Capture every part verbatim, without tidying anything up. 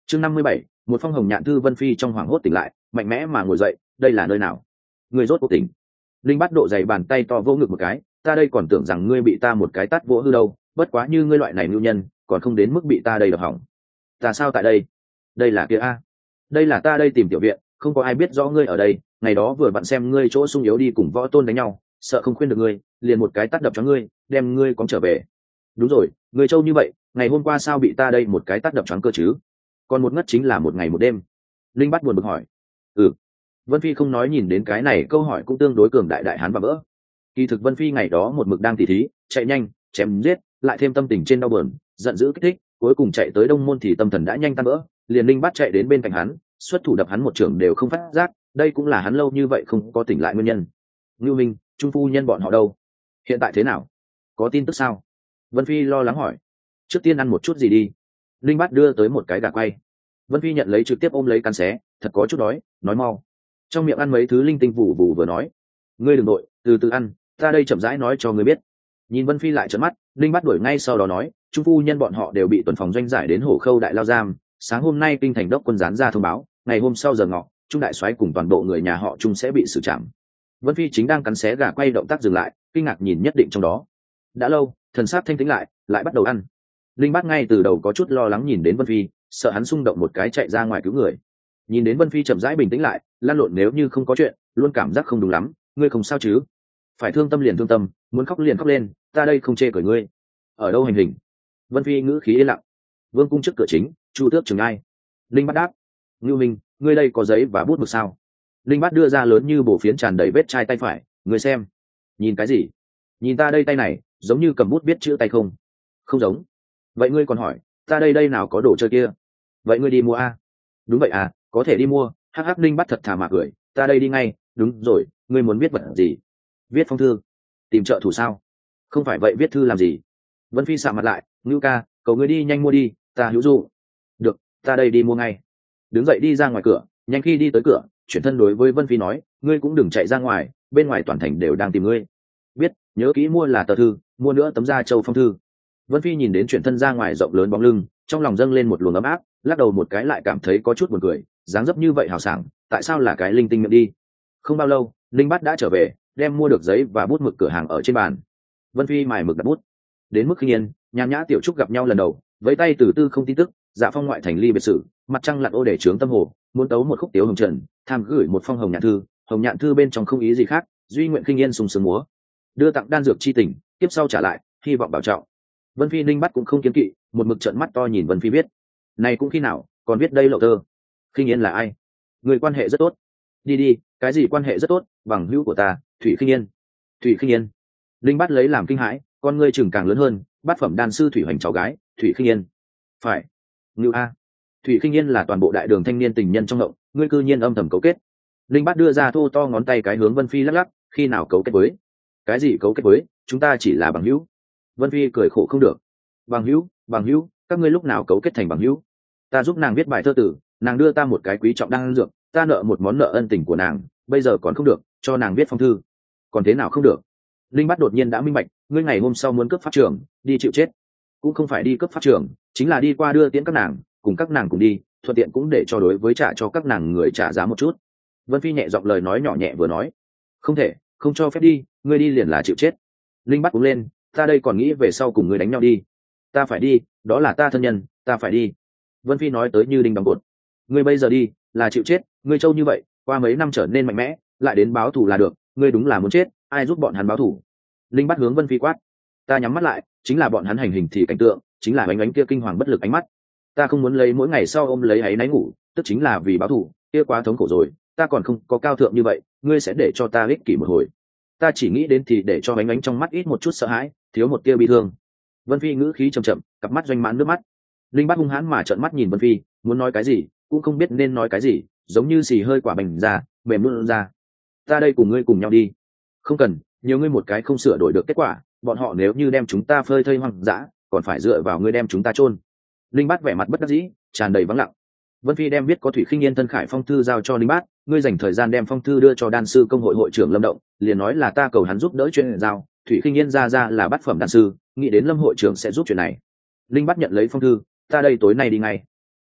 chương năm mươi bảy, một phong hồng nhạn thư. Vân Phi trong hoảng hốt tỉnh lại, mạnh mẽ mà ngồi dậy. Đây là nơi nào? Người rốt cuộc tỉnh. Linh bắt độ dày bàn tay to vỗ ngực một cái. Ta đây còn tưởng rằng ngươi bị ta một cái tát vỗ hư đâu, bất quá như ngươi loại này nhu nhân còn không đến mức bị ta đây đập hỏng. Ta sao tại đây? Đây là kia a. Đây là ta đây tìm tiểu viện, không có ai biết rõ ngươi ở đây. Ngày đó vừa vặn xem ngươi chỗ sung yếu đi cùng võ tôn đánh nhau, sợ không khuyên được ngươi, liền một cái tát đập cho ngươi, đem ngươi cóng trở về. Đúng rồi, ngươi trâu như vậy, ngày hôm qua sao bị ta đây một cái tát đập choáng cơ chứ? Còn một ngất chính là một ngày một đêm. Linh bắt buồn bực hỏi. Ừ. Vân Phi không nói, nhìn đến cái này câu hỏi cũng tương đối cường đại đại hán và vỡ. Kỳ thực Vân Phi ngày đó một mực đang tỉ thí, chạy nhanh, chém giết, lại thêm tâm tình trên đau buồn, giận dữ kích thích, cuối cùng chạy tới Đông Môn thì tâm thần đã nhanh tan vỡ, liền Linh bắt chạy đến bên cạnh hắn, xuất thủ đập hắn một trường đều không phát giác, đây cũng là hắn lâu như vậy không có tỉnh lại nguyên nhân. Ngưu Minh, Trung phu nhân bọn họ đâu? Hiện tại thế nào? Có tin tức sao? Vân Phi lo lắng hỏi. Trước tiên ăn một chút gì đi. Linh bắt đưa tới một cái gà quay. Vân Phi nhận lấy trực tiếp ôm lấy cắn xé, thật có chút đói, nói mau. Trong miệng ăn mấy thứ linh tinh vụ vụ vừa nói. Ngươi đừng nội, từ từ ăn, ta đây chậm rãi nói cho ngươi biết. Nhìn Vân Phi lại trợn mắt, Linh bắt đuổi ngay sau đó nói, Trung phu nhân bọn họ đều bị tuần phòng doanh giải đến Hổ Khâu đại lao giam. Sáng hôm nay kinh thành đốc quân gián ra thông báo, ngày hôm sau giờ ngọ, Trung đại soái cùng toàn bộ người nhà họ Trung sẽ bị xử trảm. Vân Phi chính đang cắn xé gà quay, động tác dừng lại, kinh ngạc nhìn nhất định trong đó. Đã lâu, thần sắc thanh tĩnh lại, lại bắt đầu ăn. Linh bát ngay từ đầu có chút lo lắng nhìn đến Vân Phi, sợ hắn xung động một cái chạy ra ngoài cứu người. Nhìn đến Vân Phi chậm rãi bình tĩnh lại, lan lộn nếu như không có chuyện, luôn cảm giác không đúng lắm. Ngươi không sao chứ? Phải thương tâm liền thương tâm, muốn khóc liền khóc lên, ta đây không chê cởi ngươi. Ở đâu hành hình? Vân Phi ngữ khí yên lặng. Vương cung trước cửa chính, Chu Tước Trường Ai. Linh bát đáp. Ngưu Minh, ngươi đây có giấy và bút mực sao? Linh bát đưa ra lớn như bổ phiến tràn đầy vết chai tay phải, ngươi xem. Nhìn cái gì? Nhìn ta đây tay này, giống như cầm bút viết chữ tay không? Không giống. Vậy ngươi còn hỏi, ta đây đây nào có đồ chơi kia? Vậy ngươi đi mua a? Đúng vậy à, có thể đi mua. Hắc hắc. Linh bắt thật thà mà cười, ta đây đi ngay. Đúng rồi, ngươi muốn viết vật gì? Viết phong thư. Tìm trợ thủ sao? Không phải vậy viết thư làm gì? Vân Phi sạm mặt lại, Ngưu ca, cầu ngươi đi nhanh mua đi, ta hữu dụ. Được, ta đây đi mua ngay. Đứng dậy đi ra ngoài cửa, nhanh khi đi tới cửa, chuyển thân đối với Vân Phi nói, ngươi cũng đừng chạy ra ngoài, bên ngoài toàn thành đều đang tìm ngươi. Biết, nhớ kỹ mua là tờ thư, mua nữa tấm da châu phong thư. Vân Phi nhìn đến chuyển thân ra ngoài rộng lớn bóng lưng, trong lòng dâng lên một luồng ấm áp, lắc đầu một cái lại cảm thấy có chút buồn cười, dáng dấp như vậy hào sảng, tại sao là cái linh tinh miệng đi. Không bao lâu, Linh Bát đã trở về, đem mua được giấy và bút mực cửa hàng ở trên bàn. Vân Phi mài mực đặt bút. Đến mức khi nhiên, nhàn nhã tiểu trúc gặp nhau lần đầu, với tay từ tư không tin tức, Dạ Phong ngoại thành ly biệt sử, mặt trăng lặn ô để trướng tâm hồ, muốn tấu một khúc tiếu hồng trần, tham gửi một phong hồng nhạn thư, hồng nhạn thư bên trong không ý gì khác, duy nguyện kinh yên sung sướng múa, đưa tặng đan dược chi tình, tiếp sau trả lại, hy vọng bảo trọng. Vân Phi Linh Bắt cũng không kiên kỵ, một mực trợn mắt to nhìn Vân Phi viết. Này cũng khi nào, còn viết đây lậu thơ. Kinh yên là ai? Người quan hệ rất tốt. Đi đi, cái gì quan hệ rất tốt, bằng hữu của ta, Thủy Khinh Yên. Thủy Khinh Yên. Linh Bắt lấy làm kinh hãi, con ngươi chừng càng lớn hơn, bát phẩm đan sư Thủy Hoành cháu gái, Thủy Khinh Yên. Phải. Ngưu a. Thủy Khinh Yên là toàn bộ đại đường thanh niên tình nhân trong ngộng, ngươi cư nhiên âm thầm cấu kết. Linh Bát đưa ra thô to ngón tay cái hướng Vân Phi lắc lắc, khi nào cấu kết với? Cái gì cấu kết với, chúng ta chỉ là bằng hữu. Vân Phi cười khổ không được. Bằng hữu, bằng hữu, các ngươi lúc nào cấu kết thành bằng hữu? Ta giúp nàng viết bài thơ tử, nàng đưa ta một cái quý trọng đan dược, ta nợ một món nợ ân tình của nàng, bây giờ còn không được, cho nàng viết phong thư. Còn thế nào không được? Linh Bát đột nhiên đã minh bạch, ngươi ngày hôm sau muốn cướp pháp trường, đi chịu chết. Cũng không phải đi cướp pháp trường, chính là đi qua đưa tiễn các nàng, cùng các nàng cùng đi, thuận tiện cũng để cho đối với trả cho các nàng người trả giá một chút. Vân Phi nhẹ giọng lời nói nhỏ nhẹ vừa nói, không thể, không cho phép đi, ngươi đi liền là chịu chết. Linh Bắt cũng lên, ta đây còn nghĩ về sau cùng ngươi đánh nhau đi. Ta phải đi, đó là ta thân nhân, ta phải đi. Vân Phi nói tới như đinh đóng cột. Ngươi bây giờ đi là chịu chết, ngươi trâu như vậy, qua mấy năm trở nên mạnh mẽ, lại đến báo thù là được, ngươi đúng là muốn chết, ai giúp bọn hắn báo thù? Linh Bắt hướng Vân Phi quát. Ta nhắm mắt lại, chính là bọn hắn hành hình thì cảnh tượng, chính là ánh ánh kia kinh hoàng bất lực ánh mắt. Ta không muốn lấy mỗi ngày sau ôm lấy ấy náy ngủ, tức chính là vì báo thù, kia quá thống khổ rồi, ta còn không có cao thượng như vậy, ngươi sẽ để cho ta ích kỷ một hồi. Ta chỉ nghĩ đến thì để cho ánh ánh trong mắt ít một chút sợ hãi, thiếu một tia bi thương. Vân Phi ngữ khí trầm chậm, cặp mắt doanh mãn nước mắt. Linh Bát hung hãn mà trợn mắt nhìn Vân Phi, muốn nói cái gì cũng không biết nên nói cái gì, giống như xì hơi quả bành ra, mềm luôn ra. Ta đây cùng ngươi cùng nhau đi. Không cần, nhiều ngươi một cái không sửa đổi được kết quả, bọn họ nếu như đem chúng ta phơi thây hoang dã, còn phải dựa vào ngươi đem chúng ta chôn. Linh Bát vẻ mặt bất đắc dĩ, tràn đầy vắng lặng. Vân Phi đem biết có Thủy Khinh Yên thân khải phong thư giao cho Linh Bát, ngươi dành thời gian đem phong thư đưa cho đan sư công hội hội trưởng Lâm Động, liền nói là ta cầu hắn giúp đỡ chuyện giao. Thủy Khinh Yên ra ra là bát phẩm đan sư, nghĩ đến Lâm hội trưởng sẽ giúp chuyện này. Linh Bát nhận lấy phong thư, ta đây tối nay đi ngay.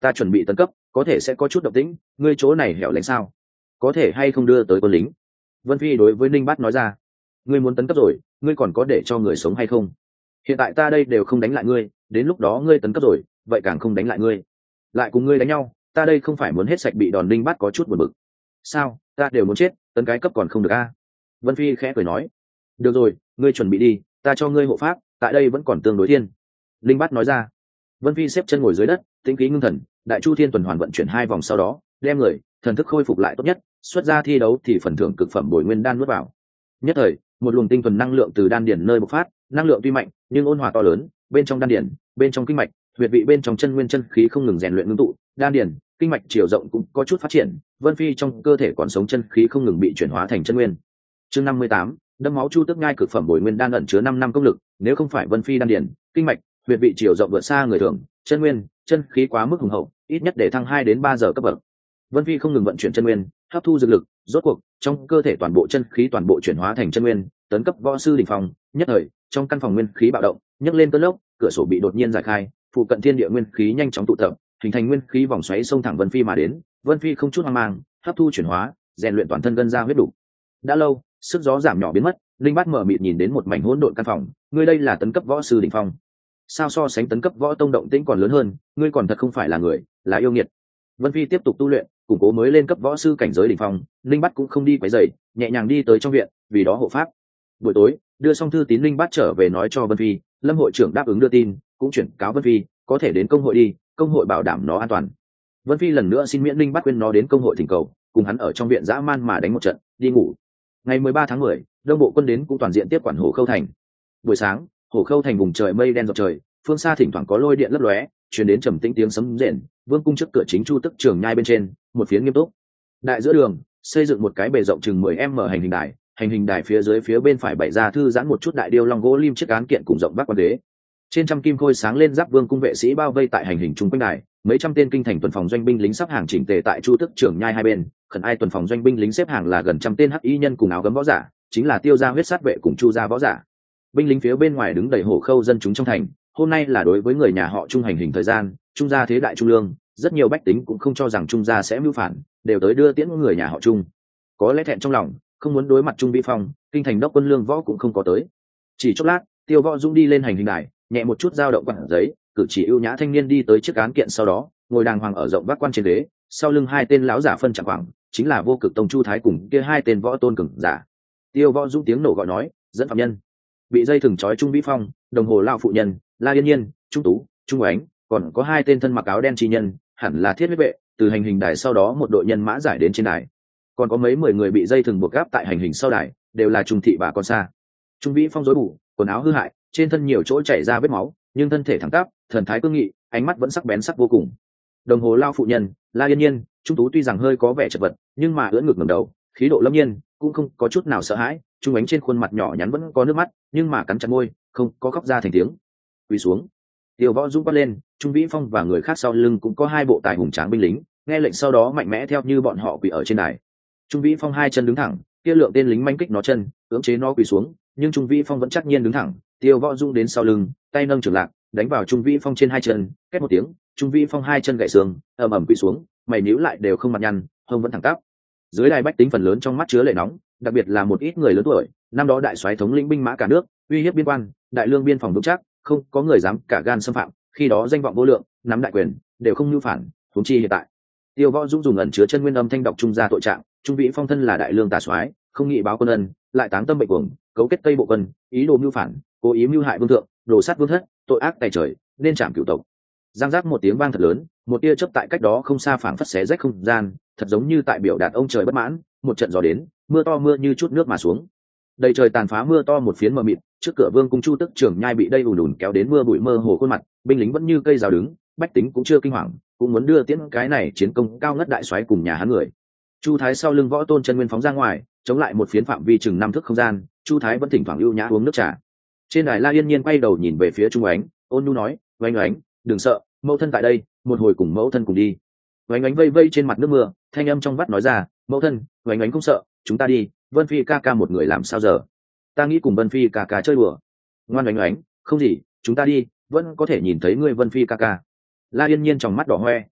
ta chuẩn bị tấn cấp, có thể sẽ có chút động tĩnh, ngươi chỗ này hẻo lánh sao, có thể hay không đưa tới quân lính? Vân Phi đối với Ninh Bát nói ra. Ngươi muốn tấn cấp rồi, ngươi còn có để cho người sống hay không? Hiện tại ta đây đều không đánh lại ngươi, đến lúc đó ngươi tấn cấp rồi, vậy càng không đánh lại ngươi, lại cùng ngươi đánh nhau, ta đây không phải muốn hết sạch bị đòn. Ninh Bát có chút buồn bực. Sao, ta đều muốn chết, tấn cái cấp còn không được a? Vân Phi khẽ cười nói. Được rồi, ngươi chuẩn bị đi, ta cho ngươi hộ pháp, tại đây vẫn còn tương đối thiên. Linh Bát nói ra. Vân Phi xếp chân ngồi dưới đất, tĩnh khí ngưng thần, đại chu thiên tuần hoàn vận chuyển hai vòng sau đó, đem người thần thức khôi phục lại tốt nhất, xuất ra thi đấu thì phần thưởng cực phẩm bồi nguyên đan nuốt vào. Nhất thời, một luồng tinh thuần năng lượng từ đan điển nơi bộc phát, năng lượng tuy mạnh, nhưng ôn hòa to lớn, bên trong đan điển, bên trong kinh mạch, huyệt vị bên trong chân nguyên chân khí không ngừng rèn luyện ngưng tụ, đan điển, kinh mạch chiều rộng cũng có chút phát triển, Vân Phi trong cơ thể còn sống chân khí không ngừng bị chuyển hóa thành chân nguyên. Chương năm mươi tám, đâm máu chu tức nhai cực phẩm bồi nguyên đan ẩn chứa năm năm công lực, nếu không phải Vân Phi đan điển, kinh mạch, huyệt vị chiều rộng vượt xa người thường, chân nguyên, chân khí quá mức hùng hậu, ít nhất để thăng hai đến ba giờ cấp bậc. Vân Phi không ngừng vận chuyển chân nguyên, hấp thu dược lực, rốt cuộc trong cơ thể toàn bộ chân khí toàn bộ chuyển hóa thành chân nguyên, tấn cấp võ sư đỉnh phong. Nhất thời, trong căn phòng nguyên khí bạo động, nhấc lên cơn lốc, cửa sổ bị đột nhiên giải khai, phụ cận thiên địa nguyên khí nhanh chóng tụ tập, hình thành nguyên khí vòng xoáy xông thẳng Vân Phi mà đến. Vân Phi không chút hoang mang, hấp thu chuyển hóa, rèn luyện toàn thân gân ra huyết đủ. Đã lâu, sức gió giảm nhỏ biến mất, Linh Bát mở mịt nhìn đến một mảnh hỗn độn căn phòng, ngươi đây là tấn cấp võ sư đỉnh phong. Sao so sánh tấn cấp võ tông động tĩnh còn lớn hơn, ngươi còn thật không phải là người, là yêu nghiệt. Vân Phi tiếp tục tu luyện, củng cố mới lên cấp võ sư cảnh giới đỉnh phong. Linh Bát cũng không đi quấy rầy, nhẹ nhàng đi tới trong viện, vì đó hộ pháp. Buổi tối, đưa xong thư tín, Linh Bát trở về nói cho Vân Phi, Lâm hội trưởng đáp ứng đưa tin, cũng chuyển cáo Vân Phi, có thể đến công hội đi, công hội bảo đảm nó an toàn. Vân Phi lần nữa xin miễn Linh Bát khuyên nó đến công hội thỉnh cầu, cùng hắn ở trong viện dã man mà đánh một trận, đi ngủ. Ngày mười ba tháng mười, đông bộ quân đến cũng toàn diện tiếp quản Hồ Khâu thành. Buổi sáng, Hồ Khâu thành vùng trời mây đen dọc trời, phương xa thỉnh thoảng có lôi điện lấp lóe, truyền đến trầm tĩnh tiếng sấm rền. Vương cung trước cửa chính chu tức trường nhai bên trên, một phiến nghiêm túc. Đại giữa đường, xây dựng một cái bề rộng chừng mười mét hành hình đài, hành hình đài phía dưới phía bên phải bày ra thư giãn một chút đại điêu long gỗ lim chiếc án kiện cùng rộng bắc quan đế. Trên trăm kim khôi sáng lên giáp vương cung vệ sĩ bao vây tại hành hình trung quanh đài, mấy trăm tên kinh thành tuần phòng doanh binh lính sắp hàng chỉnh tề tại chu tức trường nhai hai bên. Khẩn ai tuần phòng doanh binh lính xếp hàng là gần trăm tên hắc y nhân cùng áo gấm võ giả, chính là tiêu gia huyết sát vệ cùng chu gia võ giả. Binh lính phía bên ngoài đứng đầy Hổ Khâu dân chúng trong thành. Hôm nay là đối với người nhà họ Trung hành hình thời gian, Trung gia thế đại trung lương, rất nhiều bách tính cũng không cho rằng Trung gia sẽ mưu phản, đều tới đưa tiễn người nhà họ Trung. Có lẽ thẹn trong lòng, không muốn đối mặt Trung Vĩ Phong, kinh thành đốc quân Lương Võ cũng không có tới. Chỉ chốc lát, Tiêu Võ Dũng đi lên hành hình đài, nhẹ một chút dao động quặng giấy, cử chỉ ưu nhã thanh niên đi tới chiếc án kiện sau đó, ngồi đàng hoàng ở rộng vác quan trên ghế, sau lưng hai tên lão giả phân chặng khoảng, chính là Vô Cực Tông Chu Thái cùng kia hai tên võ tôn cường giả. Tiêu Võ Dũng tiếng nổ gọi nói, dẫn phạm nhân. Bị dây thừng trói Trung Vĩ Phong, Đồng Hồ lão phụ nhân, La Yên Nhiên, Trung Tú, Trung Ánh, còn có hai tên thân mặc áo đen chi nhân, hẳn là thiết huyết vệ, từ hành hình đài sau đó một đội nhân mã giải đến trên đài. Còn có mấy mười người bị dây thừng buộc gáp tại hành hình sau đài, đều là trung thị bà con xa. Trung Vĩ Phong rối bù, quần áo hư hại, trên thân nhiều chỗ chảy ra vết máu, nhưng thân thể thẳng tắp, thần thái cương nghị, ánh mắt vẫn sắc bén sắc vô cùng. Đồng Hồ lão phụ nhân, La Yên Nhiên, Trung Tú tuy rằng hơi có vẻ chật vật, nhưng mà ưỡn ngực ngẩng đầu, khí độ lâm nhiên, cũng không có chút nào sợ hãi. Trung Ánh trên khuôn mặt nhỏ nhắn vẫn có nước mắt, nhưng mà cắn chặt môi, không có khóc ra thành tiếng. Quỳ xuống. Tiêu Võ Dũng quát lên. Trung Vĩ Phong và người khác sau lưng cũng có hai bộ tài hùng tráng binh lính, nghe lệnh sau đó mạnh mẽ theo như bọn họ quỳ ở trên đài. Trung Vĩ Phong hai chân đứng thẳng, kia lượng tên lính manh kích nó chân, cưỡng chế nó quỳ xuống, nhưng Trung Vĩ Phong vẫn chắc nhiên đứng thẳng. Tiêu Võ Dũng đến sau lưng, tay nâng trường lạc, đánh vào Trung Vĩ Phong trên hai chân, két một tiếng, Trung Vĩ Phong hai chân gãy xương, ầm ầm quỳ xuống, mày nhíu lại đều không mặt nhăn, hông vẫn thẳng tắp. Dưới đài bách tính phần lớn trong mắt chứa lệ nóng, đặc biệt là một ít người lớn tuổi, năm đó đại soái thống lĩnh binh mã cả nước, uy hiếp biên quan, đại lương biên phòng vững chắc, không có người dám cả gan xâm phạm, khi đó danh vọng vô lượng, nắm đại quyền, đều không mưu phản, huống chi hiện tại. Tiêu Võ Dũng dùng ẩn chứa chân nguyên âm thanh đọc trung gia tội trạng, Trung Vĩ Phong thân là đại lương tả soái, không nghị báo quân ân, lại táng tâm bệnh cuồng, cấu kết tây bộ quân, ý đồ mưu phản, cố ý mưu hại vương thượng, đổ sát vương thất, tội ác tày trời, nên trảm cửu tộc. Giang giác một tiếng vang thật lớn, một tia chớp tại cách đó không xa phảng phất xé rách không gian, thật giống như tại biểu đạt ông trời bất mãn. Một trận gió đến, mưa to mưa như chút nước mà xuống. Đầy trời tàn phá mưa to một phiến mờ mịt, trước cửa vương cung chu tức trường nhai bị đây ùn ùn kéo đến mưa bụi mơ hồ khuôn mặt, binh lính vẫn như cây rào đứng, bách tính cũng chưa kinh hoàng, cũng muốn đưa tiễn cái này chiến công cao ngất đại soái cùng nhà hắn người. Chu Thái sau lưng võ tôn chân nguyên phóng ra ngoài, chống lại một phiến phạm vi chừng năm thước không gian. Chu Thái vẫn thỉnh thoảng ưu nhã uống nước trà. Trên đài La Yên Nhiên quay đầu nhìn về phía Trung Ánh, ôn nhu nói, oanh oánh, đừng sợ, mẫu thân tại đây, một hồi cùng mẫu thân cùng đi. Oanh oánh vây vây trên mặt nước mưa, thanh âm trong vắt nói ra, mẫu thân, oanh oánh không sợ, chúng ta đi. Vân Phi ca ca một người làm sao giờ? Ta nghĩ cùng Vân Phi ca ca chơi đùa. Ngoan oánh oánh, không gì, chúng ta đi, vẫn có thể nhìn thấy ngươi Vân Phi ca ca. La Yên Nhiên trong mắt đỏ hoe,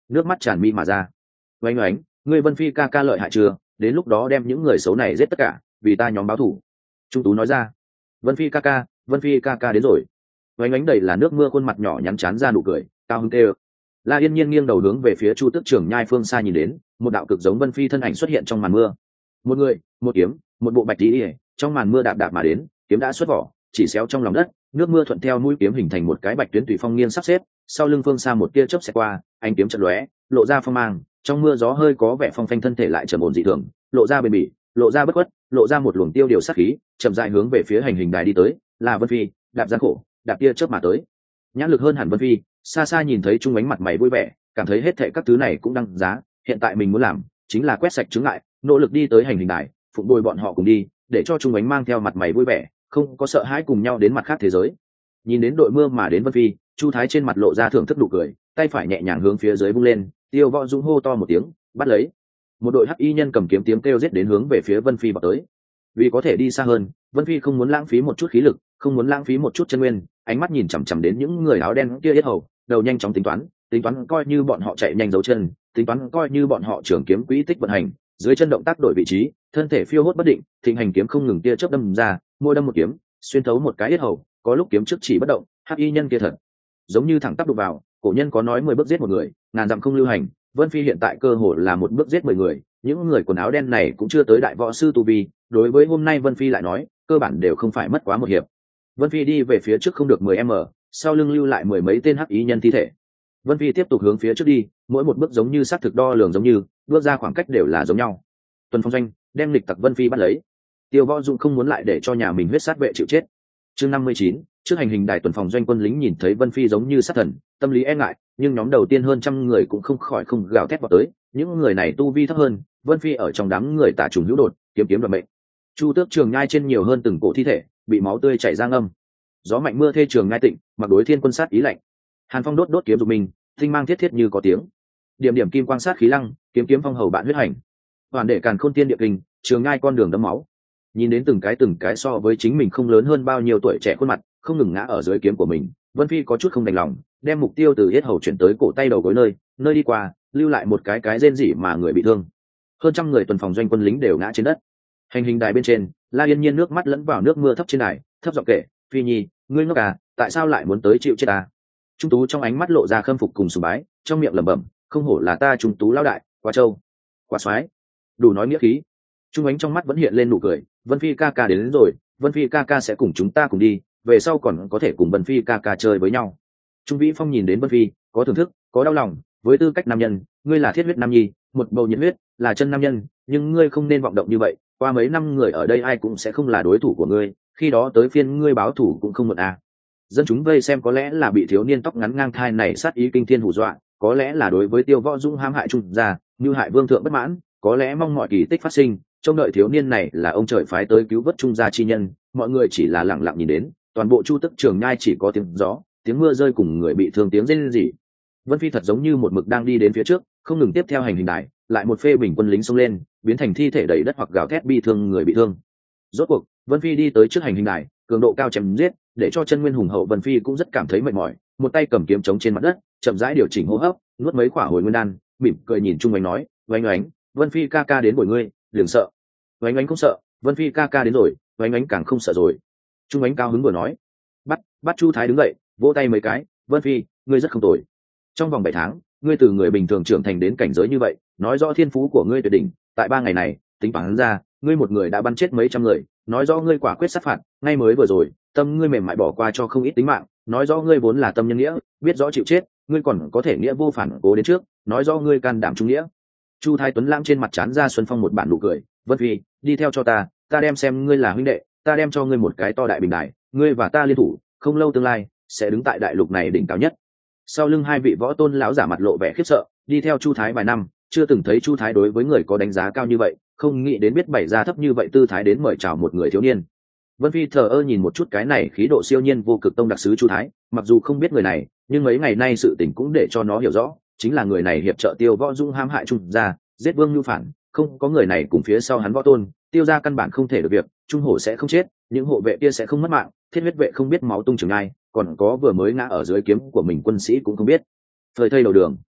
nước mắt tràn mi mà ra. Oánh oánh, ngươi Vân Phi ca ca lợi hại chưa, đến lúc đó đem những người xấu này giết tất cả, vì ta nhóm báo thù. Trung Tú nói ra. Vân Phi ca ca, Vân Phi ca ca đến rồi. Oánh oánh đầy là nước mưa, khuôn mặt nhỏ nhắn chán ra nụ cười, cao hứng tê. La Yên Nhiên nghiêng đầu hướng về phía Chu Tước Trường Nhai phương xa nhìn đến, một đạo cực giống Vân Phi thân ảnh xuất hiện trong màn mưa. Một người, một kiếm, một bộ bạch tí, trong màn mưa đạp đạp mà đến, kiếm đã xuất vỏ, chỉ xéo trong lòng đất, nước mưa thuận theo mũi kiếm hình thành một cái bạch tuyến tùy phong nghiêng sắp xếp, sau lưng phương xa một tia chớp xẹt qua, ánh kiếm chợt lóe, lộ ra phong mang, trong mưa gió hơi có vẻ phong phanh, thân thể lại trầm ổn dị thường, lộ ra bền bỉ, lộ ra bất khuất, lộ ra một luồng tiêu điều sát khí, chậm rãi hướng về phía hành hình đài đi tới, là Vân Phi, đạp gian khổ, đạp tia chớp mà tới. Nhãn lực hơn hẳn Vân Phi, xa xa nhìn thấy Trung Ánh mặt mày vui vẻ, cảm thấy hết thệ các thứ này cũng đăng giá, hiện tại mình muốn làm chính là quét sạch chứng ngại, nỗ lực đi tới hành hình đài, phụng bồi bọn họ cùng đi, để cho Trung Ánh mang theo mặt mày vui vẻ, không có sợ hãi, cùng nhau đến mặt khác thế giới. Nhìn đến đội mưa mà đến Vân Phi, Chu Thái trên mặt lộ ra thưởng thức nụ cười, tay phải nhẹ nhàng hướng phía dưới vung lên, Tiêu Võ Dũng hô to một tiếng, bắt lấy. Một đội hắc y nhân cầm kiếm tiếng kêu giết đến hướng về phía Vân Phi vào tới. Vì có thể đi xa hơn, Vân Phi không muốn lãng phí một chút khí lực, không muốn lãng phí một chút chân nguyên, ánh mắt nhìn chằm chằm đến những người áo đen kia yết hầu, đầu nhanh chóng tính toán, tính toán coi như bọn họ chạy nhanh dấu chân, tính toán coi như bọn họ trường kiếm quỹ tích vận hành, dưới chân động tác đổi vị trí, thân thể phiêu hốt bất định, thịnh hành kiếm không ngừng tia chớp đâm ra, môi đâm một kiếm, xuyên thấu một cái yết hầu, có lúc kiếm trước chỉ bất động, hắc y nhân kia thật giống như thẳng tắp đục vào. Cổ nhân có nói mười bước giết một người, ngàn dặm không lưu hành, Vân Phi hiện tại cơ hội là một bước giết mười người, những người quần áo đen này cũng chưa tới đại võ sư tu vi, đối với hôm nay Vân Phi lại nói, cơ bản đều không phải mất quá một hiệp. Vân Phi đi về phía trước không được mười mét, sau lưng lưu lại mười mấy tên hắc ý nhân thi thể. Vân Phi tiếp tục hướng phía trước đi, mỗi một bước giống như xác thực đo lường giống như, bước ra khoảng cách đều là giống nhau. Tuần Phong Doanh đem lịch tặc Vân Phi bắt lấy. Tiêu Võ Dũng không muốn lại để cho nhà mình huyết sát vệ chịu chết. Chương năm mươi chín, trước hành hình đài Tuần Phòng Doanh quân lính nhìn thấy Vân Phi giống như sát thần, tâm lý e ngại, nhưng nhóm đầu tiên hơn trăm người cũng không khỏi không gào thét vào tới, những người này tu vi thấp hơn, Vân Phi ở trong đám người tả trùng hữu đột, kiếm kiếm đoạt mệnh. Chu Tước Trường Nhai trên nhiều hơn từng cổ thi thể, bị máu tươi chảy ra ngâm. Gió mạnh mưa thê trường ngai tịnh, mặc đối thiên quân sát ý lạnh. Hàn phong đốt đốt kiếm dục mình, tinh mang thiết thiết như có tiếng. Điểm điểm kim quang sát khí lăng, kiếm kiếm phong hầu bạn huyết hành. Hoàn đệ càn khôn tiên địa kinh, trường ngai con đường đẫm máu. Nhìn đến từng cái từng cái so với chính mình không lớn hơn bao nhiêu tuổi trẻ khuôn mặt, không ngừng ngã ở dưới kiếm của mình, Vân Phi có chút không đành lòng, đem mục tiêu từ yết hầu chuyển tới cổ tay đầu gối nơi, nơi đi qua, lưu lại một cái cái rên rỉ mà người bị thương. Hơn trăm người Tuần Phòng Doanh quân lính đều ngã trên đất. Hành hình đài bên trên, La Yên Nhiên nước mắt lẫn vào nước mưa thấp trên đài, thấp giọng kể, Phi Nhi, ngươi ngốc à, tại sao lại muốn tới chịu chết à? Trung Tú trong ánh mắt lộ ra khâm phục cùng sùng bái, trong miệng lẩm bẩm, không hổ là ta Trung Tú lão đại, quá trâu, quá xoái, đủ nói nghĩa khí. Trung Ánh trong mắt vẫn hiện lên nụ cười, Vân Phi ca ca đến, đến rồi, Vân Phi ca ca sẽ cùng chúng ta cùng đi, về sau còn có thể cùng Vân Phi ca ca chơi với nhau. Trung Vĩ Phong nhìn đến Vân Phi, có thưởng thức, có đau lòng, với tư cách nam nhân, ngươi là thiết huyết nam nhi, một bầu nhiệt huyết, là chân nam nhân, nhưng ngươi không nên vọng động như vậy, qua mấy năm người ở đây ai cũng sẽ không là đối thủ của ngươi, khi đó tới phiên ngươi báo thủ cũng không muộn à. Dân chúng vây xem có lẽ là bị thiếu niên tóc ngắn ngang thai này sát ý kinh thiên hù dọa, có lẽ là đối với Tiêu Võ Dũng hãm hại Trung gia, như hại vương thượng bất mãn, có lẽ mong mọi kỳ tích phát sinh, trông đợi thiếu niên này là ông trời phái tới cứu vớt Trung gia chi nhân, mọi người chỉ là lặng lặng nhìn đến, toàn bộ Chu Tước Trường Nhai chỉ có tiếng gió, tiếng mưa rơi cùng người bị thương tiếng rên rỉ. Vân Phi thật giống như một mực đang đi đến phía trước, không ngừng tiếp theo hành hình đài, lại một phê bình quân lính xông lên, biến thành thi thể đầy đất hoặc gào thét bi thương người bị thương. Rốt cuộc, Vân Phi đi tới trước hành hình đài, cường độ cao chém giết, để cho chân nguyên hùng hậu Vân Phi cũng rất cảm thấy mệt mỏi, một tay cầm kiếm chống trên mặt đất, chậm rãi điều chỉnh hô hấp, nuốt mấy quả hồi nguyên đan, mỉm cười nhìn Trung Ánh nói, "Oánh Oánh, Vân Phi ca ca đến bồi ngươi, đừng sợ." Oánh Oánh không sợ, Vân Phi ca ca đến rồi, Oánh Oánh càng không sợ rồi. Trung Ánh cao hứng vừa nói. Bắt, bắt Chu Thái đứng dậy, vỗ tay mấy cái, "Vân Phi, ngươi rất không tồi. Trong vòng bảy tháng, ngươi từ người bình thường trưởng thành đến cảnh giới như vậy, nói rõ thiên phú của ngươi tuyệt đỉnh, tại ba ngày này, tính toán ra, ngươi một người đã bắn chết mấy trăm người, nói rõ ngươi quả quyết sát phạt, ngay mới vừa rồi, tâm ngươi mềm mại bỏ qua cho không ít tính mạng, nói rõ ngươi vốn là tâm nhân nghĩa, biết rõ chịu chết, ngươi còn có thể nghĩa vô phản cố đến trước, nói rõ ngươi can đảm trung nghĩa." Chu Thái Tuấn lãng trên mặt trán ra Xuân Phong một bản nụ cười, "Vân Phi, đi theo cho ta, ta đem xem ngươi là huynh đệ, ta đem cho ngươi một cái to đại bình đài, ngươi và ta liên thủ, không lâu tương lai sẽ đứng tại đại lục này đỉnh cao nhất." Sau lưng hai vị võ tôn lão giả mặt lộ vẻ khiếp sợ, đi theo Chu Thái vài năm, chưa từng thấy Chu Thái đối với người có đánh giá cao như vậy, không nghĩ đến biết bày ra thấp như vậy tư thái đến mời chào một người thiếu niên. Vân Phi thờ ơ nhìn một chút cái này khí độ siêu nhiên vô cực tông đặc sứ Chu Thái, mặc dù không biết người này, nhưng mấy ngày nay sự tình cũng để cho nó hiểu rõ, chính là người này hiệp trợ Tiêu Võ Dũng hãm hại Trung gia, giết Vương Nhu Phản, không có người này cùng phía sau hắn võ tôn, Tiêu gia căn bản không thể được việc, Trung hổ sẽ không chết, những hộ vệ kia sẽ không mất mạng, thiết huyết vệ không biết máu tung trường ai, còn có vừa mới ngã ở dưới kiếm của mình quân sĩ cũng không biết. Thời thây đầu đường,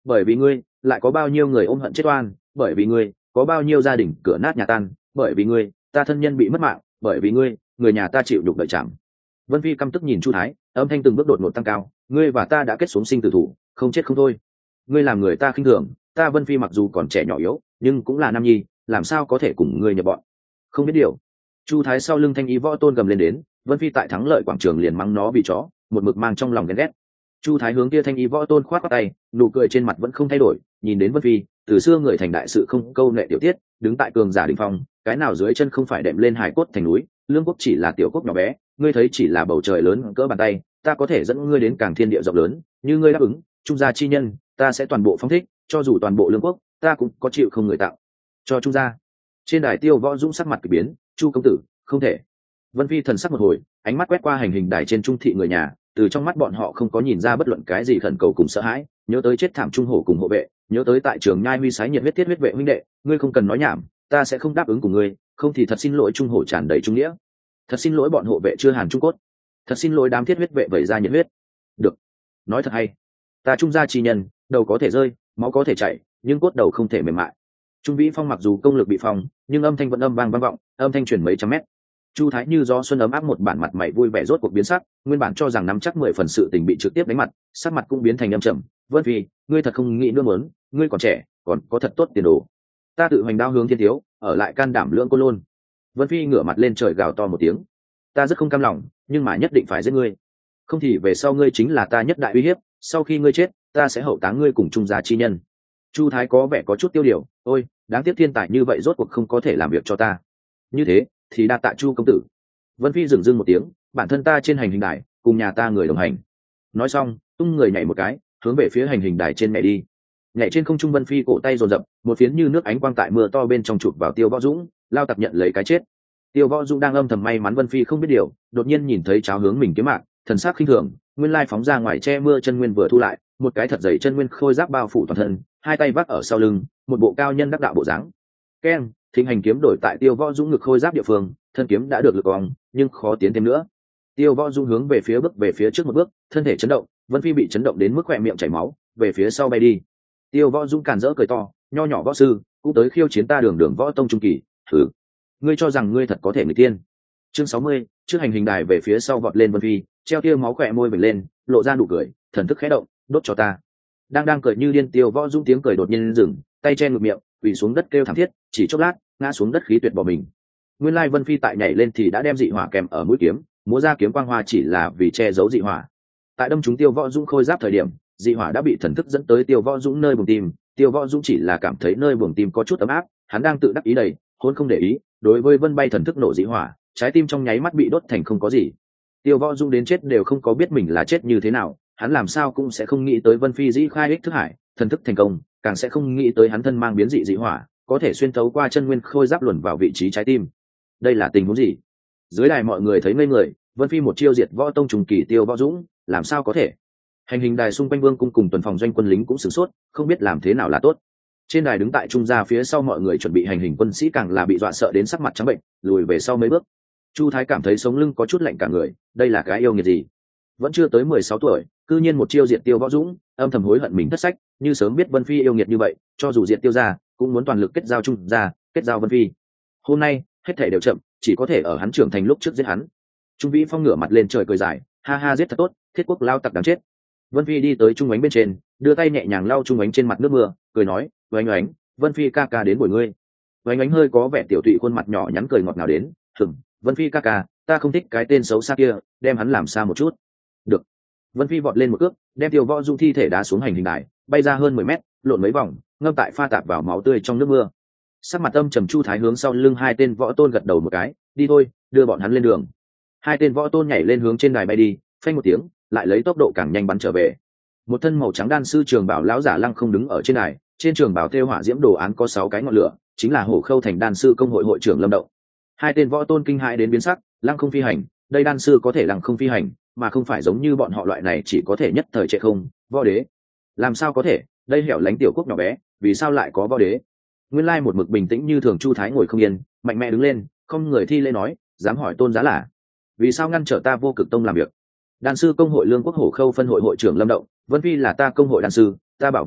bởi vì ngươi lại có bao nhiêu người ôm hận chết oan, bởi vì ngươi có bao nhiêu gia đình cửa nát nhà tan, bởi vì ngươi ta thân nhân bị mất mạng, bởi vì ngươi người nhà ta chịu đục đợi chẳng. Vân Phi căm tức nhìn Chu Thái, âm thanh từng bước đột ngột tăng cao, ngươi và ta đã kết xuống sinh tử thủ, không chết không thôi. Ngươi làm người ta khinh thường, ta Vân Phi mặc dù còn trẻ nhỏ yếu nhưng cũng là nam nhi, làm sao có thể cùng ngươi nhập bọn. Không biết điều. Chu Thái sau lưng thanh y võ tôn gầm lên đến, Vân Phi tại thắng lợi quảng trường liền mắng nó bị chó, một mực mang trong lòng ghen ghét. Chu Thái hướng kia thanh y võ tôn khoát qua tay, nụ cười trên mặt vẫn không thay đổi, nhìn đến Vân Phi, từ xưa người thành đại sự không câu nệ tiểu tiết, đứng tại cường giả đỉnh phong, cái nào dưới chân không phải đệm lên hải cốt thành núi, lương quốc chỉ là tiểu quốc nhỏ bé, ngươi thấy chỉ là bầu trời lớn cỡ bàn tay, ta có thể dẫn ngươi đến càng thiên địa rộng lớn, như ngươi đáp ứng, trung gia chi nhân, ta sẽ toàn bộ phóng thích, cho dù toàn bộ lương quốc, ta cũng có chịu không người tạo. Cho trung gia. Trên đài Tiêu Võ Dũng sắc mặt kỳ biến, Chu công tử, không thể. Vân Phi thần sắc một hồi, ánh mắt quét qua hành hình đài trên trung thị người nhà, từ trong mắt bọn họ không có nhìn ra bất luận cái gì khẩn cầu cùng sợ hãi, nhớ tới chết thảm trung hổ cùng hộ vệ, nhớ tới tại trường nhai huy sái nhiệt huyết tiết huyết vệ huynh đệ, ngươi không cần nói nhảm, ta sẽ không đáp ứng cùng ngươi, không thì thật xin lỗi trung hổ tràn đầy trung nghĩa, thật xin lỗi bọn hộ vệ chưa hàn trung cốt, thật xin lỗi đám thiết huyết vệ vẩy ra nhiệt huyết. Được, nói thật hay, ta trung gia chi nhân, đầu có thể rơi, máu có thể chảy, nhưng cốt đầu không thể mềm mại. Trung Vĩ Phong mặc dù công lực bị phong, nhưng âm thanh vẫn âm vang vang vọng, âm thanh truyền mấy trăm mét. Chu Thái như gió xuân ấm áp một bản mặt mày vui vẻ rốt cuộc biến sắc, nguyên bản cho rằng nắm chắc mười phần sự tình bị trực tiếp đánh mặt, sắc mặt cũng biến thành âm trầm. Vân Phi, ngươi thật không nghĩ nữa muốn, ngươi còn trẻ, còn có thật tốt tiền đồ. Ta tự hoành đao hướng thiên thiếu, ở lại can đảm lưỡng côn lôn. Vân Phi ngửa mặt lên trời gào to một tiếng. Ta rất không cam lòng, nhưng mà nhất định phải giết ngươi. Không thì về sau ngươi chính là ta nhất đại uy hiếp, sau khi ngươi chết, ta sẽ hậu táng ngươi cùng trung gia chi nhân. Chu Thái có vẻ có chút tiêu điều, ôi, đáng tiếc thiên tài như vậy rốt cuộc không có thể làm việc cho ta. Như thế thì đa tạ Chu công tử. Vân Phi dừng dưng một tiếng, bản thân ta trên hành hình đài, cùng nhà ta người đồng hành. Nói xong, tung người nhảy một cái, hướng về phía hành hình đài trên mẹ đi. Nhảy trên không trung, Vân Phi cổ tay dồn dập, một phiến như nước ánh quang tại mưa to bên trong chụp vào Tiêu Võ Dũng, lao tập nhận lấy cái chết. Tiêu Võ Dũng đang âm thầm may mắn Vân Phi không biết điều, đột nhiên nhìn thấy cháo hướng mình kiếm mạng, thần sắc khinh thường, nguyên lai phóng ra ngoài che mưa chân nguyên vừa thu lại, một cái thật dày chân nguyên khôi giáp bao phủ toàn thân, hai tay vác ở sau lưng, một bộ cao nhân đắc đạo bộ dáng. Keng, thịnh hành kiếm đổi tại Tiêu Võ Dũng ngực khôi giáp địa phương, thân kiếm đã được lực cong, nhưng khó tiến thêm nữa. Tiêu Võ Dũng hướng về phía bước về phía trước một bước, thân thể chấn động, Vân Phi bị chấn động đến mức khỏe miệng chảy máu, về phía sau bay đi. Tiêu Võ Dũng càn rỡ cười to, nho nhỏ võ sư, cũng tới khiêu chiến ta đường đường võ tông trung kỳ, thử. Ngươi cho rằng ngươi thật có thể người tiên? Chương sáu mươi, trước hành hình đài về phía sau vọt lên Vân Phi, treo tia máu khỏe môi vểnh lên, lộ ra nụ cười, thần thức khẽ động, đốt cho ta. Đang đang cười như điên, Tiêu Võ Dũng tiếng cười đột nhiên dừng, tay che ngực miệng, quỳ xuống đất kêu thảm thiết, chỉ chốc lát, ngã xuống đất khí tuyệt bỏ mình. Nguyên lai Vân Phi tại nhảy lên thì đã đem dị hỏa kèm ở mũi kiếm, múa ra kiếm quang hoa chỉ là vì che giấu dị hỏa. Tại đâm trúng Tiêu Võ Dũng khôi giáp thời điểm, dị hỏa đã bị thần thức dẫn tới Tiêu Võ Dũng nơi buồng tim, Tiêu Võ Dũng chỉ là cảm thấy nơi buồng tim có chút ấm áp, hắn đang tự đắc ý đầy, hôn không để ý, đối với Vân bay thần thức nổ dị hỏa, trái tim trong nháy mắt bị đốt thành không có gì. Tiêu Võ Dũng đến chết đều không có biết mình là chết như thế nào, hắn làm sao cũng sẽ không nghĩ tới Vân Phi dĩ khai ích thức hải, thần thức thành công, càng sẽ không nghĩ tới hắn thân mang biến dị dị hỏa, có thể xuyên thấu qua chân nguyên khôi giáp luồn vào vị trí trái tim. Đây là tình huống gì? Dưới đài mọi người thấy ngây người, Vân Phi một chiêu diệt võ tông trùng kỳ Tiêu Võ Dũng, làm sao có thể? Hành hình đài xung quanh vương cung cùng tuần phòng doanh quân lính cũng sửng sốt, không biết làm thế nào là tốt. Trên đài đứng tại trung gia phía sau mọi người chuẩn bị hành hình quân sĩ càng là bị dọa sợ đến sắc mặt trắng bệnh, lùi về sau mấy bước. Chu Thái cảm thấy sống lưng có chút lạnh cả người, đây là cái yêu nghiệt gì? Vẫn chưa tới mười sáu tuổi, cư nhiên một chiêu diệt Tiêu Võ Dũng, âm thầm hối hận mình thất sách, như sớm biết Vân Phi yêu nghiệt như vậy, cho dù diệt Tiêu gia, cũng muốn toàn lực kết giao trung gia, kết giao Vân Phi. Hôm nay, hết thảy đều chậm, chỉ có thể ở hắn trưởng thành lúc trước giết hắn. Trung Vĩ Phong ngửa mặt lên trời cười dài, ha ha, giết thật tốt, thiết quốc lao tặc đáng chết. Vân Phi đi tới Trung Ánh bên trên, đưa tay nhẹ nhàng lau Trung Ánh trên mặt nước mưa, cười nói, Oánh Oánh, Vân Phi ca ca đến bồi ngươi. Oánh Oánh hơi có vẻ tiểu tụy khuôn mặt nhỏ nhắn cười ngọt ngào đến, hửng, Vân Phi ca ca, ta không thích cái tên xấu xa kia, đem hắn làm xa một chút. Được. Vân Phi vọt lên một cước, đem Tiêu Võ Dũng thi thể đá xuống hành hình đài, bay ra hơn mười mét, lộn mấy vòng, ngâm tại pha tạp vào máu tươi trong nước mưa. Sắc mặt âm trầm Chu Thái hướng sau lưng hai tên võ tôn gật đầu một cái, đi thôi, đưa bọn hắn lên đường. Hai tên võ tôn nhảy lên hướng trên đài bay đi, phanh một tiếng, lại lấy tốc độ càng nhanh bắn trở về. Một thân màu trắng đan sư trường bảo lão giả lăng không đứng ở trên đài, trên trường bảo thêu hỏa diễm đồ án có sáu cái ngọn lửa, chính là Hổ Khâu thành đan sư công hội hội trưởng Lâm Động. Hai tên võ tôn kinh hãi đến biến sắc, lăng không phi hành, đây đan sư có thể lăng không phi hành, mà không phải giống như bọn họ loại này chỉ có thể nhất thời trệ không, võ đế. Làm sao có thể, đây hẻo lánh tiểu quốc nhỏ bé, vì sao lại có võ đế? Nguyên lai một mực bình tĩnh như thường Chu Thái ngồi không yên, mạnh mẽ đứng lên, không người thi lễ nói, dám hỏi tôn giá là vì sao ngăn trở ta Vô Cực tông làm việc? Đan sư công hội lương quốc Hổ Khâu phân hội hội trưởng Lâm Động, Vân Phi là ta công hội đan sư, ta bảo vệ hắn,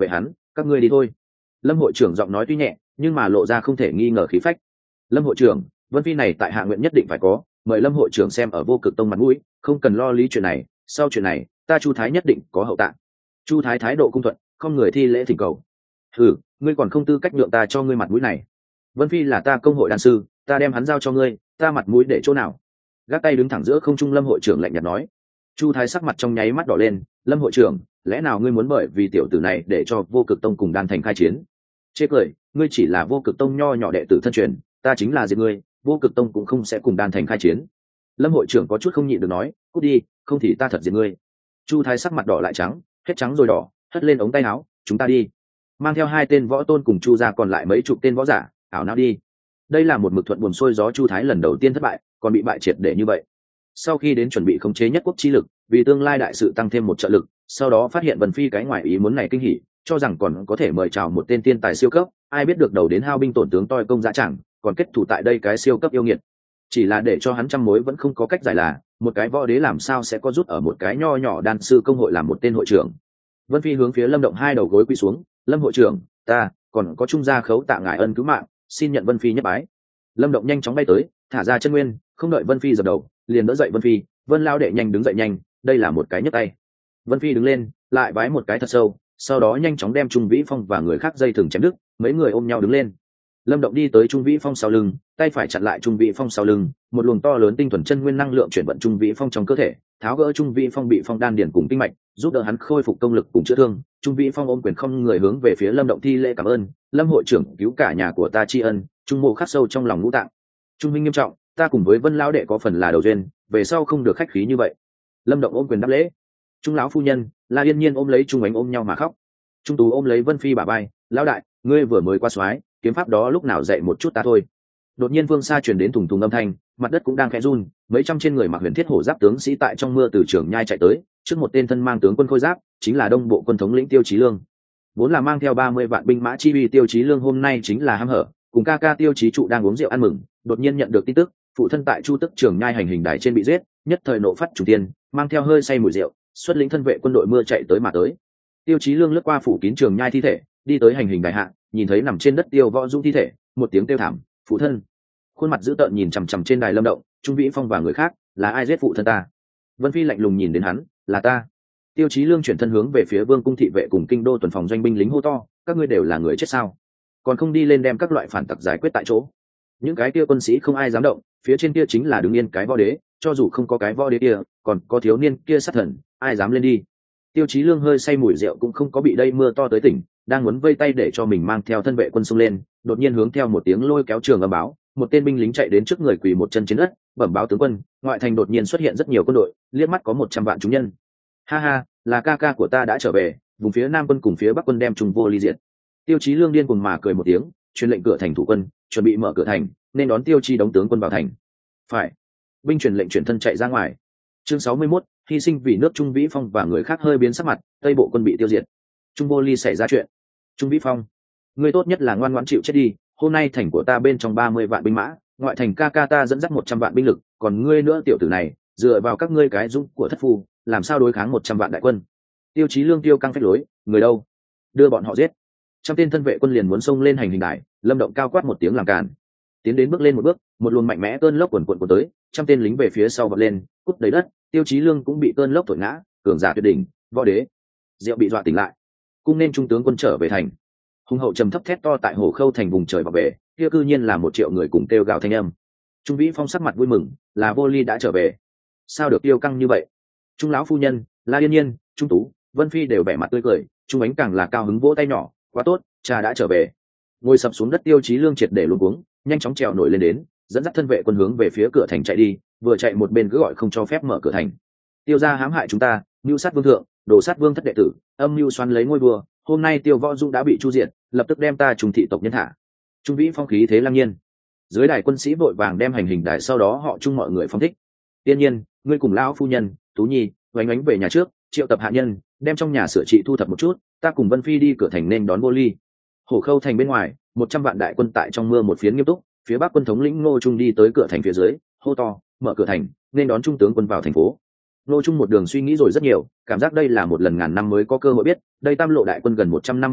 các ngươi đi thôi. Lâm hội trưởng giọng nói tuy nhẹ nhưng mà lộ ra không thể nghi ngờ khí phách. Lâm hội trưởng, vân phi này tại hạ nguyện nhất định phải có, mời Lâm hội trưởng xem ở Vô Cực Tông mặt mũi, không cần lo lý chuyện này, sau chuyện này ta Chu Thái nhất định có hậu tạng. Chu Thái thái độ cung thuận, không người thi lễ thỉnh cầu. Ừ, ngươi còn không tư cách nhượng ta cho ngươi mặt mũi này. Vân phi là ta công hội đan sư, ta đem hắn giao cho ngươi, ta mặt mũi để chỗ nào? Gác tay đứng thẳng giữa không trung Lâm hội trưởng lạnh nhạt nói. Chu Thái sắc mặt trong nháy mắt đỏ lên. Lâm hội trưởng, lẽ nào ngươi muốn bởi vì tiểu tử này để cho Vô Cực Tông cùng đan thành khai chiến? Chê cười, ngươi chỉ là Vô Cực Tông nho nhỏ đệ tử thân truyền, ta chính là diệt ngươi, Vô Cực Tông cũng không sẽ cùng đan thành khai chiến. Lâm hội trưởng có chút không nhịn được nói, cút đi, không thì ta thật diệt ngươi. Chu Thái sắc mặt đỏ lại trắng, hết trắng rồi đỏ, hất lên ống tay áo, chúng ta đi. Mang theo hai tên võ tôn cùng Chu gia còn lại mấy chục tên võ giả, ảo não đi. Đây là một mực thuận buồm xuôi gió Chu Thái lần đầu tiên thất bại, còn bị bại triệt để như vậy. Sau khi đến chuẩn bị khống chế nhất quốc chi lực, vì tương lai đại sự tăng thêm một trợ lực, sau đó phát hiện Vân Phi cái ngoài ý muốn này kinh hỉ, cho rằng còn có thể mời chào một tên tiên tài siêu cấp, ai biết được đầu đến hao binh tổn tướng toi công dã tràng, còn kết thủ tại đây cái siêu cấp yêu nghiệt. Chỉ là để cho hắn trăm mối vẫn không có cách giải là, một cái võ đế làm sao sẽ có rút ở một cái nho nhỏ đan sư công hội làm một tên hội trưởng. Vân Phi hướng phía Lâm Động hai đầu gối quỳ xuống, Lâm hội trưởng, ta còn có trung gia khấu tạ ngài ân cứu mạng, xin nhận Vân Phi nhất bái. Lâm Động nhanh chóng bay tới, thả ra chân nguyên, không đợi Vân Phi dập đầu, liền đỡ dậy Vân Phi. Vân lao đệ nhanh đứng dậy nhanh, đây là một cái nhấc tay. Vân Phi đứng lên, lại vái một cái thật sâu, sau đó nhanh chóng đem Trung Vĩ Phong và người khác dây thừng chém đứt, mấy người ôm nhau đứng lên. Lâm Động đi tới Trung Vĩ Phong sau lưng, tay phải chặn lại Trung Vĩ Phong sau lưng, một luồng to lớn tinh thuần chân nguyên năng lượng chuyển vận Trung Vĩ Phong trong cơ thể, tháo gỡ Trung Vĩ Phong bị phong đan điển cùng tinh mạch, giúp đỡ hắn khôi phục công lực cùng chữa thương. Trung Vĩ Phong ôm quyền không người hướng về phía Lâm Động thi lễ cảm ơn, Lâm hội trưởng cứu cả nhà của ta tri ân, trung mộ khắc sâu trong lòng ngũ tạng. Trung huynh nghiêm trọng, ta cùng với Vân lão đệ có phần là đầu duyên, về sau không được khách khí như vậy. Lâm Động ôm quyền đáp lễ. Trung lão phu nhân, La Yên Nhiên ôm lấy Trung Ánh ôm nhau mà khóc. Trung Tú ôm lấy Vân Phi bả vai, lão đại, ngươi vừa mới qua soái, kiếm pháp đó lúc nào dạy một chút ta thôi. Đột nhiên phương xa truyền đến thùng thùng âm thanh, mặt đất cũng đang khẽ run, mấy trăm trên người mặc huyền thiết hổ giáp tướng sĩ tại trong mưa từ trường nhai chạy tới, trước một tên thân mang tướng quân khôi giáp, chính là Đông Bộ quân thống lĩnh Tiêu Chí Lương. Vốn là mang theo ba mươi vạn binh mã chi uy Tiêu Chí Lương hôm nay chính là hăm hở, cùng ca ca Tiêu Chí trụ đang uống rượu ăn mừng, đột nhiên nhận được tin tức, phụ thân tại Chu Tức Trường nhai hành hình đài trên bị giết, nhất thời nộ phát trùng tiên, mang theo hơi say mùi rượu, xuất lĩnh thân vệ quân đội mưa chạy tới mà tới. Tiêu Chí Lương lướt qua phủ kín trường nhai thi thể, đi tới hành hình đài hạ, nhìn thấy nằm trên đất Tiêu Võ Dũng thi thể, một tiếng kêu thảm, phụ thân. Khuôn mặt dữ tợn nhìn chằm chằm trên đài Lâm Động, Trung Vĩ Phong và người khác, là ai giết phụ thân ta? Vân Phi lạnh lùng nhìn đến hắn, là ta. Tiêu Chí Lương chuyển thân hướng về phía Vương cung thị vệ cùng kinh đô tuần phòng doanh binh lính hô to, các ngươi đều là người chết sao? Còn không đi lên đem các loại phản tặc giải quyết tại chỗ. Những cái kia quân sĩ không ai dám động, phía trên kia chính là đứng yên cái võ đế, cho dù không có cái võ đế kia, còn có thiếu niên kia sát thần, ai dám lên đi? Tiêu Chí Lương hơi say mùi rượu cũng không có bị đây mưa to tới tỉnh, đang muốn vây tay để cho mình mang theo thân vệ quân xông lên, đột nhiên hướng theo một tiếng lôi kéo trường âm báo, một tên binh lính chạy đến trước người quỳ một chân trên đất, bẩm báo tướng quân, ngoại thành đột nhiên xuất hiện rất nhiều quân đội, liếc mắt có một trăm vạn chúng nhân. Ha ha, là ca ca của ta đã trở về, vùng phía Nam quân cùng phía Bắc quân đem trùng vô ly diệt. Tiêu Chí Lương điên cuồng mà cười một tiếng, truyền lệnh cửa thành thủ quân, chuẩn bị mở cửa thành, nên đón Tiêu Chi đóng tướng quân vào thành. Phải. Binh truyền lệnh chuyển thân chạy ra ngoài. Chương sáu mươi mốt, hy sinh vì nước. Trung Vĩ Phong và người khác hơi biến sắc mặt, Tây bộ quân bị tiêu diệt. Trung vô ly xảy ra chuyện. Trung Vĩ Phong, ngươi tốt nhất là ngoan ngoãn chịu chết đi, hôm nay thành của ta bên trong ba mươi vạn binh mã, ngoại thành ca ca ta dẫn dắt một trăm vạn binh lực, còn ngươi nữa tiểu tử này, dựa vào các ngươi cái dũng của thất phu, làm sao đối kháng một trăm vạn đại quân? Tiêu Chí Lương tiêu căng phách lối, người đâu? Đưa bọn họ giết. Trăm tên thân vệ quân liền muốn xông lên hành hình đài, Lâm Động cao quát một tiếng làm cản. Tiến đến bước lên một bước, một luồng mạnh mẽ cơn lốc quần quần của tới, trăm tên lính về phía sau vọt lên, cút đầy đất. Tiêu Chí Lương cũng bị cơn lốc thổi ngã, cường giả tuyệt đỉnh, võ đế. Diệu bị dọa tỉnh lại, cung nên trung tướng quân trở về thành. Hùng hậu trầm thấp thét to tại Hồ Khâu thành vùng trời bảo vệ, kia cư nhiên là một triệu người cùng kêu gào thanh âm. Trung Vĩ Phong sắc mặt vui mừng, là Vô Ly đã trở về. Sao được tiêu căng như vậy? Trung lão phu nhân, La Yên Nhiên, Trung Tú, Vân Phi đều vẻ mặt tươi cười, Trung Ánh càng là cao hứng vỗ tay nhỏ, quá tốt, cha đã trở về. Ngồi sập xuống đất Tiêu Chí Lương triệt để luống cuống, nhanh chóng trèo nổi lên đến, dẫn dắt thân vệ quân hướng về phía cửa thành chạy đi, vừa chạy một bên cứ gọi không cho phép mở cửa thành. Tiêu gia hãm hại chúng ta, mưu sát vương thượng, đổ sát vương thất đệ tử, âm mưu xoắn lấy ngôi vua, hôm nay Tiêu Võ Dũng đã bị chu diệt, lập tức đem ta trùng thị tộc nhân thả. Trung Vĩ Phong khí thế lăng nhiên, dưới đài quân sĩ vội vàng đem hành hình đài, sau đó họ chung mọi người phong thích. Tiên Nhiên, ngươi cùng lão phu nhân, Tú Nhi, oánh oánh về nhà trước, triệu tập hạ nhân, đem trong nhà sửa trị thu thập một chút, ta cùng Vân Phi đi cửa thành nên đón Vô Ly. Hổ Khâu thành bên ngoài, một trăm vạn đại quân tại trong mưa một phiến nghiêm túc, phía Bắc quân thống lĩnh Ngô Trung đi tới cửa thành phía dưới, hô to, mở cửa thành, nên đón trung tướng quân vào thành phố. Ngô Trung một đường suy nghĩ rồi rất nhiều, cảm giác đây là một lần ngàn năm mới có cơ hội biết, đây tam lộ đại quân gần một trăm năm mươi vạn,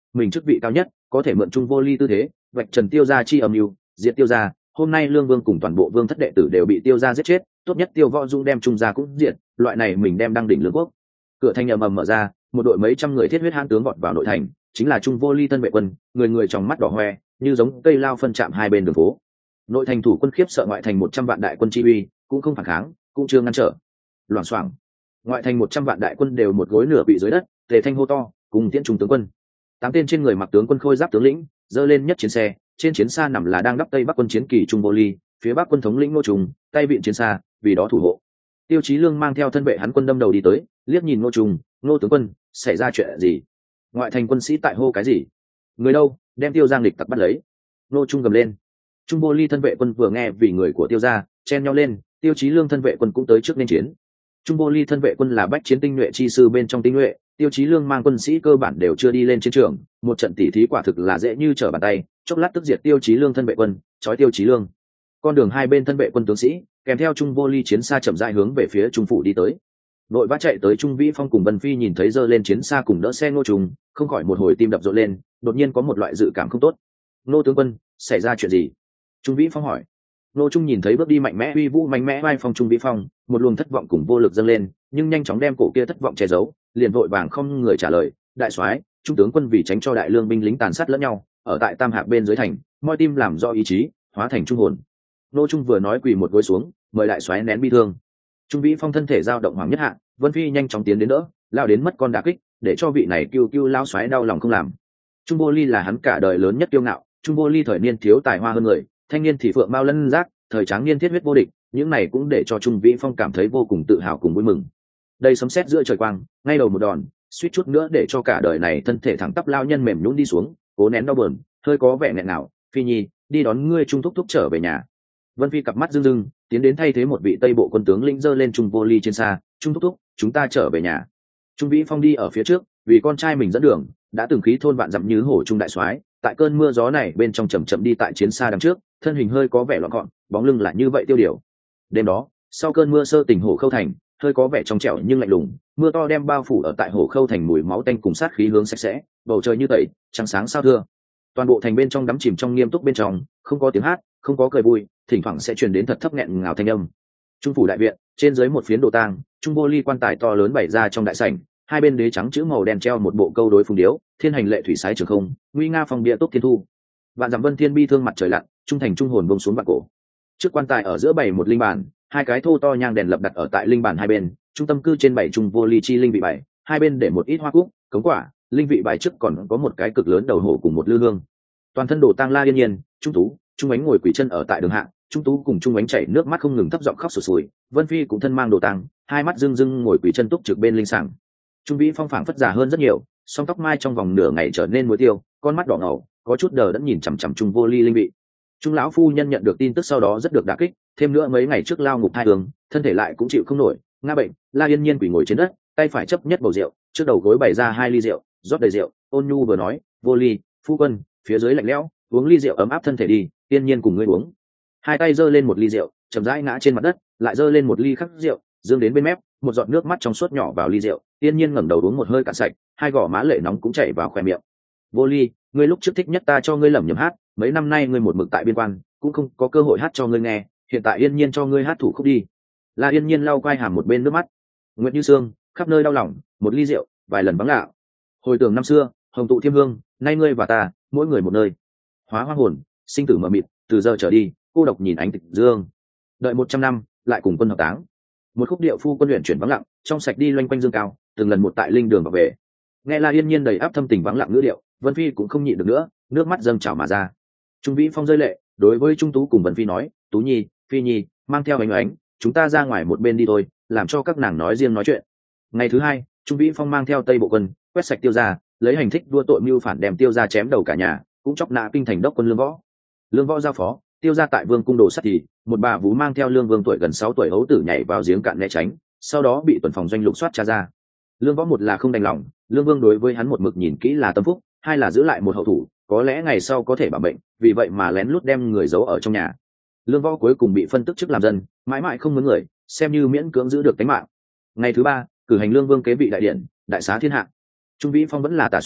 mình chức vị cao nhất, có thể mượn Trung Vô Ly tư thế vạch trần Tiêu gia chi âm mưu, diệt Tiêu gia. Hôm nay Lương Vương cùng toàn bộ vương thất đệ tử đều bị Tiêu gia giết chết, tốt nhất Tiêu Võ Dung đem Trung gia cũng diệt, loại này mình đem đăng đỉnh lương quốc. Cửa thành ầm ầm mở ra, một đội mấy trăm người thiết huyết hãn tướng vọt vào nội thành, chính là Trung Vô Ly thân vệ quân, người người trong mắt đỏ hoe, như giống cây lao phân chạm hai bên đường phố. Nội thành thủ quân khiếp sợ ngoại thành một trăm vạn đại quân chi uy, cũng không phản kháng, cũng chưa ngăn trở. Loảng xoảng, ngoại thành một trăm vạn đại quân đều một gối nửa bị dưới đất, tề thanh hô to, cùng tiễn trung tướng quân. Tám tên trên người mặc tướng quân khôi giáp tướng lĩnh, dơ lên nhất chiến xe, trên chiến xa nằm là đang đắp tây bắc quân chiến kỳ Trung Vô Ly, phía bắc quân thống lĩnh Ngô Trùng, tay viện chiến xa, vì đó thủ hộ. Tiêu Chí Lương mang theo thân vệ hắn quân đâm đầu đi tới, liếc nhìn Ngô Trùng, Ngô tướng quân, xảy ra chuyện gì? Ngoại thành quân sĩ tại hô cái gì? Người đâu, đem Tiêu Giang lịch tặc bắt lấy. Ngô Trung gầm lên. Trung Vô Ly thân vệ quân vừa nghe vì người của Tiêu gia, chen nhau lên, Tiêu Chí Lương thân vệ quân cũng tới trước nên chiến. Trung Vô Ly thân vệ quân là bách chiến tinh nhuệ chi sư bên trong tinh nhuệ, Tiêu Chí Lương mang quân sĩ cơ bản đều chưa đi lên chiến trường, một trận tỉ thí quả thực là dễ như trở bàn tay, chốc lát tức diệt Tiêu Chí Lương thân vệ quân, trói Tiêu Chí Lương. Con đường hai bên thân vệ quân tướng sĩ, kèm theo Trung Vô Ly chiến xa chậm rãi hướng về phía trung phủ đi tới. Nội vã chạy tới Trung Vĩ Phong cùng Vân Phi nhìn thấy giơ lên chiến xa cùng đỡ xe Ngô Trùng, không khỏi một hồi tim đập rộn lên, đột nhiên có một loại dự cảm không tốt. Ngô tướng quân, xảy ra chuyện gì? Trung Vĩ Phong hỏi. Ngô Trung nhìn thấy bước đi mạnh mẽ uy vũ mạnh mẽ vai phong Trung Vĩ Phong, một luồng thất vọng cùng vô lực dâng lên, nhưng nhanh chóng đem cổ kia thất vọng che giấu, liền vội vàng không người trả lời. Đại soái, Trung tướng quân vì tránh cho đại lương binh lính tàn sát lẫn nhau, ở tại Tam Hạc bên dưới thành, moi tim làm do ý chí, hóa thành trung hồn. Ngô Trung vừa nói quỳ một gối xuống, mời đại soái nén bi thương. Trung Vĩ Phong thân thể dao động hoàng nhất hạ, Vân Phi nhanh chóng tiến đến đỡ, lao đến mất con đả kích, để cho vị này kêu kêu lao soái đau lòng không làm. Trung Vô Ly là hắn cả đời lớn nhất kiêu ngạo, Trung Vô Ly thời niên thiếu tài hoa hơn người, thanh niên thì phượng mao lân giác, thời tráng niên thiết huyết vô địch, những này cũng để cho Trung Vĩ Phong cảm thấy vô cùng tự hào cùng vui mừng. Đây sấm sét giữa trời quang, ngay đầu một đòn, suýt chút nữa để cho cả đời này thân thể thẳng tắp lao nhân mềm nhũn đi xuống, cố nén đau buồn, hơi có vẻ nghẹn nào. Phi Nhi, đi đón ngươi Trung thúc thúc trở về nhà. Vân Phi cặp mắt rưng rưng, tiến đến thay thế một vị Tây bộ quân tướng lĩnh dơ lên Trung Vô Ly trên xa. Trung thúc thúc, chúng ta trở về nhà. Trung Vĩ Phong đi ở phía trước, vì con trai mình dẫn đường, đã từng khí thôn vạn dặm như hổ trung đại soái, tại cơn mưa gió này bên trong chậm chậm đi tại chiến xa đằng trước, thân hình hơi có vẻ loạn gọn, bóng lưng lại như vậy tiêu điều. Đêm đó, sau cơn mưa sơ tỉnh Hổ Khâu thành, hơi có vẻ trong trẻo nhưng lạnh lùng, mưa to đem bao phủ ở tại Hổ Khâu thành mùi máu tanh cùng sát khí hướng sạch sẽ, bầu trời như tẩy, trắng sáng sao thưa. Toàn bộ thành bên trong đắm chìm trong nghiêm túc bên trong, không có tiếng hát, không có cười vui, thỉnh thoảng sẽ truyền đến thật thấp nghẹn ngào thanh âm. Trung phủ đại viện, trên dưới một phiến đồ tang, Trung Vô Ly quan tài to lớn bày ra trong đại sảnh, hai bên đế trắng chữ màu đen treo một bộ câu đối phùng điếu, thiên hành lệ thủy sái trường không, nguy nga phong bia tốt thiên thu. Vạn dặm vân thiên bi thương mặt trời lặn, trung thành trung hồn bông xuống vạn cổ. Trước quan tài ở giữa bày một linh bàn, hai cái thô to nhang đèn lập đặt ở tại linh bàn hai bên, trung tâm cư trên bảy Trung Vô Ly chi linh vị bài, hai bên để một ít hoa cúc, cống quả, linh vị bài trước còn có một cái cực lớn đầu hổ cùng một lư hương. Toàn thân đồ tang la yên nhiên, Trung Tú, Trung Ánh ngồi quỳ chân ở tại đường hạ, Trung Tú cùng Trung Ánh chảy nước mắt không ngừng thấp giọng khóc sụt sùi, Vân Phi cũng thân mang đồ tang, hai mắt rưng rưng ngồi quỳ chân túc trực bên linh sàng. Trung Vĩ Phong phảng phất già hơn rất nhiều, song tóc mai trong vòng nửa ngày trở nên muối tiêu, con mắt đỏ ngầu, có chút đờ đẫn nhìn chằm chằm Trung Vô Ly linh vị. Trung lão phu nhân nhận được tin tức sau đó rất được đả kích, thêm nữa mấy ngày trước lao ngục thai hướng, thân thể lại cũng chịu không nổi, ngã bệnh. La Yên Nhiên quỳ ngồi trên đất, tay phải chấp nhất bầu rượu, trước đầu gối bày ra hai ly rượu, rót đầy rượu, ôn nhu vừa nói, Vô Ly, phu quân, phía dưới lạnh lẽo, uống ly rượu ấm áp thân thể đi, Yên Nhiên cùng ngươi uống. Hai tay giơ lên một ly rượu, chậm rãi ngã trên mặt đất, lại giơ lên một ly khác rượu, dương đến bên mép, một giọt nước mắt trong suốt nhỏ vào ly rượu, Yên Nhiên ngẩng đầu uống một hơi cạn sạch, hai gò má lệ nóng cũng chảy vào khóe miệng. Vô Ly, ngươi lúc trước thích nhất ta cho ngươi lẩm nhẩm hát, mấy năm nay ngươi một mực tại biên quan, cũng không có cơ hội hát cho ngươi nghe, hiện tại Yên Nhiên cho ngươi hát thủ khúc đi. La Yên Nhiên lau quai hàm một bên nước mắt. Nguyệt như sương, khắp nơi đau lòng, một ly rượu, vài lần vắng lạ. Hồi tưởng năm xưa, hồng tụ thiêm hương, nay ngươi và ta, mỗi người một nơi. Hóa hoa hồn, sinh tử mờ mịt, từ giờ trở đi, cô độc nhìn ánh tịch dương. Đợi một trăm năm, lại cùng quân hợp táng. Một khúc điệu phu quân luyện chuyển vắng lặng, trong sạch đi loanh quanh dương cao, từng lần một tại linh đường vào về. Nghe La Yên Nhiên đầy áp thâm tình vắng lặng ngữ điệu, Vân Phi cũng không nhịn được nữa, nước mắt dâng trào mà ra. Trung Vĩ Phong rơi lệ, đối với Trung Tú cùng Vân Phi nói, Tú Nhi, Phi Nhi, mang theo ánh ánh, chúng ta ra ngoài một bên đi thôi, làm cho các nàng nói riêng nói chuyện. Ngày thứ hai, Trung Vĩ Phong mang theo Tây bộ quân, quét sạch Tiêu gia, lấy hành thích đua tội mưu phản đem Tiêu gia chém đầu cả nhà, cũng chọc nạ kinh thành đốc quân Lương Võ. Lương Võ giao phó, Tiêu gia tại Vương cung đồ sắt thì, một bà vú mang theo Lương Vương tuổi gần sáu tuổi hấu tử nhảy vào giếng cạn né tránh, sau đó bị tuần phòng doanh lục soát tra ra. Lương Võ một là không đành lòng, Lương Vương đối với hắn một mực nhìn kỹ là tâm phúc, hai là giữ lại một hậu thủ, có lẽ ngày sau có thể bảo mệnh, vì vậy mà lén lút đem người giấu ở trong nhà. Lương Võ cuối cùng bị phân tức chức làm dân, mãi mãi không mướn người, xem như miễn cưỡng giữ được tính mạng. Ngày thứ ba, cử hành Lương Vương kế vị đại điện, đại xá thiên hạ. Trung Vĩ Phong vẫn là tả soái,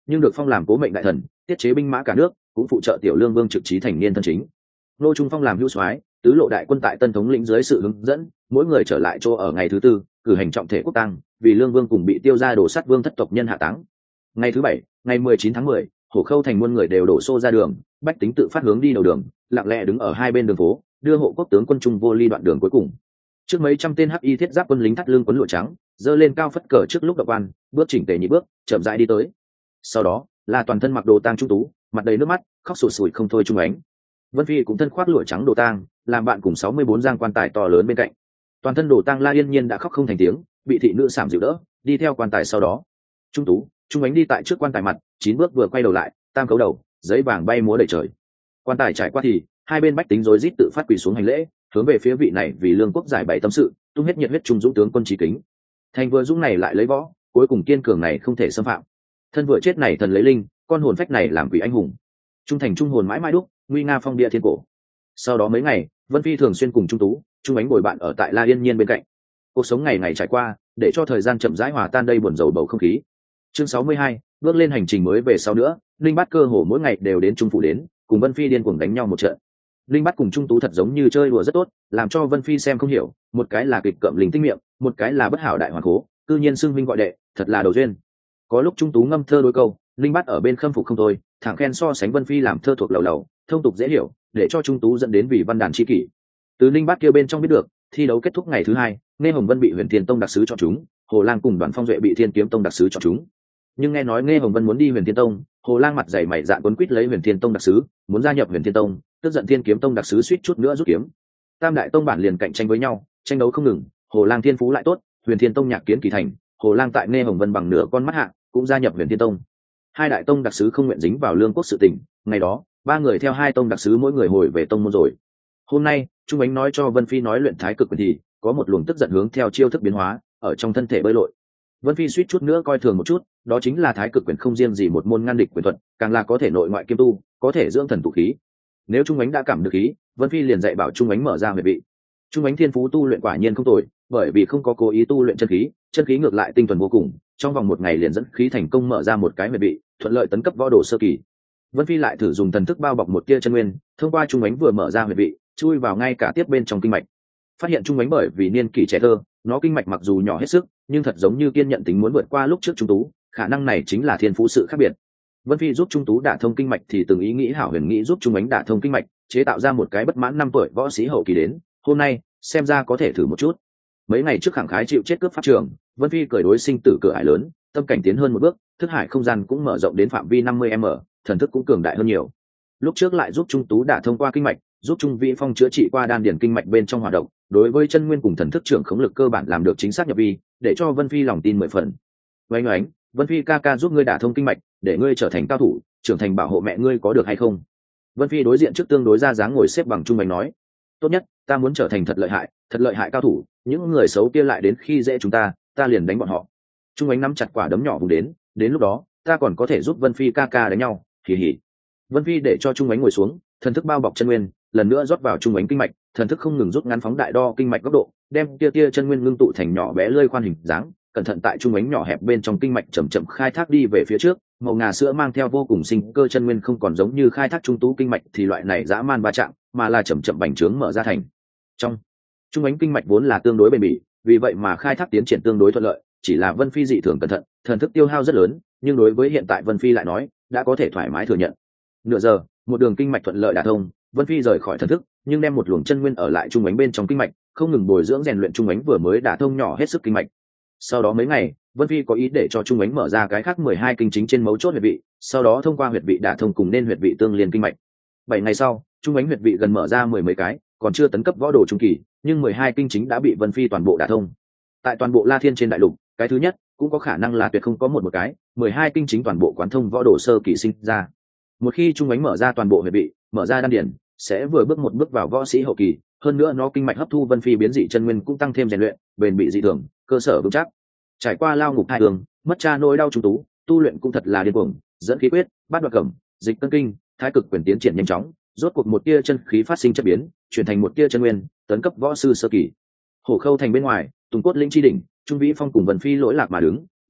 nhưng được phong làm cố mệnh đại thần, tiết chế binh mã cả nước, cũng phụ trợ tiểu lương vương trực trí thành niên thân chính. Ngô Trung Phong làm hữu soái, tứ lộ đại quân tại Tân Thống lĩnh dưới sự hướng dẫn, mỗi người trở lại chỗ ở ngày thứ tư, cử hành trọng thể quốc tang, vì lương vương cùng bị tiêu ra đổ sát vương thất tộc nhân hạ táng. Ngày thứ bảy, ngày mười chín tháng mười, Hổ Khâu thành muôn người đều đổ xô ra đường, bách tính tự phát hướng đi đầu đường, lặng lẽ đứng ở hai bên đường phố, đưa hộ quốc tướng quân Trung Vô Ly đoạn đường cuối cùng. Trước mấy trăm tên hắc y thiết giáp quân lính thắt lưng quấn lụa trắng, giơ lên cao phất cờ trước lúc động quan, bước chỉnh tề nhị bước, chậm rãi đi tới. Sau đó là toàn thân mặc đồ tang Trung Tú, mặt đầy nước mắt, khóc sụt sùi không thôi Trung Ánh. Vân Phi cũng thân khoác lụa trắng đồ tang, làm bạn cùng sáu mươi bốn giang quan tài to lớn bên cạnh. Toàn thân đồ tang La Yên Nhiên đã khóc không thành tiếng, bị thị nữ sảm dịu đỡ, đi theo quan tài sau đó. Trung Tú, Trung Ánh đi tại trước quan tài mặt, chín bước vừa quay đầu lại, tam cấu đầu, giấy vàng bay múa đầy trời. Quan tài trải qua thì hai bên bách tính rối rít tự phát quỳ xuống hành lễ, hướng về phía vị này vì lương quốc giải bày tâm sự, tung hết nhiệt huyết trung dũng tướng quân trí kính. Thành vừa dũng này lại lấy võ, cuối cùng kiên cường này không thể xâm phạm. Thân vừa chết này thần lấy linh, con hồn phách này làm quỷ anh hùng. Trung thành trung hồn mãi mãi đúc, nguy nga phong địa thiên cổ. Sau đó mấy ngày, Vân Phi thường xuyên cùng Trung Tú, Trung Ánh bồi bạn ở tại La Yên Nhiên bên cạnh. Cuộc sống ngày ngày trải qua, để cho thời gian chậm rãi hòa tan đây buồn rầu bầu không khí. Chương sáu mươi hai, bước lên hành trình mới về sau nữa, Linh Bát cơ hồ mỗi ngày đều đến Trung phủ đến, cùng Vân Phi điên cuồng đánh nhau một trận. Linh Bát cùng Trung Tú thật giống như chơi đùa rất tốt, làm cho Vân Phi xem không hiểu, một cái là kịch cợm linh tinh miệng, một cái là bất hảo đại hoàn cố, cư nhiên xưng huynh gọi đệ, thật là đầu duyên. Có lúc Trung Tú ngâm thơ đối câu, Linh Bát ở bên khâm phục không thôi, thẳng khen so sánh Vân Phi làm thơ thuộc lầu lầu, thông tục dễ hiểu, để cho Trung Tú dẫn đến vì văn đàn chi kỷ. Từ Linh Bát kia bên trong biết được, thi đấu kết thúc ngày thứ hai, Nghe Hồng Vân bị Huyền Thiên Tông đặc sứ chọn chúng, Hồ Lang cùng Đoàn Phong Duệ bị Thiên Kiếm Tông đặc sứ chọn chúng. Nhưng nghe nói Nghe Hồng Vân muốn đi Huyền Thiên Tông, Hồ Lang mặt dày mày dạn quấn quýt lấy Huyền Thiên Tông đặc sứ, muốn gia nhập Huyền Thiên Tông, tức giận Thiên Kiếm Tông đặc sứ suýt chút nữa rút kiếm. Tam đại tông bản liền cạnh tranh với nhau, tranh đấu không ngừng, Hồ Lang thiên phú lại tốt, Huyền Thiên Tông nhạc kiến kỳ thành, Hồ Lang tại Nghe Hồng Vân bằng nửa con mắt hạ, cũng gia nhập Huyền Thiên Tông. Hai đại tông đặc sứ không nguyện dính vào lương quốc sự tình, ngày đó, ba người theo hai tông đặc sứ mỗi người hồi về tông môn rồi. Hôm nay, Trung Ánh nói cho Vân Phi nói luyện thái cực quyền thì có một luồng tức giận hướng theo chiêu thức biến hóa ở trong thân thể bơi lội. Vân Phi suýt chút nữa coi thường một chút, đó chính là thái cực quyền không riêng gì một môn ngăn địch quyền thuật, càng là có thể nội ngoại kiêm tu, có thể dưỡng thần tụ khí. Nếu Trung Ánh đã cảm được khí, Vân Phi liền dạy bảo Trung Ánh mở ra huyệt vị. Trung Ánh thiên phú tu luyện quả nhiên không tồi, bởi vì không có cố ý tu luyện chân khí, chân khí ngược lại tinh thuần vô cùng, trong vòng một ngày liền dẫn khí thành công mở ra một cái huyệt vị, thuận lợi tấn cấp võ đồ sơ kỳ. Vân Phi lại thử dùng thần thức bao bọc một tia chân nguyên, thông qua Trung Ánh vừa mở ra huyệt vị, chui vào ngay cả tiếp bên trong kinh mạch. Phát hiện Trung Ánh bởi vì niên kỷ trẻ thơ, nó kinh mạch mặc dù nhỏ hết sức, nhưng thật giống như kiên nhận tính muốn vượt qua lúc trước Trung Tú, khả năng này chính là thiên phú sự khác biệt. Vân Phi giúp Trung Tú đả thông kinh mạch thì từng ý nghĩ hảo huyền nghĩ giúp Trung Ánh đả thông kinh mạch, chế tạo ra một cái bất mãn năm tuổi võ sĩ hậu kỳ đến, hôm nay xem ra có thể thử một chút. Mấy ngày trước khẳng khái chịu chết cướp pháp trường, Vân Phi cởi đối sinh tử cửa ải lớn, tâm cảnh tiến hơn một bước, thức hải không gian cũng mở rộng đến phạm vi năm mươi mét, thần thức cũng cường đại hơn nhiều. Lúc trước lại giúp Trung Tú đả thông qua kinh mạch, giúp Trung Vĩ Phong chữa trị qua đan điển kinh mạch bên trong hoạt động, đối với chân nguyên cùng thần thức trưởng khống lực cơ bản làm được chính xác nhập vi, để cho Vân Phi lòng tin mười phần. Oanh oánh, Vân Phi ca ca giúp ngươi đả thông kinh mạch, để ngươi trở thành cao thủ, trưởng thành bảo hộ mẹ ngươi có được hay không? Vân Phi đối diện trước tương đối ra dáng ngồi xếp bằng trung bành nói, tốt nhất, ta muốn trở thành thật lợi hại, thật lợi hại cao thủ, những người xấu kia lại đến khi dễ chúng ta, ta liền đánh bọn họ. Trung bành nắm chặt quả đấm nhỏ vùng đến, đến lúc đó, ta còn có thể giúp Vân Phi ca ca đánh nhau, hỉ hỉ. Vân Phi để cho Trung bành ngồi xuống, thần thức bao bọc chân nguyên, lần nữa rót vào Trung bành kinh mạch, thần thức không ngừng rút ngắn phóng đại đo kinh mạch góc độ, đem tia tia chân nguyên ngưng tụ thành nhỏ bé lơi khoan hình dáng, cẩn thận tại Trung bành nhỏ hẹp bên trong kinh mạch chậm chậm khai thác đi về phía trước, màu ngà sữa mang theo vô cùng sinh cơ chân nguyên không còn giống như khai thác trung tú kinh mạch thì loại này dã man va chạm, mà là chậm chậm bành trướng mở ra thành. Trong Trung bành kinh mạch vốn là tương đối bền bỉ, vì vậy mà khai thác tiến triển tương đối thuận lợi, chỉ là Vân Phi dị thường cẩn thận, thần thức tiêu hao rất lớn, nhưng đối với hiện tại Vân Phi lại nói, đã có thể thoải mái thừa nhận. Nửa giờ, một đường kinh mạch thuận lợi đả thông, Vân Phi rời khỏi thần thức, nhưng đem một luồng chân nguyên ở lại trung bành bên trong kinh mạch, không ngừng bồi dưỡng rèn luyện trung bành vừa mới đả thông nhỏ hết sức kinh mạch. Sau đó mấy ngày, Vân Phi có ý để cho trung bành mở ra cái khác mười hai kinh chính trên mấu chốt huyệt vị, sau đó thông qua huyệt vị đả thông cùng nên huyệt vị tương liên kinh mạch. Bảy ngày sau, trung bành huyệt vị gần mở ra mười mấy cái, còn chưa tấn cấp võ đồ trung kỳ, nhưng mười hai kinh chính đã bị Vân Phi toàn bộ đả thông. Tại toàn bộ La Thiên trên đại lục, cái thứ nhất cũng có khả năng là tuyệt không có một một cái, mười hai kinh chính toàn bộ quán thông võ đồ sơ kỳ sinh ra. Một khi trung bành mở ra toàn bộ huyệt vị, mở ra đan điển, sẽ vừa bước một bước vào võ sĩ hậu kỳ, hơn nữa nó kinh mạch hấp thu Vân Phi biến dị chân nguyên cũng tăng thêm rèn luyện, bền bị dị thường, cơ sở vững chắc. Trải qua lao ngục hai đường, mất cha nỗi đau trung tú, tu luyện cũng thật là điên cuồng, dẫn khí quyết, bát đoạt cẩm, dịch cân kinh, thái cực quyền tiến triển nhanh chóng, rốt cuộc một tia chân khí phát sinh chất biến, chuyển thành một tia chân nguyên, tấn cấp võ sư sơ kỳ. Hổ Khâu thành bên ngoài, Tùng Cốt lĩnh chi đỉnh, Trung Vĩ Phong cùng Vân Phi lỗi lạc mà đứng,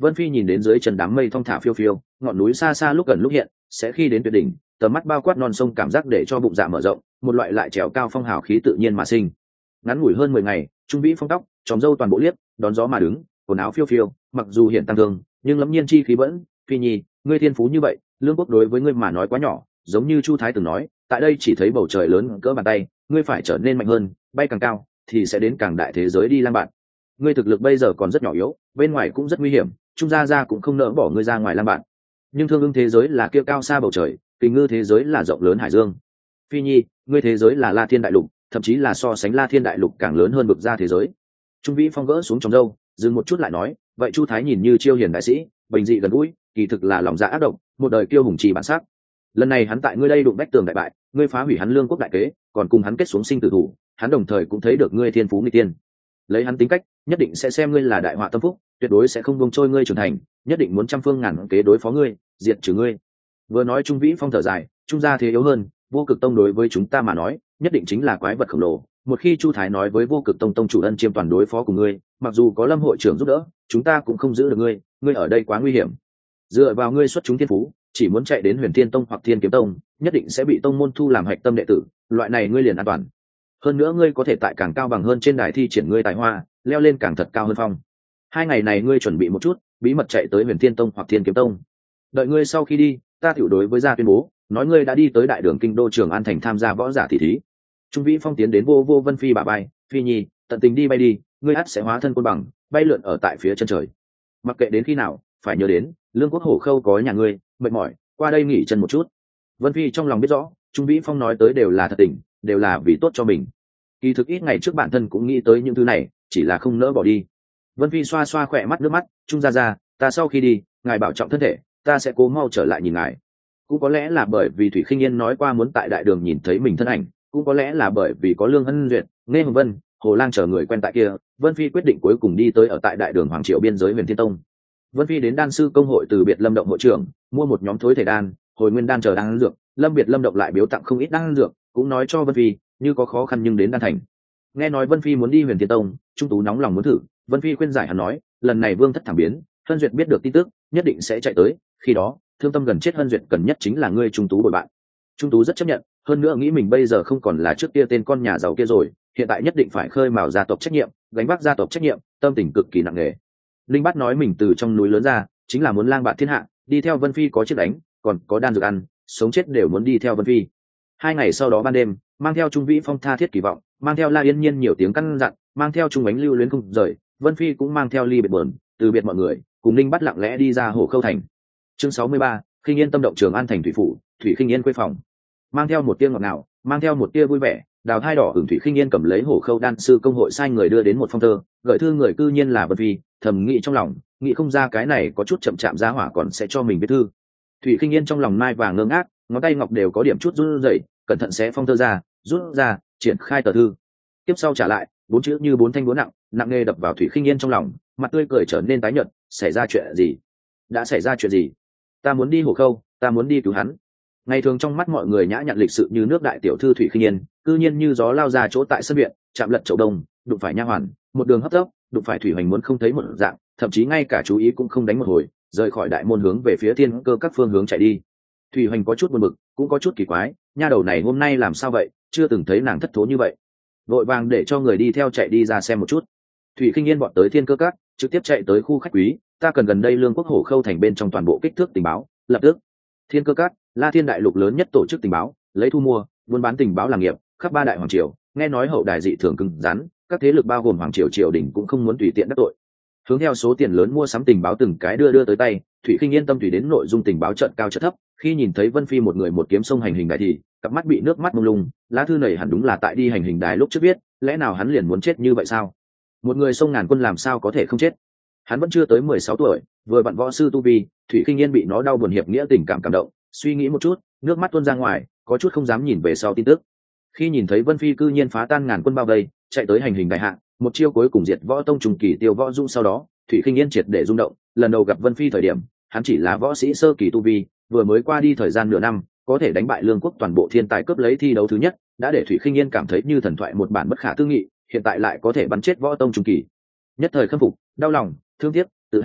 Vân Phi nhìn đến dưới chân đám mây thong thả phiêu phiêu, ngọn núi xa xa lúc gần lúc hiện, sẽ khi đến tuyệt đỉnh, tầm mắt bao quát non sông cảm giác để cho bụng dạ mở rộng, một loại lại trèo cao phong hào khí tự nhiên mà sinh. Ngắn ngủi hơn mười ngày, trung vĩ phong tóc, tròm râu toàn bộ liếc, đón gió mà đứng, quần áo phiêu phiêu, mặc dù hiện tăng thương, nhưng lẫm nhiên chi khí vẫn. Phi nhi, ngươi thiên phú như vậy, lương quốc đối với ngươi mà nói quá nhỏ, giống như Chu Thái từng nói, tại đây chỉ thấy bầu trời lớn cỡ bàn tay, ngươi phải trở nên mạnh hơn, bay càng cao, thì sẽ đến càng đại thế giới đi lang bạn. Ngươi thực lực bây giờ còn rất nhỏ yếu, bên ngoài cũng rất nguy hiểm, Trung gia gia cũng không nỡ bỏ ngươi ra ngoài lang bạn. Nhưng thương ưng thế giới là kia cao xa bầu trời, kình ngư thế giới là rộng lớn hải dương. Phi nhi, ngươi thế giới là La Thiên đại lục, thậm chí là so sánh La Thiên đại lục càng lớn hơn vực ra thế giới. Trung vĩ phong gỡ xuống trong râu, dừng một chút lại nói, vậy Chu Thái nhìn như chiêu hiền đại sĩ, bình dị gần gũi, kỳ thực là lòng dạ ác độc, một đời kiêu hùng trì bản sắc. Lần này hắn tại ngươi đây đụng bách tường đại bại, ngươi phá hủy hắn lương quốc đại kế, còn cùng hắn kết xuống sinh tử thủ, hắn đồng thời cũng thấy được ngươi thiên phú nghịch tiên. Lấy hắn tính cách, nhất định sẽ xem ngươi là đại họa tâm phúc, tuyệt đối sẽ không buông trôi ngươi trưởng thành, nhất định muốn trăm phương ngàn kế đối phó ngươi, diệt trừ ngươi. Vừa nói Trung vĩ phong thở dài, Trung gia thế yếu hơn, vô cực tông đối với chúng ta mà nói, nhất định chính là quái vật khổng lồ. Một khi Chu Thái nói với vô cực tông tông chủ ân chiêm toàn đối phó cùng ngươi, mặc dù có Lâm hội trưởng giúp đỡ, chúng ta cũng không giữ được ngươi, ngươi ở đây quá nguy hiểm. Dựa vào ngươi xuất chúng thiên phú, chỉ muốn chạy đến Huyền Thiên tông hoặc Thiên Kiếm tông, nhất định sẽ bị tông môn thu làm hạch tâm đệ tử, loại này ngươi liền an toàn. Hơn nữa ngươi có thể tại càng cao bằng hơn trên đài thi triển ngươi tài hoa, leo lên càng thật cao hơn phong. Hai ngày này ngươi chuẩn bị một chút, bí mật chạy tới Huyền Thiên tông hoặc Thiên Kiếm tông. Đợi ngươi sau khi đi, ta tiểu đối với gia tuyên bố, nói ngươi đã đi tới đại đường kinh đô Trường An thành tham gia võ giả tỷ thí. Trung vĩ phong tiến đến vô vô Vân Phi bà bay, Phi nhi, tận tình đi bay đi, ngươi ắt sẽ hóa thân côn bằng, bay lượn ở tại phía chân trời. Mặc kệ đến khi nào, phải nhớ đến, lương quốc hổ khâu có nhà ngươi, mệt mỏi, qua đây nghỉ chân một chút. Vân Phi trong lòng biết rõ, Trung vĩ phong nói tới đều là thật tình, đều là vì tốt cho mình. Kỳ thực ít ngày trước bản thân cũng nghĩ tới những thứ này, chỉ là không nỡ bỏ đi. Vân Phi xoa xoa khỏe mắt nước mắt, Trung gia gia, ta sau khi đi, ngài bảo trọng thân thể, ta sẽ cố mau trở lại nhìn ngài. Cũng có lẽ là bởi vì Thủy Khinh Yên nói qua muốn tại đại đường nhìn thấy mình thân ảnh, cũng có lẽ là bởi vì có Lương Hân Duyệt, Nghe Hồng Vân, Hồ Lang chờ người quen tại kia, Vân Phi quyết định cuối cùng đi tới ở tại đại đường Hoàng Triều biên giới Huyền Thiên tông. Vân Phi đến đan sư công hội từ Biệt Lâm động hội trưởng, mua một nhóm thối thể đan, hồi nguyên đan chờ đan dược, Lâm Biệt Lâm động lại biếu tặng không ít đan dược, cũng nói cho Vân Phi, như có khó khăn nhưng đến đan thành. Nghe nói Vân Phi muốn đi Huyền Thiên tông, Trung Tú nóng lòng muốn thử, Vân Phi khuyên giải hắn nói, lần này Vương thất thảm biến, Hân Duyệt biết được tin tức, nhất định sẽ chạy tới, khi đó, thương tâm gần chết Hân Duyệt cần nhất chính là ngươi Trung Tú bồi bạn. Trung Tú rất chấp nhận, hơn nữa nghĩ mình bây giờ không còn là trước kia tên con nhà giàu kia rồi, hiện tại nhất định phải khơi mào gia tộc trách nhiệm, gánh vác gia tộc trách nhiệm, tâm tình cực kỳ nặng nề. Linh Bát nói mình từ trong núi lớn ra, chính là muốn lang bạt thiên hạ, đi theo Vân Phi có chiếc đánh, còn có đan dược ăn, sống chết đều muốn đi theo Vân Phi. Hai ngày sau đó ban đêm, mang theo Trung Vĩ Phong tha thiết kỳ vọng, mang theo La Yên Nhiên nhiều tiếng căn dặn, mang theo Trung Ánh lưu luyến không rời, Vân Phi cũng mang theo ly biệt buồn, từ biệt mọi người, cùng Linh Bát lặng lẽ đi ra Hồ Khâu thành. Chương sáu mươi ba, Khinh Yên tâm động Trường An thành thủy phủ, Thủy Khinh Yên quê phòng. Mang theo một tia ngọt ngào, mang theo một tia vui vẻ, đào thai đỏ ửng Thủy Khinh Yên cầm lấy Hồ Khâu đan sư công hội sai người đưa đến một phong thơ, gửi thư người cư nhiên là Vân Phi, thầm nghĩ trong lòng, nghĩ không ra cái này có chút chậm chạm giá hỏa còn sẽ cho mình viết thư. Thủy Khinh Yên trong lòng mai vàng ngơ ngác, ngón tay ngọc đều có điểm chút run rẩy, cẩn thận xé phong thơ ra, rút ra, triển khai tờ thư. Tiếp sau trả lại, bốn chữ như bốn thanh búa nặng, nặng nề đập vào Thủy Khinh Yên trong lòng, mặt tươi cười trở nên tái nhợt, xảy ra chuyện gì? Đã xảy ra chuyện gì? Ta muốn đi Hồ Khâu, ta muốn đi cứu hắn. Ngày thường trong mắt mọi người nhã nhặn lịch sự như nước đại tiểu thư Thủy Khinh Yên, cư nhiên như gió lao ra chỗ tại sân viện, chạm lật chậu đông, đụng phải nha hoàn, một đường hấp tốc, đụng phải Thủy Hoành muốn không thấy một dạng, thậm chí ngay cả chú ý cũng không đánh một hồi, rời khỏi đại môn hướng về phía thiên cơ các phương hướng chạy đi. Thủy Hoành có chút buồn bực, cũng có chút kỳ quái, nha đầu này hôm nay làm sao vậy, chưa từng thấy nàng thất thố như vậy. Vội vàng để cho người đi theo chạy đi ra xem một chút. Thủy Khinh Yên bọn tới thiên cơ các, trực tiếp chạy tới khu khách quý, ta cần gần đây Lương quốc Hổ Khâu thành bên trong toàn bộ kích thước tình báo, lập tức. Thiên cơ các, La Thiên đại lục lớn nhất tổ chức tình báo, lấy thu mua, buôn bán tình báo làm nghiệp, khắp ba đại hoàng triều, nghe nói hậu đài dị thường cứng rắn, các thế lực bao gồm hoàng triều triều đình cũng không muốn tùy tiện đắc tội. Hướng theo số tiền lớn mua sắm tình báo từng cái đưa đưa tới tay, Thủy Khinh Yên tâm tùy đến nội dung tình báo trận cao trận thấp, khi nhìn thấy Vân Phi một người một kiếm sông hành hình đài thì, cặp mắt bị nước mắt mông lung, lá thư này hẳn đúng là tại đi hành hình đài lúc trước viết, lẽ nào hắn liền muốn chết như vậy sao? Một người sông ngàn quân làm sao có thể không chết? Hắn vẫn chưa tới mười sáu tuổi, vừa vặn võ sư tu vi, Thủy Khinh Yên bị nó đau buồn hiệp nghĩa tình cảm cảm động, suy nghĩ một chút, nước mắt tuôn ra ngoài, có chút không dám nhìn về sau tin tức. Khi nhìn thấy Vân Phi cư nhiên phá tan ngàn quân bao vây, chạy tới hành hình đại hạ, một chiêu cuối cùng diệt võ tông trùng kỳ tiêu võ dung sau đó, Thủy Khinh Yên triệt để rung động, lần đầu gặp Vân Phi thời điểm, hắn chỉ là võ sĩ sơ kỳ tu vi, vừa mới qua đi thời gian nửa năm, có thể đánh bại Lương quốc toàn bộ thiên tài cướp lấy thi đấu thứ nhất, đã để Thủy Khinh Yên cảm thấy như thần thoại một bản bất khả tư nghị, hiện tại lại có thể bắn chết võ tông trùng kỳ. Nhất thời khâm phục, đau lòng, thương tiếc, tự hào,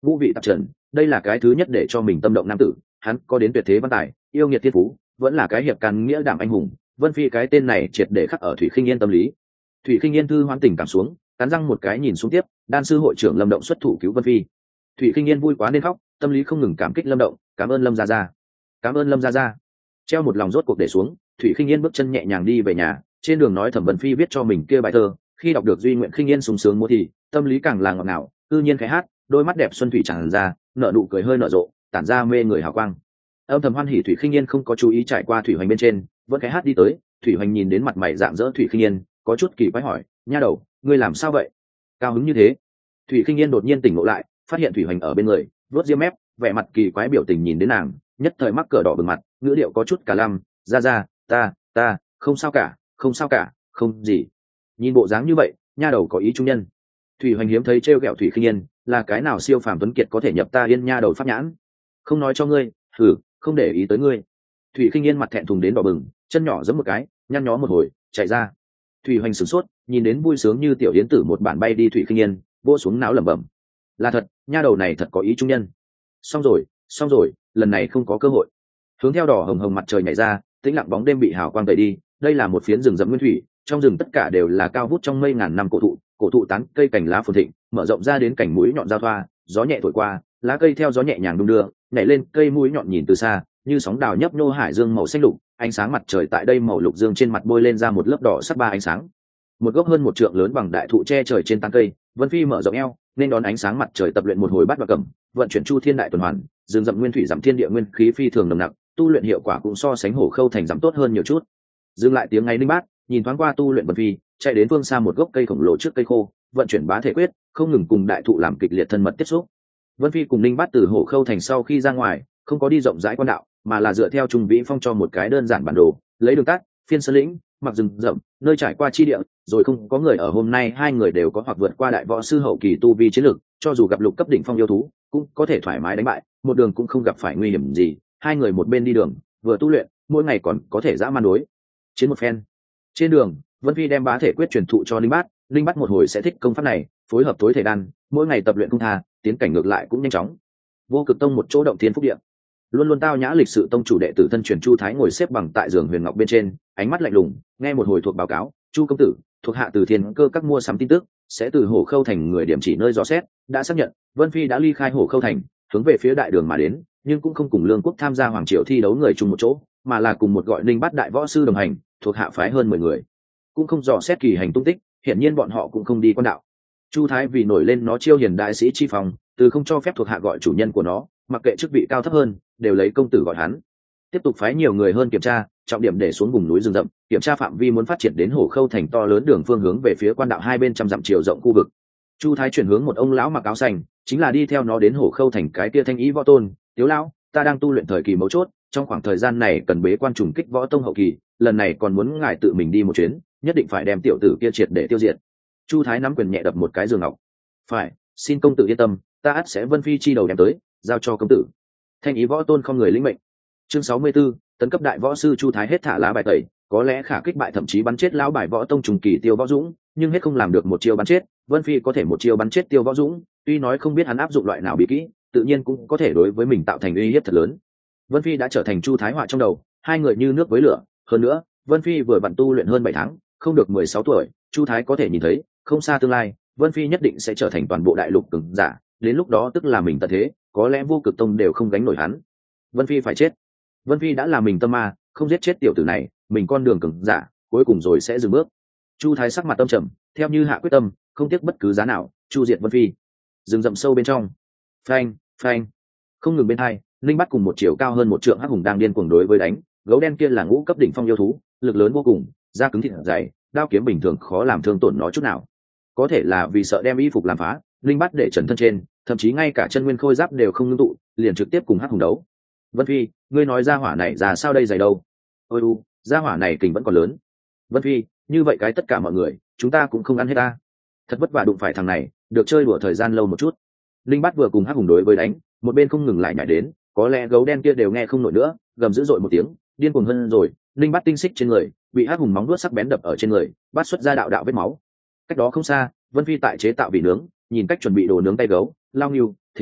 vũ vị tạp trần, đây là cái thứ nhất để cho mình tâm động nam tử. Hắn có đến tuyệt thế văn tài, yêu nghiệt thiên phú, vẫn là cái hiệp can nghĩa đảm anh hùng. Vân Phi cái tên này triệt để khắc ở Thủy Khinh Yên tâm lý. Thủy Khinh Yên thư hoán tình cảm xuống, cắn răng một cái nhìn xuống tiếp, đan sư hội trưởng Lâm Động xuất thủ cứu Vân Phi. Thủy Khinh Yên vui quá nên khóc, tâm lý không ngừng cảm kích Lâm Động, cảm ơn Lâm gia gia, cảm ơn Lâm gia gia. Treo một lòng rốt cuộc để xuống, Thủy Khinh Yên bước chân nhẹ nhàng đi về nhà. Trên đường nói Thẩm Vân Phi viết cho mình kia bài thơ, khi đọc được Duy Nguyện Khinh Yên sung sướng múa thì tâm lý càng là ngọt ngào, tự nhiên khẽ hát, đôi mắt đẹp xuân thủy tràn ra, nở nụ cười hơi nở rộ, tản ra mê người hào quang. Âm thầm hoan hỉ Thủy Khinh Yên không có chú ý trải qua Thủy Hoành bên trên, vẫn khẽ hát đi tới. Thủy Hoành nhìn đến mặt mày rạng rỡ Thủy Khinh Yên, có chút kỳ quái hỏi, nha đầu, ngươi làm sao vậy, cao hứng như thế? Thủy Khinh Yên đột nhiên tỉnh ngộ lại, phát hiện Thủy Hoành ở bên người, vuốt ria mép, vẻ mặt kỳ quái biểu tình nhìn đến nàng, nhất thời mắc cỡ đỏ bừng mặt, ngữ điệu có chút cả lăm, ra ra, ta, ta, không sao cả, không sao cả, không gì. Nhìn bộ dáng như vậy, nha đầu có ý trung nhân. Thủy Hoành hiếm thấy trêu ghẹo Thủy Khinh Yên, là cái nào siêu phàm tuấn kiệt có thể nhập ta Yên nha đầu pháp nhãn? Không nói cho ngươi, thử, không để ý tới ngươi. Thủy Khinh Yên mặt thẹn thùng đến đỏ bừng, chân nhỏ giẫm một cái, nhăn nhó một hồi, chạy ra. Thủy Hoành sửng sốt, nhìn đến vui sướng như tiểu yến tử một bản bay đi Thủy Khinh Yên, vỗ xuống não lẩm bẩm, là thật, nha đầu này thật có ý trung nhân. Xong rồi, xong rồi, lần này không có cơ hội. Hướng theo đỏ hồng hồng mặt trời nhảy ra, tĩnh lặng bóng đêm bị hào quang tẩy đi. Đây là một phiến rừng rậm nguyên thủy, trong rừng tất cả đều là cao vút trong mây ngàn năm cổ thụ, cổ thụ tán cây cành lá phồn thịnh, mở rộng ra đến cành mũi nhọn giao thoa, gió nhẹ thổi qua, lá cây theo gió nhẹ nhàng đung đưa, nhảy lên cây mũi nhọn nhìn từ xa, như sóng đào nhấp nhô hải dương màu xanh lục, ánh sáng mặt trời tại đây màu lục dương trên mặt bôi lên ra một lớp đỏ sắc ba ánh sáng. Một gốc hơn một trượng lớn bằng đại thụ che trời trên tán cây, Vân Phi mở rộng eo, nên đón ánh sáng mặt trời tập luyện một hồi bát và cẩm, vận chuyển chu thiên đại tuần hoàn, rừng rậm nguyên thủy giảm thiên địa nguyên khí phi thường nồng nặc, tu luyện hiệu quả cũng so sánh hổ khâu thành giảm tốt hơn nhiều chút. Dừng lại tiếng ngáy linh bát, nhìn thoáng qua tu luyện Vân Phi, chạy đến phương xa một gốc cây khổng lồ trước cây khô, vận chuyển bá thể quyết, không ngừng cùng đại thụ làm kịch liệt thân mật tiếp xúc. Vân Phi cùng Linh Bát từ hổ khâu thành sau khi ra ngoài, không có đi rộng rãi quan đạo, mà là dựa theo Trung Vĩ Phong cho một cái đơn giản bản đồ, lấy đường tắt, phiên sơn lĩnh, mặc rừng rậm, nơi trải qua chi địa, rồi không có người ở hôm nay hai người đều có hoặc vượt qua đại võ sư hậu kỳ tu vi chiến lực, cho dù gặp lục cấp đỉnh phong yêu thú, cũng có thể thoải mái đánh bại, một đường cũng không gặp phải nguy hiểm gì, hai người một bên đi đường, vừa tu luyện, mỗi ngày còn có thể dã man đối chiến một phen. Trên đường, Vân Phi đem bá thể quyết truyền thụ cho Linh Bát, Linh Bát một hồi sẽ thích công pháp này, phối hợp tối thể đan, mỗi ngày tập luyện không tha, tiến cảnh ngược lại cũng nhanh chóng. Vô Cực Tông một chỗ động thiên phúc địa, luôn luôn tao nhã lịch sự tông chủ đệ tử thân truyền Chu Thái ngồi xếp bằng tại giường huyền ngọc bên trên, ánh mắt lạnh lùng, nghe một hồi thuộc báo cáo, Chu công tử, thuộc hạ từ Thiên Cơ các mua sắm tin tức, sẽ từ Hổ Khâu thành người điểm chỉ nơi rõ xét, đã xác nhận, Vân Phi đã ly khai Hổ Khâu thành, hướng về phía đại đường mà đến, nhưng cũng không cùng Lương Quốc tham gia hoàng triều thi đấu người chung một chỗ, mà là cùng một gọi Linh Bát đại võ sư đồng hành, thuộc hạ phái hơn mười người, cũng không dò xét kỳ hành tung tích, hiển nhiên bọn họ cũng không đi quan đạo. Chu Thái vì nổi lên nó chiêu hiền đại sĩ chi phòng, từ không cho phép thuộc hạ gọi chủ nhân của nó, mặc kệ chức vị cao thấp hơn, đều lấy công tử gọi hắn. Tiếp tục phái nhiều người hơn kiểm tra, trọng điểm để xuống vùng núi rừng rậm, kiểm tra phạm vi muốn phát triển đến Hổ Khâu thành to lớn đường phương hướng về phía quan đạo hai bên trăm dặm chiều rộng khu vực. Chu Thái chuyển hướng một ông lão mặc áo xanh, chính là đi theo nó đến Hổ Khâu thành cái kia thanh ý võ tôn, Tiếu lão, ta đang tu luyện thời kỳ mấu chốt, trong khoảng thời gian này cần bế quan trùng kích võ tông hậu kỳ, lần này còn muốn ngài tự mình đi một chuyến, nhất định phải đem tiểu tử kia triệt để tiêu diệt. Chu Thái nắm quyền nhẹ đập một cái giường ngọc, phải, xin công tử yên tâm, ta ắt sẽ Vân Phi chi đầu đem tới, giao cho công tử. Thanh ý võ tôn không người lĩnh mệnh. Chương sáu mươi 64, tấn cấp đại võ sư Chu Thái hết thả lá bài tẩy, có lẽ khả kích bại thậm chí bắn chết lão bài võ tông trùng kỳ Tiêu Võ Dũng, nhưng hết không làm được một chiêu bắn chết. Vân Phi có thể một chiêu bắn chết Tiêu Võ Dũng, tuy nói không biết hắn áp dụng loại nào bí kỹ, tự nhiên cũng có thể đối với mình tạo thành uy hiếp thật lớn. Vân Phi đã trở thành Chu Thái họa trong đầu, hai người như nước với lửa. Hơn nữa, Vân Phi vừa vặn tu luyện hơn bảy tháng, không được mười sáu tuổi, Chu Thái có thể nhìn thấy, không xa tương lai, Vân Phi nhất định sẽ trở thành toàn bộ đại lục cường giả, đến lúc đó tức là mình tận thế, có lẽ Vô Cực Tông đều không gánh nổi hắn. Vân Phi phải chết. Vân Phi đã là mình tâm ma, không giết chết tiểu tử này, mình con đường cường giả, cuối cùng rồi sẽ dừng bước. Chu Thái sắc mặt tâm trầm, theo như hạ quyết tâm, không tiếc bất cứ giá nào, chu diệt Vân Phi. Rừng rậm sâu bên trong, phanh, phanh, không ngừng bên hai, Linh Bắt cùng một chiều cao hơn một trượng hắc hùng đang điên cuồng đối với đánh, gấu đen kia là ngũ cấp đỉnh phong yêu thú, lực lớn vô cùng, da cứng thịt dày, đao kiếm bình thường khó làm thương tổn nó chút nào. Có thể là vì sợ đem y phục làm phá, Linh Bắt để trần thân trên, thậm chí ngay cả chân nguyên khôi giáp đều không ngưng tụ, liền trực tiếp cùng hắc hùng đấu. Vân Phi, ngươi nói ra hỏa này ra sao đây dày đâu? Ôi u, ra hỏa này kình vẫn còn lớn. Vân Phi, như vậy cái tất cả mọi người, chúng ta cũng không ăn hết ta. Thật vất vả đụng phải thằng này, được chơi đùa thời gian lâu một chút. Linh Bát vừa cùng hắc hùng đối với đánh, một bên không ngừng lại nhảy đến, có lẽ gấu đen kia đều nghe không nổi nữa, gầm dữ dội một tiếng, điên cuồng hơn rồi. Linh Bát tinh xích trên người, bị hắc hùng móng vuốt sắc bén đập ở trên người, bắt xuất ra đạo đạo vết máu. Cách đó không xa, Vân Phi tại chế tạo vị nướng, nhìn cách chuẩn bị đồ nướng tay gấu, lao nghiêu, thế nào,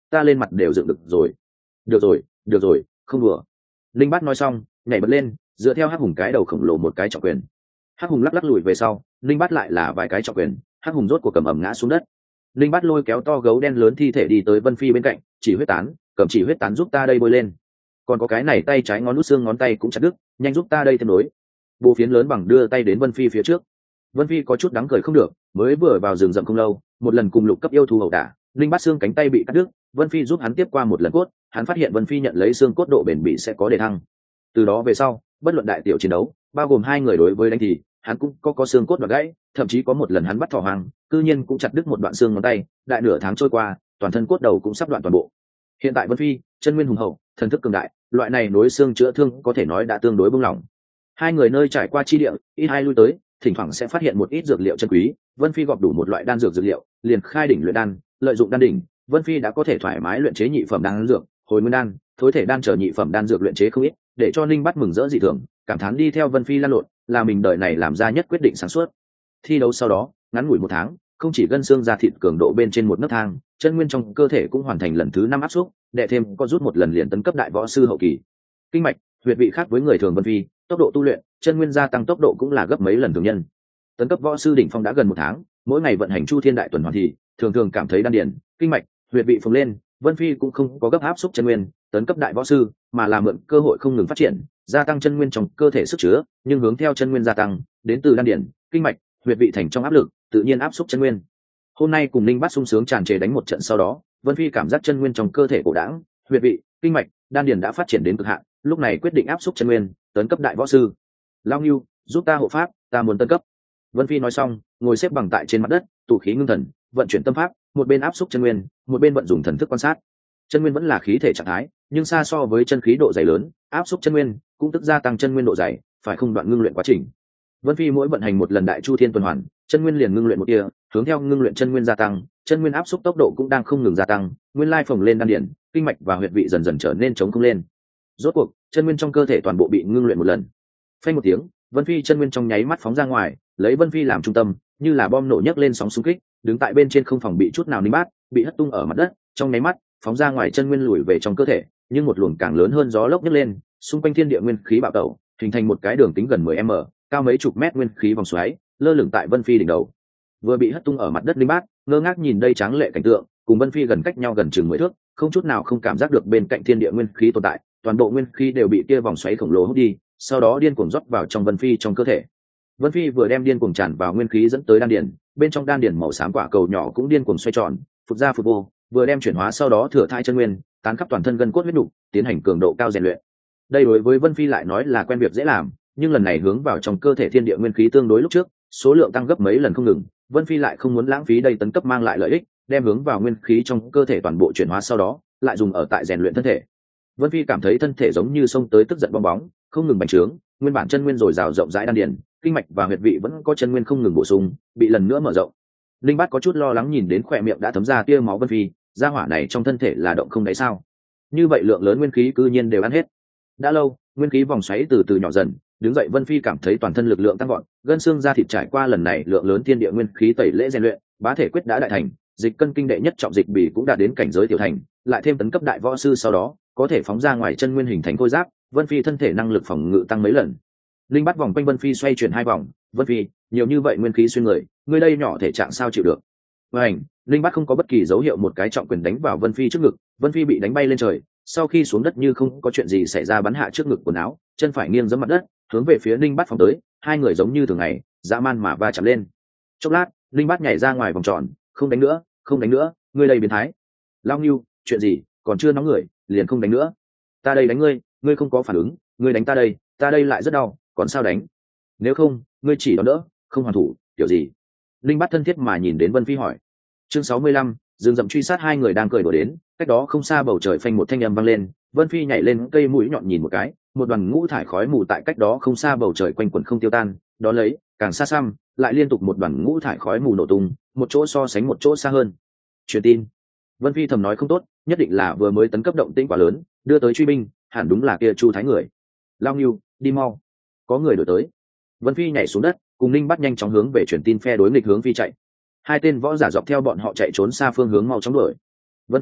ta lên mặt đều dựng được rồi. Được rồi, được rồi, không đùa. Linh Bát nói xong nhảy bật lên, dựa theo Hắc Hùng cái đầu khổng lồ một cái trọng quyền. Hắc Hùng lắc lắc lùi về sau, Linh Bát lại là vài cái trọng quyền, Hắc Hùng rốt cuộc cầm ẩm ngã xuống đất. Linh Bát lôi kéo to gấu đen lớn thi thể đi tới Vân Phi bên cạnh, chỉ huyết tán, cầm chỉ huyết tán giúp ta đây bôi lên. Còn có cái này tay trái ngón nút xương ngón tay cũng chặt đứt, nhanh giúp ta đây thêm nối. Bộ phiến lớn bằng đưa tay đến Vân Phi phía trước. Vân Phi có chút đáng cười không được, mới vừa vào rừng rậm không lâu, một lần cùng lục cấp yêu thú ẩu đả, Linh Bát xương cánh tay bị cắt đứt, Vân Phi giúp hắn tiếp qua một lần cốt, hắn phát hiện Vân Phi nhận lấy xương cốt độ bền bỉ sẽ có đề thăng. Từ đó về sau, bất luận đại tiểu chiến đấu, bao gồm hai người đối với đánh thì, hắn cũng có có xương cốt đoạt gãy, thậm chí có một lần hắn bắt thỏ hoàng, cư nhiên cũng chặt đứt một đoạn xương ngón tay, đại nửa tháng trôi qua, toàn thân cốt đầu cũng sắp đoạn toàn bộ. Hiện tại Vân Phi, chân nguyên hùng hậu, thần thức cường đại, loại này nối xương chữa thương có thể nói đã tương đối bông lỏng. Hai người nơi trải qua chi địa, ít hai lui tới, thỉnh thoảng sẽ phát hiện một ít dược liệu chân quý, Vân Phi gọp đủ một loại đan dược dược liệu, liền khai đỉnh luyện đan, lợi dụng đan đỉnh, Vân Phi đã có thể thoải mái luyện chế nhị phẩm đan dược, hồi nguyên đan, thối thể đan trở nhị phẩm đan dược luyện chế không ít, để cho Ninh Bát mừng rỡ dị thường, cảm thán đi theo Vân Phi lan lộn, là mình đời này làm ra nhất quyết định sáng suốt. Thi đấu sau đó, ngắn ngủi một tháng, không chỉ gân xương da thịt cường độ bên trên một nấc thang, chân nguyên trong cơ thể cũng hoàn thành lần thứ năm áp xúc, đệ thêm có rút một lần liền tấn cấp đại võ sư hậu kỳ. Kinh mạch, huyệt vị khác với người thường Vân Phi, tốc độ tu luyện, chân nguyên gia tăng tốc độ cũng là gấp mấy lần thường nhân. Tấn cấp võ sư đỉnh phong đã gần một tháng, mỗi ngày vận hành chu thiên đại tuần hoàn thì, thường thường cảm thấy đan điền, kinh mạch, huyệt vị phồng lên, Vân Phi cũng không có gấp áp xúc chân nguyên, tấn cấp đại võ sư, mà là mượn cơ hội không ngừng phát triển, gia tăng chân nguyên trong cơ thể sức chứa, nhưng hướng theo chân nguyên gia tăng, đến từ đan điền, kinh mạch, huyệt vị thành trong áp lực, tự nhiên áp xúc chân nguyên. Hôm nay cùng Linh Bát sung sướng tràn trề đánh một trận sau đó, Vân Phi cảm giác chân nguyên trong cơ thể cổ đãng, huyệt vị, kinh mạch, đan điền đã phát triển đến cực hạn, lúc này quyết định áp xúc chân nguyên, tấn cấp đại võ sư. Lao Ngưu, giúp ta hộ pháp, ta muốn tấn cấp. Vân Phi nói xong, ngồi xếp bằng tại trên mặt đất, tụ khí ngưng thần, vận chuyển tâm pháp, một bên áp xúc chân nguyên, một bên vận dụng thần thức quan sát. Chân nguyên vẫn là khí thể trạng thái, nhưng xa so với chân khí độ dày lớn, áp xúc chân nguyên cũng tức gia tăng chân nguyên độ dày, phải không đoạn ngưng luyện quá trình. Vân Phi mỗi vận hành một lần đại chu thiên tuần hoàn, chân nguyên liền ngưng luyện một tia, hướng theo ngưng luyện chân nguyên gia tăng, chân nguyên áp xúc tốc độ cũng đang không ngừng gia tăng, nguyên lai phồng lên đan điền, kinh mạch và huyệt vị dần dần trở nên chống không lên. Rốt cuộc, chân nguyên trong cơ thể toàn bộ bị ngưng luyện một lần. Phanh một tiếng, Vân Phi chân nguyên trong nháy mắt phóng ra ngoài, lấy Vân Phi làm trung tâm, như là bom nổ nhấc lên sóng xung kích, đứng tại bên trên không phòng bị chút nào Ninh Bát, bị hất tung ở mặt đất, trong nháy mắt, phóng ra ngoài chân nguyên lùi về trong cơ thể, nhưng một luồng càng lớn hơn gió lốc nhấc lên, xung quanh thiên địa nguyên khí bạo tẩu, hình thành một cái đường kính gần mười mét, cao mấy chục mét nguyên khí vòng xoáy, lơ lửng tại Vân Phi đỉnh đầu. Vừa bị hất tung ở mặt đất Ninh Bát, ngơ ngác nhìn đây tráng lệ cảnh tượng, cùng Vân Phi gần cách nhau gần chừng mười thước, không chút nào không cảm giác được bên cạnh thiên địa nguyên khí tồn tại, toàn bộ nguyên khí đều bị kia vòng xoáy khổng lồ hút đi, sau đó điên cuồng rót vào trong Vân Phi trong cơ thể. Vân Phi vừa đem điên cuồng tràn vào nguyên khí dẫn tới đan điền, bên trong đan điền màu xám quả cầu nhỏ cũng điên cuồng xoay tròn, phụt ra phụt vô, vừa đem chuyển hóa sau đó thừa thai chân nguyên, tán khắp toàn thân gân cốt huyết nục, tiến hành cường độ cao rèn luyện. Đây đối với Vân Phi lại nói là quen việc dễ làm, nhưng lần này hướng vào trong cơ thể thiên địa nguyên khí tương đối lúc trước, số lượng tăng gấp mấy lần không ngừng, Vân Phi lại không muốn lãng phí đây tấn cấp mang lại lợi ích, đem hướng vào nguyên khí trong cơ thể toàn bộ chuyển hóa sau đó, lại dùng ở tại rèn luyện thân thể. Vân Phi cảm thấy thân thể giống như sông tới tức giận bong bóng, không ngừng bành trướng, nguyên bản chân nguyên dồi dào rộng rãi đan điền, kinh mạch và huyệt vị vẫn có chân nguyên không ngừng bổ sung, bị lần nữa mở rộng. Linh Bát có chút lo lắng nhìn đến khỏe miệng đã thấm ra tia máu Vân Phi, gia hỏa này trong thân thể là động không đáy sao? Như vậy lượng lớn nguyên khí cư nhiên đều ăn hết. Đã lâu, nguyên khí vòng xoáy từ từ nhỏ dần, đứng dậy Vân Phi cảm thấy toàn thân lực lượng tăng gọn, gân xương da thịt trải qua lần này lượng lớn thiên địa nguyên khí tẩy lễ rèn luyện, bá thể quyết đã đại thành, dịch cân kinh đệ nhất trọng dịch bỉ cũng đạt đến cảnh giới tiểu thành, lại thêm tấn cấp đại võ sư sau đó, có thể phóng ra ngoài chân nguyên hình thành khôi giáp, Vân Phi thân thể năng lực phòng ngự tăng mấy lần. Linh Bát vòng quanh Vân Phi xoay chuyển hai vòng, Vân Phi, nhiều như vậy nguyên khí xuyên người, ngươi đây nhỏ thể trạng sao chịu được? Vành, Linh Bát không có bất kỳ dấu hiệu một cái trọng quyền đánh vào Vân Phi trước ngực, Vân Phi bị đánh bay lên trời, sau khi xuống đất như không có chuyện gì xảy ra bắn hạ trước ngực quần áo, chân phải nghiêng giẫm mặt đất, hướng về phía Linh Bát phóng tới, hai người giống như thường ngày, dã man mà va chạm lên. Chốc lát, Linh Bát nhảy ra ngoài vòng tròn, không đánh nữa, không đánh nữa, ngươi đây biến thái. Lao Ngưu, chuyện gì, còn chưa nóng người, liền không đánh nữa. Ta đây đánh ngươi, ngươi không có phản ứng, ngươi đánh ta đây, ta đây lại rất đau, còn sao đánh? Nếu không, ngươi chỉ đón đỡ, không hoàn thủ, kiểu gì? Linh Bát thân thiết mà nhìn đến Vân Phi hỏi. Chương sáu mươi lăm, rừng rậm truy sát hai người đang cười đùa đến, cách đó không xa bầu trời phanh một thanh âm vang lên, Vân Phi nhảy lên cây mũi nhọn nhìn một cái, một đoàn ngũ thải khói mù tại cách đó không xa bầu trời quanh quẩn không tiêu tan, đó lấy, càng xa xăm, lại liên tục một đoàn ngũ thải khói mù nổ tung, một chỗ so sánh một chỗ xa hơn. Truyền tin. Vân Phi thầm nói không tốt, nhất định là vừa mới tấn cấp động tĩnh quá lớn, đưa tới truy binh, hẳn đúng là kia Chu Thái người. Lao Ngưu, đi mau, có người đổi tới. Vân Phi nhảy xuống đất, cùng Ninh Bắt nhanh chóng hướng về truyền tin phe đối nghịch hướng phi chạy. Hai tên võ giả dọc theo bọn họ chạy trốn xa phương hướng mau chóng đuổi. Vân Phi,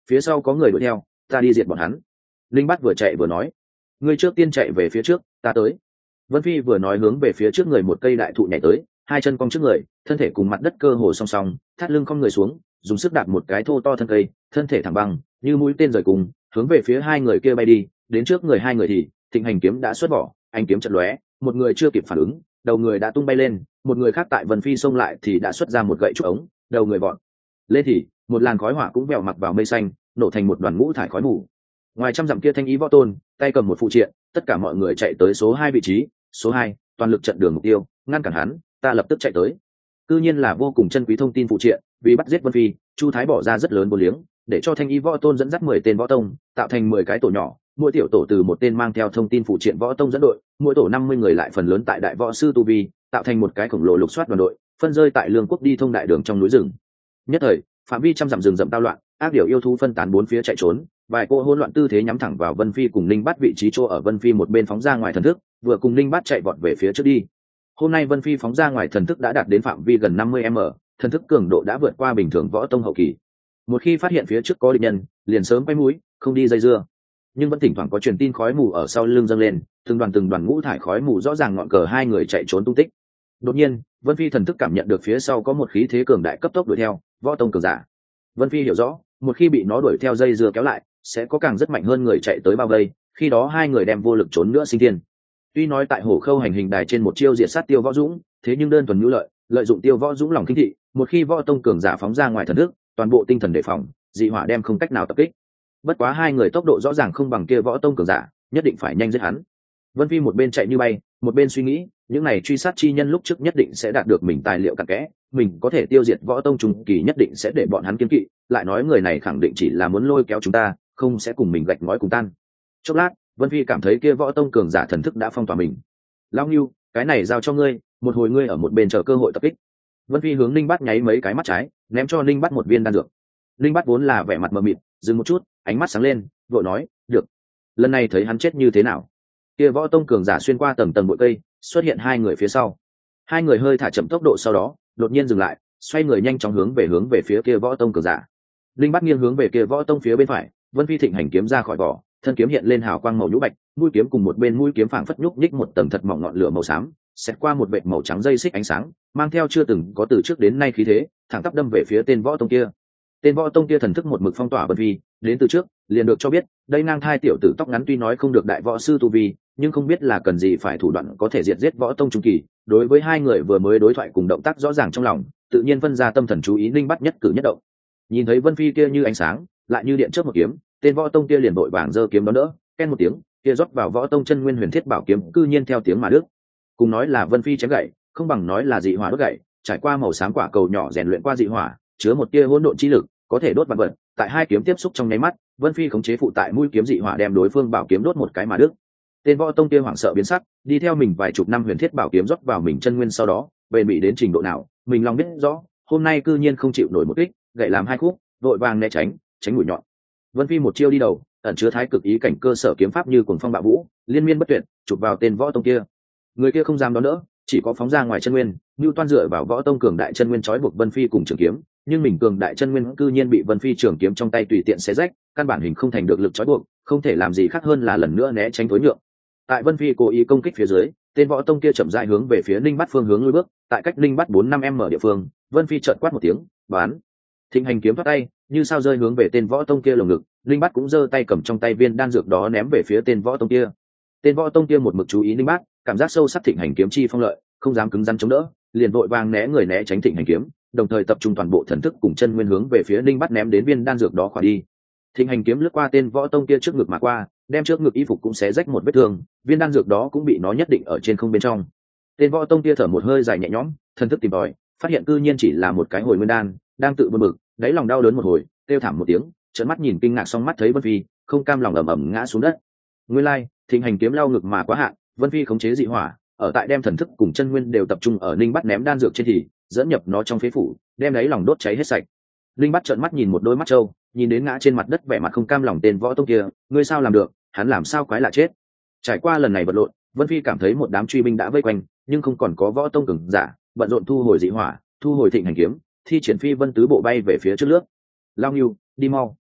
phía sau có người đuổi theo, ta đi diệt bọn hắn. Linh Bát vừa chạy vừa nói, ngươi trước tiên chạy về phía trước, ta tới. Vân Phi vừa nói hướng về phía trước người một cây đại thụ nhảy tới, hai chân cong trước người, thân thể cùng mặt đất cơ hồ song song, thắt lưng cong người xuống, dùng sức đạp một cái thô to thân cây, thân thể thẳng băng, như mũi tên rời cùng, hướng về phía hai người kia bay đi. Đến trước người hai người thì Thịnh Hành kiếm đã xuất vỏ, anh kiếm chật lóe, một người chưa kịp phản ứng, đầu người đã tung bay lên, một người khác tại Vân Phi xông lại thì đã xuất ra một gậy trúc ống, đầu người vọt lên thì một làn khói hỏa cũng vèo mặc vào mây xanh, nổ thành một đoàn ngũ thải khói mù. Ngoài trăm dặm kia Thanh Ý Võ Tôn tay cầm một phụ triện, tất cả mọi người chạy tới số hai vị trí. Số hai, toàn lực trận đường mục tiêu, ngăn cản hắn, ta lập tức chạy tới. Cư nhiên là vô cùng chân quý thông tin phụ triện, vì bắt giết Vân Phi, Chu Thái bỏ ra rất lớn vô liếng, để cho Thanh Ý Võ Tôn dẫn dắt mười tên võ tông, tạo thành mười cái tổ nhỏ, mỗi tiểu tổ từ một tên mang theo thông tin phụ triện võ tông dẫn đội, mỗi tổ năm mươi người lại phần lớn tại đại võ sư tu vi, tạo thành một cái khổng lồ lục soát đoàn đội, phân rơi tại Lương Quốc đi thông đại đường trong núi rừng. Nhất thời, phạm vi trăm dặm rừng rậm tao loạn, ác điểu yêu thú phân tán bốn phía chạy trốn, vài cô hỗn loạn tư thế nhắm thẳng vào Vân Phi cùng Linh Bát vị trí chỗ ở. Vân Phi một bên phóng ra ngoài thần thức, vừa cùng Linh Bát chạy vọt về phía trước đi. Hôm nay Vân Phi phóng ra ngoài thần thức đã đạt đến phạm vi gần năm mươi mét, thần thức cường độ đã vượt qua bình thường võ tông hậu kỳ. Một khi phát hiện phía trước có địch nhân, liền sớm quay mũi, không đi dây dưa. Nhưng vẫn thỉnh thoảng có truyền tin khói mù ở sau lưng dâng lên, từng đoàn từng đoàn ngũ thải khói mù rõ ràng ngọn cờ hai người chạy trốn tung tích. Đột nhiên, Vân Phi thần thức cảm nhận được phía sau có một khí thế cường đại cấp tốc đuổi theo, võ tông cường giả. Vân Phi hiểu rõ, một khi bị nó đuổi theo dây dưa kéo lại, sẽ có càng rất mạnh hơn người chạy tới bao vây, khi đó hai người đem vô lực trốn nữa sinh thiên. Tuy nói tại Hổ Khâu hành hình đài trên một chiêu diệt sát Tiêu Võ Dũng, thế nhưng đơn thuần nhu lợi, lợi dụng Tiêu Võ Dũng lòng kinh thị, một khi võ tông cường giả phóng ra ngoài thần thức, toàn bộ tinh thần đề phòng, dị hỏa đem không cách nào tập kích. Bất quá hai người tốc độ rõ ràng không bằng kia võ tông cường giả, nhất định phải nhanh giết hắn. Vân Phi một bên chạy như bay, một bên suy nghĩ, những này truy sát chi nhân lúc trước nhất định sẽ đạt được mình tài liệu cặn kẽ, mình có thể tiêu diệt võ tông trung kỳ nhất định sẽ để bọn hắn kiên kỵ, lại nói người này khẳng định chỉ là muốn lôi kéo chúng ta, không sẽ cùng mình gạch ngói cùng tan. Chốc lát, Vân Phi cảm thấy kia võ tông cường giả thần thức đã phong tỏa mình. Lão Ngưu, cái này giao cho ngươi, một hồi ngươi ở một bên chờ cơ hội tập kích. Vân Phi hướng Linh Bát nháy mấy cái mắt trái, ném cho Linh Bát một viên đan dược. Linh Bát vốn là vẻ mặt mờ mịt, dừng một chút, ánh mắt sáng lên, vội nói, "Được." Lần này thấy hắn chết như thế nào? Kia võ tông cường giả xuyên qua tầng tầng bụi cây, xuất hiện hai người phía sau. Hai người hơi thả chậm tốc độ, sau đó đột nhiên dừng lại, xoay người nhanh chóng hướng về hướng về phía kia võ tông cường giả. Linh Bát nghiêng hướng về kia võ tông phía bên phải, Vân Phi thịnh hành kiếm ra khỏi vỏ, thân kiếm hiện lên hào quang màu nhũ bạch, mũi kiếm cùng một bên mũi kiếm phảng phất nhúc nhích một tầng thật mỏng ngọn lửa màu xám, xẹt qua một vệt màu trắng dây xích ánh sáng, mang theo chưa từng có từ trước đến nay khí thế, thẳng tắp đâm về phía tên võ tông kia. Tên võ tông kia thần thức một mực phong tỏa Vân Phi, đến từ trước liền được cho biết, đây ngang thai tiểu tử tóc ngắn tuy nói không được đại võ sư tu vi, nhưng không biết là cần gì phải thủ đoạn có thể diệt giết võ tông trung kỳ. Đối với hai người vừa mới đối thoại cùng động tác rõ ràng trong lòng, tự nhiên phân ra tâm thần chú ý Linh Bát nhất cử nhất động. Nhìn thấy Vân Phi kia như ánh sáng, lại như điện chớp một kiếm, tên võ tông kia liền vội vàng giơ kiếm đón đỡ, ken một tiếng, kia rót vào võ tông chân nguyên huyền thiết bảo kiếm cư nhiên theo tiếng mà đứt. Cùng nói là Vân Phi chém gậy, không bằng nói là dị hỏa đốt gậy, trải qua màu xám quả cầu nhỏ rèn luyện qua dị hỏa, chứa một tia hỗn độn chi lực, có thể đốt vạn vật. Tại hai kiếm tiếp xúc trong nháy mắt, Vân Phi khống chế phụ tại mũi kiếm dị hỏa đem đối phương bảo kiếm đốt một cái mà đứt. Tên võ tông kia hoảng sợ biến sắc, đi theo mình vài chục năm huyền thiết bảo kiếm rót vào mình chân nguyên, sau đó bền bị đến trình độ nào, mình lòng biết rõ, hôm nay cư nhiên không chịu nổi một kích, gậy làm hai khúc, vội vàng né tránh, tránh mũi nhọn. Vân Phi một chiêu đi đầu, ẩn chứa thái cực ý cảnh cơ sở kiếm pháp như cuồng phong bạo vũ, liên miên bất tuyệt, chụp vào tên võ tông kia. Người kia không dám đón đỡ, chỉ có phóng ra ngoài chân nguyên, như toan dựa vào võ tông cường đại chân nguyên trói buộc Vân Phi cùng trường kiếm, nhưng mình cường đại chân nguyên cư nhiên bị Vân Phi trường kiếm trong tay tùy tiện xé rách, căn bản hình không thành được lực trói buộc, không thể làm gì khác hơn là lần nữa né tránh tối nhượng. Tại Vân Phi cố ý công kích phía dưới, tên võ tông kia chậm rãi hướng về phía Linh Bát phương hướng lùi bước, tại cách Linh Bát bốn năm m địa phương, Vân Phi chợt quát một tiếng, "Bán!" Thịnh hành kiếm thoát tay, như sao rơi hướng về tên võ tông kia lồng ngực, Linh Bát cũng giơ tay cầm trong tay viên đan dược đó ném về phía tên võ tông kia. Tên võ tông kia một mực chú ý Linh Bát, cảm giác sâu sắc thịnh hành kiếm chi phong lợi, không dám cứng rắn chống đỡ, liền vội vàng né người né tránh thịnh hành kiếm, đồng thời tập trung toàn bộ thần thức cùng chân nguyên hướng về phía Linh Bát ném đến viên đan dược đó khỏa đi. Thịnh hành kiếm lướt qua tên võ tông kia trước ngực mà qua, đem trước ngực y phục cũng xé rách một vết thương, viên đan dược đó cũng bị nó nhất định ở trên không bên trong. Tên võ tông kia thở một hơi dài nhẹ nhõm, thần thức tìm tòi, phát hiện cư nhiên chỉ là một cái hồi nguyên đan, đang tự buồn bực, đáy lòng đau đớn một hồi, kêu thảm một tiếng, trợn mắt nhìn kinh ngạc, xong mắt thấy Vân Phi, không cam lòng ầm ầm ngã xuống đất. Nguyên lai, like, thịnh hành kiếm lao ngực mà quá hạn, Vân Phi khống chế dị hỏa, ở tại đem thần thức cùng chân nguyên đều tập trung ở Linh Bát ném đan dược trên thì dẫn nhập nó trong phế phủ, đem đáy lòng đốt cháy hết sạch. Linh Bát trợn mắt nhìn một đôi mắt trâu, nhìn đến ngã trên mặt đất vẻ mặt không cam lòng tên võ tông kia, ngươi sao làm được, hắn làm sao quái lạ chết. Trải qua lần này vật lộn, Vân Phi cảm thấy một đám truy binh đã vây quanh, nhưng không còn có võ tông cường giả, bận rộn thu hồi dị hỏa, thu hồi thịnh hành kiếm, thi triển phi vân tứ bộ bay về phía trước nước. Lao Nghiêu, đi mau.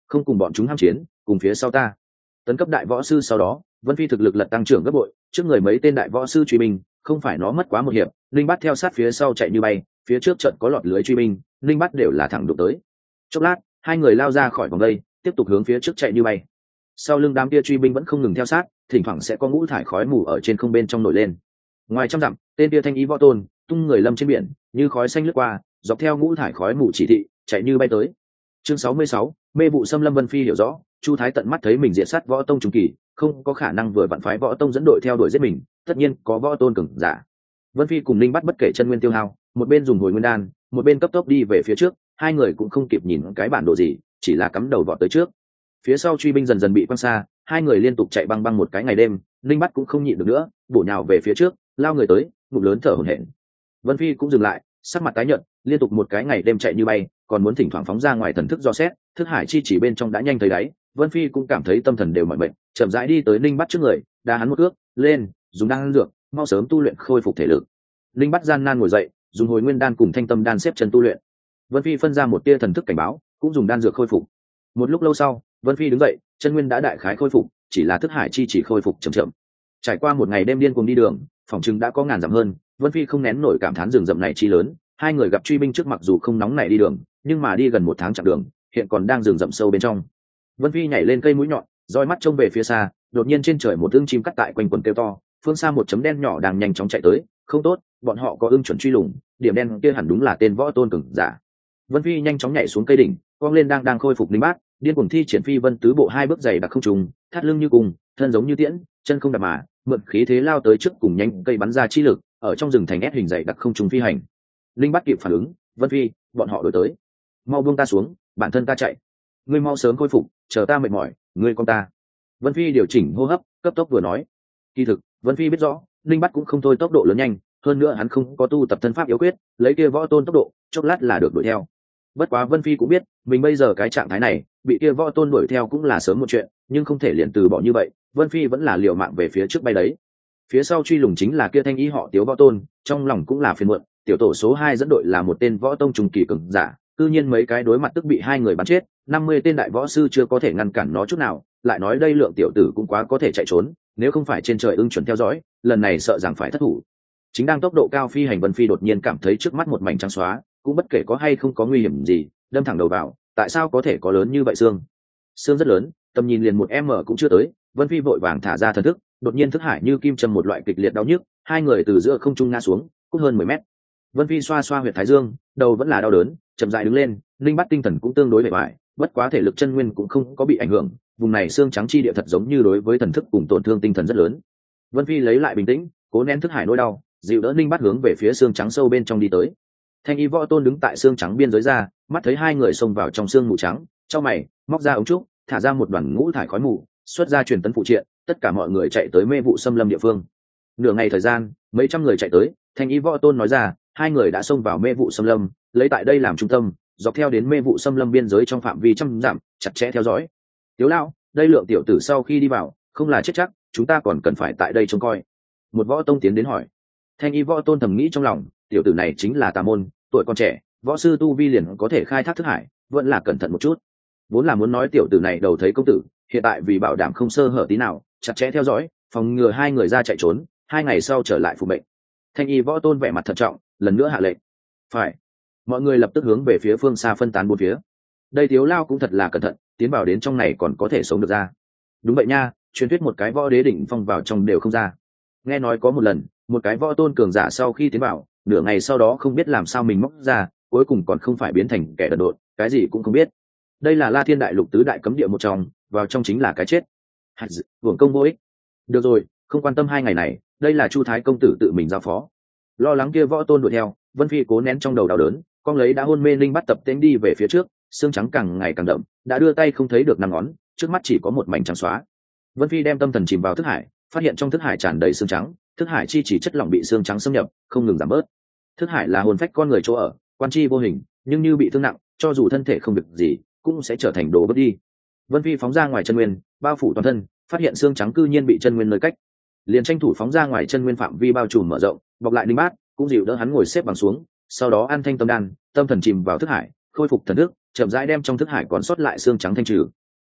không cùng bọn chúng ham chiến, cùng phía sau ta. Tấn cấp đại võ sư sau đó, Vân Phi thực lực lật tăng trưởng gấp bội, trước người mấy tên đại võ sư truy binh, không phải nó mất quá một hiệp, linh bát theo sát phía sau chạy như bay, phía trước trận có lọt lưới truy binh, linh bát đều là thẳng đụng tới. Chốc lát, hai người lao ra khỏi vòng đây, tiếp tục hướng phía trước chạy như bay. Sau lưng đám kia truy binh vẫn không ngừng theo sát, thỉnh thoảng sẽ có ngũ thải khói mù ở trên không bên trong nổi lên. Ngoài trăm dặm, tên kia thanh ý võ tôn tung người lâm trên biển, như khói xanh lướt qua, dọc theo ngũ thải khói mù chỉ thị, chạy như bay tới. Chương sáu mươi sáu, mê vụ xâm lâm. Vân Phi hiểu rõ, Chu Thái tận mắt thấy mình diệt sát võ tông trung kỳ, không có khả năng vừa vặn phái võ tông dẫn đội theo đuổi giết mình, tất nhiên có võ tôn cường giả. Vân Phi cùng Linh bắt bất kể chân nguyên tiêu hao, một bên dùng hồi nguyên đan, một bên cấp tốc đi về phía trước, hai người cũng không kịp nhìn cái bản đồ gì, chỉ là cắm đầu vọt tới trước. Phía sau truy binh dần dần bị quăng xa, hai người liên tục chạy băng băng một cái ngày đêm, Linh bắt cũng không nhịn được nữa, bổ nhào về phía trước, lao người tới, ngụm lớn thở hổn hển. Vân Phi cũng dừng lại, sắc mặt tái nhợt, liên tục một cái ngày đêm chạy như bay, còn muốn thỉnh thoảng phóng ra ngoài thần thức do xét, thức hải chi chỉ bên trong đã nhanh tới đáy. Vân Phi cũng cảm thấy tâm thần đều mỏi mệt, chậm rãi đi tới Linh bắt trước người, đá hắn một cước, lên, dùng đan dược, mau sớm tu luyện khôi phục thể lực. Linh bắt gian nan ngồi dậy, dùng hồi nguyên đan cùng thanh tâm đan xếp chân tu luyện. Vân Phi phân ra một tia thần thức cảnh báo, cũng dùng đan dược khôi phục. Một lúc lâu sau, Vân Phi đứng dậy, chân nguyên đã đại khái khôi phục, chỉ là thức hải chi chỉ khôi phục chậm chậm. Trải qua một ngày đêm điên cuồng đi đường, phòng chừng đã có ngàn dặm hơn, Vân Phi không nén nổi cảm thán rừng rậm này chi lớn. Hai người gặp truy binh trước, mặc dù không nóng nảy đi đường, nhưng mà đi gần một tháng chặng đường, hiện còn đang rừng rậm sâu bên trong. Vân Phi nhảy lên cây mũi nhọn, roi mắt trông về phía xa, đột nhiên trên trời một ưng chim cắt tại quanh quần kêu to, phương xa một chấm đen nhỏ đang nhanh chóng chạy tới. Không tốt, bọn họ có ưng chuẩn truy lùng, điểm đen kia hẳn đúng là tên võ tôn cường giả. Vân Phi nhanh chóng nhảy xuống cây đỉnh, cong lên đang đang khôi phục linh bát, điên cuồng thi triển phi vân tứ bộ hai bước giày đặc không trùng, thắt lưng như cùng, thân giống như tiễn, chân không đạp mà, mượn khí thế lao tới trước cùng nhanh cây bắn ra chi lực, ở trong rừng thành ép hình dày đặc không trùng phi hành. Linh bắt kịp phản ứng, Vân Phi, bọn họ đuổi tới, mau buông ta xuống, bản thân ta chạy, ngươi mau sớm khôi phục, chờ ta mệt mỏi, ngươi con ta. Vân Phi điều chỉnh hô hấp, cấp tốc vừa nói. Kỳ thực, Vân Phi biết rõ, Linh bắt cũng không thôi tốc độ lớn nhanh, hơn nữa hắn không có tu tập thân pháp yếu quyết, lấy kia võ tôn tốc độ, chốc lát là được đuổi theo. Bất quá Vân Phi cũng biết, mình bây giờ cái trạng thái này, bị kia võ tôn đuổi theo cũng là sớm một chuyện, nhưng không thể liền từ bỏ như vậy, Vân Phi vẫn là liều mạng về phía trước bay đấy. Phía sau truy lùng chính là kia thanh ý họ Tiếu võ tôn, trong lòng cũng là phiền muộn, tiểu tổ số hai dẫn đội là một tên võ tông trùng kỳ cường giả, cư nhiên mấy cái đối mặt tức bị hai người bắn chết, năm mươi tên đại võ sư chưa có thể ngăn cản nó chút nào, lại nói đây lượng tiểu tử cũng quá có thể chạy trốn, nếu không phải trên trời ưng chuẩn theo dõi, lần này sợ rằng phải thất thủ. Chính đang tốc độ cao phi hành, Vân Phi đột nhiên cảm thấy trước mắt một mảnh trắng xóa, cũng bất kể có hay không có nguy hiểm gì, đâm thẳng đầu vào, tại sao có thể có lớn như vậy xương? Xương rất lớn, tầm nhìn liền một m cũng chưa tới. Vân Phi vội vàng thả ra thần thức, đột nhiên thức hải như kim châm một loại kịch liệt đau nhức, hai người từ giữa không trung ngã xuống, cũng hơn mười mét. Vân Phi xoa xoa huyệt thái dương, đầu vẫn là đau đớn, chậm rãi đứng lên, linh bắt tinh thần cũng tương đối bề bại, bất quá thể lực chân nguyên cũng không có bị ảnh hưởng, vùng này xương trắng chi địa thật giống như đối với thần thức cùng tổn thương tinh thần rất lớn. Vân Phi lấy lại bình tĩnh, cố nén thức hải nỗi đau, dịu đỡ linh bắt hướng về phía xương trắng sâu bên trong đi tới. Thanh y võ tôn đứng tại xương trắng biên giới ra, mắt thấy hai người xông vào trong xương mù trắng, trong mày móc ra ống trúc, thả ra một đoàn ngũ thải khói mù, xuất ra truyền tấn phụ triện, tất cả mọi người chạy tới mê vụ xâm lâm địa phương. Nửa ngày thời gian, mấy trăm người chạy tới, thanh y võ tôn nói ra, hai người đã xông vào mê vụ xâm lâm, lấy tại đây làm trung tâm, dọc theo đến mê vụ xâm lâm biên giới trong phạm vi trăm dặm, chặt chẽ theo dõi. Tiếu lão, đây lượng tiểu tử sau khi đi vào, không là chết chắc, chúng ta còn cần phải tại đây trông coi. Một võ tông tiến đến hỏi. Thanh y võ tôn thầm nghĩ trong lòng, tiểu tử này chính là tà môn, tuổi còn trẻ, võ sư tu vi liền có thể khai thác thức hải, vẫn là cẩn thận một chút. Vốn là muốn nói tiểu tử này đầu thấy công tử, hiện tại vì bảo đảm không sơ hở tí nào, chặt chẽ theo dõi, phòng ngừa hai người ra chạy trốn, hai ngày sau trở lại phục mệnh. Thanh y võ tôn vẻ mặt thận trọng, lần nữa hạ lệnh. Phải. Mọi người lập tức hướng về phía phương xa phân tán bốn phía. Đây Tiếu lao cũng thật là cẩn thận, tiến vào đến trong này còn có thể sống được ra. Đúng vậy nha, truyền thuyết một cái võ đế đỉnh phong vào trong đều không ra. Nghe nói có một lần, một cái võ tôn cường giả sau khi tiến vào, nửa ngày sau đó không biết làm sao mình móc ra, cuối cùng còn không phải biến thành kẻ đần độn, cái gì cũng không biết. Đây là La Thiên đại lục tứ đại cấm địa một trong, vào trong chính là cái chết. Hưởng công vô ích. Được rồi, không quan tâm hai ngày này, đây là Chu Thái công tử tự mình giao phó. Lo lắng kia võ tôn đuổi theo, Vân Phi cố nén trong đầu đau đớn, con lấy đã hôn mê linh bắt tập tễnh đi về phía trước, xương trắng càng ngày càng đậm, đã đưa tay không thấy được năm ngón, trước mắt chỉ có một mảnh trắng xóa. Vân Phi đem tâm thần chìm vào thức hải, phát hiện trong thức hải tràn đầy xương trắng, thức hải chi chỉ chất lỏng bị xương trắng xâm nhập, không ngừng giảm bớt. Thức hải là hồn phách con người chỗ ở, quan chi vô hình, nhưng như bị thương nặng, cho dù thân thể không được gì, cũng sẽ trở thành đồ bất đi. Vân Phi phóng ra ngoài chân nguyên, bao phủ toàn thân, phát hiện xương trắng cư nhiên bị chân nguyên nơi cách, liền tranh thủ phóng ra ngoài chân nguyên phạm vi bao trùm mở rộng, bọc lại linh bát, cũng dịu đỡ hắn ngồi xếp bằng xuống, sau đó an thanh tâm đan, tâm thần chìm vào thức hải, khôi phục thần thức, chậm rãi đem trong thức hải còn sót lại xương trắng thanh trừ,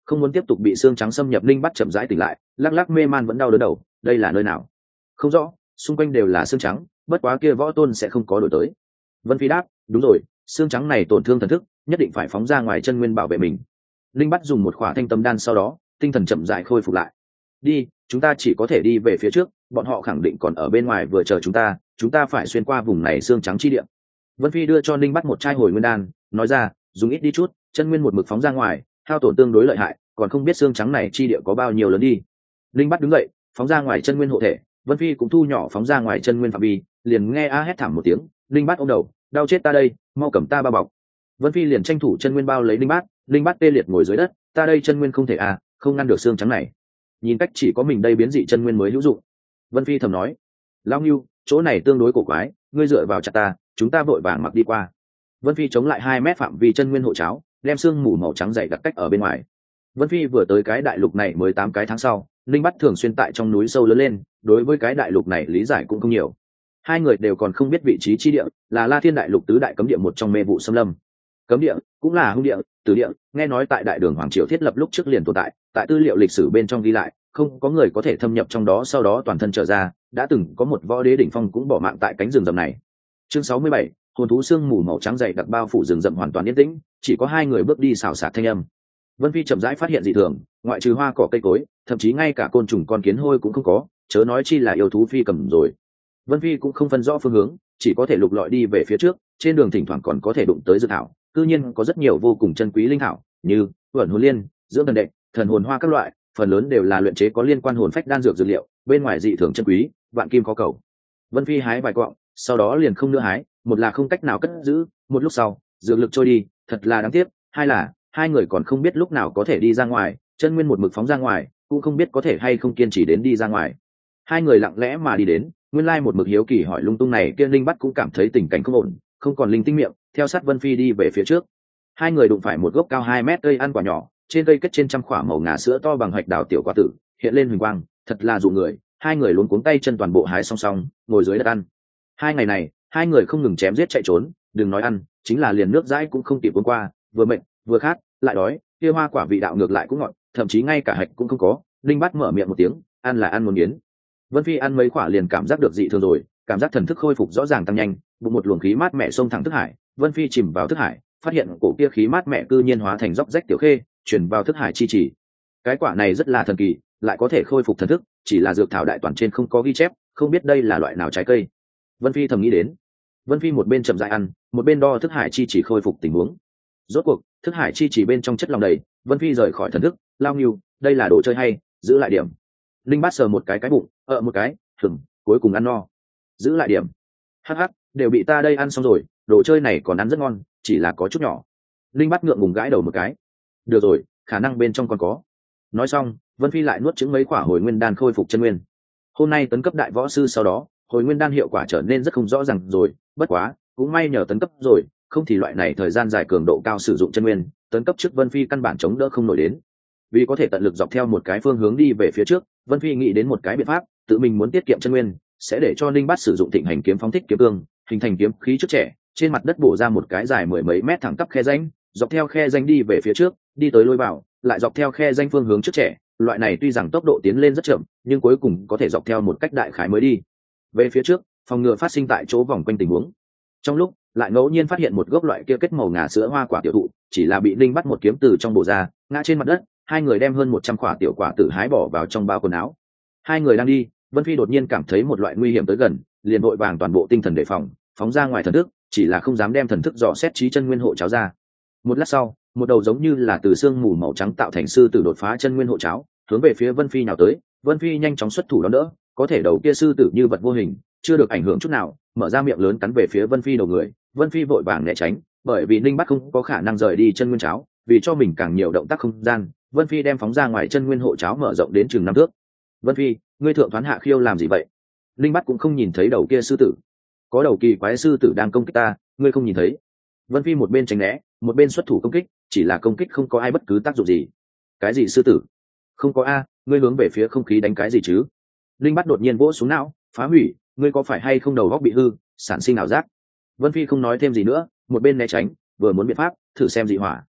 Không muốn tiếp tục bị xương trắng xâm nhập, linh bắt chậm rãi tỉnh lại, lắc lắc mê man vẫn đau đớn đầu. Đây là nơi nào? Không rõ, xung quanh đều là xương trắng, bất quá kia võ tôn sẽ không có đổi tới. Vân Phi đáp, đúng rồi, xương trắng này tổn thương thần thức, nhất định phải phóng ra ngoài chân nguyên bảo vệ mình. Linh bắt dùng một khỏa thanh tâm đan, sau đó tinh thần chậm rãi khôi phục lại. Đi, chúng ta chỉ có thể đi về phía trước, bọn họ khẳng định còn ở bên ngoài vừa chờ chúng ta, chúng ta phải xuyên qua vùng này xương trắng chi địa. Vân Phi đưa cho Linh bắt một chai hồi nguyên đan, nói ra, dùng ít đi chút, chân nguyên một mực phóng ra ngoài, hao tổn tương đối lợi hại, còn không biết xương trắng này chi địa có bao nhiêu lớn đi. Linh bắt đứng dậy, phóng ra ngoài chân nguyên hộ thể. Vân Phi cũng thu nhỏ phóng ra ngoài chân nguyên phạm vi, liền nghe a hét thảm một tiếng. Linh bắt ôm đầu, đau chết ta đây, mau cầm ta bao bọc. Vân Phi liền tranh thủ chân nguyên bao lấy Linh bát. Linh bát tê liệt ngồi dưới đất, ta đây chân nguyên không thể à, không ngăn được xương trắng này. Nhìn cách chỉ có mình đây biến dị chân nguyên mới hữu dụng. Vân Phi thầm nói, Lão Ngưu, chỗ này tương đối cổ quái, ngươi dựa vào chặt ta, chúng ta vội vàng mặc đi qua. Vân Phi chống lại hai mét phạm vi chân nguyên hộ cháo, đem xương mù màu trắng dày đặc cách ở bên ngoài. Vân Phi vừa tới cái đại lục này mới tám cái tháng sau, Linh bắt thường xuyên tại trong núi sâu lớn lên, đối với cái đại lục này lý giải cũng không nhiều. Hai người đều còn không biết vị trí chi địa, là La Thiên đại lục tứ đại cấm địa một trong mê vụ xâm lâm. Cấm địa cũng là hung địa, tử địa, nghe nói tại đại đường hoàng triều thiết lập lúc trước liền tồn tại, tại tư liệu lịch sử bên trong ghi lại, không có người có thể thâm nhập trong đó sau đó toàn thân trở ra, đã từng có một võ đế đỉnh phong cũng bỏ mạng tại cánh rừng rậm này. Chương sáu mươi bảy, hồn thú xương mù màu trắng dày đặc bao phủ rừng rậm hoàn toàn yên tĩnh, chỉ có hai người bước đi xào xạc thanh âm. Vân Phi chậm rãi phát hiện dị thường, ngoại trừ hoa cỏ cây cối, thậm chí ngay cả côn trùng con kiến hôi cũng không có, chớ nói chi là yêu thú phi cầm rồi. Vân Phi cũng không phân rõ phương hướng, chỉ có thể lục lọi đi về phía trước, trên đường thỉnh thoảng còn có thể đụng tới dược thảo, cư nhiên có rất nhiều vô cùng chân quý linh thảo, như vẩn hồn liên, dưỡng thần đệ, thần hồn hoa các loại, phần lớn đều là luyện chế có liên quan hồn phách đan dược dược liệu, bên ngoài dị thường chân quý, vạn kim khó cầu. Vân Phi hái vài quặng, sau đó liền không nữa hái, một là không cách nào cất giữ, một lúc sau, dược lực trôi đi, thật là đáng tiếc, hai là hai người còn không biết lúc nào có thể đi ra ngoài, chân nguyên một mực phóng ra ngoài, cũng không biết có thể hay không kiên trì đến đi ra ngoài. Hai người lặng lẽ mà đi đến, nguyên lai một mực hiếu kỳ hỏi lung tung này kia linh bắt cũng cảm thấy tình cảnh không ổn, không còn linh tinh miệng, theo sát Vân Phi đi về phía trước. Hai người đụng phải một gốc cao hai mét cây ăn quả nhỏ, trên cây kết trên trăm khỏa màu ngà sữa to bằng hạch đào tiểu quả tử, hiện lên huỳnh quang, thật là dụ người. Hai người luống cuống tay chân toàn bộ hái song song, ngồi dưới đất ăn. Hai ngày này, hai người không ngừng chém giết chạy trốn, đừng nói ăn, chính là liền nước dãi cũng không kịp uống qua, vừa mệt, vừa khát, lại đói, kia hoa quả vị đạo ngược lại cũng ngọt, thậm chí ngay cả hạch cũng không có. Linh bắt mở miệng một tiếng, ăn là ăn muốn biến. Vân Phi ăn mấy quả liền cảm giác được dị thường rồi, cảm giác thần thức khôi phục rõ ràng tăng nhanh, bụng một luồng khí mát mẻ xông thẳng thức hải. Vân Phi chìm vào thức hải, phát hiện cổ kia khí mát mẻ cư nhiên hóa thành róc rách tiểu khê, chuyển vào thức hải chi chỉ. Cái quả này rất là thần kỳ, lại có thể khôi phục thần thức, chỉ là dược thảo đại toàn trên không có ghi chép, không biết đây là loại nào trái cây. Vân Phi thầm nghĩ đến. Vân Phi một bên chậm rãi ăn, một bên đo thức hải chi chỉ khôi phục tình huống. Rốt cuộc, thức hải chi chỉ bên trong chất lòng đầy, Vân Phi rời khỏi thần thức, lao nghiêu, đây là đồ chơi hay, giữ lại điểm. Linh bát sờ một cái cái bụng, ợ một cái, thừng, cuối cùng ăn no. Giữ lại điểm. Hắc hắc, đều bị ta đây ăn xong rồi, đồ chơi này còn ăn rất ngon, chỉ là có chút nhỏ. Linh bát ngượng ngùng gãi đầu một cái. Được rồi, khả năng bên trong còn có. Nói xong, Vân Phi lại nuốt trứng mấy quả hồi nguyên đan khôi phục chân nguyên. Hôm nay tấn cấp đại võ sư sau đó, hồi nguyên đan hiệu quả trở nên rất không rõ ràng rồi, bất quá, cũng may nhờ tấn cấp rồi, không thì loại này thời gian dài cường độ cao sử dụng chân nguyên, tấn cấp trước Vân Phi căn bản chống đỡ không nổi đến. Vì có thể tận lực dọc theo một cái phương hướng đi về phía trước, Vân Phi nghĩ đến một cái biện pháp, tự mình muốn tiết kiệm chân nguyên, sẽ để cho Linh Bát sử dụng Thịnh Hành kiếm phóng thích kiếm cương, hình thành kiếm khí trước trẻ, trên mặt đất bổ ra một cái dài mười mấy mét thẳng tắp khe rãnh, dọc theo khe rãnh đi về phía trước, đi tới lối vào, lại dọc theo khe rãnh phương hướng trước trẻ, loại này tuy rằng tốc độ tiến lên rất chậm, nhưng cuối cùng có thể dọc theo một cách đại khái mới đi về phía trước, phòng ngừa phát sinh tại chỗ vòng quanh tình huống. Trong lúc lại ngẫu nhiên phát hiện một gốc loại kia kết màu ngà sữa hoa quả tiểu thụ, chỉ là bị Linh Bắt một kiếm từ trong bổ ra, ngã trên mặt đất. Hai người đem hơn một trăm quả tiểu quả tử hái bỏ vào trong bao quần áo. Hai người đang đi, Vân Phi đột nhiên cảm thấy một loại nguy hiểm tới gần, liền vội vàng toàn bộ tinh thần đề phòng, phóng ra ngoài thần thức, chỉ là không dám đem thần thức dò xét trí chân nguyên hộ cháo ra. Một lát sau, một đầu giống như là từ xương mù màu trắng tạo thành sư tử đột phá chân nguyên hộ cháo, hướng về phía Vân Phi nào tới. Vân Phi nhanh chóng xuất thủ đón đỡ, có thể đầu kia sư tử như vật vô hình, chưa được ảnh hưởng chút nào, mở ra miệng lớn cắn về phía Vân Phi đầu người. Vân Phi vội vàng né tránh, bởi vì Linh Bắt không có khả năng rời đi chân nguyên cháo, vì cho mình càng nhiều động tác không gian, Vân Phi đem phóng ra ngoài chân nguyên hộ cháo mở rộng đến chừng năm thước. Vân Phi, ngươi thượng thoán hạ khiêu làm gì vậy? Linh Bắt cũng không nhìn thấy đầu kia sư tử. Có đầu kỳ quái sư tử đang công kích ta, ngươi không nhìn thấy? Vân Phi một bên tránh né, một bên xuất thủ công kích, chỉ là công kích không có ai bất cứ tác dụng gì. Cái gì sư tử? Không có a, ngươi hướng về phía không khí đánh cái gì chứ? Linh Bắt đột nhiên vỗ xuống não, phá hủy, ngươi có phải hay không đầu óc bị hư, sản sinh ảo giác? Vân Phi không nói thêm gì nữa, một bên né tránh, vừa muốn biện pháp thử xem dị hỏa.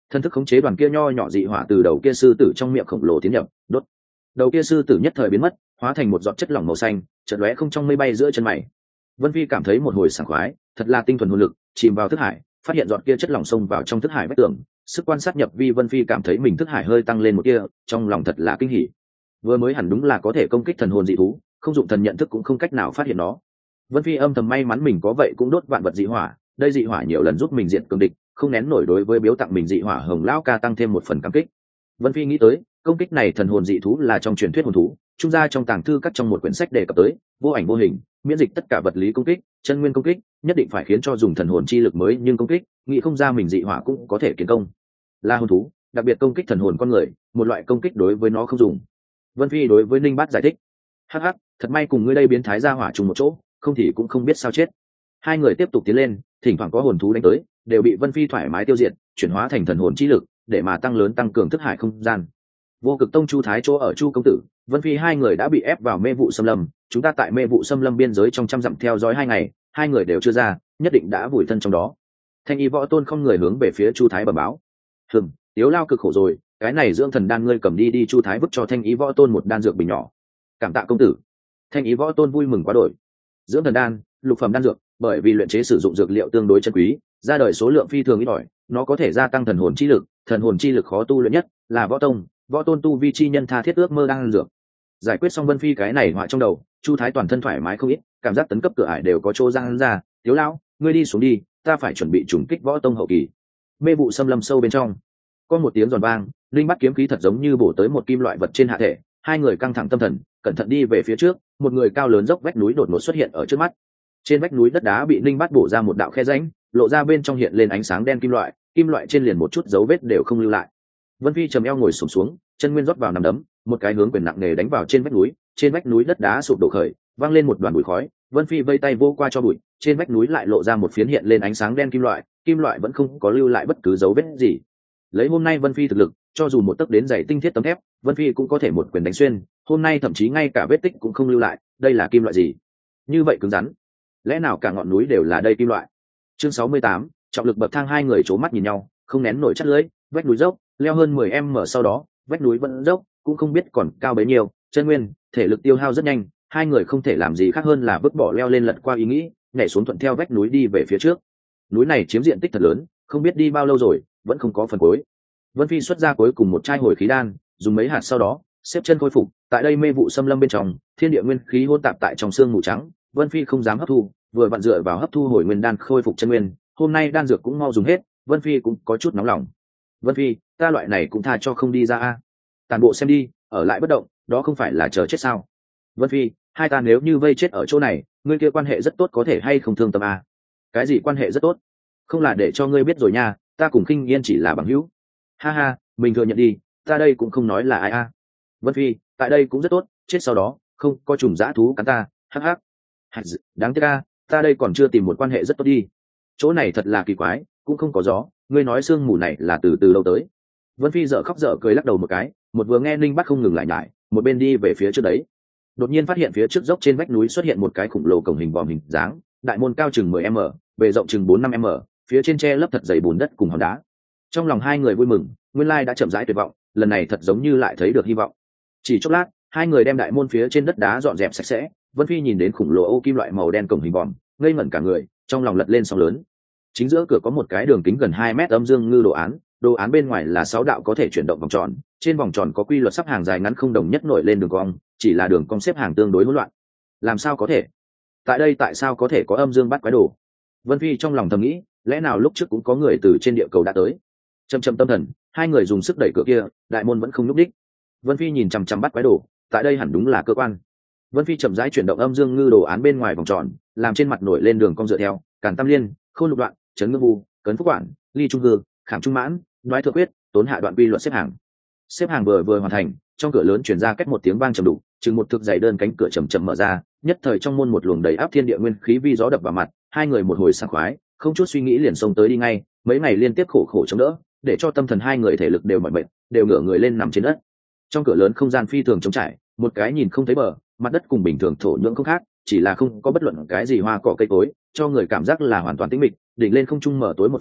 Thân thức khống chế đoàn kia nho nhỏ dị hỏa từ đầu kia sư tử trong miệng khổng lồ tiến nhập, đốt. Đầu kia sư tử nhất thời biến mất, hóa thành một giọt chất lỏng màu xanh, chợt lóe không trong mây bay giữa chân mày. Vân Phi cảm thấy một hồi sảng khoái, thật là tinh thuần hồn lực, chìm vào thức hải, phát hiện giọt kia chất lỏng xông vào trong thức hải vách tường, sức quan sát nhập vi. Vân Phi cảm thấy mình thức hải hơi tăng lên một kia, trong lòng thật là kinh hỉ. Vừa mới hẳn đúng là có thể công kích thần hồn dị thú, không dụng thần nhận thức cũng không cách nào phát hiện nó. Vân Phi âm thầm may mắn mình có vậy cũng đốt vạn vật dị hỏa, đây dị hỏa nhiều lần giúp mình diệt cường địch, không nén nổi đối với biếu tặng mình dị hỏa hồng lão ca tăng thêm một phần cảm kích. Vân Phi nghĩ tới, công kích này thần hồn dị thú là trong truyền thuyết hồn thú, trung gia trong tàng thư cắt trong một quyển sách đề cập tới, vô ảnh vô hình, miễn dịch tất cả vật lý công kích, chân nguyên công kích, nhất định phải khiến cho dùng thần hồn chi lực mới nhưng công kích, nghĩ không ra mình dị hỏa cũng có thể kiến công. Là hồn thú, đặc biệt công kích thần hồn con người, một loại công kích đối với nó không dùng. Vân Phi đối với Ninh Bát giải thích, hắc hắc, thật may cùng ngươi đây biến thái ra hỏa trùng một chỗ, không thì cũng không biết sao chết. Hai người tiếp tục tiến lên, thỉnh thoảng có hồn thú đánh tới, đều bị Vân Phi thoải mái tiêu diệt, chuyển hóa thành thần hồn chi lực, để mà tăng lớn tăng cường thức hải không gian. Vô Cực Tông Chu Thái chỗ ở Chu công tử, Vân Phi hai người đã bị ép vào mê vụ xâm lâm, chúng ta tại mê vụ xâm lâm biên giới trong trăm dặm theo dõi hai ngày, hai người đều chưa ra, nhất định đã vùi thân trong đó. Thanh Y Võ Tôn không người hướng về phía Chu Thái bẩm báo. Hừm, Tiếu Lao cực khổ rồi, cái này dưỡng thần đan ngươi cầm đi đi. Chu Thái vứt cho Thanh Y Võ Tôn một đan dược bình nhỏ. Cảm tạ công tử. Thanh Y Võ Tôn vui mừng quá đổi. Dưỡng thần đan, lục phẩm đan dược, bởi vì luyện chế sử dụng dược liệu tương đối chân quý, ra đời số lượng phi thường ít ỏi, nó có thể gia tăng thần hồn chi lực, thần hồn chi lực khó tu luyện nhất, là võ tông, võ tôn tu vi chi nhân tha thiết ước mơ đan dược. Giải quyết xong Vân Phi cái này họa trong đầu, Chu Thái toàn thân thoải mái không ít, cảm giác tấn cấp cửa ải đều có chỗ ra hắn ra. Tiếu Lão, ngươi đi xuống đi, ta phải chuẩn bị trùng kích võ tông hậu kỳ. Mê vụ xâm lâm sâu bên trong, có một tiếng giòn vang, linh bắt kiếm khí thật giống như bổ tới một kim loại vật trên hạ thể, hai người căng thẳng tâm thần, cẩn thận đi về phía trước, một người cao lớn dốc vách núi đột ngột xuất hiện ở trước mắt. Trên vách núi đất đá bị linh bắt bổ ra một đạo khe rãnh, lộ ra bên trong hiện lên ánh sáng đen kim loại, kim loại trên liền một chút dấu vết đều không lưu lại. Vân Phi trầm eo ngồi xổm xuống, chân nguyên rót vào nằm đấm, một cái hướng quyền nặng nề đánh vào trên vách núi, trên vách núi đất đá sụp đổ khởi, vang lên một đoàn bụi khói. Vân Phi vây tay vô qua cho bụi, trên vách núi lại lộ ra một phiến hiện lên ánh sáng đen kim loại, kim loại vẫn không có lưu lại bất cứ dấu vết gì. Lấy hôm nay Vân Phi thực lực, cho dù một tấc đến dày tinh thiết tấm thép, Vân Phi cũng có thể một quyền đánh xuyên, hôm nay thậm chí ngay cả vết tích cũng không lưu lại. Đây là kim loại gì? Như vậy cứng rắn, lẽ nào cả ngọn núi đều là đây kim loại? Chương sáu mươi tám, trọng lực bậc thang. Hai người c mắt nhìn nhau, không nén nổi chất lưỡi. Vách núi dốc, leo hơn mười mét, sau đó vách núi vẫn dốc, cũng không biết còn cao bấy nhiêu, chân nguyên thể lực tiêu hao rất nhanh, hai người không thể làm gì khác hơn là vứt bỏ leo lên lật qua ý nghĩ, nhảy xuống thuận theo vách núi đi về phía trước. Núi này chiếm diện tích thật lớn, không biết đi bao lâu rồi vẫn không có phần cuối. Vân Phi xuất ra cuối cùng một chai hồi khí đan, dùng mấy hạt sau đó xếp chân khôi phục. Tại đây mê vụ xâm lâm bên trong, thiên địa nguyên khí hỗn tạp tại trong xương mù trắng, Vân Phi không dám hấp thu, vừa vặn dựa vào hấp thu hồi nguyên đan khôi phục chân nguyên. Hôm nay đan dược cũng mau dùng hết, Vân Phi cũng có chút nóng lòng. Vân Phi, ta loại này cũng tha cho không đi ra a. Tàn bộ xem đi, ở lại bất động, đó không phải là chờ chết sao? Vân Phi, hai ta nếu như vây chết ở chỗ này, ngươi kia quan hệ rất tốt có thể hay không thương tâm a? Cái gì quan hệ rất tốt? Không là để cho ngươi biết rồi nha, ta cùng Khinh Yên chỉ là bằng hữu. Ha ha, mình thừa nhận đi, ta đây cũng không nói là ai a. Vân Phi, tại đây cũng rất tốt, chết sau đó không có trùng dã thú cắn ta. Hắc hắc. Đáng tiếc a, ta đây còn chưa tìm một quan hệ rất tốt đi. Chỗ này thật là kỳ quái, cũng không có gió, ngươi nói sương mù này là từ từ lâu tới. Vân Phi dở khóc dở cười lắc đầu một cái, một vừa nghe Ninh Bắc không ngừng lại nhải, một bên đi về phía trước đấy. Đột nhiên phát hiện phía trước dốc trên vách núi xuất hiện một cái khủng lồ cổng hình vòm hình dáng, đại môn cao chừng mười mét, bề rộng chừng bốn năm mét, phía trên tre lấp thật dày bùn đất cùng hòn đá. Trong lòng hai người vui mừng, nguyên lai đã chậm rãi tuyệt vọng, lần này thật giống như lại thấy được hy vọng. Chỉ chốc lát, hai người đem đại môn phía trên đất đá dọn dẹp sạch sẽ. Vân Phi nhìn đến khủng lồ ô kim loại màu đen cổng hình vòm, ngây ngẩn cả người, trong lòng lật lên sóng lớn. Chính giữa cửa có một cái đường kính gần hai mét âm dương ngư đồ án, đồ án bên ngoài là sáu đạo có thể chuyển động vòng tròn, trên vòng tròn có quy luật sắp hàng dài ngắn không đồng nhất nổi lên đường cong, chỉ là đường cong xếp hàng tương đối hỗn loạn. Làm sao có thể? Tại đây tại sao có thể có âm dương bắt quái đồ? Vân Phi trong lòng thầm nghĩ, lẽ nào lúc trước cũng có người từ trên địa cầu đã tới? Chậm chậm tâm thần, hai người dùng sức đẩy cửa kia, đại môn vẫn không nhúc đích. Vân Phi nhìn chằm chằm bắt quái đồ, tại đây hẳn đúng là cơ quan. Vân Phi chậm rãi chuyển động âm dương ngư đồ án bên ngoài vòng tròn, làm trên mặt nổi lên đường cong dựa theo, càn tam liên, khôn lục đoạn, chấn ngư vu, cấn phúc quản, ly trung hư, khảm trung mãn, nói thượng quyết, tốn hạ đoạn quy luật xếp hàng. Xếp hàng vừa vừa hoàn thành, trong cửa lớn truyền ra cách một tiếng vang trầm đục, chừng một thực dày đơn cánh cửa chậm chậm mở ra, nhất thời trong môn một luồng đầy áp thiên địa nguyên khí vi gió đập vào mặt, hai người một hồi sảng khoái, không chút suy nghĩ liền xông tới đi ngay, mấy ngày liên tiếp khổ khổ chống đỡ, để cho tâm thần hai người thể lực đều mỏi mệt, đều ngửa người lên nằm trên đất. Trong cửa lớn không gian phi thường trống trải, một cái nhìn không thấy bờ, mặt đất cùng bình thường thổ nhưỡng không khác, chỉ là không có bất luận cái gì hoa cỏ cây cối, cho người cảm giác là hoàn toàn tĩnh mịch. Đỉnh lên không trung mở tối một phiến,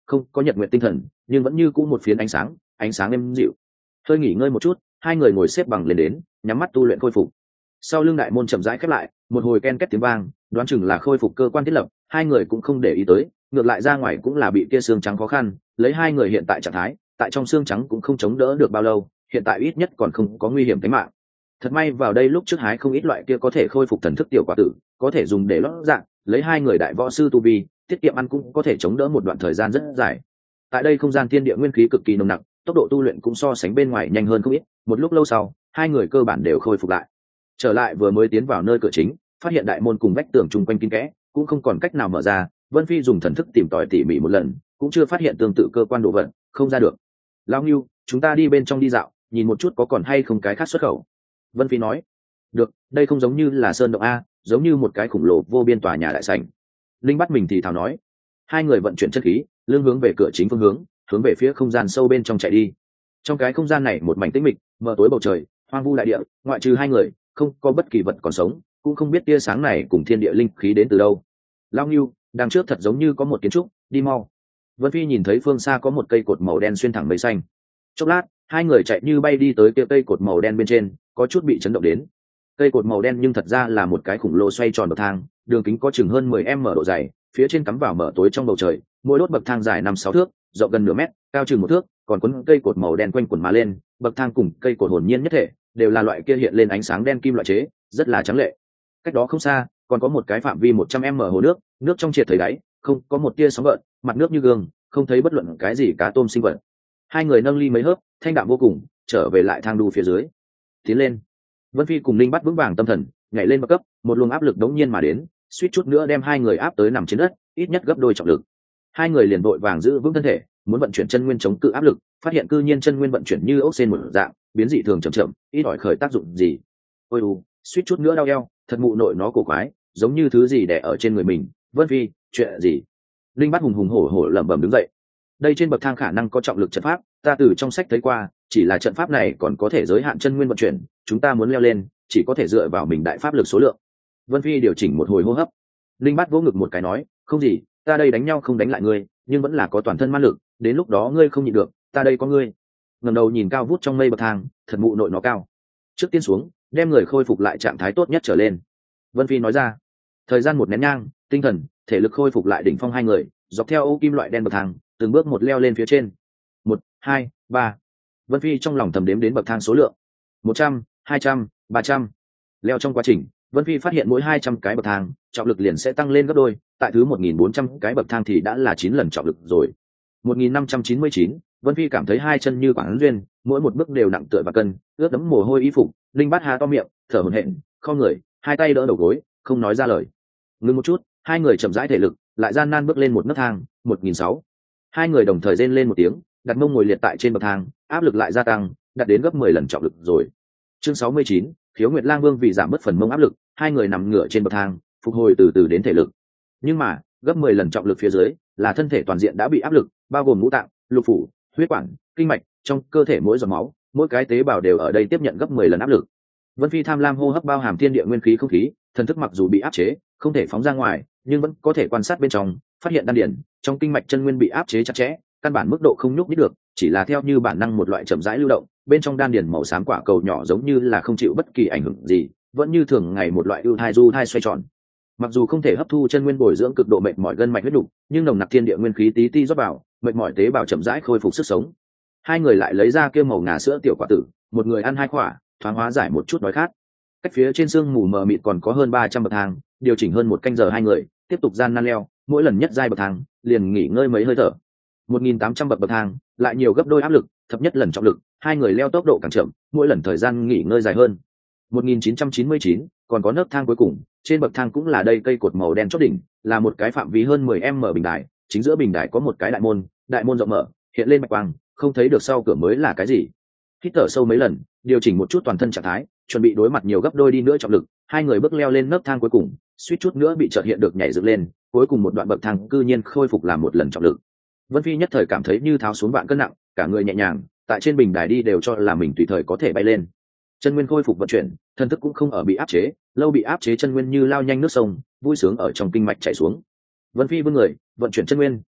không có nhật nguyện tinh thần, nhưng vẫn như cũ một phiến ánh sáng, ánh sáng êm dịu. Hơi nghỉ ngơi một chút, hai người ngồi xếp bằng lên đến, nhắm mắt tu luyện khôi phục. Sau lưng đại môn chậm rãi khép lại, một hồi ken két tiếng vang, đoán chừng là khôi phục cơ quan thiết lập, hai người cũng không để ý tới, ngược lại ra ngoài cũng là bị tia xương trắng khó khăn, lấy hai người hiện tại trạng thái, tại trong xương trắng cũng không chống đỡ được bao lâu, hiện tại ít nhất còn không có nguy hiểm tính mạng. Thật may vào đây lúc trước hái không ít loại kia có thể khôi phục thần thức tiểu quả tử, có thể dùng để lót dạng, lấy hai người đại võ sư tu vi, tiết kiệm ăn cũng có thể chống đỡ một đoạn thời gian rất dài. Tại đây không gian thiên địa nguyên khí cực kỳ nồng nặc, tốc độ tu luyện cũng so sánh bên ngoài nhanh hơn không ít, một lúc lâu sau, hai người cơ bản đều khôi phục lại. Trở lại vừa mới tiến vào nơi cửa chính, phát hiện đại môn cùng vách tường chung quanh kín kẽ, cũng không còn cách nào mở ra. Vân Phi dùng thần thức tìm tòi tỉ mỉ một lần, cũng chưa phát hiện tương tự cơ quan đồ vật, không ra được. Lão Ngưu, chúng ta đi bên trong đi dạo, nhìn một chút có còn hay không cái khác xuất khẩu. Vân Phi nói. Được, đây không giống như là sơn động a, giống như một cái khủng lồ vô biên tòa nhà đại sảnh. Linh bắt mình thì thào nói. Hai người vận chuyển chất khí, lưng hướng về cửa chính phương hướng, hướng về phía không gian sâu bên trong chạy đi. Trong cái không gian này một mảnh tĩnh mịch, mờ tối bầu trời, hoang vu đại địa, ngoại trừ hai người, không có bất kỳ vật còn sống, cũng không biết tia sáng này cùng thiên địa linh khí đến từ đâu. Lao Ngưu, đằng trước thật giống như có một kiến trúc, đi mau. Vân Phi nhìn thấy phương xa có một cây cột màu đen xuyên thẳng mây xanh. Chốc lát, hai người chạy như bay đi tới kia cây cột màu đen bên trên, có chút bị chấn động đến. Cây cột màu đen nhưng thật ra là một cái khủng lồ xoay tròn bậc thang, đường kính có chừng hơn mười mét độ dày, phía trên cắm vào mở tối trong bầu trời, mỗi đốt bậc thang dài năm sáu thước, rộng gần nửa mét, cao chừng một thước, còn quấn cây cột màu đen quanh quần mà lên, bậc thang cùng cây cột hồn nhiên nhất thể, đều là loại kia hiện lên ánh sáng đen kim loại chế, rất là trắng lệ. Cách đó không xa, còn có một cái phạm vi một trăm mét hồ nước, nước trong triệt thấy đáy, không có một tia sóng gợn, mặt nước như gương, không thấy bất luận cái gì cá tôm sinh vật. Hai người nâng ly mấy hớp, thanh đạm vô cùng, trở về lại thang đu phía dưới. Tiến lên. Vân Phi cùng Linh bắt vững vàng tâm thần, nhảy lên bậc cấp, một luồng áp lực đống nhiên mà đến, suýt chút nữa đem hai người áp tới nằm trên đất, ít nhất gấp đôi trọng lực. Hai người liền vội vàng giữ vững thân thể, muốn vận chuyển chân nguyên chống cự áp lực, phát hiện cư nhiên chân nguyên vận chuyển như ốc sên một dạng, biến dị thường chậm chậm, ít ỏi khởi tác dụng gì. Ôi u, suýt chút nữa đau eo, thật mụ nội nó cổ quái, giống như thứ gì đè ở trên người mình. Vân Phi, chuyện gì? Linh bắt hùng hùng hổ hổ lẩm bẩm đứng dậy. Đây trên bậc thang khả năng có trọng lực trận pháp, ta từ trong sách thấy qua, chỉ là trận pháp này còn có thể giới hạn chân nguyên vận chuyển, chúng ta muốn leo lên, chỉ có thể dựa vào mình đại pháp lực số lượng. Vân Phi điều chỉnh một hồi hô hấp. Linh bắt vỗ ngực một cái nói, không gì, ta đây đánh nhau không đánh lại ngươi, nhưng vẫn là có toàn thân man lực, đến lúc đó ngươi không nhịn được, ta đây có ngươi. Ngẩng đầu nhìn cao vút trong mây bậc thang, thật mụ nội nó cao. Trước tiên xuống, đem người khôi phục lại trạng thái tốt nhất trở lên. Vân Phi nói ra. Thời gian một nén nhang, tinh thần, thể lực khôi phục lại đỉnh phong hai người, dọc theo ô kim loại đen bậc thang, từng bước một leo lên phía trên. Một, hai, ba. Vân Phi trong lòng thầm đếm đến bậc thang số lượng. Một trăm, hai trăm, ba trăm. Leo trong quá trình, Vân Phi phát hiện mỗi hai trăm cái bậc thang, trọng lực liền sẽ tăng lên gấp đôi, tại thứ một nghìn bốn trăm cái bậc thang thì đã là chín lần trọng lực rồi. một nghìn năm trăm chín mươi chín, Vân Phi cảm thấy hai chân như quảng duyên, mỗi một bước đều nặng tựa và cân, ướt đẫm mồ hôi y phục. Linh bát há to miệng, thở hổn hển, không người, hai tay đỡ đầu gối, không nói ra lời. Ngưng một chút, hai người chậm rãi thể lực, lại gian nan bước lên một nấc thang. một nghìn sáu. Hai người đồng thời rên lên một tiếng, đặt mông ngồi liệt tại trên bậc thang, áp lực lại gia tăng, đạt đến gấp mười lần trọng lực rồi. Chương sáu mươi chín, Khiếu Nguyệt Lang Vương vì giảm bớt phần mông áp lực, hai người nằm ngửa trên bậc thang, phục hồi từ từ đến thể lực. Nhưng mà, gấp mười lần trọng lực phía dưới, là thân thể toàn diện đã bị áp lực, bao gồm ngũ tạng, lục phủ, huyết quản, kinh mạch, trong cơ thể mỗi giọt máu, mỗi cái tế bào đều ở đây tiếp nhận gấp mười lần áp lực. Vân Phi tham lam hô hấp bao hàm thiên địa nguyên khí không khí, thần thức mặc dù bị áp chế, không thể phóng ra ngoài, nhưng vẫn có thể quan sát bên trong, phát hiện đan điển, trong kinh mạch chân nguyên bị áp chế chặt chẽ, căn bản mức độ không nhúc nhích được, chỉ là theo như bản năng một loại chậm rãi lưu động, bên trong đan điển màu xám quả cầu nhỏ giống như là không chịu bất kỳ ảnh hưởng gì, vẫn như thường ngày một loại ưu thai du thai xoay tròn. Mặc dù không thể hấp thu chân nguyên bồi dưỡng cực độ mệt mỏi gân mạch huyết đủ, nhưng nồng nặc thiên địa nguyên khí tí ti rót vào, mệt mỏi tế bào chậm rãi khôi phục sức sống. Hai người lại lấy ra kia màu ngà sữa tiểu quả tử, một người ăn hai quả, thoáng hóa giải một chút đói khát. Cách phía trên sương mù mờ mịt còn có hơn ba trăm bậc thang, điều chỉnh hơn một canh giờ hai người tiếp tục gian nan leo, mỗi lần nhất giai bậc thang liền nghỉ ngơi mấy hơi thở. một nghìn tám trăm bậc bậc thang, lại nhiều gấp đôi áp lực, thấp nhất lần trọng lực, hai người leo tốc độ càng chậm, mỗi lần thời gian nghỉ ngơi dài hơn. một nghìn chín trăm chín mươi chín, còn có nấc thang cuối cùng, trên bậc thang cũng là đây cây cột màu đen chót đỉnh, là một cái phạm vi hơn mười mét bình đài, chính giữa bình đài có một cái đại môn, đại môn rộng mở, hiện lên bạch quang, không thấy được sau cửa mới là cái gì. Hít thở sâu mấy lần, điều chỉnh một chút toàn thân trạng thái, chuẩn bị đối mặt nhiều gấp đôi đi nữa trọng lực, hai người bước leo lên nấc thang cuối cùng, suýt chút nữa bị chợt hiện được nhảy dựng lên, cuối cùng một đoạn bậc thang cư nhiên khôi phục làm một lần trọng lực. Vân Phi nhất thời cảm thấy như tháo xuống vạn cân nặng, cả người nhẹ nhàng, tại trên bình đài đi đều cho là mình tùy thời có thể bay lên. Chân nguyên khôi phục vận chuyển, thân thức cũng không ở bị áp chế, lâu bị áp chế chân nguyên như lao nhanh nước sông, vui sướng ở trong kinh mạch chảy xuống. Vân Phi vươn người, vận chuyển chân nguyên,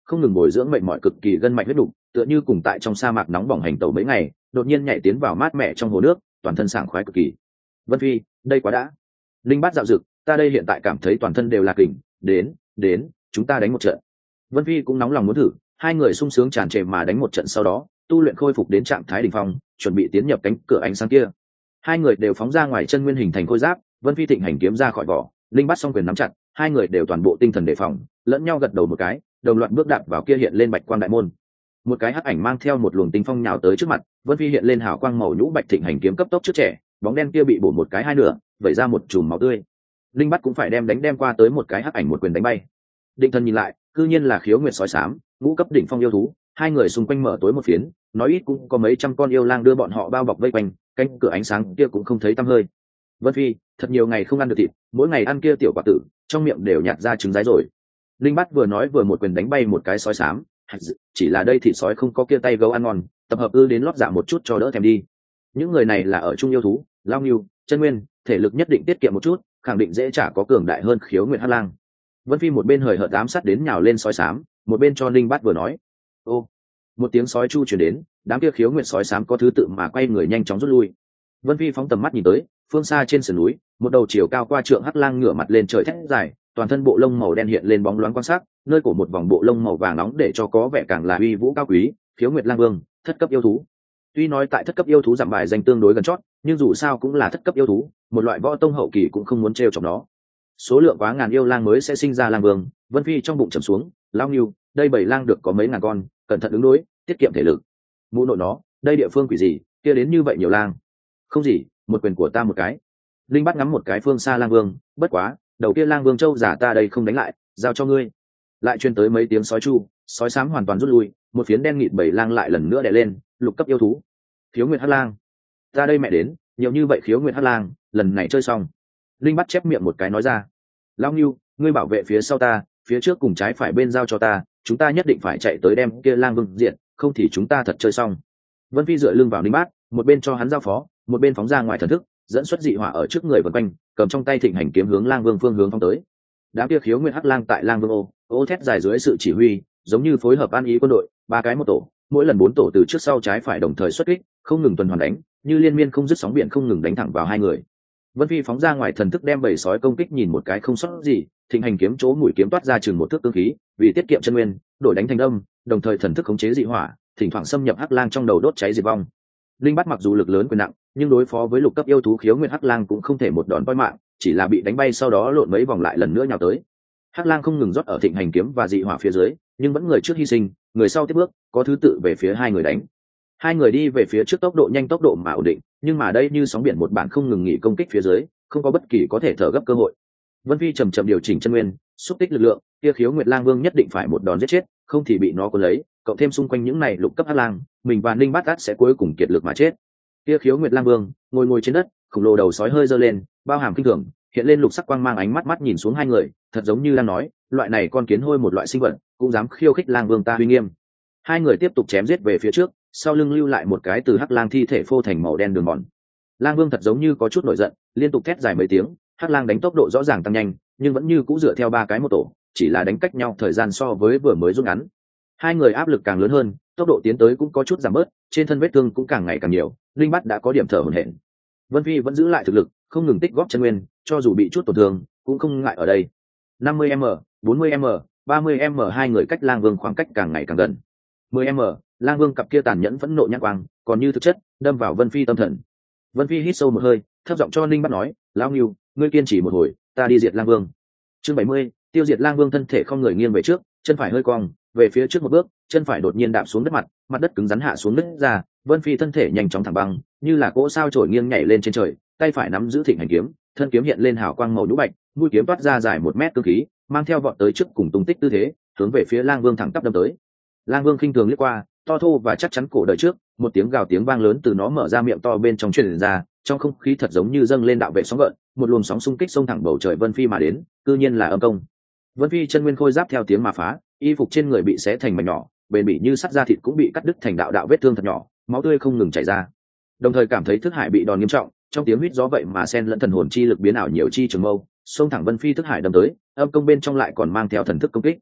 không ngừng bồi dưỡng mệnh mọi cực kỳ gân mạnh huyết đục, tựa như cùng tại trong sa mạc nóng bỏng hành tẩu mấy ngày, đột nhiên nhảy tiến vào mát mẻ trong hồ nước, toàn thân sảng khoái cực kỳ. Vân Phi, đây quá đã. Linh Bát dạo dực, ta đây hiện tại cảm thấy toàn thân đều là kình, đến, đến, chúng ta đánh một trận. Vân Phi cũng nóng lòng muốn thử, hai người sung sướng tràn trề mà đánh một trận, sau đó tu luyện khôi phục đến trạng thái đỉnh phong, chuẩn bị tiến nhập cánh cửa ánh sáng kia. Hai người đều phóng ra ngoài chân nguyên hình thành khôi giáp, Vân Phi thịnh hành kiếm ra khỏi vỏ, Linh Bát song quyền nắm chặt, hai người đều toàn bộ tinh thần đề phòng, lẫn nhau gật đầu một cái, đồng loạt bước đạp vào kia hiện lên bạch quang đại môn. Một cái hắc ảnh mang theo một luồng tinh phong nhào tới trước mặt, Vân Phi hiện lên hào quang màu nhũ bạch thịnh hành kiếm cấp tốc trước trẻ, bóng đen kia bị bổ một cái hai nửa, vẩy ra một chùm máu tươi. Linh Bát cũng phải đem đánh đem qua tới một cái hắc ảnh một quyền đánh bay. Định Thần nhìn lại, cư nhiên là Khiếu Nguyệt sói xám, ngũ cấp đỉnh phong yêu thú, hai người xung quanh mở tối một phiến, nói ít cũng có mấy trăm con yêu lang đưa bọn họ bao bọc vây quanh, cánh cửa ánh sáng kia cũng không thấy tăm hơi. Vân Phi, thật nhiều ngày không ăn được thịt, mỗi ngày ăn kia tiểu quả tử, trong miệng đều nhạt ra trứng rái rồi. Linh Bát vừa nói vừa một quyền đánh bay một cái sói xám, chỉ là đây thịt sói không có kia tay gấu ăn ngon, tập hợp ư đến lót dạ một chút cho đỡ thèm đi. Những người này là ở trung yêu thú, lao nghiêu, chân nguyên, thể lực nhất định tiết kiệm một chút, khẳng định dễ trả có cường đại hơn Khiếu Nguyệt hắc lang. Vân Phi một bên hời hợt ám sát đến nhào lên sói xám, một bên cho Linh Bát vừa nói. Ô, một tiếng sói chu truyền đến, đám kia Khiếu Nguyệt sói xám có thứ tự mà quay người nhanh chóng rút lui. Vân Phi phóng tầm mắt nhìn tới, phương xa trên sườn núi, một đầu chiều cao qua trượng hắc lang ngửa mặt lên trời thét dài, toàn thân bộ lông màu đen hiện lên bóng loáng quan sát, nơi cổ một vòng bộ lông màu vàng nóng để cho có vẻ càng là uy vũ cao quý. Khiếu Nguyệt lang vương, thất cấp yêu thú. Tuy nói tại thất cấp yêu thú giảm bài danh tương đối gần chót, nhưng dù sao cũng là thất cấp yêu thú, một loại võ tông hậu kỳ cũng không muốn trêu chọc nó. Số lượng quá ngàn yêu lang mới sẽ sinh ra lang vương. Vân Phi trong bụng trầm xuống, lao nghiêu, đây bảy lang được có mấy ngàn con, cẩn thận ứng đối, tiết kiệm thể lực. Mụ nội nó, đây địa phương quỷ gì, kia đến như vậy nhiều lang. Không gì, một quyền của ta một cái. Linh Bát ngắm một cái phương xa lang vương, bất quá, đầu kia lang vương châu giả ta đây không đánh lại, giao cho ngươi. Lại truyền tới mấy tiếng sói chu, sói xám hoàn toàn rút lui, một phiến đen nghịt bảy lang lại lần nữa đè lên, lục cấp yêu thú. Khiếu Nguyệt hắc lang, ta đây mẹ đến, nhiều như vậy Khiếu Nguyệt hắc lang, lần này chơi xong. Linh Bát chép miệng một cái nói ra, Lão Ngưu, ngươi bảo vệ phía sau ta, phía trước cùng trái phải bên giao cho ta, chúng ta nhất định phải chạy tới đem kia lang vương diện, không thì chúng ta thật chơi xong. Vân Phi dựa lưng vào Linh Bát, một bên cho hắn giao phó, một bên phóng ra ngoài thần thức, dẫn xuất dị hỏa ở trước người vần quanh, cầm trong tay thịnh hành kiếm hướng lang vương phương hướng phóng tới. Đám kia Khiếu Nguyệt hắc lang tại lang vương ô ô thét dài dưới sự chỉ huy, giống như phối hợp an ý quân đội, ba cái một tổ, mỗi lần bốn tổ từ trước sau trái phải đồng thời xuất kích, không ngừng tuần hoàn đánh, như liên miên không dứt sóng biển không ngừng đánh thẳng vào hai người. Vân Phi phóng ra ngoài thần thức đem bầy sói công kích nhìn một cái không sót gì, thịnh hành kiếm chỗ mũi kiếm toát ra chừng một thước cương khí, vì tiết kiệm chân nguyên, đổi đánh thành âm, đồng thời thần thức khống chế dị hỏa, thỉnh thoảng xâm nhập hắc lang trong đầu đốt cháy diệt vong. Linh Bát mặc dù lực lớn quyền nặng, nhưng đối phó với lục cấp yêu thú Khiếu Nguyệt hắc lang cũng không thể một đòn toi mạng, chỉ là bị đánh bay sau đó lộn mấy vòng lại lần nữa nhào tới. Hắc lang không ngừng rót ở thịnh hành kiếm và dị hỏa phía dưới, nhưng vẫn người trước hy sinh, người sau tiếp bước, có thứ tự về phía hai người đánh. Hai người đi về phía trước tốc độ nhanh tốc độ mà ổn định, nhưng mà đây như sóng biển một bản không ngừng nghỉ công kích phía dưới, không có bất kỳ có thể thở gấp cơ hội. Vân Phi chậm chậm điều chỉnh chân nguyên, xúc tích lực lượng, kia Khiếu Nguyệt lang vương nhất định phải một đòn giết chết, không thì bị nó cuốn lấy, cộng thêm xung quanh những này lục cấp hắc lang, mình và Ninh Bát Át sẽ cuối cùng kiệt lực mà chết. Kia Khiếu Nguyệt lang vương ngồi ngồi trên đất, khổng lồ đầu sói hơi giơ lên, bao hàm kinh thường, hiện lên lục sắc quang mang, ánh mắt mắt nhìn xuống hai người, thật giống như đang nói, loại này con kiến hôi một loại sinh vật, cũng dám khiêu khích lang vương ta uy nghiêm. Hai người tiếp tục chém giết về phía trước, sau lưng lưu lại một cái từ hắc lang thi thể phô thành màu đen đường mòn. Lang vương thật giống như có chút nổi giận, liên tục thét dài mấy tiếng, hắc lang đánh tốc độ rõ ràng tăng nhanh, nhưng vẫn như cũ dựa theo ba cái một tổ, chỉ là đánh cách nhau thời gian so với vừa mới rút ngắn. Hai người áp lực càng lớn hơn, tốc độ tiến tới cũng có chút giảm bớt, trên thân vết thương cũng càng ngày càng nhiều, Linh Bát đã có điểm thở hổn hển. Vân Phi vẫn giữ lại thực lực, không ngừng tích góp chân nguyên, cho dù bị chút tổn thương, cũng không ngại ở đây. năm mươi mét, bốn mươi mét, ba mươi mét, hai người cách Lang Vương khoảng cách càng ngày càng gần. mười mét, Lang Vương cặp kia tàn nhẫn phẫn nộ nhãn quang, còn như thực chất, đâm vào Vân Phi tâm thần. Vân Phi hít sâu một hơi, thấp giọng cho Linh Bát nói, lão Ngưu, ngươi kiên trì một hồi, ta đi diệt Lang Vương. Chương bảy mươi, tiêu diệt Lang Vương thân thể không người nghiêng về trước, chân phải hơi cong, về phía trước một bước, chân phải đột nhiên đạp xuống đất mặt, mặt đất cứng rắn hạ xuống nứt ra, Vân Phi thân thể nhanh chóng thẳng băng, như là cỗ sao chổi nghiêng nhảy lên trên trời, tay phải nắm giữ thịnh hành kiếm, thân kiếm hiện lên hào quang màu nhũ bạch, mũi kiếm toát ra dài một mét cương khí, mang theo vọt tới trước cùng tung tích tư thế, hướng về phía Lang Vương thẳng tắp đâm tới. Lang Vương khinh thường liếc qua, to thô và chắc chắn cổ đời trước, một tiếng gào tiếng vang lớn từ nó mở ra miệng to bên trong truyền ra, trong không khí thật giống như dâng lên đạo vệ sóng gợn, một luồng sóng xung kích xông thẳng bầu trời Vân Phi mà đến, cư nhiên là âm công. Vân Phi chân nguyên khôi giáp theo tiếng mà phá, y phục trên người bị xé thành mảnh nhỏ, bền bỉ như sắt da thịt cũng bị cắt đứt thành đạo đạo vết thương thật nhỏ, máu tươi không ngừng chảy ra. Đồng thời cảm thấy thức hải bị đòn nghiêm trọng, trong tiếng huýt gió vậy mà xen lẫn thần hồn chi lực biến ảo nhiều chi trường mâu, xông thẳng Vân Phi thức hải đâm tới, âm công bên trong lại còn mang theo thần thức công kích.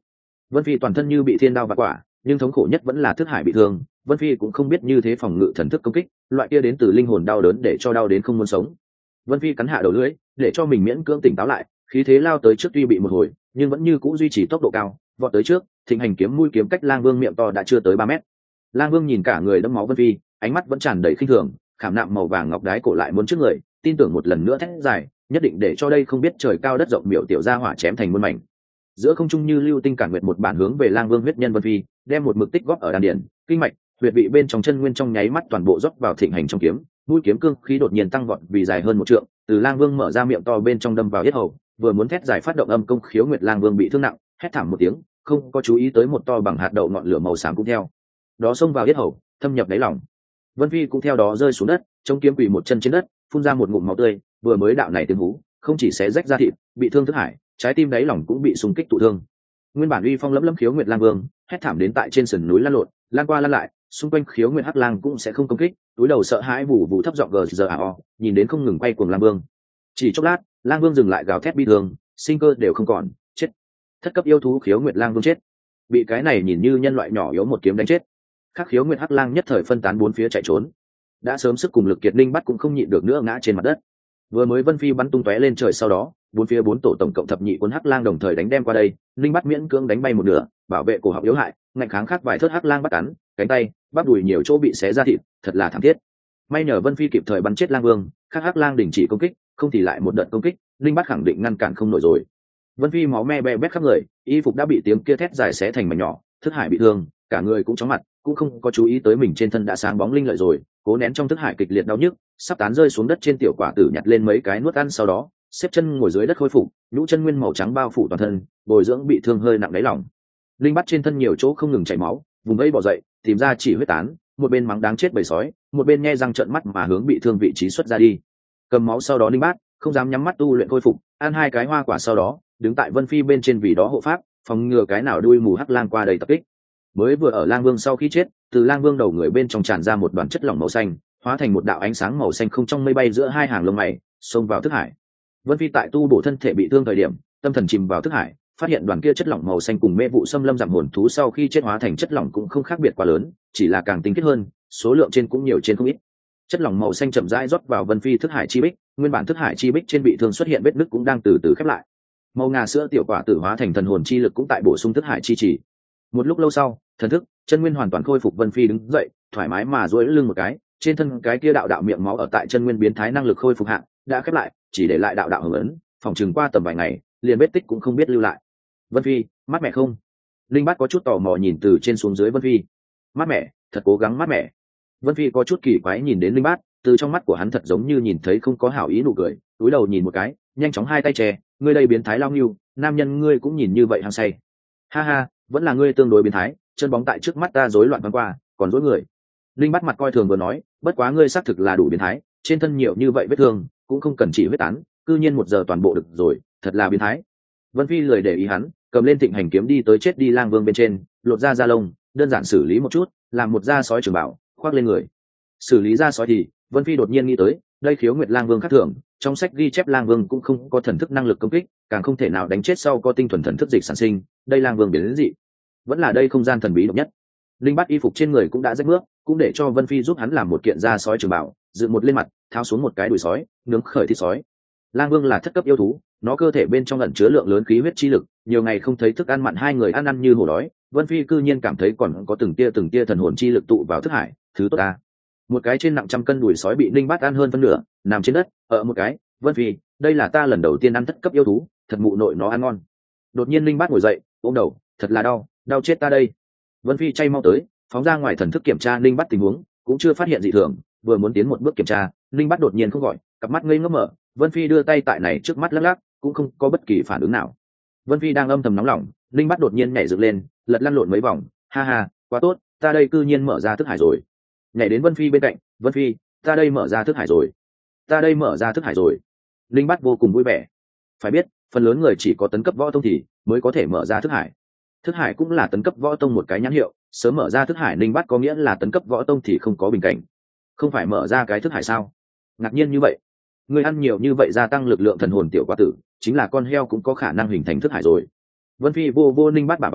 Vân Phi toàn thân như bị thiên đao vặt quả, nhưng thống khổ nhất vẫn là thức hải bị thương. Vân Phi cũng không biết như thế phòng ngự thần thức công kích, loại kia đến từ linh hồn đau đớn để cho đau đến không muốn sống. Vân Phi cắn hạ đầu lưỡi, để cho mình miễn cưỡng tỉnh táo lại, khí thế lao tới trước tuy bị một hồi, nhưng vẫn như cũ duy trì tốc độ cao, vọt tới trước, thịnh hành kiếm mũi kiếm cách Lang Vương miệng to đã chưa tới ba mét. Lang Vương nhìn cả người đẫm máu Vân Phi, ánh mắt vẫn tràn đầy khinh thường, khảm nạm màu vàng ngọc đái cổ lại muốn trước người, tin tưởng một lần nữa thét dài, nhất định để cho đây không biết trời cao đất rộng miểu tiểu gia hỏa chém thành muôn mảnh. Giữa không trung như lưu tinh cản nguyệt một bản hướng về Lang Vương huyết nhân Vân Phi, đem một mực tích góp ở đan điền, kinh mạch, huyệt vị bên trong chân nguyên trong nháy mắt toàn bộ rót vào thịnh hành trong kiếm, mũi kiếm cương khí đột nhiên tăng vọt vì dài hơn một trượng, từ Lang Vương mở ra miệng to bên trong đâm vào yết hầu, vừa muốn thét giải phát động âm công khiếu nguyệt Lang Vương bị thương nặng, hét thảm một tiếng, không có chú ý tới một to bằng hạt đậu ngọn lửa màu xám cũng theo đó xông vào yết hầu, thâm nhập đáy lòng. Vân Phi cũng theo đó rơi xuống đất, chống kiếm quỳ một chân trên đất, phun ra một ngụm máu tươi, vừa mới đạo này tiếng hú, không chỉ xé rách da thịt, bị thương thức hải, trái tim đáy lòng cũng bị xung kích tụ thương. Nguyên bản uy phong lẫm lẫm khiếu nguyệt Lang Vương, hét thảm đến tại trên sườn núi lăn lộn, lan qua lăn lại, xung quanh khiếu nguyệt hắc lang cũng sẽ không công kích, túi đầu sợ hãi vụ vụ thấp giọng gờ giờ à o, nhìn đến không ngừng quay cuồng Lang Vương. Chỉ chốc lát, Lang Vương dừng lại gào thét bi thương, sinh cơ đều không còn, chết. Thất cấp yêu thú khiếu nguyệt Lang Vương chết, bị cái này nhìn như nhân loại nhỏ yếu một kiếm đánh chết. Các khiếu nguyệt hắc lang nhất thời phân tán bốn phía chạy trốn, đã sớm sức cùng lực kiệt linh bắt cũng không nhịn được nữa ngã trên mặt đất. Vừa mới Vân Phi bắn tung tóe lên trời, sau đó bốn phía bốn tổ tổng cộng thập nhị quân hắc lang đồng thời đánh đem qua đây, linh bắt miễn cưỡng đánh bay một nửa, bảo vệ cổ họng yếu hại, ngạnh kháng khác vài thớt hắc lang bắt cắn cánh tay, bắp đùi nhiều chỗ bị xé ra thịt, thật là thảm thiết. May nhờ Vân Phi kịp thời bắn chết Lang Vương, khác hắc lang đình chỉ công kích, không thì lại một đợt công kích, linh bắt khẳng định ngăn cản không nổi rồi. Vân Phi máu me be bét khắp người, y phục đã bị tiếng kia thét dài xé thành mảnh nhỏ, thức hải bị thương, cả người cũng chóng mặt, cũng không có chú ý tới mình trên thân đã sáng bóng linh lợi rồi, cố nén trong thức hải kịch liệt đau nhức, sắp tán rơi xuống đất trên tiểu quả tử nhặt lên mấy cái nuốt ăn, sau đó xếp chân ngồi dưới đất khôi phục, nhũ chân nguyên màu trắng bao phủ toàn thân, bồi dưỡng bị thương hơi nặng đáy lòng. Linh bắt trên thân nhiều chỗ không ngừng chảy máu, vùng ấy bỏ dậy, tìm ra chỉ huyết tán, một bên mắng đáng chết bầy sói, một bên nghe răng trợn mắt mà hướng bị thương vị trí xuất ra đi. Cầm máu sau đó Linh bát không dám nhắm mắt tu luyện khôi phục, ăn hai cái hoa quả sau đó đứng tại Vân Phi bên trên vì đó hộ pháp, phòng ngừa cái nào đuôi mù hắc lang qua đầy tập kích. Mới vừa ở Lang Vương sau khi chết, từ Lang Vương đầu người bên trong tràn ra một đoàn chất lỏng màu xanh, hóa thành một đạo ánh sáng màu xanh không trong mây bay giữa hai hàng lông mày, xông vào thức hải. Vân Phi tại tu bổ thân thể bị thương thời điểm, tâm thần chìm vào thức hải, phát hiện đoàn kia chất lỏng màu xanh cùng mê vụ xâm lâm giảm hồn thú sau khi chết hóa thành chất lỏng cũng không khác biệt quá lớn, chỉ là càng tinh khiết hơn, số lượng trên cũng nhiều trên không ít. Chất lỏng màu xanh chậm rãi rót vào Vân Phi thức hải chi bích, nguyên bản thức hải chi bích trên bị thương xuất hiện vết nứt cũng đang từ từ khép lại. Màu ngà sữa tiểu quả tử hóa thành thần hồn chi lực cũng tại bổ sung thức hải chi chỉ. Một lúc lâu sau, thần thức, chân nguyên hoàn toàn khôi phục, Vân Phi đứng dậy, thoải mái mà duỗi lưng một cái, trên thân cái kia đạo đạo miệng máu ở tại chân nguyên biến thái năng lực khôi phục hạng đã khép lại, chỉ để lại đạo đạo hưởng ấn, phòng chừng qua tầm vài ngày, liền vết tích cũng không biết lưu lại. Vân Phi, mát mẻ không? Linh Bát có chút tò mò nhìn từ trên xuống dưới Vân Phi. Mát mẻ, thật cố gắng mát mẻ. Vân Phi có chút kỳ quái nhìn đến Linh Bát, từ trong mắt của hắn thật giống như nhìn thấy không có hảo ý nụ cười, cúi đầu nhìn một cái, nhanh chóng hai tay che, ngươi đây biến thái lao nghiêu, nam nhân ngươi cũng nhìn như vậy hăng say. Ha ha, vẫn là ngươi tương đối biến thái, chân bóng tại trước mắt ta rối loạn bắn qua, còn rối người. Linh Bát mặt coi thường vừa nói, bất quá ngươi xác thực là đủ biến thái, trên thân nhiều như vậy vết thương, cũng không cần chỉ huyết tán, cư nhiên một giờ toàn bộ được rồi, thật là biến thái. Vân Phi lười để ý hắn, cầm lên thịnh hành kiếm đi tới chết đi Lang Vương bên trên, lột ra da lông, đơn giản xử lý một chút, làm một da sói trường bảo khoác lên người. Xử lý da sói thì Vân Phi đột nhiên nghĩ tới, đây khiếu nguyệt Lang Vương khác thường, trong sách ghi chép Lang Vương cũng không có thần thức năng lực công kích, càng không thể nào đánh chết sau có tinh thuần thần thức dịch sản sinh, đây Lang Vương biến đến dị, vẫn là đây không gian thần bí độc nhất. Linh Bát y phục trên người cũng đã rách nước, cũng để cho Vân Phi giúp hắn làm một kiện da sói trường bảo, dựng một lên mặt, tháo xuống một cái đùi sói, nướng khởi thịt sói. Lang Vương là thất cấp yêu thú, nó cơ thể bên trong ẩn chứa lượng lớn khí huyết chi lực, nhiều ngày không thấy thức ăn mặn, hai người ăn ăn như hổ đói. Vân Phi cư nhiên cảm thấy còn có từng tia từng tia thần hồn chi lực tụ vào thức hải, thứ tốt ta. Một cái trên nặng trăm cân đùi sói bị Linh Bát ăn hơn phân nửa, nằm trên đất, ở một cái, Vân Phi, đây là ta lần đầu tiên ăn thất cấp yêu thú, thật mụ nội nó ăn ngon. Đột nhiên Linh Bát ngồi dậy, ôm đầu, thật là đau, đau chết ta đây. Vân Phi chay mau tới, phóng ra ngoài thần thức kiểm tra Linh Bát tình huống, cũng chưa phát hiện dị thường, vừa muốn tiến một bước kiểm tra, Linh Bát đột nhiên không gọi, cặp mắt ngây ngốc mở, Vân Phi đưa tay tại này trước mắt lắc lắc, cũng không có bất kỳ phản ứng nào. Vân Phi đang âm thầm nóng lòng, Linh Bát đột nhiên nhảy dựng lên, lật lăn lộn mấy vòng, ha ha, quá tốt, ta đây cư nhiên mở ra thức hải rồi. Nhảy đến Vân Phi bên cạnh, Vân Phi, ta đây mở ra thức hải rồi, ta đây mở ra thức hải rồi. Linh Bát vô cùng vui vẻ. Phải biết, phần lớn người chỉ có tấn cấp võ tông thì mới có thể mở ra thức hải. Thức hải cũng là tấn cấp võ tông một cái nhãn hiệu, sớm mở ra thức hải Linh Bát có nghĩa là tấn cấp võ tông thì không có bình cảnh. Không phải mở ra cái thức hải sao? Ngạc nhiên như vậy. Người ăn nhiều như vậy gia tăng lực lượng thần hồn tiểu quả tử, chính là con heo cũng có khả năng hình thành thức hải rồi. Vân Phi vô vô Linh Bát bả vai,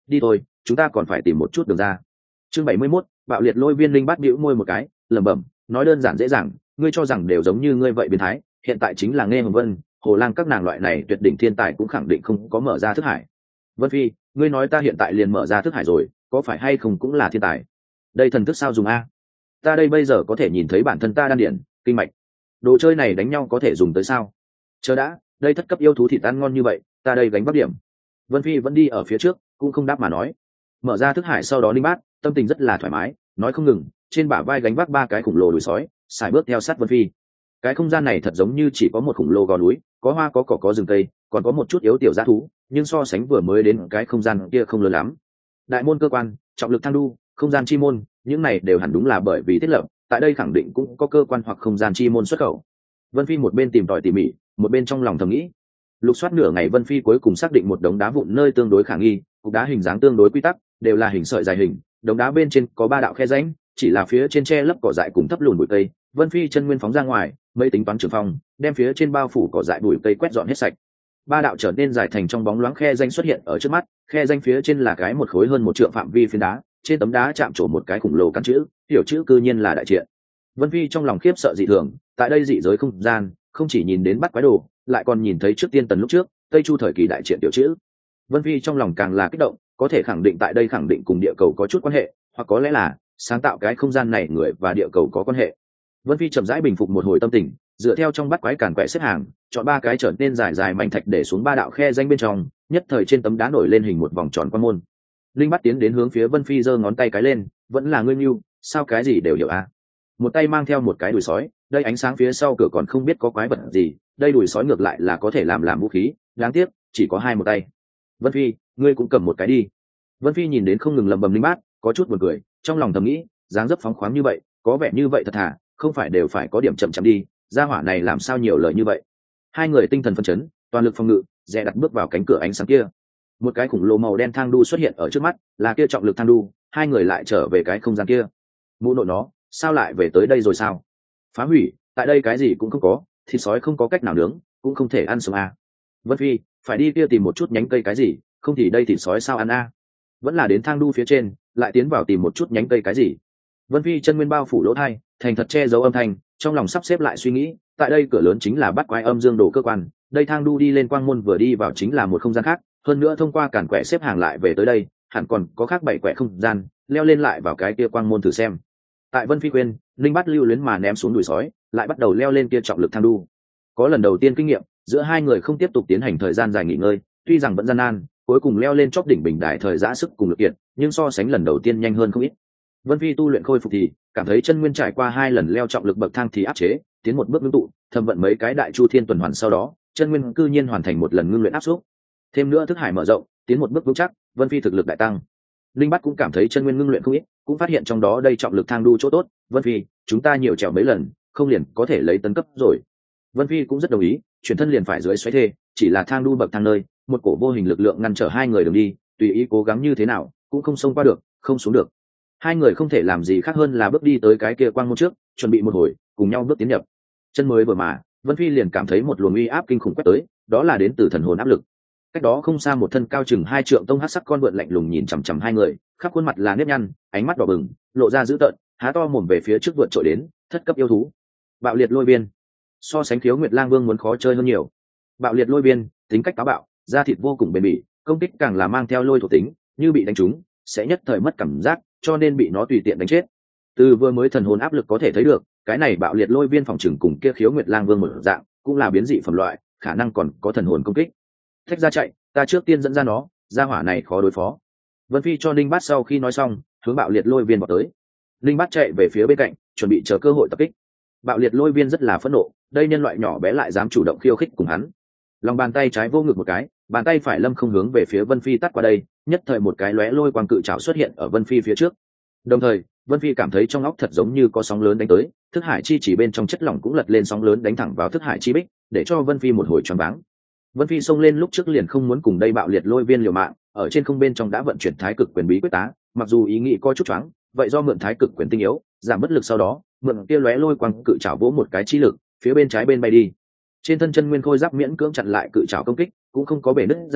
đi thôi, chúng ta còn phải tìm một chút đường ra. Chương bảy mươi mốt, bạo liệt lôi viên. Linh bát bĩu môi một cái, lẩm bẩm, nói đơn giản dễ dàng, ngươi cho rằng đều giống như ngươi vậy biến thái, hiện tại chính là Nghe Hồng Vân, Hồ Lang các nàng loại này tuyệt đỉnh thiên tài cũng khẳng định không có mở ra thức hải. Vân Phi, ngươi nói ta hiện tại liền mở ra thức hải rồi, có phải hay không cũng là thiên tài? Đây thần thức sao dùng a? Ta đây bây giờ có thể nhìn thấy bản thân ta đan điển, kinh mạch. Đồ chơi này đánh nhau có thể dùng tới sao? Chờ đã, đây thất cấp yêu thú thịt ăn ngon như vậy, ta đây gánh vác điểm. Vân Phi vẫn đi ở phía trước, cũng không đáp mà nói. Mở ra thức hải sau đó Linh Bát, tâm tình rất là thoải mái, nói không ngừng, trên bả vai gánh vác ba cái khủng lồ đuổi sói, xài bước theo sát Vân Phi. Cái không gian này thật giống như chỉ có một khủng lồ gò núi, có hoa có cỏ có rừng cây, còn có một chút yếu tiểu dã thú, nhưng so sánh vừa mới đến cái không gian kia không lớn lắm. Đại môn cơ quan, trọng lực thang đu, không gian chi môn, những này đều hẳn đúng là bởi vì thiết lập, tại đây khẳng định cũng có cơ quan hoặc không gian chi môn xuất khẩu. Vân Phi một bên tìm tòi tỉ mỉ, một bên trong lòng thầm nghĩ. Lục soát nửa ngày, Vân Phi cuối cùng xác định một đống đá vụn nơi tương đối khả nghi, cục đá hình dáng tương đối quy tắc, đều là hình sợi dài hình, đống đá bên trên có ba đạo khe rãnh, chỉ là phía trên tre lấp cỏ dại cùng thấp lùn bụi cây. Vân Phi chân nguyên phóng ra ngoài, mấy tính toán trường phong, đem phía trên bao phủ cỏ dại bụi cây quét dọn hết sạch. Ba đạo trở nên dài thành trong bóng loáng khe rãnh xuất hiện ở trước mắt, khe rãnh phía trên là cái một khối hơn một trượng phạm vi phiến đá, trên tấm đá chạm trổ một cái khủng lồ căn chữ, hiểu chữ cư nhiên là đại triện. Vân Phi trong lòng khiếp sợ dị thường, tại đây dị giới không gian, không chỉ nhìn đến bắt quái đồ, lại còn nhìn thấy trước tiên tần lúc trước Tây Chu thời kỳ đại triện tiểu chữ. Vân Phi trong lòng càng là kích động, có thể khẳng định tại đây khẳng định cùng địa cầu có chút quan hệ, hoặc có lẽ là sáng tạo cái không gian này người và địa cầu có quan hệ. Vân Phi chậm rãi bình phục một hồi tâm tình, dựa theo trong bắt quái càn quẻ xếp hàng, chọn ba cái trở nên dài dài mảnh thạch để xuống ba đạo khe danh bên trong, nhất thời trên tấm đá nổi lên hình một vòng tròn quan môn. Linh bắt tiến đến hướng phía Vân Phi giơ ngón tay cái lên, vẫn là ngươi nhu, sao cái gì đều hiểu à? Một tay mang theo một cái đùi sói, đây ánh sáng phía sau cửa còn không biết có quái vật gì, đây đùi sói ngược lại là có thể làm làm vũ khí, đáng tiếc chỉ có hai một tay. Vân Phi, ngươi cũng cầm một cái đi. Vân Phi nhìn đến không ngừng lầm bầm Linh bát, có chút buồn cười, trong lòng thầm nghĩ, dáng dấp phóng khoáng như vậy, có vẻ như vậy thật thà, không phải đều phải có điểm chậm chậm đi, gia hỏa này làm sao nhiều lời như vậy. Hai người tinh thần phấn chấn, toàn lực phòng ngự, dè đặt bước vào cánh cửa ánh sáng kia. Một cái khủng lồ màu đen thang đu xuất hiện ở trước mắt, là kia trọng lực thang đu, hai người lại trở về cái không gian kia. Mụ nội nó, sao lại về tới đây rồi sao? Phá hủy, tại đây cái gì cũng không có, thịt sói không có cách nào nướng, cũng không thể ăn sống à. Vân Phi, phải đi kia tìm một chút nhánh cây cái gì, không thì đây thịt sói sao ăn à. Vẫn là đến thang đu phía trên, lại tiến vào tìm một chút nhánh cây cái gì. Vân Phi chân nguyên bao phủ lỗ thai, thành thật che giấu âm thanh, trong lòng sắp xếp lại suy nghĩ, tại đây cửa lớn chính là bắt quái âm dương đồ cơ quan, đây thang đu đi lên quang môn vừa đi vào chính là một không gian khác, hơn nữa thông qua cản quẻ xếp hàng lại về tới đây, hẳn còn có khác bảy quẻ không gian, leo lên lại vào cái kia quang môn thử xem. Tại Vân Phi quên, Linh bắt lưu luyến mà ném xuống đùi sói, lại bắt đầu leo lên kia trọng lực thang đu. Có lần đầu tiên kinh nghiệm, giữa hai người không tiếp tục tiến hành thời gian dài nghỉ ngơi, tuy rằng vẫn gian nan, cuối cùng leo lên chóp đỉnh bình đài thời giã sức cùng lực kiện, nhưng so sánh lần đầu tiên nhanh hơn không ít. Vân Phi tu luyện khôi phục thì cảm thấy chân nguyên trải qua hai lần leo trọng lực bậc thang thì áp chế, tiến một bước ngưng tụ, thâm vận mấy cái đại chu thiên tuần hoàn sau đó, chân nguyên cư nhiên hoàn thành một lần ngưng luyện áp xúc. Thêm nữa thức hải mở rộng, tiến một bước vững chắc, Vân Phi thực lực đại tăng. Linh Bát cũng cảm thấy chân nguyên ngưng luyện không ít, cũng phát hiện trong đó đây trọng lực thang đu chỗ tốt. Vân Phi, chúng ta nhiều trèo mấy lần, không liền có thể lấy tấn cấp rồi. Vân Phi cũng rất đồng ý, chuyển thân liền phải dưới xoáy thê, chỉ là thang đu bậc thang nơi, một cổ vô hình lực lượng ngăn trở hai người đường đi, tùy ý cố gắng như thế nào, cũng không xông qua được, không xuống được. Hai người không thể làm gì khác hơn là bước đi tới cái kia quang môn trước, chuẩn bị một hồi, cùng nhau bước tiến nhập. Chân mới vừa mà, Vân Phi liền cảm thấy một luồng uy áp kinh khủng quét tới, đó là đến từ thần hồn áp lực. Cách đó không xa một thân cao chừng hai trượng tông hắc sắc con vượn lạnh lùng nhìn chằm chằm hai người, khắp khuôn mặt là nếp nhăn, ánh mắt đỏ bừng, lộ ra dữ tợn, há to mồm về phía trước vượt trội đến, thất cấp yêu thú. Bạo liệt lôi viên. So sánh Khiếu Nguyệt Lang Vương muốn khó chơi hơn nhiều. Bạo liệt lôi viên, tính cách táo bạo, da thịt vô cùng bền bỉ, công kích càng là mang theo lôi thuộc tính, như bị đánh trúng, sẽ nhất thời mất cảm giác, cho nên bị nó tùy tiện đánh chết. Từ vừa mới thần hồn áp lực có thể thấy được, cái này bạo liệt lôi viên phòng trừng cùng kia Khiếu Nguyệt Lang Vương một dạng, cũng là biến dị phẩm loại, khả năng còn có thần hồn công kích. Thách ra chạy, ta trước tiên dẫn ra nó, ra hỏa này khó đối phó. Vân Phi cho Ninh Bát sau khi nói xong, hướng bạo liệt lôi viên vào tới. Ninh Bát chạy về phía bên cạnh, chuẩn bị chờ cơ hội tập kích. Bạo liệt lôi viên rất là phẫn nộ, đây nhân loại nhỏ bé lại dám chủ động khiêu khích cùng hắn. Lòng bàn tay trái vô ngực một cái, bàn tay phải lâm không hướng về phía Vân Phi tắt qua đây, nhất thời một cái lóe lôi quang cự trảo xuất hiện ở Vân Phi phía trước. Đồng thời, Vân Phi cảm thấy trong óc thật giống như có sóng lớn đánh tới, thức hải chi chỉ bên trong chất lỏng cũng lật lên sóng lớn đánh thẳng vào thức hải chi bích, để cho Vân Phi một hồi choáng váng. Vân Phi xông lên lúc trước liền không muốn cùng đây bạo liệt lôi viên liều mạng, ở trên không bên trong đã vận chuyển thái cực quyền bí quyết tá, mặc dù ý nghĩ có chút choáng, vậy do mượn thái cực quyền tinh yếu, giảm bất lực sau đó, mượn kia lóe lôi quang cự trảo vỗ một cái chi lực, phía bên trái bên bay đi. Trên thân chân nguyên khôi giáp miễn cưỡng chặn lại cự trảo công kích, cũng không có bể nứt ra,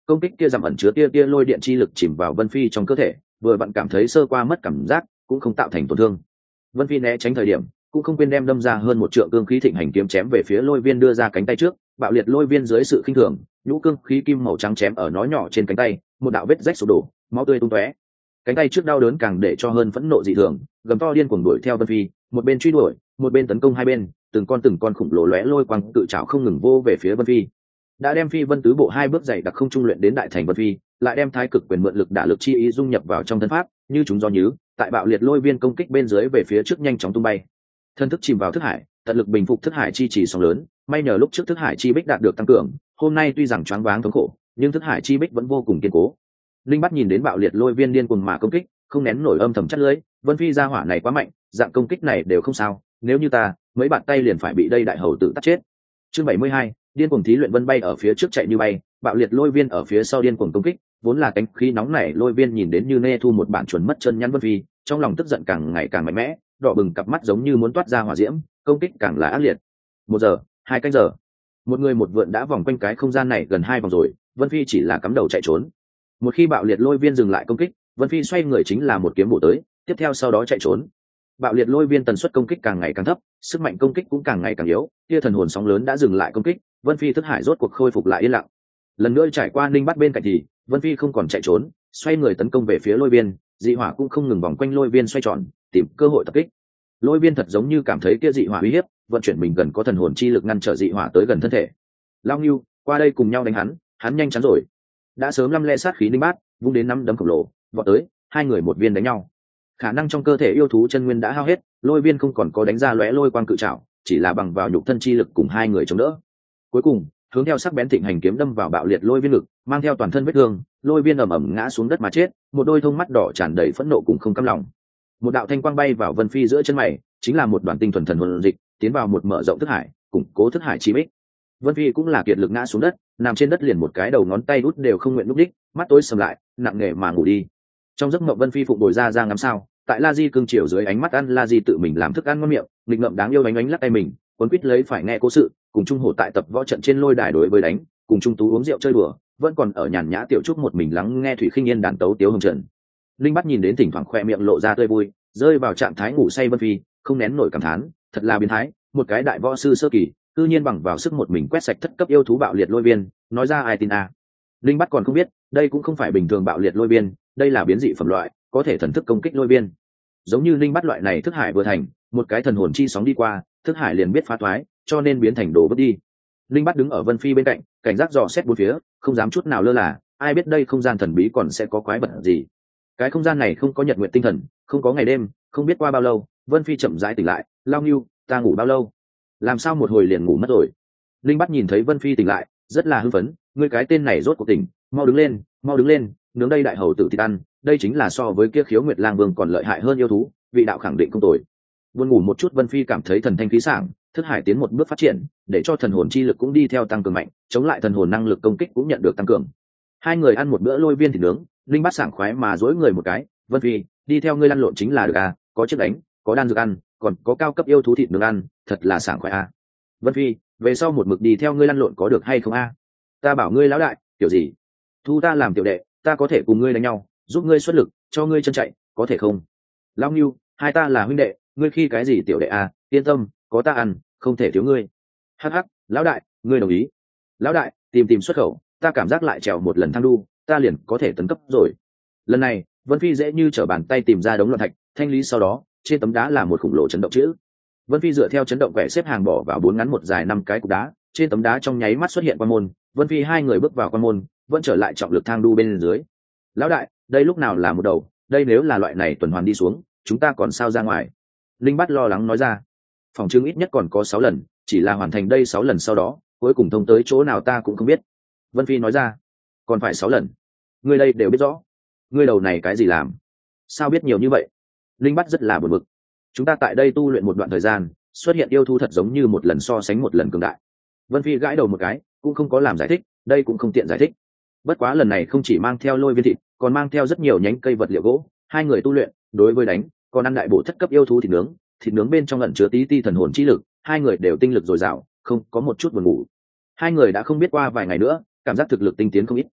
công kích kia giảm ẩn chứa tia tia lôi điện chi lực chìm vào Vân Phi trong cơ thể, vừa vặn cảm thấy sơ qua mất cảm giác, cũng không tạo thành tổn thương. Vân Phi né tránh thời điểm, cũng không quên đem đâm ra hơn một trượng cương khí thịnh hành kiếm chém về phía lôi viên đưa ra cánh tay trước, bạo liệt lôi viên dưới sự khinh thường, nhũ cương khí kim màu trắng chém ở nó nhỏ trên cánh tay, một đạo vết rách sụp đổ, máu tươi tung tóe. Cánh tay trước đau đớn càng để cho hơn phẫn nộ dị thường, gầm to điên cuồng đuổi theo Vân Phi, một bên truy đuổi, một bên tấn công hai bên, từng con từng con khủng lồ lóe lôi quang tự trảo không ngừng vô về phía Vân Phi. Đã đem Phi Vân tứ bộ hai bước dày đặc không trung luyện đến đại thành Vân Phi, lại đem thái cực quyền mượn lực đả lực chi ý dung nhập vào trong thân pháp, như chúng do nhứ, tại bạo liệt lôi viên công kích bên dưới về phía trước nhanh chóng tung bay. Thân thức chìm vào thức hải, tận lực bình phục thức hải chi chỉ sóng lớn, may nhờ lúc trước thức hải chi bích đạt được tăng cường, hôm nay tuy rằng choáng váng thống khổ, nhưng thức hải chi bích vẫn vô cùng kiên cố. Linh bắt nhìn đến bạo liệt lôi viên điên cuồng mà công kích, không nén nổi âm thầm chắt lưỡi, Vân Phi gia hỏa này quá mạnh, dạng công kích này đều không sao, nếu như ta, mấy bàn tay liền phải bị đây đại hầu tự tắt chết. Chương bảy mươi hai, điên cuồng thí luyện Vân bay ở phía trước chạy như bay, bạo liệt lôi viên ở phía sau điên cuồng công kích, vốn là cánh khí nóng này lôi viên nhìn đến như nê thu một bản chuẩn mất chân nhăn Vân Phi, trong lòng tức giận càng ngày càng mạnh mẽ, đỏ bừng cặp mắt giống như muốn toát ra hỏa diễm, công kích càng là ác liệt. Một giờ, hai canh giờ, một người một vượn đã vòng quanh cái không gian này gần hai vòng rồi, Vân Phi chỉ là cắm đầu chạy trốn. Một khi bạo liệt lôi viên dừng lại công kích, Vân Phi xoay người chính là một kiếm bổ tới, tiếp theo sau đó chạy trốn. Bạo liệt lôi viên tần suất công kích càng ngày càng thấp, sức mạnh công kích cũng càng ngày càng yếu, kia thần hồn sóng lớn đã dừng lại công kích, Vân Phi thức hải rốt cuộc khôi phục lại yên lặng. Lần nữa trải qua Ninh bắt bên cạnh thì Vân Phi không còn chạy trốn, xoay người tấn công về phía lôi viên, dị hỏa cũng không ngừng vòng quanh lôi viên xoay tròn, tìm cơ hội tập kích. Lôi viên thật giống như cảm thấy kia dị hỏa uy hiếp, vận chuyển mình gần có thần hồn chi lực ngăn trở dị hỏa tới gần thân thể. Lao Ngưu, qua đây cùng nhau đánh hắn, hắn nhanh chắn rồi. Đã sớm lăm le sát khí Ninh bát, vung đến năm đấm khổng lồ, vọt tới, hai người một viên đánh nhau. Khả năng trong cơ thể yêu thú chân nguyên đã hao hết, lôi viên không còn có đánh ra lóe lôi quang cự trảo, chỉ là bằng vào nhục thân chi lực cùng hai người chống đỡ. Cuối cùng, hướng theo sắc bén thịnh hành kiếm đâm vào bạo liệt lôi viên lực, mang theo toàn thân vết thương, lôi viên ầm ầm ngã xuống đất mà chết, một đôi thông mắt đỏ tràn đầy phẫn nộ cùng không cam lòng. Một đạo thanh quang bay vào Vân Phi giữa chân mày, chính là một đoàn tinh thuần thần hồn dịch, tiến vào một mở rộng thức hải, củng cố thức hải chi bích. Vân Phi cũng là kiệt lực ngã xuống đất, nằm trên đất liền một cái đầu ngón tay út đều không nguyện lúc đích, mắt tối sầm lại, nặng nề mà ngủ đi. Trong giấc mộng Vân Phi phụng bồi ra ra ngắm sao, tại La Di cương chiều dưới ánh mắt ăn La Di tự mình làm thức ăn ngon miệng, nghịch ngợm đáng yêu đánh đánh lắc tay mình, cuốn quýt lấy phải nghe cố sự, cùng trung hổ tại tập võ trận trên lôi đài đối với đánh, cùng trung tú uống rượu chơi đùa, vẫn còn ở nhàn nhã tiểu trúc một mình lắng nghe Thủy Khinh Yên đàn tấu tiếu hồng trần. Linh bắt nhìn đến thỉnh thoảng khoe miệng lộ ra tươi vui, rơi vào trạng thái ngủ say Vân Phi, không nén nổi cảm thán, thật là biến thái, một cái đại võ sư sơ kỳ, cư nhiên bằng vào sức một mình quét sạch thất cấp yêu thú bạo liệt lôi viên, nói ra ai tin à. Linh bắt còn không biết, đây cũng không phải bình thường bạo liệt lôi viên, đây là biến dị phẩm loại, có thể thần thức công kích lôi viên. Giống như Linh bắt loại này thức hải vừa thành, một cái thần hồn chi sóng đi qua, thức hải liền biết phá thoái, cho nên biến thành đồ vứt đi. Linh bắt đứng ở Vân Phi bên cạnh, cảnh giác dò xét bốn phía, không dám chút nào lơ là, ai biết đây không gian thần bí còn sẽ có quái vật gì. Cái không gian này không có nhật nguyện tinh thần, không có ngày đêm, không biết qua bao lâu, Vân Phi chậm rãi tỉnh lại, Lao Ngưu, ta ngủ bao lâu? Làm sao một hồi liền ngủ mất rồi? Linh bắt nhìn thấy Vân Phi tỉnh lại, rất là hưng phấn, ngươi cái tên này rốt cuộc tỉnh, mau đứng lên, mau đứng lên, nướng đây đại hầu tử thịt ăn, đây chính là so với kia Khiếu Nguyệt Lang Vương còn lợi hại hơn yêu thú, vị đạo khẳng định không tồi. Buồn ngủ một chút Vân Phi cảm thấy thần thanh khí sảng, thức hải tiến một bước phát triển, để cho thần hồn chi lực cũng đi theo tăng cường mạnh, chống lại thần hồn năng lực công kích cũng nhận được tăng cường. Hai người ăn một bữa lôi viên thịt nướng, Linh bắt sảng khoái mà dỗi người một cái, Vân Phi, đi theo ngươi lăn lộn chính là được à, có chiếc đánh, có đan dược ăn, còn có cao cấp yêu thú thịt nướng ăn, thật là sảng khoái à. Vân Phi, về sau một mực đi theo ngươi lăn lộn có được hay không a? À? Ta bảo ngươi lão đại, kiểu gì? Thu ta làm tiểu đệ, ta có thể cùng ngươi đánh nhau, giúp ngươi xuất lực, cho ngươi chân chạy, có thể không? Lão Ngưu, hai ta là huynh đệ, ngươi khi cái gì tiểu đệ à? Yên tâm, có ta ăn, không thể thiếu ngươi. Hắc hắc, lão đại, ngươi đồng ý? Lão đại, tìm tìm xuất khẩu, ta cảm giác lại trèo một lần thang đu, ta liền có thể tấn cấp rồi. Lần này, Vân Phi dễ như trở bàn tay tìm ra đống loạn thạch, thanh lý sau đó, trên tấm đá là một khủng lồ chấn động chữ. Vân Phi dựa theo chấn động quẻ xếp hàng bỏ vào bốn ngắn một dài năm cái cục đá, trên tấm đá trong nháy mắt xuất hiện quan môn, Vân Phi hai người bước vào quan môn, vẫn trở lại trọng lực thang đu bên dưới. Lão đại, đây lúc nào là một đầu, đây nếu là loại này tuần hoàn đi xuống, chúng ta còn sao ra ngoài? Linh Bát lo lắng nói ra. Phòng trưng ít nhất còn có sáu lần, chỉ là hoàn thành đây sáu lần sau đó, cuối cùng thông tới chỗ nào ta cũng không biết. Vân Phi nói ra. Còn phải sáu lần? Ngươi đây đều biết rõ. Ngươi đầu này cái gì làm? Sao biết nhiều như vậy? Linh Bát rất là buồn bực. Chúng ta tại đây tu luyện một đoạn thời gian, xuất hiện yêu thú thật giống như một lần so sánh một lần cường đại. Vân Phi gãi đầu một cái, cũng không có làm giải thích, đây cũng không tiện giải thích. Bất quá lần này không chỉ mang theo lôi viên thịt, còn mang theo rất nhiều nhánh cây vật liệu gỗ, hai người tu luyện, đối với đánh, còn ăn đại bổ thất cấp yêu thú thịt nướng, thịt nướng bên trong ẩn chứa tí ti thần hồn chi lực, hai người đều tinh lực dồi dào, không có một chút buồn ngủ. Hai người đã không biết qua vài ngày nữa, cảm giác thực lực tinh tiến không ít.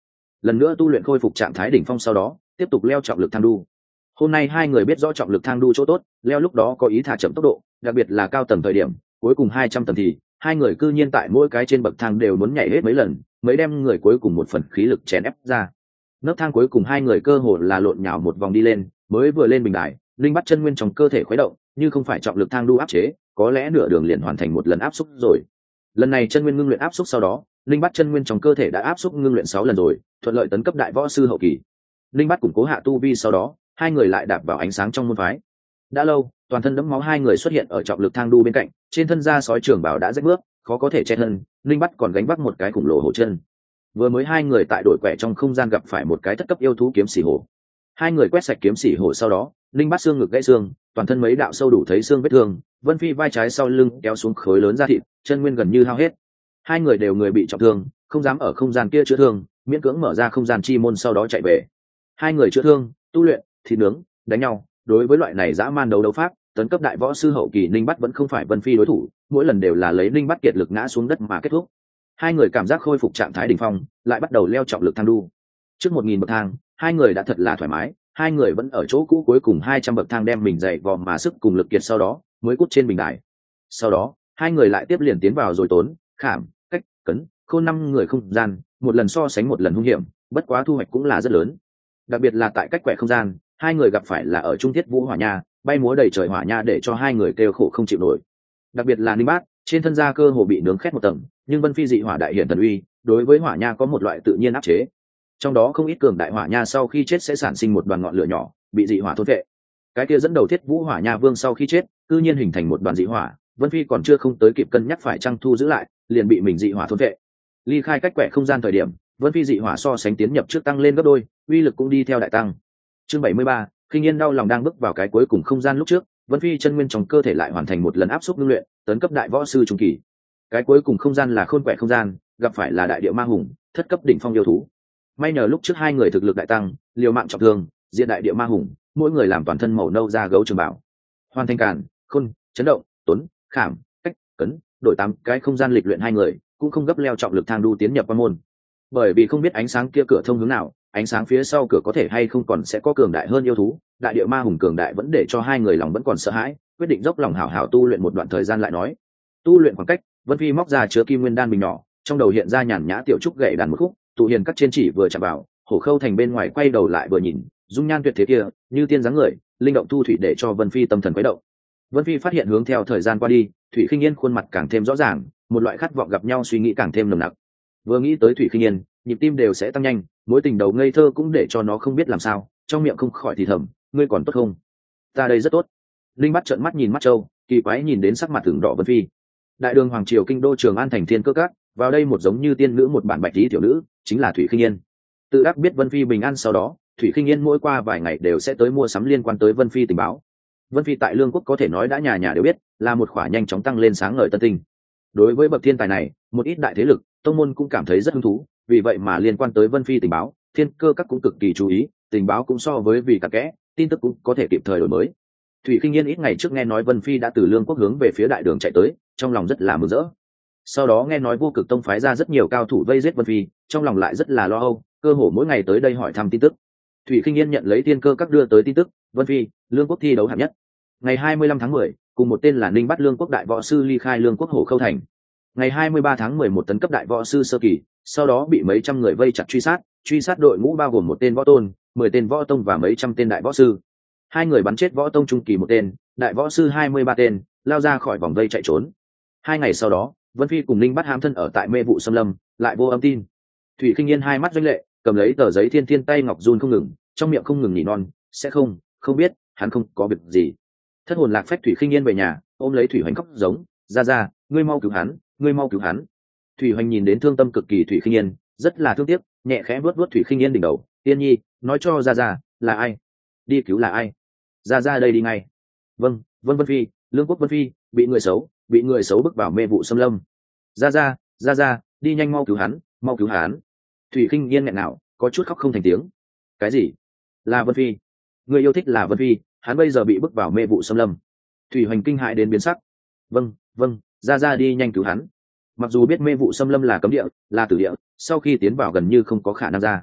lần nữa tu luyện khôi phục trạng thái đỉnh phong sau đó tiếp tục leo trọng lực thang đu. Hôm nay hai người biết rõ trọng lực thang đu chỗ tốt, leo lúc đó có ý thả chậm tốc độ, đặc biệt là cao tầng thời điểm cuối cùng hai trăm tầng thì hai người cư nhiên tại mỗi cái trên bậc thang đều muốn nhảy hết mấy lần mới đem người cuối cùng một phần khí lực chèn ép ra. Nấc thang cuối cùng hai người cơ hồ là lộn nhào một vòng đi lên, mới vừa lên bình đài linh bắt chân nguyên trong cơ thể khuấy động, như không phải trọng lực thang đu áp chế có lẽ nửa đường liền hoàn thành một lần áp xúc rồi. Lần này chân nguyên ngưng luyện áp xúc sau đó linh bắt chân nguyên trong cơ thể đã áp xúc ngưng luyện sáu lần rồi, thuận lợi tấn cấp đại võ sư hậu kỳ. Linh bắt củng cố hạ tu vi sau đó hai người lại đạp vào ánh sáng trong môn phái. Đã lâu toàn thân đẫm máu hai người xuất hiện ở trọng lực thang đu bên cạnh, trên thân da sói trường bảo đã rách bước khó có thể che thân, linh bắt còn gánh vác một cái khủng lồ hổ chân. Vừa mới hai người tại đội quẻ trong không gian gặp phải một cái thất cấp yêu thú kiếm xỉ hổ. Hai người quét sạch kiếm xỉ hổ sau đó linh bắt xương ngực gãy xương, toàn thân mấy đạo sâu đủ thấy xương vết thương, Vân Phi vai trái sau lưng kéo xuống khối lớn da thịt, chân nguyên gần như hao hết. Hai người đều người bị trọng thương, không dám ở không gian kia chữa thương, miễn cưỡng mở ra không gian chi môn sau đó chạy về. Hai người chữa thương, tu luyện, thịt nướng, đánh nhau, đối với loại này dã man đấu đấu pháp, tấn cấp đại võ sư hậu kỳ Ninh Bắt vẫn không phải Vân Phi đối thủ, mỗi lần đều là lấy Ninh Bắt kiệt lực ngã xuống đất mà kết thúc. Hai người cảm giác khôi phục trạng thái đỉnh phong, lại bắt đầu leo trọng lực thang đu. Trước một nghìn bậc thang, hai người đã thật là thoải mái, hai người vẫn ở chỗ cũ cuối cùng hai trăm bậc thang đem mình dày vò mà sức cùng lực kiệt sau đó mới cút trên bình đài. Sau đó, hai người lại tiếp liền tiến vào rồi tốn, khảm, cách, cấn, khôn năm người không gian, một lần so sánh một lần hung hiểm, bất quá thu hoạch cũng là rất lớn. Đặc biệt là tại cách quẹ không gian, hai người gặp phải là ở trung thiết vũ hỏa nha, bay múa đầy trời hỏa nha để cho hai người kêu khổ không chịu nổi. Đặc biệt là Ninh Bát, trên thân da cơ hồ bị nướng khét một tầng, nhưng Vân Phi dị hỏa đại hiển thần uy, đối với hỏa nha có một loại tự nhiên áp chế. Trong đó không ít cường đại hỏa nha sau khi chết sẽ sản sinh một đoàn ngọn lửa nhỏ, bị dị hỏa thôn vệ. Cái kia dẫn đầu thiết vũ hỏa nha vương sau khi chết, cư nhiên hình thành một đoàn dị hỏa, Vân Phi còn chưa không tới kịp cân nhắc phải trăng thu giữ lại, liền bị mình dị hỏa thôn vệ. Ly khai cách quẹ không gian thời điểm, Vân Phi dị hỏa so sánh tiến nhập trước tăng lên gấp đôi, uy lực cũng đi theo đại tăng. Chương bảy mươi ba, Khinh Yên đau lòng đang bước vào cái cuối cùng không gian lúc trước, Vân Phi chân nguyên trong cơ thể lại hoàn thành một lần áp xúc ngưng luyện, tấn cấp đại võ sư trung kỳ. Cái cuối cùng không gian là khôn quẹ không gian, gặp phải là đại địa ma hùng, thất cấp đỉnh phong yêu thú. May nhờ lúc trước hai người thực lực đại tăng, liều mạng trọng thương, diện đại địa ma hùng, mỗi người làm toàn thân màu nâu da gấu trường bảo. Hoàn thành càn, khôn, chấn động, tuấn, khảm, cách, cấn, đổi tám cái không gian lịch luyện hai người, cũng không gấp leo trọng lực thang đu tiến nhập quan môn. Bởi vì không biết ánh sáng kia cửa thông hướng nào, ánh sáng phía sau cửa có thể hay không còn sẽ có cường đại hơn yêu thú, đại địa ma hùng cường đại vẫn để cho hai người lòng vẫn còn sợ hãi, quyết định dốc lòng hảo hảo tu luyện một đoạn thời gian lại nói. Tu luyện khoảng cách, Vân Phi móc ra chứa kim nguyên đan bình nhỏ, trong đầu hiện ra nhàn nhã tiểu trúc gậy đàn một khúc, tụ hiền cắt trên chỉ vừa chạm vào, Hổ Khâu Thành bên ngoài quay đầu lại vừa nhìn, dung nhan tuyệt thế kia, như tiên dáng người, linh động thu thủy để cho Vân Phi tâm thần quấy động. Vân Phi phát hiện hướng theo thời gian qua đi, Thủy Khinh Yên khuôn mặt càng thêm rõ ràng, một loại khát vọng gặp nhau suy nghĩ càng thêm nồng nặc. Vừa nghĩ tới Thủy Khinh Yên, nhịp tim đều sẽ tăng nhanh, mối tình đầu ngây thơ cũng để cho nó không biết làm sao, trong miệng không khỏi thì thầm, ngươi còn tốt không? Ta đây rất tốt. Linh bắt trợn mắt nhìn mắt Châu, kỳ quái nhìn đến sắc mặt tưởng đỏ Vân Phi. Đại đường hoàng triều kinh đô Trường An thành thiên cơ các, vào đây một giống như tiên nữ một bản bạch tí tiểu nữ, chính là Thủy Khinh Yên. Tự đắc biết Vân Phi bình an sau đó, Thủy Khinh Yên mỗi qua vài ngày đều sẽ tới mua sắm liên quan tới Vân Phi tình báo. Vân Phi tại Lương Quốc có thể nói đã nhà nhà đều biết, là một khỏa nhanh chóng tăng lên sáng ngời tân tinh. Đối với bậc thiên tài này, một ít đại thế lực, tông môn cũng cảm thấy rất hứng thú, vì vậy mà liên quan tới Vân Phi tình báo, thiên cơ các cũng cực kỳ chú ý, tình báo cũng so với vì cả kẽ, tin tức cũng có thể kịp thời đổi mới. Thủy Khinh Yên ít ngày trước nghe nói Vân Phi đã từ Lương Quốc hướng về phía đại đường chạy tới, trong lòng rất là mừng rỡ. Sau đó nghe nói Vô Cực Tông phái ra rất nhiều cao thủ vây giết Vân Phi, trong lòng lại rất là lo âu, cơ hồ mỗi ngày tới đây hỏi thăm tin tức. Thủy Khinh Yên nhận lấy thiên cơ các đưa tới tin tức, Vân Phi, Lương Quốc thi đấu hạng nhất. Ngày hai mươi lăm tháng mười, cùng một tên là Ninh Bắt Lương Quốc đại võ sư ly khai Lương Quốc Hổ Khâu thành. Ngày hai mươi ba tháng mười một tấn cấp đại võ sư sơ kỳ, sau đó bị mấy trăm người vây chặt truy sát, truy sát đội ngũ bao gồm một tên võ tôn, mười tên võ tông và mấy trăm tên đại võ sư. Hai người bắn chết võ tông trung kỳ một tên, đại võ sư hai mươi ba tên, lao ra khỏi vòng vây chạy trốn. Hai ngày sau đó, Vân Phi cùng Ninh Bắt hãm thân ở tại mê vụ xâm lâm, lại vô âm tin. Thủy Khinh Yên hai mắt doanh lệ, cầm lấy tờ giấy thiên thiên tay ngọc run không ngừng, trong miệng không ngừng nhỉ non, sẽ không, không biết, hắn không có việc gì. Thất hồn lạc phách Thủy Khinh Yên về nhà, ôm lấy Thủy Hoành khóc giống, ra ra, ngươi mau cứu hắn, ngươi mau cứu hắn. Thủy Hoành nhìn đến thương tâm cực kỳ Thủy Khinh Yên, rất là thương tiếc, nhẹ khẽ vuốt vuốt Thủy Khinh Yên đỉnh đầu, Tiên Nhi, nói cho ra ra, là ai? Đi cứu là ai? Ra ra đây đi ngay. Vâng, Vân Vân Phi, Lương Quốc Vân Phi, bị người xấu, bị người xấu bức vào mê vụ xâm lâm. Ra ra, ra ra, đi nhanh mau cứu hắn, mau cứu hắn. Thủy Khinh Yên nghẹn nào, có chút khóc không thành tiếng. Cái gì? Là Vân Phi. Người yêu thích là Vân Phi, hắn bây giờ bị bức vào mê vụ xâm lâm. Thủy Hoành kinh hãi đến biến sắc. Vâng, vâng, ra ra đi nhanh cứu hắn. Mặc dù biết mê vụ xâm lâm là cấm địa, là tử địa, sau khi tiến vào gần như không có khả năng ra.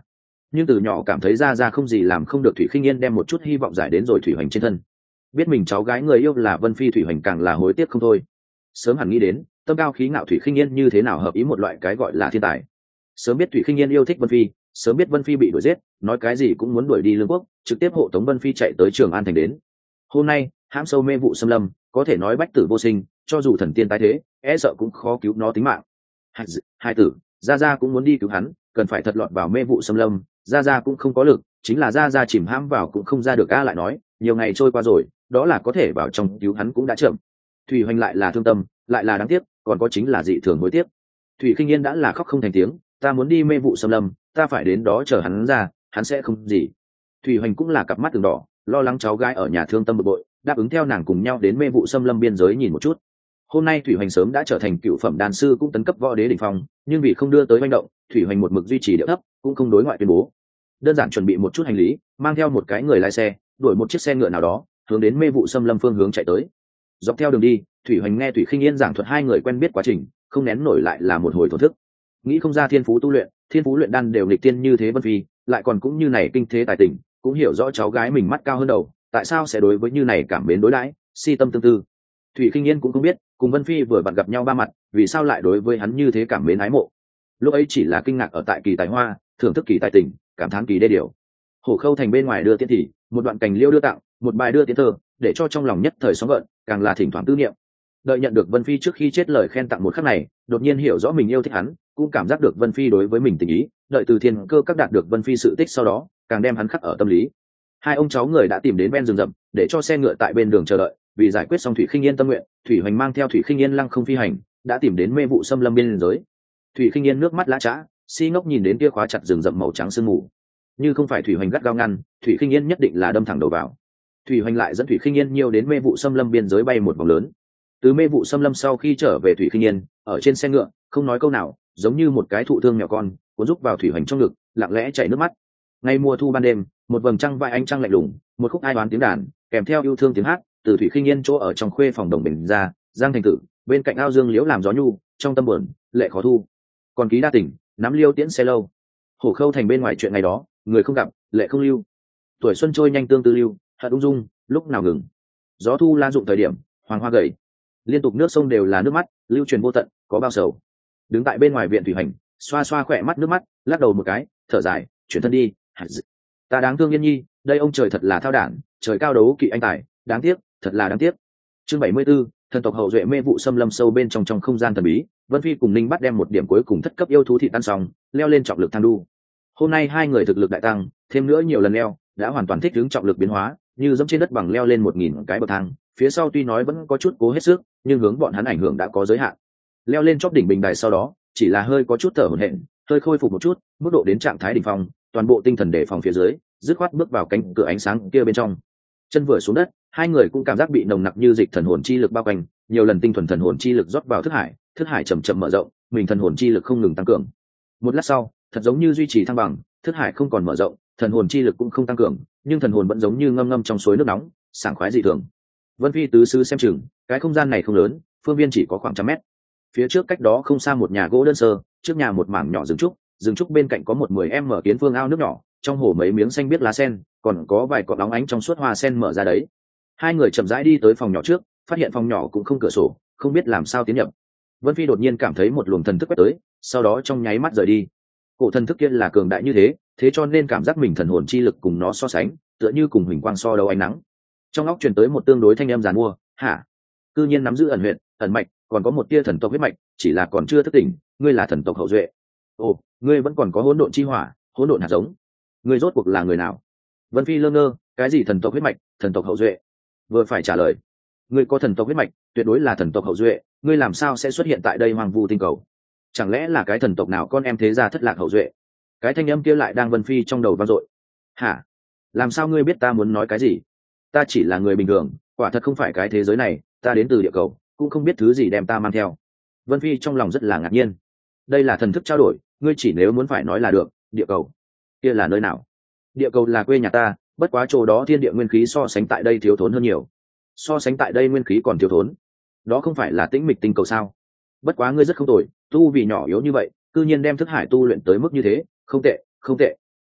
nhưng từ nhỏ cảm thấy ra ra không gì làm không được thủy khinh yên đem một chút hy vọng giải đến rồi thủy hoành trên thân. Biết mình cháu gái người yêu là Vân Phi, thủy hoành càng là hối tiếc không thôi. Sớm hẳn nghĩ đến tâm cao khí ngạo thủy khinh yên như thế nào hợp ý một loại cái gọi là thiên tài. Sớm biết thủy khinh yên yêu thích Vân Phi, sớm biết Vân Phi bị đuổi giết, nói cái gì cũng muốn đuổi đi Lương Quốc, trực tiếp hộ tống Vân Phi chạy tới Trường An thành đến. Hôm nay hãm sâu mê vụ xâm lâm, có thể nói bách tử vô sinh, cho dù thần tiên tái thế, e sợ cũng khó cứu nó tính mạng. Hai, hai tử, gia gia cũng muốn đi cứu hắn, cần phải thật lọt vào mê vụ xâm lâm, gia gia cũng không có lực, chính là gia gia chìm hãm vào cũng không ra được. A lại nói, nhiều ngày trôi qua rồi, đó là có thể vào trong cứu hắn cũng đã chậm. Thủy hoành lại là thương tâm, lại là đáng tiếc, còn có chính là dị thường hối tiếc. Thủy khinh yên đã là khóc không thành tiếng, ta muốn đi mê vụ xâm lâm, ta phải đến đó chờ hắn ra, hắn sẽ không gì. Thủy hoành cũng là cặp mắt từng đỏ, lo lắng cháu gái ở nhà thương tâm bực bội, đáp ứng theo nàng cùng nhau đến mê vụ xâm lâm biên giới nhìn một chút. Hôm nay Thủy hoành sớm đã trở thành cựu phẩm đan sư, cũng tấn cấp võ đế đỉnh phong, nhưng vì không đưa tới manh động, Thủy hoành một mực duy trì điệu thấp, cũng không đối ngoại tuyên bố. Đơn giản chuẩn bị một chút hành lý, mang theo một cái người lái xe, đuổi một chiếc xe ngựa nào đó, hướng đến mê vụ xâm lâm phương hướng chạy tới. Dọc theo đường đi, Thủy hoành nghe Thủy khinh yên giảng thuật hai người quen biết quá trình, không nén nổi lại là một hồi thổn thức. Nghĩ không ra thiên phú tu luyện, thiên phú luyện đan đều nghịch tiên như thế Vân Phi, lại còn cũng như này kinh thế tài tình, cũng hiểu rõ cháu gái mình mắt cao hơn đầu, tại sao sẽ đối với như này cảm mến đối đãi, si tâm tương tư. Thủy khinh yên cũng không biết, cùng Vân Phi vừa bạn gặp nhau ba mặt, vì sao lại đối với hắn như thế cảm mến ái mộ. Lúc ấy chỉ là kinh ngạc ở tại kỳ tài hoa, thưởng thức kỳ tài tình, cảm thán kỳ đê điều. Hổ Khâu thành bên ngoài đưa tiễn thì, một đoạn cành liêu đưa tặng, một bài đưa tiễn thơ, để cho trong lòng nhất thời sóng gợn, càng là thỉnh thoảng tư niệm. Đợi nhận được Vân Phi trước khi chết lời khen tặng một khắc này, đột nhiên hiểu rõ mình yêu thích hắn, cũng cảm giác được Vân Phi đối với mình tình ý. Đợi từ thiên cơ các đạt được Vân Phi sự tích sau đó, càng đem hắn khắc ở tâm lý. Hai ông cháu người đã tìm đến ven rừng rậm, để cho xe ngựa tại bên đường chờ đợi. Vì giải quyết xong Thủy khinh yên tâm nguyện, Thủy hoành mang theo Thủy khinh yên lăng không phi hành, đã tìm đến mê vụ xâm lâm biên giới. Thủy khinh yên nước mắt lã chã, si ngốc nhìn đến kia khóa chặt rừng rậm màu trắng sương mù. Như không phải Thủy hoành gắt gao ngăn, Thủy khinh yên nhất định là đâm thẳng đầu vào. Thủy hoành lại dẫn Thủy khinh yên nhiều đến mê vụ xâm lâm biên giới bay một vòng lớn. Từ mê vụ xâm lâm sau khi trở về, Thủy khinh yên ở trên xe ngựa không nói câu nào, giống như một cái thụ thương mèo con, cuốn rúc vào Thủy hoành trong ngực, lặng lẽ chảy nước mắt. Ngay mùa thu ban đêm, một vầng trăng vai ánh trăng lạnh lùng, một khúc ai đoán tiếng đàn kèm theo yêu thương tiếng hát từ Thủy khinh yên chỗ ở trong khuê phòng đồng bình ra. Giang thành tử bên cạnh ao dương liễu làm gió nhu, trong tâm buồn lệ khó thu. Còn ký đa tỉnh nắm liêu tiễn xe lâu. Hổ Khâu thành bên ngoài chuyện ngày đó, người không gặp lệ không lưu. Tuổi xuân trôi nhanh tương tư lưu, hận ung dung lúc nào ngừng. Gió thu lan dụng thời điểm, hoàng hoa gầy, liên tục nước sông đều là nước mắt lưu truyền vô tận, có bao sầu. Đứng tại bên ngoài viện Thủy hành xoa xoa khỏe mắt nước mắt, lắc đầu một cái thở dài, chuyển thân đi. Ta đáng thương yên nhi, đây ông trời thật là thao đản, trời cao đấu kỵ anh tài, đáng tiếc, thật là đáng tiếc. Chương bảy mươi 74, thần tộc hậu duệ mê vụ xâm lâm sâu bên trong trong không gian thần bí. Vân Phi cùng Ninh Bắt đem một điểm cuối cùng thất cấp yêu thú thị tan xong, leo lên trọng lực thang đu. Hôm nay hai người thực lực đại tăng, thêm nữa nhiều lần leo, đã hoàn toàn thích ứng trọng lực biến hóa, như dẫm trên đất bằng leo lên một nghìn cái bậc thang. Phía sau tuy nói vẫn có chút cố hết sức, nhưng hướng bọn hắn ảnh hưởng đã có giới hạn. Leo lên chóp đỉnh bình đài sau đó, chỉ là hơi có chút thở hổn hển, hơi khôi phục một chút, mức độ đến trạng thái đỉnh phong, toàn bộ tinh thần đề phòng phía dưới, dứt khoát bước vào cánh cửa ánh sáng kia bên trong. Chân vừa xuống đất, hai người cũng cảm giác bị nồng nặc như dịch thần hồn chi lực bao quanh, nhiều lần tinh thuần thần hồn chi lực rót vào thức hải, thức hải chậm chậm mở rộng, mình thần hồn chi lực không ngừng tăng cường. Một lát sau, thật giống như duy trì thăng bằng, thức hải không còn mở rộng, thần hồn chi lực cũng không tăng cường, nhưng thần hồn vẫn giống như ngâm ngâm trong suối nước nóng, sảng khoái dị thường. Vân Phi tứ sư xem chừng, cái không gian này không lớn, phương viên chỉ có khoảng trăm mét. Phía trước cách đó không xa một nhà gỗ đơn sơ, trước nhà một mảng nhỏ rừng trúc, rừng trúc bên cạnh có một mười em mở kiến phương ao nước nhỏ, trong hồ mấy miếng xanh biếc lá sen, còn có vài cọng óng ánh trong suốt hoa sen mở ra đấy. Hai người chậm rãi đi tới phòng nhỏ trước, phát hiện phòng nhỏ cũng không cửa sổ, không biết làm sao tiến nhập. Vân Phi đột nhiên cảm thấy một luồng thần thức quét tới, sau đó trong nháy mắt rời đi. Cổ thần thức kia là cường đại như thế, thế cho nên cảm giác mình thần hồn chi lực cùng nó so sánh, tựa như cùng huỳnh quang so đấu ánh nắng. Trong óc truyền tới một tương đối thanh âm giàn mua, hả? Cư nhiên nắm giữ ẩn huyện, ẩn mạch, còn có một tia thần tộc huyết mạch, chỉ là còn chưa thức tỉnh, ngươi là thần tộc hậu duệ. Ồ, ngươi vẫn còn có hỗn độn chi hỏa, hỗn độn hạt giống. Ngươi rốt cuộc là người nào? Vân Phi lơ ngơ, cái gì thần tộc huyết mạch, thần tộc hậu duệ? Vừa phải trả lời, ngươi có thần tộc huyết mạch, tuyệt đối là thần tộc hậu duệ, ngươi làm sao sẽ xuất hiện tại đây hoang vu tinh cầu? Chẳng lẽ là cái thần tộc nào con em thế gia thất lạc hậu duệ? Cái thanh âm kia lại đang Vân Phi trong đầu vang dội. Hả? Làm sao ngươi biết ta muốn nói cái gì? Ta chỉ là người bình thường, quả thật không phải cái thế giới này, ta đến từ địa cầu, cũng không biết thứ gì đem ta mang theo. Vân Phi trong lòng rất là ngạc nhiên. Đây là thần thức trao đổi, ngươi chỉ nếu muốn phải nói là được. Địa cầu kia là nơi nào? Địa cầu là quê nhà ta, bất quá chỗ đó thiên địa nguyên khí so sánh tại đây thiếu thốn hơn nhiều. So sánh tại đây nguyên khí còn thiếu thốn, đó không phải là tĩnh mịch tinh cầu sao? Bất quá ngươi rất không tồi, tu vì nhỏ yếu như vậy, cư nhiên đem thức hải tu luyện tới mức như thế, không tệ, không tệ.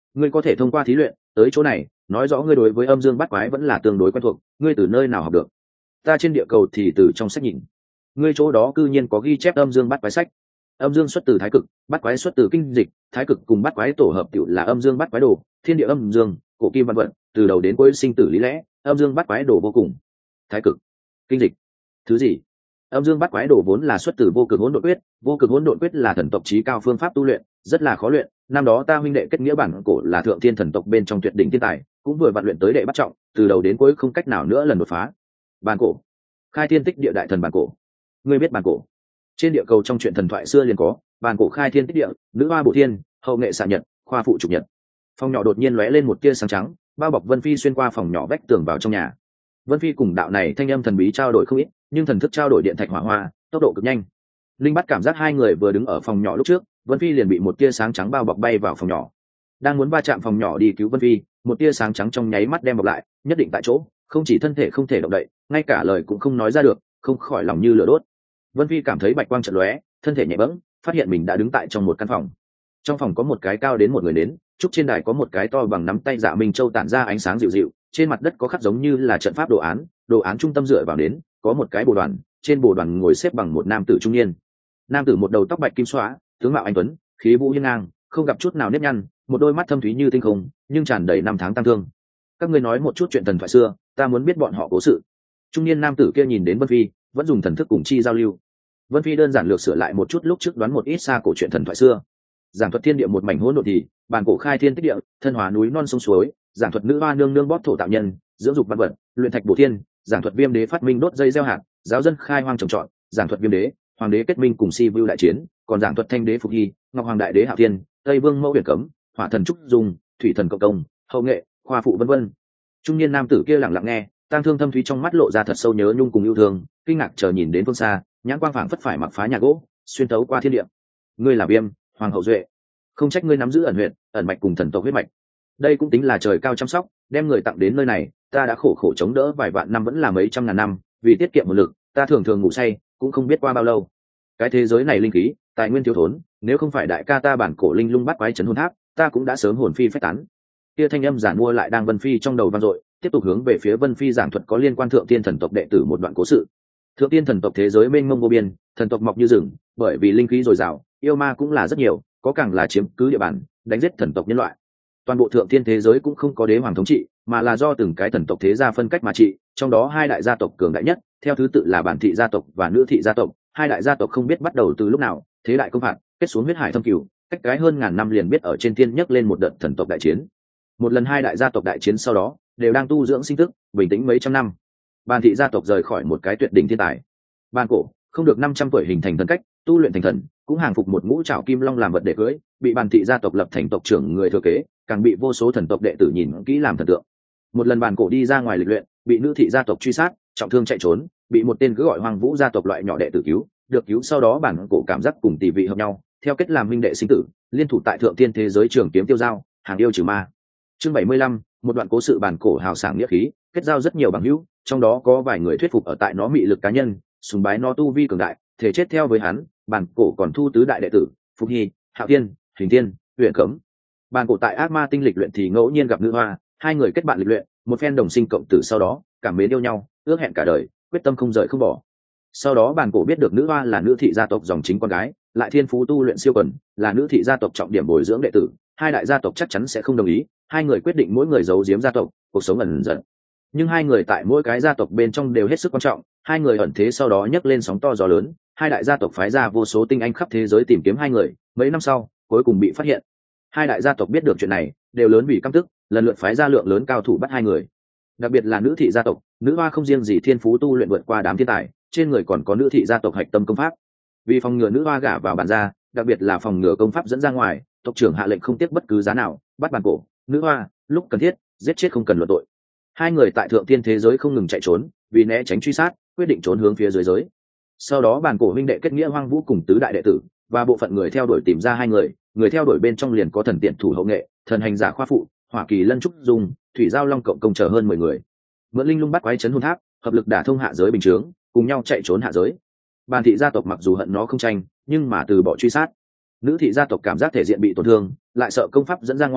Ngươi có thể thông qua thí luyện tới chỗ này, nói rõ ngươi đối với âm dương bát quái vẫn là tương đối quen thuộc. Ngươi từ nơi nào học được? Ta trên địa cầu thì từ trong sách nhìn. Ngươi chỗ đó cư nhiên có ghi chép âm dương bát quái sách. Âm dương xuất từ thái cực, bát quái xuất từ kinh dịch, thái cực cùng bát quái tổ hợp tiểu là âm dương bát quái đồ, thiên địa âm dương, cổ kim văn vận, từ đầu đến cuối sinh tử lý lẽ, âm dương bát quái đồ vô cùng. Thái cực, kinh dịch, thứ gì? Âm dương bát quái đồ vốn là xuất từ vô cực hỗn độn quyết, vô cực hỗn độn quyết là thần tộc chí cao phương pháp tu luyện, rất là khó luyện. Năm đó ta huynh đệ kết nghĩa bản cổ là thượng thiên thần tộc bên trong tuyệt đỉnh thiên tài, cũng vừa vặn luyện tới đệ bắt trọng, từ đầu đến cuối không cách nào nữa lần đột phá. Bản cổ, khai thiên tích địa đại thần bản cổ. Ngươi biết bản cổ? Trên địa cầu trong chuyện thần thoại xưa liền có, bản cổ khai thiên tích địa, nữ hoa bổ thiên, hậu nghệ xạ nhật, khoa phụ trục nhật. Phòng nhỏ đột nhiên lóe lên một tia sáng trắng, bao bọc Vân Phi xuyên qua phòng nhỏ vách tường vào trong nhà. Vân Phi cùng đạo này thanh âm thần bí trao đổi không ít, nhưng thần thức trao đổi điện thạch hỏa hoa, tốc độ cực nhanh. Linh bắt cảm giác hai người vừa đứng ở phòng nhỏ lúc trước, Vân Phi liền bị một tia sáng trắng bao bọc bay vào phòng nhỏ. Đang muốn va chạm phòng nhỏ đi cứu Vân Phi, một tia sáng trắng trong nháy mắt đem bọc lại, nhất định tại chỗ, không chỉ thân thể không thể động đậy, ngay cả lời cũng không nói ra được, không khỏi lòng như lửa đốt. Vân Phi cảm thấy bạch quang chợt lóe, thân thể nhẹ bẫng, phát hiện mình đã đứng tại trong một căn phòng. Trong phòng có một cái cao đến một người đến, trúc trên đài có một cái to bằng nắm tay dạ minh châu tản ra ánh sáng dịu dịu, trên mặt đất có khắc giống như là trận pháp đồ án, đồ án trung tâm dựa vào đến, có một cái bồ đoàn, trên bồ đoàn ngồi xếp bằng một nam tử trung niên. Nam tử một đầu tóc bạch kim xóa, tướng mạo anh tuấn, khí vũ hiên ngang, không gặp chút nào nếp nhăn, một đôi mắt thâm thúy như tinh không, nhưng tràn đầy năm tháng tăng thương. Các ngươi nói một chút chuyện thần thoại xưa, ta muốn biết bọn họ cố sự. Trung niên nam tử kia nhìn đến Vân Phi, vẫn dùng thần thức cùng chi giao lưu. Vân Phi đơn giản lược sửa lại một chút lúc trước đoán một ít xa cổ chuyện thần thoại xưa. Giảng thuật thiên địa một mảnh hỗn độn thì, bản cổ khai thiên tích địa, thân hóa núi non sông suối, giảng thuật nữ hoa nương nương bóp thổ tạo nhân, dưỡng dục văn vật, luyện thạch bổ thiên, giảng thuật viêm đế phát minh đốt dây gieo hạt, giáo dân khai hoang trồng trọt, giảng thuật viêm đế, hoàng đế kết minh cùng si vưu đại chiến, còn giảng thuật thanh đế phục hy, ngọc hoàng đại đế hạo thiên, tây vương mẫu huyền cấm, hỏa thần trúc dung, thủy thần cộng công, hậu nghệ, khoa phụ vân vân. Trung niên nam tử kia lặng lặng nghe, tang thương thâm thúy trong mắt lộ ra thật sâu nhớ nhung cùng yêu thương, kinh ngạc chờ nhìn đến phương xa, nhãn quang phảng phất phải mặc phá nhà gỗ, xuyên tấu qua thiên địa. Ngươi là viêm, hoàng hậu duệ, không trách ngươi nắm giữ ẩn huyện, ẩn mạch cùng thần tộc huyết mạch. Đây cũng tính là trời cao chăm sóc, đem người tặng đến nơi này, ta đã khổ khổ chống đỡ vài vạn năm vẫn là mấy trăm ngàn năm, vì tiết kiệm một lực, ta thường thường ngủ say, cũng không biết qua bao lâu. Cái thế giới này linh khí, tài nguyên thiếu thốn, nếu không phải đại ca ta bản cổ linh lung bắt quái trấn hồn tháp, ta cũng đã sớm hồn phi phách tán. Kia thanh âm giản mua lại đang Vân Phi trong đầu vang dội, tiếp tục hướng về phía Vân Phi giảng thuật có liên quan thượng tiên thần tộc đệ tử một đoạn cố sự. Thượng tiên thần tộc thế giới mênh mông vô biên, thần tộc mọc như rừng, bởi vì linh khí dồi dào, yêu ma cũng là rất nhiều, có càng là chiếm cứ địa bàn, đánh giết thần tộc nhân loại. Toàn bộ thượng tiên thế giới cũng không có đế hoàng thống trị, mà là do từng cái thần tộc thế gia phân cách mà trị, trong đó hai đại gia tộc cường đại nhất, theo thứ tự là bản thị gia tộc và nữ thị gia tộc. Hai đại gia tộc không biết bắt đầu từ lúc nào, thế đại công phạt, kết xuống huyết hải thâm cửu, cách cái hơn ngàn năm liền biết ở trên thiên nhấc lên một đợt thần tộc đại chiến. Một lần hai đại gia tộc đại chiến sau đó, đều đang tu dưỡng sinh tức, bình tĩnh mấy trăm năm. Bản thị gia tộc rời khỏi một cái tuyệt đỉnh thiên tài. Bản cổ không được năm trăm tuổi hình thành thần cách, tu luyện thành thần, cũng hàng phục một ngũ trảo kim long làm vật để cưỡi, bị bản thị gia tộc lập thành tộc trưởng người thừa kế, càng bị vô số thần tộc đệ tử nhìn kỹ làm thần tượng. Một lần bản cổ đi ra ngoài lịch luyện, bị nữ thị gia tộc truy sát, trọng thương chạy trốn, bị một tên cứ gọi Hoàng Vũ gia tộc loại nhỏ đệ tử cứu, được cứu sau đó bản cổ cảm giác cùng tỷ vị hợp nhau, theo kết làm minh đệ sinh tử, liên thủ tại thượng tiên thế giới trường kiếm tiêu giao, hàng yêu trừ ma. Chương bảy mươi lăm, một đoạn cố sự bản cổ hào sảng nghĩa khí, kết giao rất nhiều bằng hữu, trong đó có vài người thuyết phục ở tại nó mị lực cá nhân, sùng bái nó tu vi cường đại, thể chết theo với hắn. Bản cổ còn thu tứ đại đệ tử, Phục Hy, Hạo Thiên, Hình Thiên, Huyền Cấm. Bản cổ tại ác ma tinh lịch luyện thì ngẫu nhiên gặp nữ hoa, hai người kết bạn lịch luyện, một phen đồng sinh cộng tử sau đó, cảm mến yêu nhau, ước hẹn cả đời, quyết tâm không rời không bỏ. Sau đó bản cổ biết được nữ hoa là nữ thị gia tộc dòng chính con gái, lại thiên phú tu luyện siêu quần, là nữ thị gia tộc trọng điểm bồi dưỡng đệ tử, hai đại gia tộc chắc chắn sẽ không đồng ý, hai người quyết định mỗi người giấu giếm gia tộc, cuộc sống ẩn dần. Nhưng hai người tại mỗi cái gia tộc bên trong đều hết sức quan trọng, hai người ẩn thế sau đó nhấc lên sóng to gió lớn, hai đại gia tộc phái ra vô số tinh anh khắp thế giới tìm kiếm hai người, mấy năm sau, cuối cùng bị phát hiện. Hai đại gia tộc biết được chuyện này, đều lớn vì căm tức, lần lượt phái ra lượng lớn cao thủ bắt hai người. Đặc biệt là nữ thị gia tộc, nữ hoa không riêng gì thiên phú tu luyện vượt qua đám thiên tài, trên người còn có nữ thị gia tộc hạch tâm công pháp. Vì phòng ngừa nữ hoa gả vào bản gia, đặc biệt là phòng ngừa công pháp dẫn ra ngoài, tộc trưởng hạ lệnh không tiếc bất cứ giá nào bắt bản cổ, nữ hoa, lúc cần thiết giết chết không cần luận tội. Hai người tại thượng tiên thế giới không ngừng chạy trốn, vì né tránh truy sát, quyết định trốn hướng phía dưới giới. Sau đó bản cổ huynh đệ kết nghĩa Hoang Vũ cùng tứ đại đệ tử và bộ phận người theo đuổi tìm ra hai người, người theo đuổi bên trong liền có thần tiện thủ hậu nghệ, thần hành giả khoa phụ, hỏa kỳ lân trúc dung, thủy giao long cộng công chờ hơn mười người. Mượn linh lung bắt quái chấn hồn tháp, hợp lực đả thông hạ giới bình chướng, cùng nhau chạy trốn hạ giới. Bản thị gia tộc mặc dù hận nó không tranh, nhưng mà từ bỏ truy sát. Nữ thị gia tộc cảm giác thể diện bị tổn thương, lại sợ công pháp dẫn ra ngoài,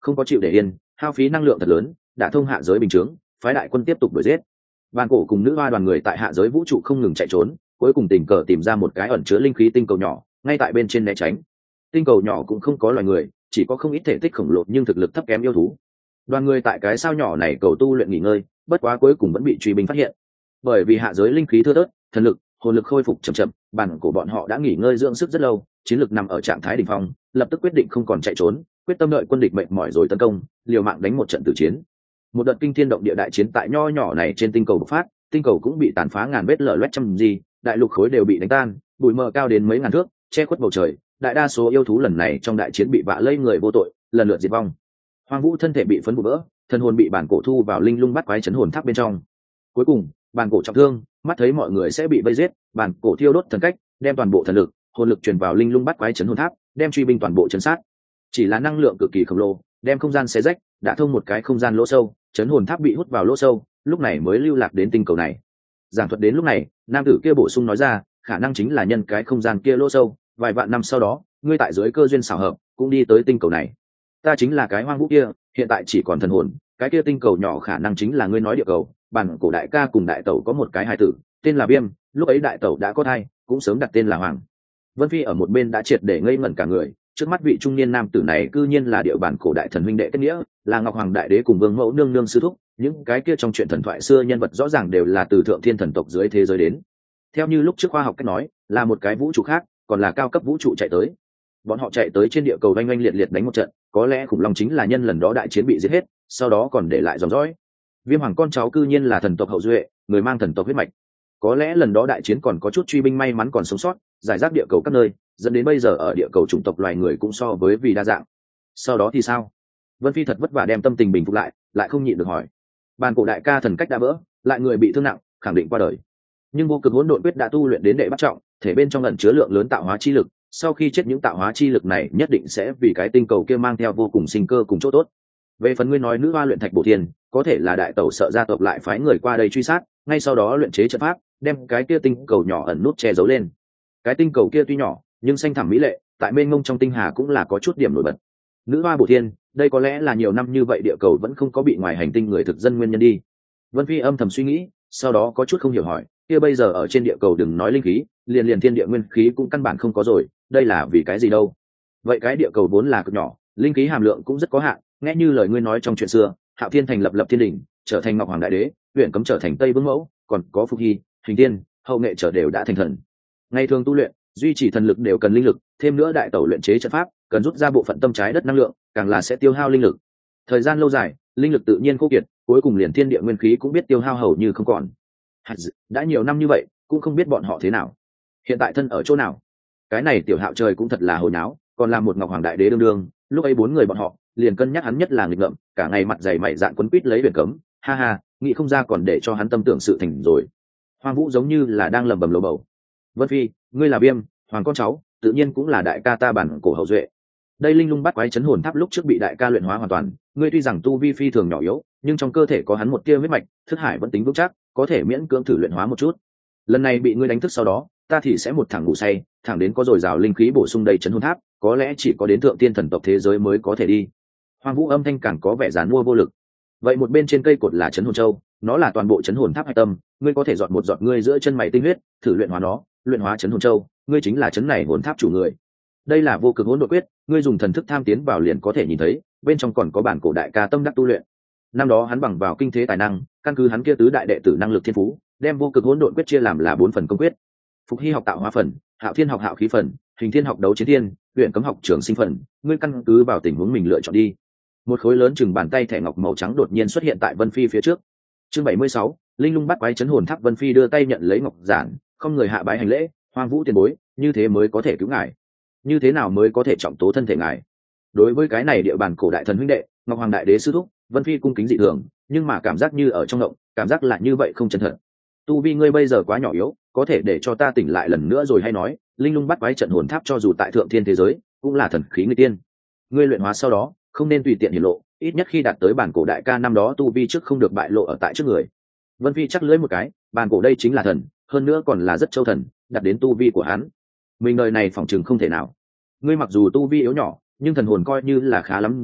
không có chịu để yên, hao phí năng lượng thật lớn, đã thông hạ giới bình chướng, phái đại quân tiếp tục đuổi giết. Bàn cổ cùng nữ hoa đoàn người tại hạ giới vũ trụ không ngừng chạy trốn, cuối cùng tình cờ tìm ra một cái ẩn chứa linh khí tinh cầu nhỏ, ngay tại bên trên né tránh. Tinh cầu nhỏ cũng không có loài người, chỉ có không ít thể tích khổng lồ nhưng thực lực thấp kém yêu thú. Đoàn người tại cái sao nhỏ này cầu tu luyện nghỉ ngơi, bất quá cuối cùng vẫn bị truy binh phát hiện. Bởi vì hạ giới linh khí thưa thớt, thần lực, hồn lực khôi phục chậm chậm, bản của bọn họ đã nghỉ ngơi dưỡng sức rất lâu, chiến lực nằm ở trạng thái đỉnh phong, lập tức quyết định không còn chạy trốn, quyết tâm đợi quân địch mệt mỏi rồi tấn công, liều mạng đánh một trận tử chiến. Một đợt kinh thiên động địa đại chiến tại nho nhỏ này trên tinh cầu bộc phát, tinh cầu cũng bị tàn phá ngàn vết lở loét trăm gì, đại lục khối đều bị đánh tan, bụi mờ cao đến mấy ngàn thước, che khuất bầu trời. Đại đa số yêu thú lần này trong đại chiến bị vạ lây người vô tội, lần lượt diệt vong. Hoang Vũ thân thể bị phấn bụi vỡ, thần hồn bị bản cổ thu vào linh lung bắt quái chấn hồn tháp bên trong. Cuối cùng, bản cổ trọng thương, mắt thấy mọi người sẽ bị vây giết, bản cổ thiêu đốt thần cách, đem toàn bộ thần lực, hồn lực truyền vào linh lung bắt quái chấn hồn tháp, đem truy binh toàn bộ chấn sát. Chỉ là năng lượng cực kỳ khổng lồ, đem không gian xé rách, đã thông một cái không gian lỗ sâu, chấn hồn tháp bị hút vào lỗ sâu, lúc này mới lưu lạc đến tinh cầu này. Giảng thuật đến lúc này, nam tử kia bổ sung nói ra, khả năng chính là nhân cái không gian kia lỗ sâu, vài vạn năm sau đó, ngươi tại dưới cơ duyên xảo hợp, cũng đi tới tinh cầu này. Ta chính là cái hoang vũ kia, hiện tại chỉ còn thần hồn, cái kia tinh cầu nhỏ khả năng chính là ngươi nói địa cầu. Bản cổ đại ca cùng đại tẩu có một cái hài tử, tên là Viêm, lúc ấy đại tẩu đã có thai, cũng sớm đặt tên là Hoàng. Vân Phi ở một bên đã triệt để ngây ngẩn cả người, trước mắt vị trung niên nam tử này cư nhiên là địa bản cổ đại thần huynh đệ kết nghĩa, là Ngọc Hoàng đại đế cùng Vương Mẫu nương nương sư thúc, những cái kia trong chuyện thần thoại xưa nhân vật rõ ràng đều là từ thượng thiên thần tộc dưới thế giới đến. Theo như lúc trước khoa học cách nói, là một cái vũ trụ khác, còn là cao cấp vũ trụ chạy tới. Bọn họ chạy tới trên địa cầu oanh oanh liệt liệt đánh một trận, có lẽ khủng long chính là nhân lần đó đại chiến bị giết hết, sau đó còn để lại dòng dõi. Viêm Hoàng con cháu cư nhiên là thần tộc hậu duệ, người mang thần tộc huyết mạch. Có lẽ lần đó đại chiến còn có chút truy binh may mắn còn sống sót, giải rác địa cầu các nơi, dẫn đến bây giờ ở địa cầu chủng tộc loài người cũng so với vì đa dạng. Sau đó thì sao? Vân Phi thật vất vả đem tâm tình bình phục lại, lại không nhịn được hỏi. Bàn cổ đại ca thần cách đã vỡ, lại người bị thương nặng, khẳng định qua đời. Nhưng vô cực hỗn độn quyết đã tu luyện đến đệ bắt trọng, thể bên trong ẩn chứa lượng lớn tạo hóa chi lực, sau khi chết những tạo hóa chi lực này nhất định sẽ vì cái tinh cầu kia mang theo vô cùng sinh cơ cùng chỗ tốt. Về phần ngươi nói nữ hoa luyện thạch bổ thiên, có thể là đại tẩu sợ gia tộc lại phái người qua đây truy sát, ngay sau đó luyện chế trận pháp, đem cái kia tinh cầu nhỏ ẩn nút che giấu lên. Cái tinh cầu kia tuy nhỏ, nhưng xanh thẳm mỹ lệ, tại mênh mông trong tinh hà cũng là có chút điểm nổi bật. Nữ hoa bổ thiên, đây có lẽ là nhiều năm như vậy địa cầu vẫn không có bị ngoài hành tinh người thực dân nguyên nhân đi. Vân Phi âm thầm suy nghĩ, sau đó có chút không hiểu hỏi, kia bây giờ ở trên địa cầu đừng nói linh khí, liền liền thiên địa nguyên khí cũng căn bản không có rồi, đây là vì cái gì đâu? Vậy cái địa cầu vốn là cực nhỏ, linh khí hàm lượng cũng rất có hạn, nghe như lời ngươi nói trong chuyện xưa, Hạo Thiên thành lập lập thiên đỉnh, trở thành Ngọc Hoàng đại đế, huyện cấm trở thành Tây Vương mẫu, còn có Phục Hy, Hình Tiên, Hậu Nghệ trở đều đã thành thần. Ngày thường tu luyện, duy trì thần lực đều cần linh lực, thêm nữa đại tẩu luyện chế trận pháp, cần rút ra bộ phận tâm trái đất năng lượng, càng là sẽ tiêu hao linh lực. Thời gian lâu dài, linh lực tự nhiên khô kiệt, cuối cùng liền thiên địa nguyên khí cũng biết tiêu hao hầu như không còn. Đã nhiều năm như vậy, cũng không biết bọn họ thế nào. Hiện tại thân ở chỗ nào? Cái này tiểu Hạo trời cũng thật là hồi náo, còn là một Ngọc Hoàng đại đế đương đương, lúc ấy bốn người bọn họ liền cân nhắc hắn nhất là nghịch ngợm, cả ngày mặt dày mày dạn quấn quýt lấy biển cấm, ha ha, nghĩ không ra còn để cho hắn tâm tưởng sự thành rồi. Hoang Vũ giống như là đang lẩm bẩm lầu bầu. Vân Phi, ngươi là Viêm Hoàng con cháu, tự nhiên cũng là đại ca ta bản cổ hậu duệ. Đây linh lung bắt quái chấn hồn tháp lúc trước bị đại ca luyện hóa hoàn toàn, ngươi tuy rằng tu vi phi thường nhỏ yếu, nhưng trong cơ thể có hắn một tia huyết mạch, thức hải vẫn tính vững chắc, có thể miễn cưỡng thử luyện hóa một chút. Lần này bị ngươi đánh thức sau đó, ta thì sẽ một thẳng ngủ say, thẳng đến có dồi dào linh khí bổ sung đầy chấn hồn tháp, có lẽ chỉ có đến thượng tiên thần tộc thế giới mới có thể đi. Hoang Vũ âm thanh càng có vẻ giàn mua vô lực. Vậy một bên trên cây cột là chấn hồn châu, nó là toàn bộ chấn hồn tháp hạch tâm, ngươi có thể dọn một giọt ngươi giữa chân mày tinh huyết, thử luyện hóa nó, luyện hóa chấn hồn châu, ngươi chính là chấn này hồn tháp chủ người. Đây là vô cực hỗn độn quyết, ngươi dùng thần thức tham tiến vào liền có thể nhìn thấy, bên trong còn có bản cổ đại ca tâm đắc tu luyện. Năm đó hắn bằng vào kinh thế tài năng, căn cứ hắn kia tứ đại đệ tử năng lực thiên phú, đem vô cực hỗn độn quyết chia làm là bốn phần công quyết. Phục Hy học tạo hóa phần, Hạo Thiên học hạo khí phần, Hình Thiên học đấu chiến thiên, huyện cấm học trường sinh phần, ngươi căn cứ vào tình huống mình lựa chọn đi. Một khối lớn chừng bàn tay thẻ ngọc màu trắng đột nhiên xuất hiện tại Vân Phi phía trước. Chương bảy mươi sáu, linh lung bắt quái chấn hồn tháp. Vân Phi đưa tay nhận lấy ngọc giản, không người hạ bái hành lễ, Hoang Vũ tiền bối, như thế mới có thể cứu ngài. Như thế nào mới có thể trọng tố thân thể ngài? Đối với cái này địa bàn cổ đại thần huynh đệ, Ngọc Hoàng đại đế sư thúc, Vân Phi cung kính dị thường, nhưng mà cảm giác như ở trong động, cảm giác là như vậy không chân thật. Tu vi ngươi bây giờ quá nhỏ yếu, có thể để cho ta tỉnh lại lần nữa rồi hay nói, linh lung bắt quái trận hồn tháp cho dù tại thượng thiên thế giới, cũng là thần khí người tiên. Ngươi luyện hóa sau đó, không nên tùy tiện hiển lộ, ít nhất khi đạt tới bản cổ đại ca năm đó tu vi trước không được bại lộ ở tại trước người. Vân Phi chắc lưỡi một cái, bản cổ đây chính là thần, hơn nữa còn là rất châu thần, đạt đến tu vi của hắn. Mình đời này phỏng chừng không thể nào. Ngươi mặc dù tu vi yếu nhỏ, nhưng thần hồn coi như là khá lắm rồi,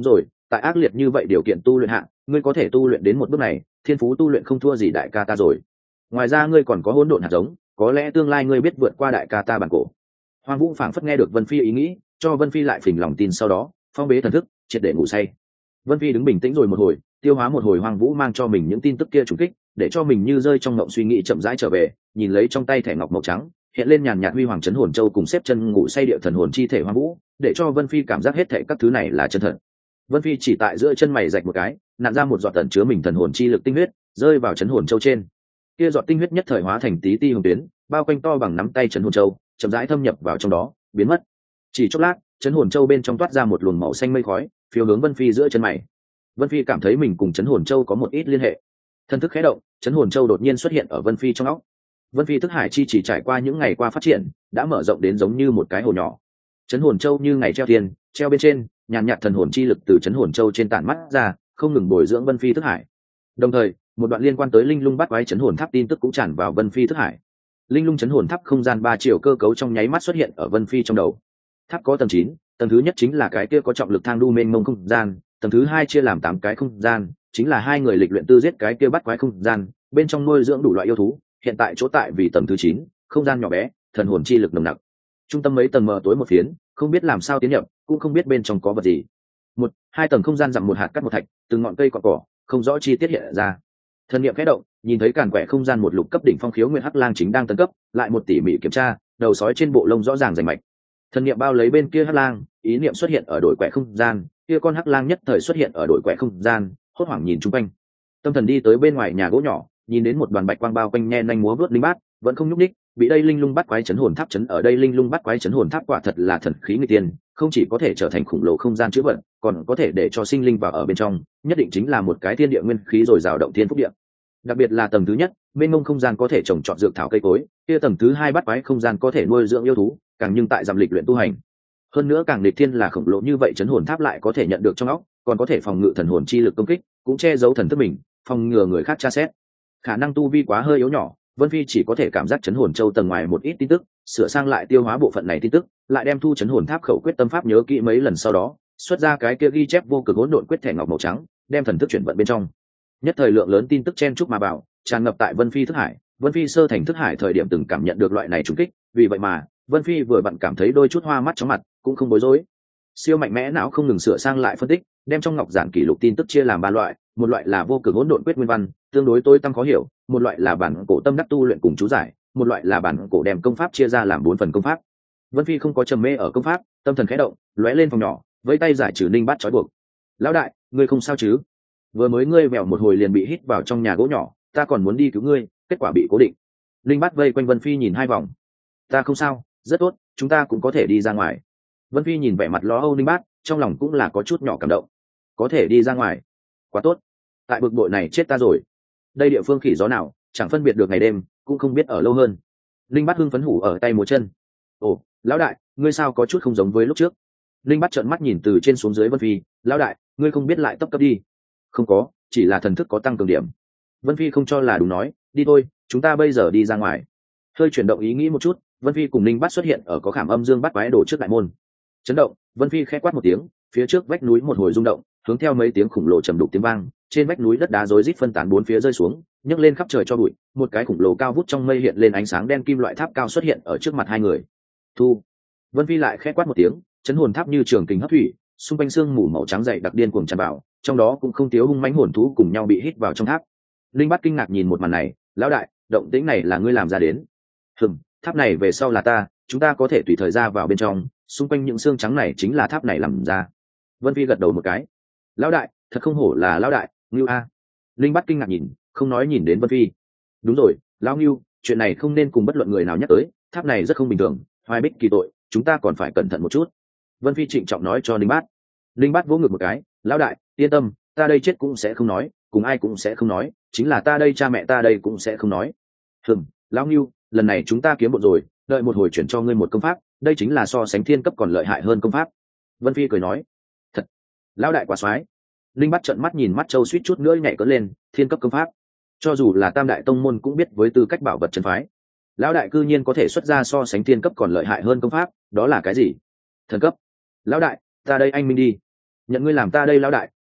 tại ác liệt như vậy điều kiện tu luyện hạng, ngươi có thể tu luyện đến một bước này, thiên phú tu luyện không thua gì đại ca ta rồi. Ngoài ra ngươi còn có hỗn độn hạt giống, có lẽ tương lai ngươi biết vượt qua đại ca ta bản cổ. Hoang Vũ phảng phất nghe được Vân Phi ý nghĩ, cho Vân Phi lại phình lòng tin, sau đó phong bế thần thức, triệt để ngủ say. Vân Phi đứng bình tĩnh rồi một hồi, tiêu hóa một hồi Hoang Vũ mang cho mình những tin tức kia trùng kích, để cho mình như rơi trong ngộng suy nghĩ chậm rãi trở về, nhìn lấy trong tay thẻ ngọc màu trắng, hiện lên nhàn nhạt huy hoàng chấn hồn châu cùng xếp chân ngủ say địa thần hồn chi thể Hoang Vũ, để cho Vân Phi cảm giác hết thảy các thứ này là chân thật. Vân Phi chỉ tại giữa chân mày rạch một cái, nặn ra một giọt tẩn chứa mình thần hồn chi lực tinh huyết, rơi vào chấn hồn châu trên. Kia giọt tinh huyết nhất thời hóa thành tí ti hồng tuyến, bao quanh to bằng nắm tay chấn hồn châu, chậm rãi thâm nhập vào trong đó, biến mất. Chỉ chốc lát, chấn hồn châu bên trong toát ra một luồng màu xanh mây khói, phiêu hướng Vân Phi giữa chân mày. Vân Phi cảm thấy mình cùng chấn hồn châu có một ít liên hệ. Thân thức khẽ động, chấn hồn châu đột nhiên xuất hiện ở Vân Phi trong óc. Vân Phi thức hải chi chỉ trải qua những ngày qua phát triển, đã mở rộng đến giống như một cái hồ nhỏ. Chấn hồn châu như ngày treo tiền, treo bên trên, nhàn nhạt thần hồn chi lực từ chấn hồn châu trên tản mắt ra, không ngừng bồi dưỡng Vân Phi thức hải. Đồng thời, một đoạn liên quan tới linh lung bắt quái chấn hồn tháp tin tức cũng tràn vào Vân Phi thức hải. Linh lung chấn hồn tháp không gian ba chiều cơ cấu trong nháy mắt xuất hiện ở Vân Phi trong đầu. Tháp có tầng chín, tầng thứ nhất chính là cái kia có trọng lực thang đu mênh mông không gian, tầng thứ hai chia làm tám cái không gian, chính là hai người lịch luyện tư giết cái kia bắt quái không gian, bên trong nuôi dưỡng đủ loại yêu thú. Hiện tại chỗ tại vì tầng thứ chín, không gian nhỏ bé, thần hồn chi lực nồng nặc. Trung tâm mấy tầng mờ tối một phiến, không biết làm sao tiến nhập, cũng không biết bên trong có vật gì. Một, hai tầng không gian dặm một hạt cắt một thạch, từng ngọn cây cọn cỏ, không rõ chi tiết hiện ra. Thần niệm khẽ động, nhìn thấy càn quẻ không gian một lục cấp đỉnh phong khiếu nguyệt hắc lang chính đang tấn cấp, lại một tỉ mỉ kiểm tra, đầu sói trên bộ lông rõ ràng rành mạch. Thần niệm bao lấy bên kia hắc lang, ý niệm xuất hiện ở đổi quẻ không gian, kia con hắc lang nhất thời xuất hiện ở đổi quẻ không gian, hốt hoảng nhìn chung quanh. Tâm thần đi tới bên ngoài nhà gỗ nhỏ, nhìn đến một đoàn bạch quang bao quanh nhe nanh múa vớt linh bát, vẫn không nhúc ních, bị đây linh lung bắt quái chấn hồn tháp chấn ở đây linh lung bắt quái chấn hồn tháp quả thật là thần khí người tiên, không chỉ có thể trở thành khủng lồ không gian chứa vận, còn có thể để cho sinh linh vào ở bên trong, nhất định chính là một cái thiên địa nguyên khí rồi rào động thiên phúc địa. Đặc biệt là tầng thứ nhất, bên ngông không gian có thể trồng trọt dược thảo cây cối, kia tầng thứ hai bắt quái không gian có thể nuôi dưỡng yêu thú, càng nhưng tại giảm lịch luyện tu hành. Hơn nữa càng lịch thiên là khổng lồ như vậy chấn hồn tháp lại có thể nhận được trong óc, còn có thể phòng ngự thần hồn chi lực công kích, cũng che giấu thần thức mình, phòng ngừa người khác tra xét. Khả năng tu vi quá hơi yếu nhỏ, Vân Phi chỉ có thể cảm giác chấn hồn châu tầng ngoài một ít tin tức, sửa sang lại tiêu hóa bộ phận này tin tức, lại đem thu chấn hồn tháp khẩu quyết tâm pháp nhớ kỹ mấy lần, sau đó xuất ra cái kia ghi chép vô cực hỗn độn quyết thẻ ngọc màu trắng, đem thần thức chuyển vận bên trong. Nhất thời lượng lớn tin tức chen chúc mà bảo, tràn ngập tại Vân Phi thức hải. Vân Phi sơ thành thức hải thời điểm từng cảm nhận được loại này trùng kích, vì vậy mà Vân Phi vừa vặn cảm thấy đôi chút hoa mắt chóng mặt, cũng không bối rối. Siêu mạnh mẽ não không ngừng sửa sang lại phân tích, đem trong ngọc giản kỷ lục tin tức chia làm ba loại, một loại là vô cực hỗn độn quyết nguyên văn, tương đối tối tăm khó hiểu, một loại là bản cổ tâm đắc tu luyện cùng chú giải, một loại là bản cổ đem công pháp chia ra làm bốn phần công pháp. Vân Phi không có trầm mê ở công pháp, tâm thần khẽ động, lóe lên phòng nhỏ, với tay giải trừ ninh bát trói buộc. Lão đại, ngươi không sao chứ? Vừa mới ngươi vèo một hồi liền bị hít vào trong nhà gỗ nhỏ, ta còn muốn đi cứu ngươi, kết quả bị cố định. Ninh bát vây quanh Vân Phi nhìn hai vòng. Ta không sao, rất tốt, chúng ta cũng có thể đi ra ngoài. Vân Phi nhìn vẻ mặt lo âu Ninh bát, trong lòng cũng là có chút nhỏ cảm động. Có thể đi ra ngoài, quá tốt. Tại bực bội này chết ta rồi. Đây địa phương khỉ gió nào, chẳng phân biệt được ngày đêm, cũng không biết ở lâu hơn. Linh bát hưng phấn hủ ở tay múa chân. Ồ, lão đại, ngươi sao có chút không giống với lúc trước? Linh bát trợn mắt nhìn từ trên xuống dưới Vân Phi. Lão đại, ngươi không biết lại tấp cấp đi? Không có, chỉ là thần thức có tăng cường điểm. Vân Phi không cho là đúng nói, đi thôi, chúng ta bây giờ đi ra ngoài. Hơi chuyển động ý nghĩ một chút, Vân Phi cùng Linh bát xuất hiện ở có khảm âm dương bắt quái đổ trước đại môn. Chấn động, Vân Phi khẽ quát một tiếng, phía trước vách núi một hồi rung động, hướng theo mấy tiếng khủng lồ trầm đục tiếng vang, trên vách núi đất đá rối rít phân tán bốn phía rơi xuống, nhấc lên khắp trời cho bụi, một cái khủng lồ cao vút trong mây hiện lên ánh sáng đen kim loại tháp cao xuất hiện ở trước mặt hai người. Thu. Vân Phi lại khẽ quát một tiếng, chấn hồn tháp như trường kình hấp thủy, xung quanh xương mù màu trắng dày đặc điên cuồng tràn vào, trong đó cũng không thiếu hung mãnh hồn thú cùng nhau bị hít vào trong tháp. Linh Bát kinh ngạc nhìn một màn này, lão đại, động tĩnh này là ngươi làm ra đến? Hừm, tháp này về sau là ta, chúng ta có thể tùy thời ra vào bên trong, xung quanh những xương trắng này chính là tháp này làm ra. Vân Phi gật đầu một cái. Lão đại, thật không hổ là lão đại, Ngưu a. Linh Bát kinh ngạc nhìn, không nói nhìn đến Vân Phi. Đúng rồi, lão Ngưu, chuyện này không nên cùng bất luận người nào nhắc tới, tháp này rất không bình thường, hoài bích kỳ tội, chúng ta còn phải cẩn thận một chút. Vân Phi trịnh trọng nói cho Linh Bát. Linh Bát vỗ ngực một cái, lão đại, yên tâm, ta đây chết cũng sẽ không nói, cùng ai cũng sẽ không nói, chính là ta đây cha mẹ ta đây cũng sẽ không nói. Hừm, lão Ngưu, lần này chúng ta kiếm bộ rồi, đợi một hồi chuyển cho ngươi một công pháp, đây chính là so sánh thiên cấp còn lợi hại hơn công pháp. Vân Phi cười nói, thật, lão đại quá soái. Linh Bát trợn mắt nhìn mắt Châu suýt chút nữa nhảy cỡ lên, thiên cấp công pháp, cho dù là tam đại tông môn cũng biết với tư cách bảo vật chân phái. Lão đại cư nhiên có thể xuất ra so sánh thiên cấp còn lợi hại hơn công pháp, đó là cái gì? Thần cấp. Lão đại, ta đây anh minh đi, nhận ngươi làm ta đây lão đại,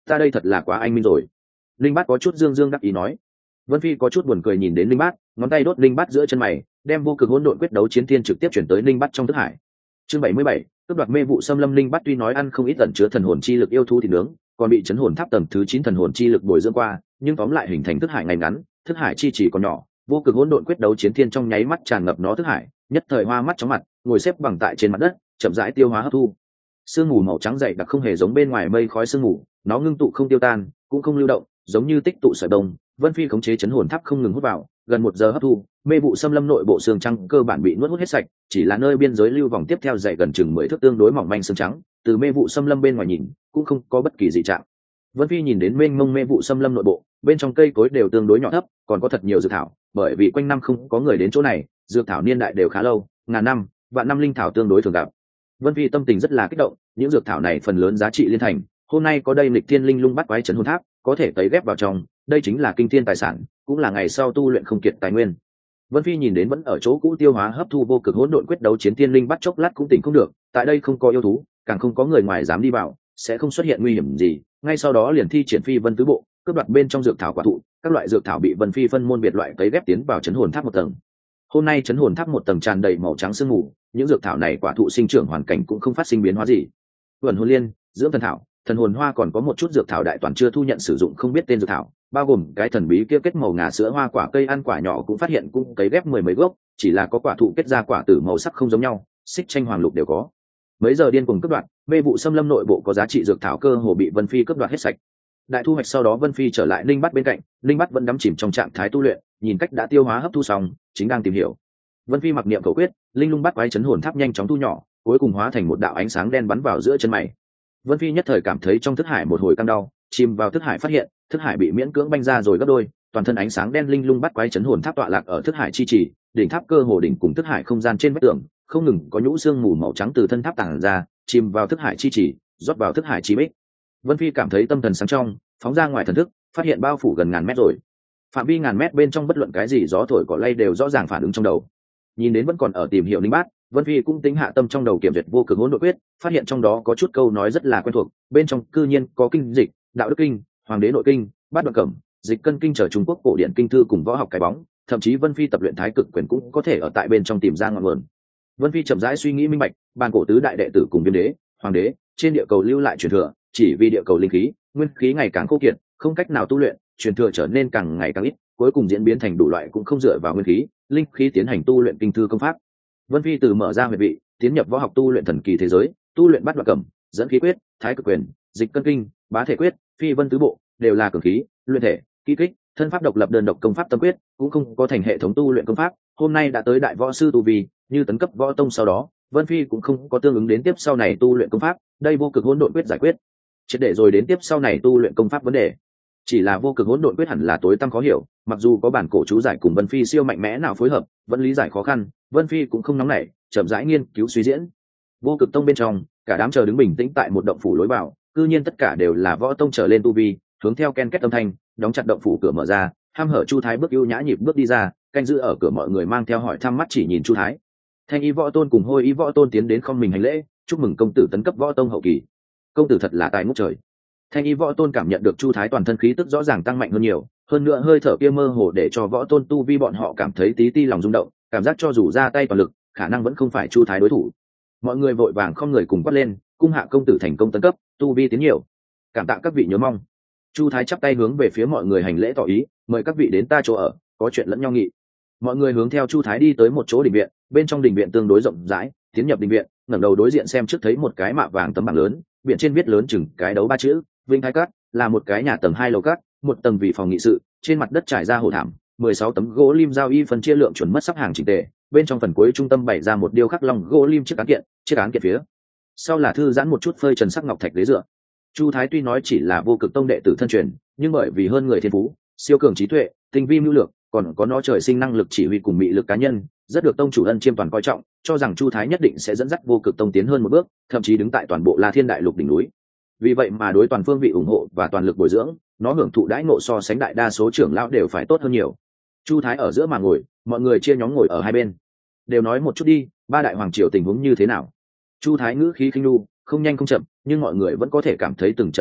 ta đây thật là quá anh minh rồi. Linh Bát có chút dương dương đắc ý nói. Vân Phi có chút buồn cười nhìn đến Linh Bát, ngón tay đốt Linh Bát giữa chân mày, đem vô cực hỗn độn quyết đấu chiến thiên trực tiếp chuyển tới Linh Bát trong thức hải. Chương bảy mươi bảy, cướp đoạt mê vụ xâm lâm. Linh Bát tuy nói ăn không ít tẩn chứa thần hồn chi lực yêu thú thịt nướng, còn bị chấn hồn tháp tầng thứ chín thần hồn chi lực bồi dưỡng qua, nhưng tóm lại hình thành thức hải ngay ngắn, thức hải chi chỉ còn nhỏ, vô cực hỗn độn quyết đấu chiến thiên trong nháy mắt tràn ngập nó thức hải, nhất thời hoa mắt chóng mặt, ngồi xếp bằng tại trên mặt đất, chậm rãi tiêu hóa hấp thu. Sương mù màu trắng dày đặc không hề giống bên ngoài mây khói sương mù, nó ngưng tụ không tiêu tan, cũng không lưu động, giống như tích tụ sợi bông. Vân Phi khống chế chấn hồn tháp không ngừng hút vào, gần một giờ hấp thu, mê vụ xâm lâm nội bộ xương trắng cơ bản bị nuốt hút hết sạch, chỉ là nơi biên giới lưu vòng tiếp theo dày gần chừng mười thước tương đối mỏng manh xương trắng, từ mê vụ xâm lâm bên ngoài nhìn, cũng không có bất kỳ dị trạng. Vân Phi nhìn đến mênh mông mê vụ xâm lâm nội bộ, bên trong cây cối đều tương đối nhỏ thấp, còn có thật nhiều dược thảo, bởi vì quanh năm không có người đến chỗ này, dược thảo niên đại đều khá lâu, ngàn năm, vạn năm linh thảo tương đối thường gặp. Vân Phi tâm tình rất là kích động, những dược thảo này phần lớn giá trị liên thành, hôm nay có đây lịch thiên linh lung bắt quái trấn hồn tháp, có thể tấy ghép vào trong, đây chính là kinh thiên tài sản, cũng là ngày sau tu luyện không kiệt tài nguyên. Vân Phi nhìn đến vẫn ở chỗ cũ tiêu hóa hấp thu vô cực hỗn độn quyết đấu chiến tiên linh bắt chốc lát cũng tỉnh không được, tại đây không có yêu thú, càng không có người ngoài dám đi vào, sẽ không xuất hiện nguy hiểm gì. Ngay sau đó liền thi triển phi vân tứ bộ, cướp đoạt bên trong dược thảo quả thụ, các loại dược thảo bị Vân Phi phân môn biệt loại tấy ghép tiến vào chấn hồn tháp một tầng. Hôm nay chấn hồn tháp một tầng tràn đầy màu trắng sương mù, những dược thảo này quả thụ sinh trưởng hoàn cảnh cũng không phát sinh biến hóa gì. Vườn hồn liên, dưỡng thần thảo, thần hồn hoa, còn có một chút dược thảo đại toàn chưa thu nhận sử dụng không biết tên dược thảo, bao gồm cái thần bí kia kết màu ngà sữa hoa quả cây ăn quả nhỏ cũng phát hiện cũng cấy ghép mười mấy gốc, chỉ là có quả thụ kết ra quả tử màu sắc không giống nhau, xích tranh hoàng lục đều có. Mấy giờ điên cùng cướp đoạt, mê vụ xâm lâm nội bộ có giá trị dược thảo cơ hồ bị Vân Phi cướp đoạt hết sạch. Đại thu hoạch sau đó Vân Phi trở lại Linh Bắt bên cạnh, Linh Bắt vẫn đắm chìm trong trạng thái tu luyện, nhìn cách đã tiêu hóa hấp thu xong, chính đang tìm hiểu. Vân Phi mặc niệm khẩu quyết, linh lung bắt quái chấn hồn tháp nhanh chóng thu nhỏ, cuối cùng hóa thành một đạo ánh sáng đen bắn vào giữa chân mày. Vân Phi nhất thời cảm thấy trong thức hải một hồi căng đau, chìm vào thức hải phát hiện, thức hải bị miễn cưỡng banh ra rồi gấp đôi, toàn thân ánh sáng đen linh lung bắt quái chấn hồn tháp tọa lạc ở thức hải chi trì, đỉnh tháp cơ hồ đỉnh cùng thức hải không gian trên vách tường, không ngừng có nhũ xương mù màu trắng từ thân tháp tản ra, chìm vào thức hải chi trì, rót vào thức hải chi bích. Vân Phi cảm thấy tâm thần sáng trong, phóng ra ngoài thần thức, phát hiện bao phủ gần ngàn mét rồi. Phạm vi ngàn mét bên trong bất luận cái gì gió thổi cỏ lay đều rõ ràng phản ứng trong đầu. Nhìn đến vẫn còn ở tìm hiểu Linh Bát, Vân Phi cũng tính hạ tâm trong đầu kiểm duyệt vô cực hỗn độn quyết, phát hiện trong đó có chút câu nói rất là quen thuộc, bên trong cư nhiên có kinh dịch, đạo đức kinh, hoàng đế nội kinh, bát đoạn cẩm, dịch cân kinh trở Trung Quốc cổ điển kinh thư cùng võ học cái bóng, thậm chí Vân Phi tập luyện thái cực quyền cũng có thể ở tại bên trong tìm ra ngọn nguồn. Vân Phi chậm rãi suy nghĩ minh bạch, bàn cổ tứ đại đệ tử cùng viêm đế, hoàng đế trên địa cầu lưu lại truyền thừa, chỉ vì địa cầu linh khí, nguyên khí ngày càng khô kiệt, không cách nào tu luyện, truyền thừa trở nên càng ngày càng ít, cuối cùng diễn biến thành đủ loại cũng không dựa vào nguyên khí, linh khí tiến hành tu luyện kinh thư công pháp. Vân Phi từ mở ra huyệt vị, tiến nhập võ học tu luyện thần kỳ thế giới, tu luyện bát đoạn cẩm, dẫn khí quyết, thái cực quyền, dịch cân kinh, bá thể quyết, phi vân tứ bộ, đều là cường khí, luyện thể, kỹ kích, thân pháp độc lập đơn độc công pháp tâm quyết, cũng không có thành hệ thống tu luyện công pháp. Hôm nay đã tới đại võ sư tu vi, như tấn cấp võ tông sau đó, Vân Phi cũng không có tương ứng đến tiếp sau này tu luyện công pháp, đây vô cực hỗn độn quyết giải quyết. Triệt để rồi đến tiếp sau này tu luyện công pháp vấn đề. Chỉ là vô cực hỗn độn quyết hẳn là tối tăm khó hiểu, mặc dù có bản cổ chú giải cùng Vân Phi siêu mạnh mẽ nào phối hợp, vẫn lý giải khó khăn, Vân Phi cũng không nóng nảy, chậm rãi nghiên cứu suy diễn. Vô cực tông bên trong, cả đám chờ đứng bình tĩnh tại một động phủ lối vào, cư nhiên tất cả đều là võ tông trở lên tu vi, hướng theo ken két âm thanh, đóng chặt động phủ cửa mở ra, ham hở Chu Thái bước ưu nhã nhịp bước đi ra, canh giữ ở cửa mọi người mang theo hỏi thăm mắt chỉ nhìn Chu Thái. Thanh y võ tôn cùng hôi y võ tôn tiến đến không mình hành lễ, chúc mừng công tử tấn cấp võ tông hậu kỳ. Công tử thật là tài ngút trời. Thanh y võ tôn cảm nhận được Chu Thái toàn thân khí tức rõ ràng tăng mạnh hơn nhiều, hơn nữa hơi thở kia mơ hồ để cho võ tôn tu vi bọn họ cảm thấy tí ti lòng rung động, cảm giác cho dù ra tay toàn lực, khả năng vẫn không phải Chu Thái đối thủ. Mọi người vội vàng không người cùng quát lên, cung hạ công tử thành công tấn cấp, tu vi tiến nhiều. Cảm tạ các vị nhớ mong. Chu Thái chắp tay hướng về phía mọi người hành lễ tỏ ý, mời các vị đến ta chỗ ở, có chuyện lẫn nhau nghị. Mọi người hướng theo Chu Thái đi tới một chỗ đình viện, bên trong đình viện tương đối rộng rãi, tiến nhập đình viện, ngẩng đầu đối diện xem trước thấy một cái mạ vàng tấm bảng lớn, viện trên viết lớn chừng cái đấu ba chữ, Vinh Thái Cát, là một cái nhà tầng hai lầu cát, một tầng vì phòng nghị sự, trên mặt đất trải ra hồ thảm, mười sáu tấm gỗ lim giao y phân chia lượng chuẩn mất sắp hàng chỉnh tề, bên trong phần cuối trung tâm bày ra một điêu khắc long gỗ lim chiếc án kiện, chiếc án kiện phía sau là thư giãn một chút phơi trần sắc ngọc thạch ghế dựa. Chu Thái tuy nói chỉ là vô cực tông đệ tử thân truyền, nhưng bởi vì hơn người thiên phú, siêu cường trí tuệ, tinh vi mưu lược, còn có nó trời sinh năng lực chỉ huy cùng mị lực cá nhân, rất được tông chủ ân chiêm toàn coi trọng, cho rằng Chu Thái nhất định sẽ dẫn dắt vô cực tông tiến hơn một bước, thậm chí đứng tại toàn bộ La Thiên đại lục đỉnh núi. Vì vậy mà đối toàn phương vị ủng hộ và toàn lực bồi dưỡng, nó hưởng thụ đãi ngộ so sánh đại đa số trưởng lão đều phải tốt hơn nhiều. Chu Thái ở giữa mà ngồi, mọi người chia nhóm ngồi ở hai bên, đều nói một chút đi, ba đại hoàng triều tình huống như thế nào. Chu Thái ngữ khí khinh nu, không nhanh không chậm, nhưng mọi người vẫn có thể cảm thấy từng trận áp lực,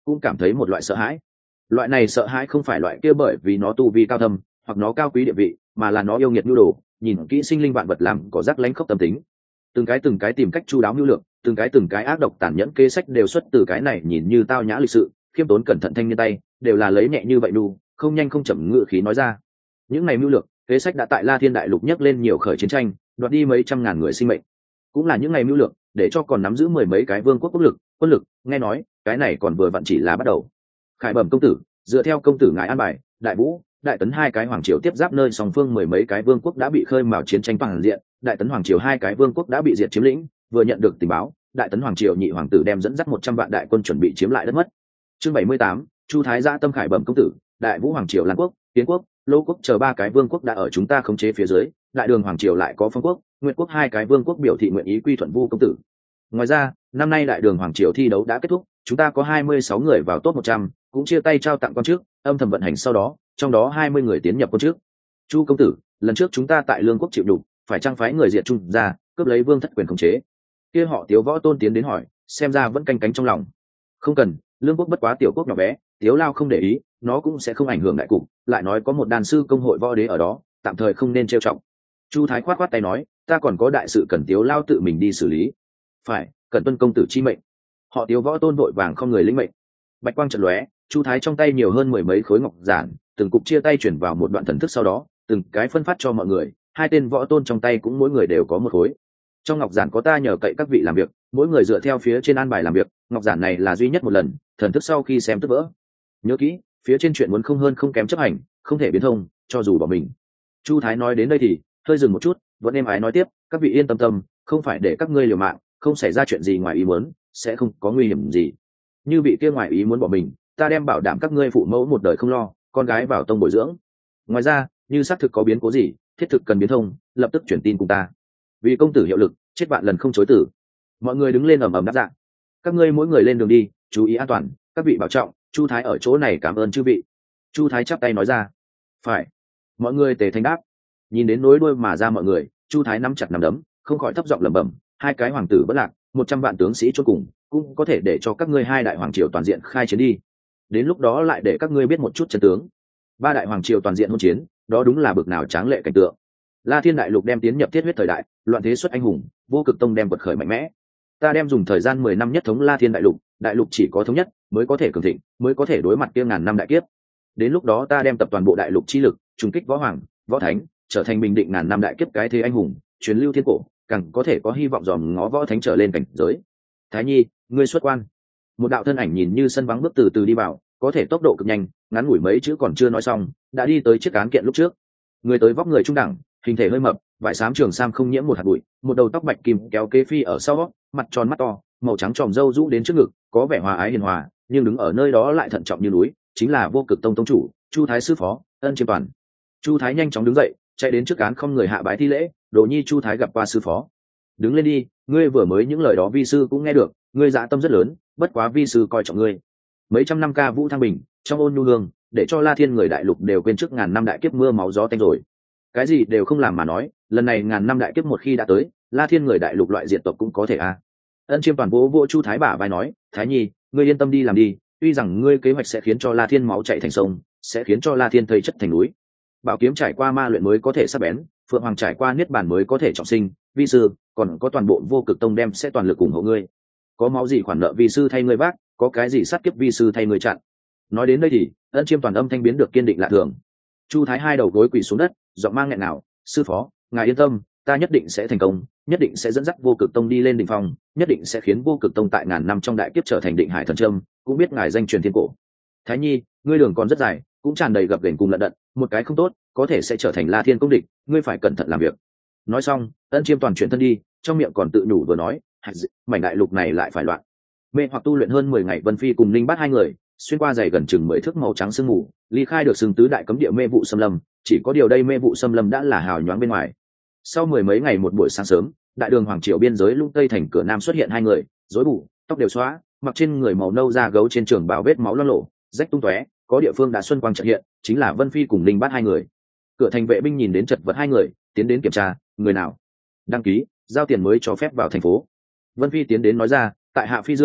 cũng cảm thấy một loại sợ hãi. Loại này sợ hãi không phải loại kia bởi vì nó tu vi cao thâm hoặc nó cao quý địa vị, mà là nó yêu nghiệt nhu đồ, nhìn kỹ sinh linh vạn vật làm có rắc lánh khốc tâm tính, từng cái từng cái tìm cách chu đáo nhu lượng, từng cái từng cái ác độc tàn nhẫn kế sách đều xuất từ cái này nhìn như tao nhã lịch sự khiêm tốn cẩn thận thanh niên tay, đều là lấy nhẹ như vậy đu không nhanh không chậm ngự khí nói ra. Những này mưu lược kế sách đã tại La Thiên đại lục nhấc lên nhiều khởi chiến tranh, đoạt đi mấy trăm ngàn người sinh mệnh, cũng là những ngày mưu lược để cho còn nắm giữ mười mấy cái vương quốc quốc lực quân lực. Nghe nói cái này còn vừa vặn chỉ là bắt đầu. Khải Bẩm công tử, dựa theo công tử ngài an bài, Đại Vũ, Đại Tấn hai cái hoàng triều tiếp giáp nơi song phương mười mấy cái vương quốc đã bị khơi mào chiến tranh toàn diện, Đại Tấn hoàng triều hai cái vương quốc đã bị diệt chiếm lĩnh. Vừa nhận được tình báo, Đại Tấn hoàng triều nhị hoàng tử đem dẫn dắt một trăm vạn đại quân chuẩn bị chiếm lại đất mất. Chương bảy mươi tám, Chu Thái Giã tâm. Khải Bẩm công tử, Đại Vũ hoàng triều Lan quốc, Tiến quốc, Lô quốc chờ ba cái vương quốc đã ở chúng ta khống chế phía dưới, Đại Đường hoàng triều lại có Phong quốc, Nguyệt quốc hai cái vương quốc biểu thị nguyện ý quy thuận Vu công tử. Ngoài ra, năm nay Đại Đường hoàng triều thi đấu đã kết thúc, chúng ta có hai mươi sáu người vào top một trăm, cũng chia tay trao tặng quan trước, âm thầm vận hành sau đó, trong đó hai mươi người tiến nhập quan trước. Chu công tử, lần trước chúng ta tại Lương quốc chịu đủ, phải trang phái người diệt Trung ra, cướp lấy vương thất quyền khống chế. Kia họ Tiếu Võ Tôn tiến đến hỏi, xem ra vẫn canh cánh trong lòng. Không cần, Lương quốc bất quá tiểu quốc nhỏ bé, Tiếu Lao không để ý, nó cũng sẽ không ảnh hưởng đại cục, lại nói có một đàn sư công hội võ đế ở đó, tạm thời không nên trêu trọng. Chu Thái khoát khoát tay nói, ta còn có đại sự cần Tiếu Lao tự mình đi xử lý. Phải, cần tuân công tử chi mệnh. Họ Tiếu Võ Tôn vội vàng không người lĩnh mệnh. Bạch quang chợt lóe, Chu Thái trong tay nhiều hơn mười mấy khối ngọc giản, từng cục chia tay chuyển vào một đoạn thần thức, sau đó từng cái phân phát cho mọi người. Hai tên võ tôn trong tay cũng mỗi người đều có một khối. Trong ngọc giản có ta nhờ cậy các vị làm việc, mỗi người dựa theo phía trên an bài làm việc. Ngọc giản này là duy nhất một lần, thần thức sau khi xem tức vỡ. Nhớ kỹ, phía trên chuyện muốn không hơn không kém chấp hành, không thể biến thông, cho dù bỏ mình. Chu Thái nói đến đây thì hơi dừng một chút, vẫn êm ái nói tiếp, các vị yên tâm tâm, không phải để các ngươi liều mạng, không xảy ra chuyện gì ngoài ý muốn, sẽ không có nguy hiểm gì. Như vị kia ngoài ý muốn bỏ mình, ta đem bảo đảm các ngươi phụ mẫu một đời không lo, con gái vào tông bồi dưỡng. Ngoài ra, như xác thực có biến cố gì, thiết thực cần biến thông, lập tức chuyển tin cùng ta. Vì công tử hiệu lực, chết vạn lần không chối tử. Mọi người đứng lên ầm ầm đáp dạ. Các ngươi mỗi người lên đường đi, chú ý an toàn, các vị bảo trọng. Chu Thái ở chỗ này cảm ơn chư vị. Chu Thái chắp tay nói ra. Phải. Mọi người tề thanh đáp. Nhìn đến nối đuôi mà ra mọi người, Chu Thái nắm chặt nắm đấm, không khỏi thấp giọng lẩm bẩm, hai cái hoàng tử bất lạc, một trăm vạn tướng sĩ chôn cùng, cũng có thể để cho các ngươi hai đại hoàng triều toàn diện khai chiến đi. Đến lúc đó lại để các ngươi biết một chút chân tướng. Ba đại hoàng triều toàn diện hôn chiến, đó đúng là bực nào tráng lệ cảnh tượng. La Thiên đại lục đem tiến nhập thiết huyết thời đại, loạn thế xuất anh hùng, Vô Cực tông đem quật khởi mạnh mẽ. Ta đem dùng thời gian mười năm nhất thống La Thiên đại lục, đại lục chỉ có thống nhất mới có thể cường thịnh, mới có thể đối mặt kia ngàn năm đại kiếp. Đến lúc đó ta đem tập toàn bộ đại lục chi lực, trùng kích võ hoàng, võ thánh, trở thành bình định ngàn năm đại kiếp cái thế anh hùng, truyền lưu thiên cổ, càng có thể có hy vọng dòm ngó võ thánh trở lên cảnh giới. Thái Nhi, ngươi xuất quan. Một đạo thân ảnh nhìn như sân vắng bước từ từ đi vào, có thể tốc độ cực nhanh, ngắn ngủi mấy chữ còn chưa nói xong, đã đi tới chiếc án kiện lúc trước. Người tới vóc người trung đẳng, hình thể hơi mập, vải xám trường sam không nhiễm một hạt bụi, một đầu tóc bạch kim kéo kế phi ở sau, mặt tròn mắt to, màu trắng tròm râu rũ đến trước ngực, có vẻ hòa ái hiền hòa, nhưng đứng ở nơi đó lại thận trọng như núi, chính là Vô Cực tông tông chủ Chu Thái sư phó Ân Chiêm Toàn. Chu Thái nhanh chóng đứng dậy, chạy đến trước án không người hạ bái thi lễ, đồ nhi Chu Thái gặp qua sư phó. Đứng lên đi, ngươi vừa mới những lời đó vi sư cũng nghe được, ngươi dạ tâm rất lớn, bất quá vi sư coi trọng ngươi. Mấy trăm năm ca vũ thăng bình, trong ôn nhu hương, để cho La Thiên người đại lục đều quên trước ngàn năm đại kiếp mưa máu gió tanh rồi. Cái gì đều không làm mà nói, lần này ngàn năm đại kiếp một khi đã tới, La Thiên người đại lục loại diệt tộc cũng có thể a. À. Ân Chiêm Toàn vỗ vỗ Chu Thái bả vai nói, Thái Nhi, ngươi yên tâm đi làm đi, tuy rằng ngươi kế hoạch sẽ khiến cho La Thiên máu chảy thành sông, sẽ khiến cho La Thiên thây chất thành núi. Bảo kiếm trải qua ma luyện mới có thể sắc bén, Phượng Hoàng trải qua niết bàn mới có thể trọng sinh, vi sư, còn có toàn bộ Vô Cực tông đem sẽ toàn lực ủng hộ ngươi. Có máu gì khoản nợ vi sư thay ngươi vác, có cái gì sát kiếp vi sư thay ngươi chặn. Nói đến đây thì, Ân Chiêm Toàn âm thanh biến được kiên định lạ thường. Chu Thái hai đầu gối quỳ xuống đất, giọng mang nghẹn nào, sư phó, ngài yên tâm, ta nhất định sẽ thành công, nhất định sẽ dẫn dắt Vô Cực tông đi lên đỉnh phong, nhất định sẽ khiến Vô Cực tông tại ngàn năm trong đại kiếp trở thành định hải thần trâm, cũng biết ngài danh truyền thiên cổ. Thái Nhi, ngươi đường còn rất dài, cũng tràn đầy gập ghềnh cùng lận đận, một cái không tốt, có thể sẽ trở thành La Thiên công địch, ngươi phải cẩn thận làm việc. Nói xong, Ân Chiêm Toàn chuyển thân đi, trong miệng còn tự nhủ vừa nói, mảnh đại lục này lại phải loạn. Mê hoặc tu luyện hơn mười ngày, Vân Phi cùng Linh Bát hai người xuyên qua dày gần chừng mười thước màu trắng sương mù, ly khai được sừng tứ đại cấm địa mê vụ xâm lâm, chỉ có điều đây mê vụ xâm lâm đã là hào nhoáng bên ngoài. Sau mười mấy ngày một buổi sáng sớm, đại đường hoàng triều biên giới lũng tây thành cửa nam xuất hiện hai người, rối bù, tóc đều xóa, mặc trên người màu nâu da gấu, trên trường bào vết máu loang lổ, rách tung tóe, có địa phương đã xuân quang chợt hiện, chính là Vân Phi cùng Linh Bát hai người. Cửa thành vệ binh nhìn đến chật vật hai người, tiến đến kiểm tra, người nào đăng ký, giao tiền mới cho phép vào thành phố. Vân Phi tiến đến nói ra, tại hạ Phi Dương,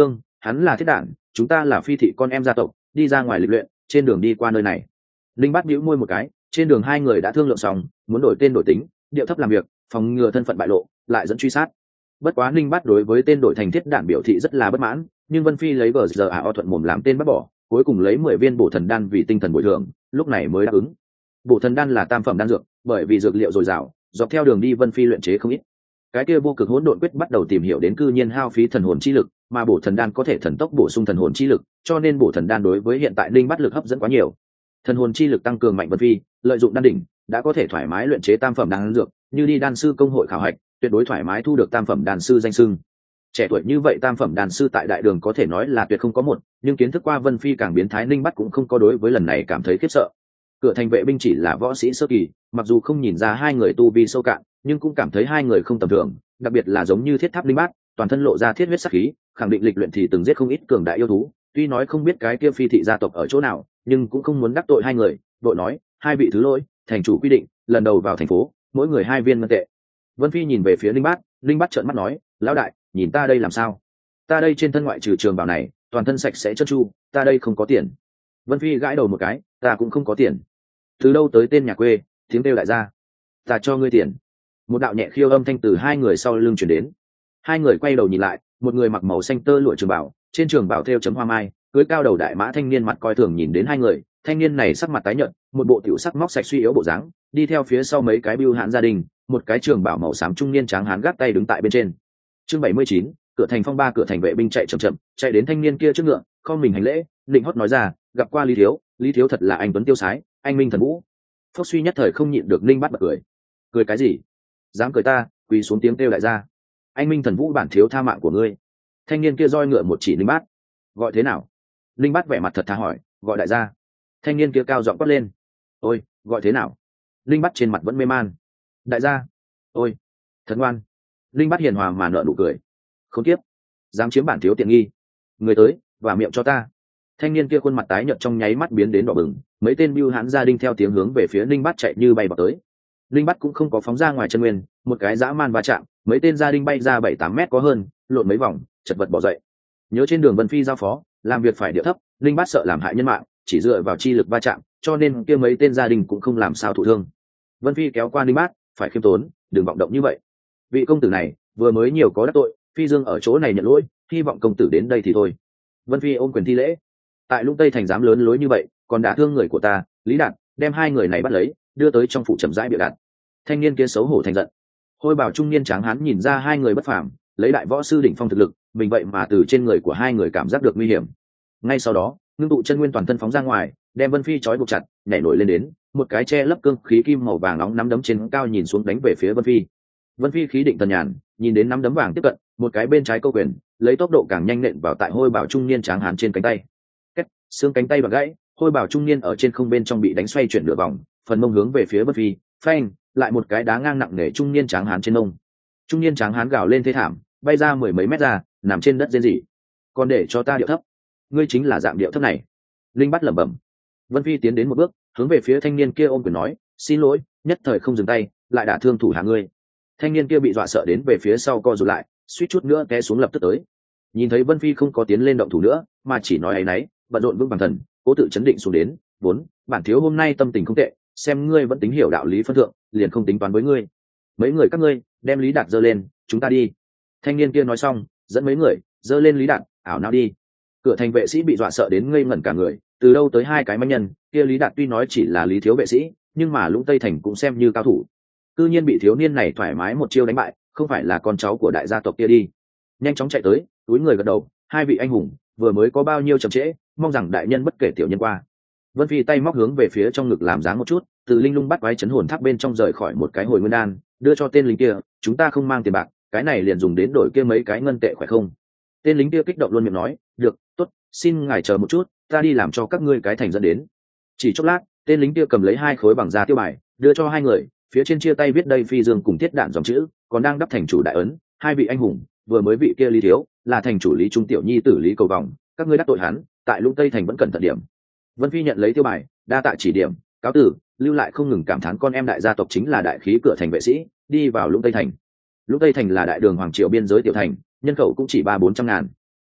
hắn là thiết đản, chúng ta là phi thị con em gia tộc, đi ra ngoài lịch luyện, trên đường đi qua nơi này. Linh Bát bĩu môi một cái, trên đường hai người đã thương lượng xong, muốn đổi tên đổi tính, điệu thấp làm việc, phòng ngừa thân phận bại lộ, lại dẫn truy sát. Bất quá Linh Bát đối với tên đổi thành thiết đản biểu thị rất là bất mãn, nhưng Vân Phi lấy gờ giờ ảo thuận mồm làm tên bắt bỏ, cuối cùng lấy mười viên bổ thần đan vì tinh thần bồi thường, lúc này mới đáp ứng. Bổ thần đan là tam phẩm đan dược, bởi vì dược liệu dồi dào, dọc theo đường đi Vân Phi luyện chế không ít. Cái kia vô cực hỗn độn quyết bắt đầu tìm hiểu đến cư nhiên hao phí thần hồn chi lực, mà bổ thần đan có thể thần tốc bổ sung thần hồn chi lực, cho nên bổ thần đan đối với hiện tại Linh Bát lực hấp dẫn quá nhiều. Thần hồn chi lực tăng cường mạnh Vân Phi, lợi dụng đan đỉnh, đã có thể thoải mái luyện chế tam phẩm đan dược, như đi đan sư công hội khảo hạch, tuyệt đối thoải mái thu được tam phẩm đan sư danh xưng. Trẻ tuổi như vậy tam phẩm đan sư tại đại đường có thể nói là tuyệt không có một, nhưng kiến thức qua Vân Phi càng biến thái, Linh Bát cũng không có đối với lần này cảm thấy khiếp sợ. Cửa thành vệ binh chỉ là võ sĩ sơ kỳ, mặc dù không nhìn ra hai người tu vi sâu cạn, nhưng cũng cảm thấy hai người không tầm thường, đặc biệt là giống như thiết tháp Linh Bát, toàn thân lộ ra thiết huyết sắc khí, khẳng định lịch luyện thì từng giết không ít cường đại yêu thú, tuy nói không biết cái kia phi thị gia tộc ở chỗ nào, nhưng cũng không muốn đắc tội hai người, đội nói, hai vị thứ lỗi, thành chủ quy định, lần đầu vào thành phố, mỗi người hai viên ngân tệ. Vân Phi nhìn về phía Linh Bát, Linh Bát trợn mắt nói, lão đại, nhìn ta đây làm sao? Ta đây trên thân ngoại trừ trường bào này, toàn thân sạch sẽ trơn tru, ta đây không có tiền. Vân Phi gãi đầu một cái, ta cũng không có tiền. Từ đâu tới tên nhà quê, tiếng kêu đại gia, ta cho ngươi tiền. Một đạo nhẹ khiêu âm thanh từ hai người sau lưng truyền đến. Hai người quay đầu nhìn lại, một người mặc màu xanh tơ lụa trường bảo, trên trường bảo thêu chấm hoa mai, cưỡi cao đầu đại mã thanh niên mặt coi thường nhìn đến hai người, thanh niên này sắc mặt tái nhợt, một bộ tiểu sắc móc sạch suy yếu bộ dáng, đi theo phía sau mấy cái bưu hãn gia đình, một cái trường bảo màu xám trung niên tráng hán gác tay đứng tại bên trên. Chương bảy mươi chín, cửa thành phong ba, cửa thành vệ binh chạy chậm chậm, chạy đến thanh niên kia trước ngựa, không mình hành lễ, định hót nói ra, gặp qua Lý thiếu, Lý thiếu thật là anh tuấn tiêu sái, anh minh thần vũ. Phốc suy nhất thời không nhịn được, Linh Bát bật cười. Cười cái gì? Dám cười ta, quỳ xuống tiếng kêu đại gia. Anh minh thần vũ bản thiếu tha mạng của ngươi. Thanh niên kia roi ngựa một chỉ Linh Bát. Gọi thế nào? Linh Bát vẻ mặt thật thà hỏi, gọi đại gia. Thanh niên kia cao giọng quát lên. Ôi, gọi thế nào? Linh Bát trên mặt vẫn mê man. Đại gia. Ôi, thật ngoan. Linh Bát hiền hòa mà nở nụ cười. Khốn kiếp, dám chiếm bản thiếu tiện nghi. Người tới, và miệng cho ta. Thanh niên kia khuôn mặt tái nhợt trong nháy mắt biến đến đỏ bừng, mấy tên bưu hãn gia đình theo tiếng hướng về phía Linh Bát chạy như bay vào tới. Linh Bát cũng không có phóng ra ngoài chân nguyên, một cái dã man va chạm, mấy tên gia đình bay ra bảy tám mét có hơn, lộn mấy vòng, chật vật bỏ dậy. Nhớ trên đường Vân Phi giao phó, làm việc phải điệu thấp, Linh Bát sợ làm hại nhân mạng, chỉ dựa vào chi lực va chạm, cho nên kia mấy tên gia đình cũng không làm sao thụ thương. Vân Phi kéo qua Linh Bát, phải khiêm tốn, đừng vọng động như vậy. Vị công tử này vừa mới nhiều có đắc tội, Phi Dương ở chỗ này nhận lỗi, hy vọng công tử đến đây thì thôi. Vân Phi ôm quyền thi lễ. Tại Lũng Tây thành dám lớn lối như vậy, còn đả thương người của ta, Lý Đạt, đem hai người này bắt lấy, đưa tới trong phủ chậm rãi bịa đặt. Thanh niên kia xấu hổ thành giận. Hôi bảo trung niên tráng hán nhìn ra hai người bất phàm, lấy đại võ sư đỉnh phong thực lực, mình vậy mà từ trên người của hai người cảm giác được nguy hiểm. Ngay sau đó, ngưng tụ chân nguyên toàn thân phóng ra ngoài, đem Vân Phi trói buộc chặt, nhảy nổi lên đến, một cái che lấp cương khí kim màu vàng nóng nắm đấm trên cao nhìn xuống đánh về phía Vân Phi. Vân Phi khí định thần nhàn, nhìn đến nắm đấm vàng tiếp cận, một cái bên trái câu quyền, lấy tốc độ càng nhanh nện vào tại hôi bảo trung niên tráng hán trên cánh tay. Kết, xương cánh tay bật gãy, hôi bảo trung niên ở trên không bên trong bị đánh xoay chuyển nửa vòng, phần mông hướng về phía Vân Phi, phanh, lại một cái đá ngang nặng nề trung niên tráng hán trên mông. Trung niên tráng hán gào lên thê thảm, bay ra mười mấy mét ra, nằm trên đất rên rỉ. Còn để cho ta điệu thấp, ngươi chính là dạng điệu thấp này. Linh Bát lẩm bẩm. Vân Phi tiến đến một bước, hướng về phía thanh niên kia ôm quyền nói, xin lỗi, nhất thời không dừng tay, lại đả thương thủ hạ ngươi. Thanh niên kia bị dọa sợ đến về phía sau co rụt lại, suýt chút nữa té xuống lập tức tới. Nhìn thấy Vân Phi không có tiến lên động thủ nữa, mà chỉ nói ấy nấy, bận rộn vững vàng thần, cố tự chấn định xuống đến, vốn bản thiếu hôm nay tâm tình không tệ, xem ngươi vẫn tính hiểu đạo lý phân thượng, liền không tính toán với ngươi. Mấy người các ngươi đem Lý Đạt giơ lên, chúng ta đi. Thanh niên kia nói xong, dẫn mấy người giơ lên Lý Đạt, ảo não đi. Cửa thành vệ sĩ bị dọa sợ đến ngây ngẩn cả người, từ đâu tới hai cái manh nhân, kia Lý Đạt tuy nói chỉ là Lý thiếu vệ sĩ, nhưng mà Lũng Tây thành cũng xem như cao thủ. Cư nhiên bị thiếu niên này thoải mái một chiêu đánh bại, không phải là con cháu của đại gia tộc kia đi. Nhanh chóng chạy tới, túi người gật đầu, hai vị anh hùng, vừa mới có bao nhiêu chậm trễ, mong rằng đại nhân bất kể tiểu nhân qua. Vân Phi tay móc hướng về phía trong ngực làm dáng một chút, từ linh lung bắt quái chấn hồn tháp bên trong rời khỏi một cái hồi nguyên đan, đưa cho tên lính kia, chúng ta không mang tiền bạc, cái này liền dùng đến đổi kia mấy cái ngân tệ khỏe không? Tên lính kia kích động luôn miệng nói, được, tốt, xin ngài chờ một chút, ta đi làm cho các ngươi cái thành dẫn đến. Chỉ chốc lát, tên lính kia cầm lấy hai khối bằng da tiêu bài, đưa cho hai người, phía trên chia tay viết đây Phi Dương cùng thiết đạn dòng chữ, còn đang đắp thành chủ đại ấn, hai vị anh hùng, vừa mới vị kia Lý thiếu, là thành chủ Lý Trung tiểu nhi tử Lý Cầu Vòng, các ngươi đắc tội hắn, tại Lũng Tây thành vẫn cẩn thận điểm. Vân Phi nhận lấy tiêu bài, đa tạ chỉ điểm, cáo tử, lưu lại không ngừng cảm thán con em đại gia tộc chính là đại khí cửa thành vệ sĩ, đi vào Lũng Tây thành. Lũng Tây thành là đại đường hoàng triều biên giới tiểu thành, nhân khẩu cũng chỉ ba bốn trăm ngàn.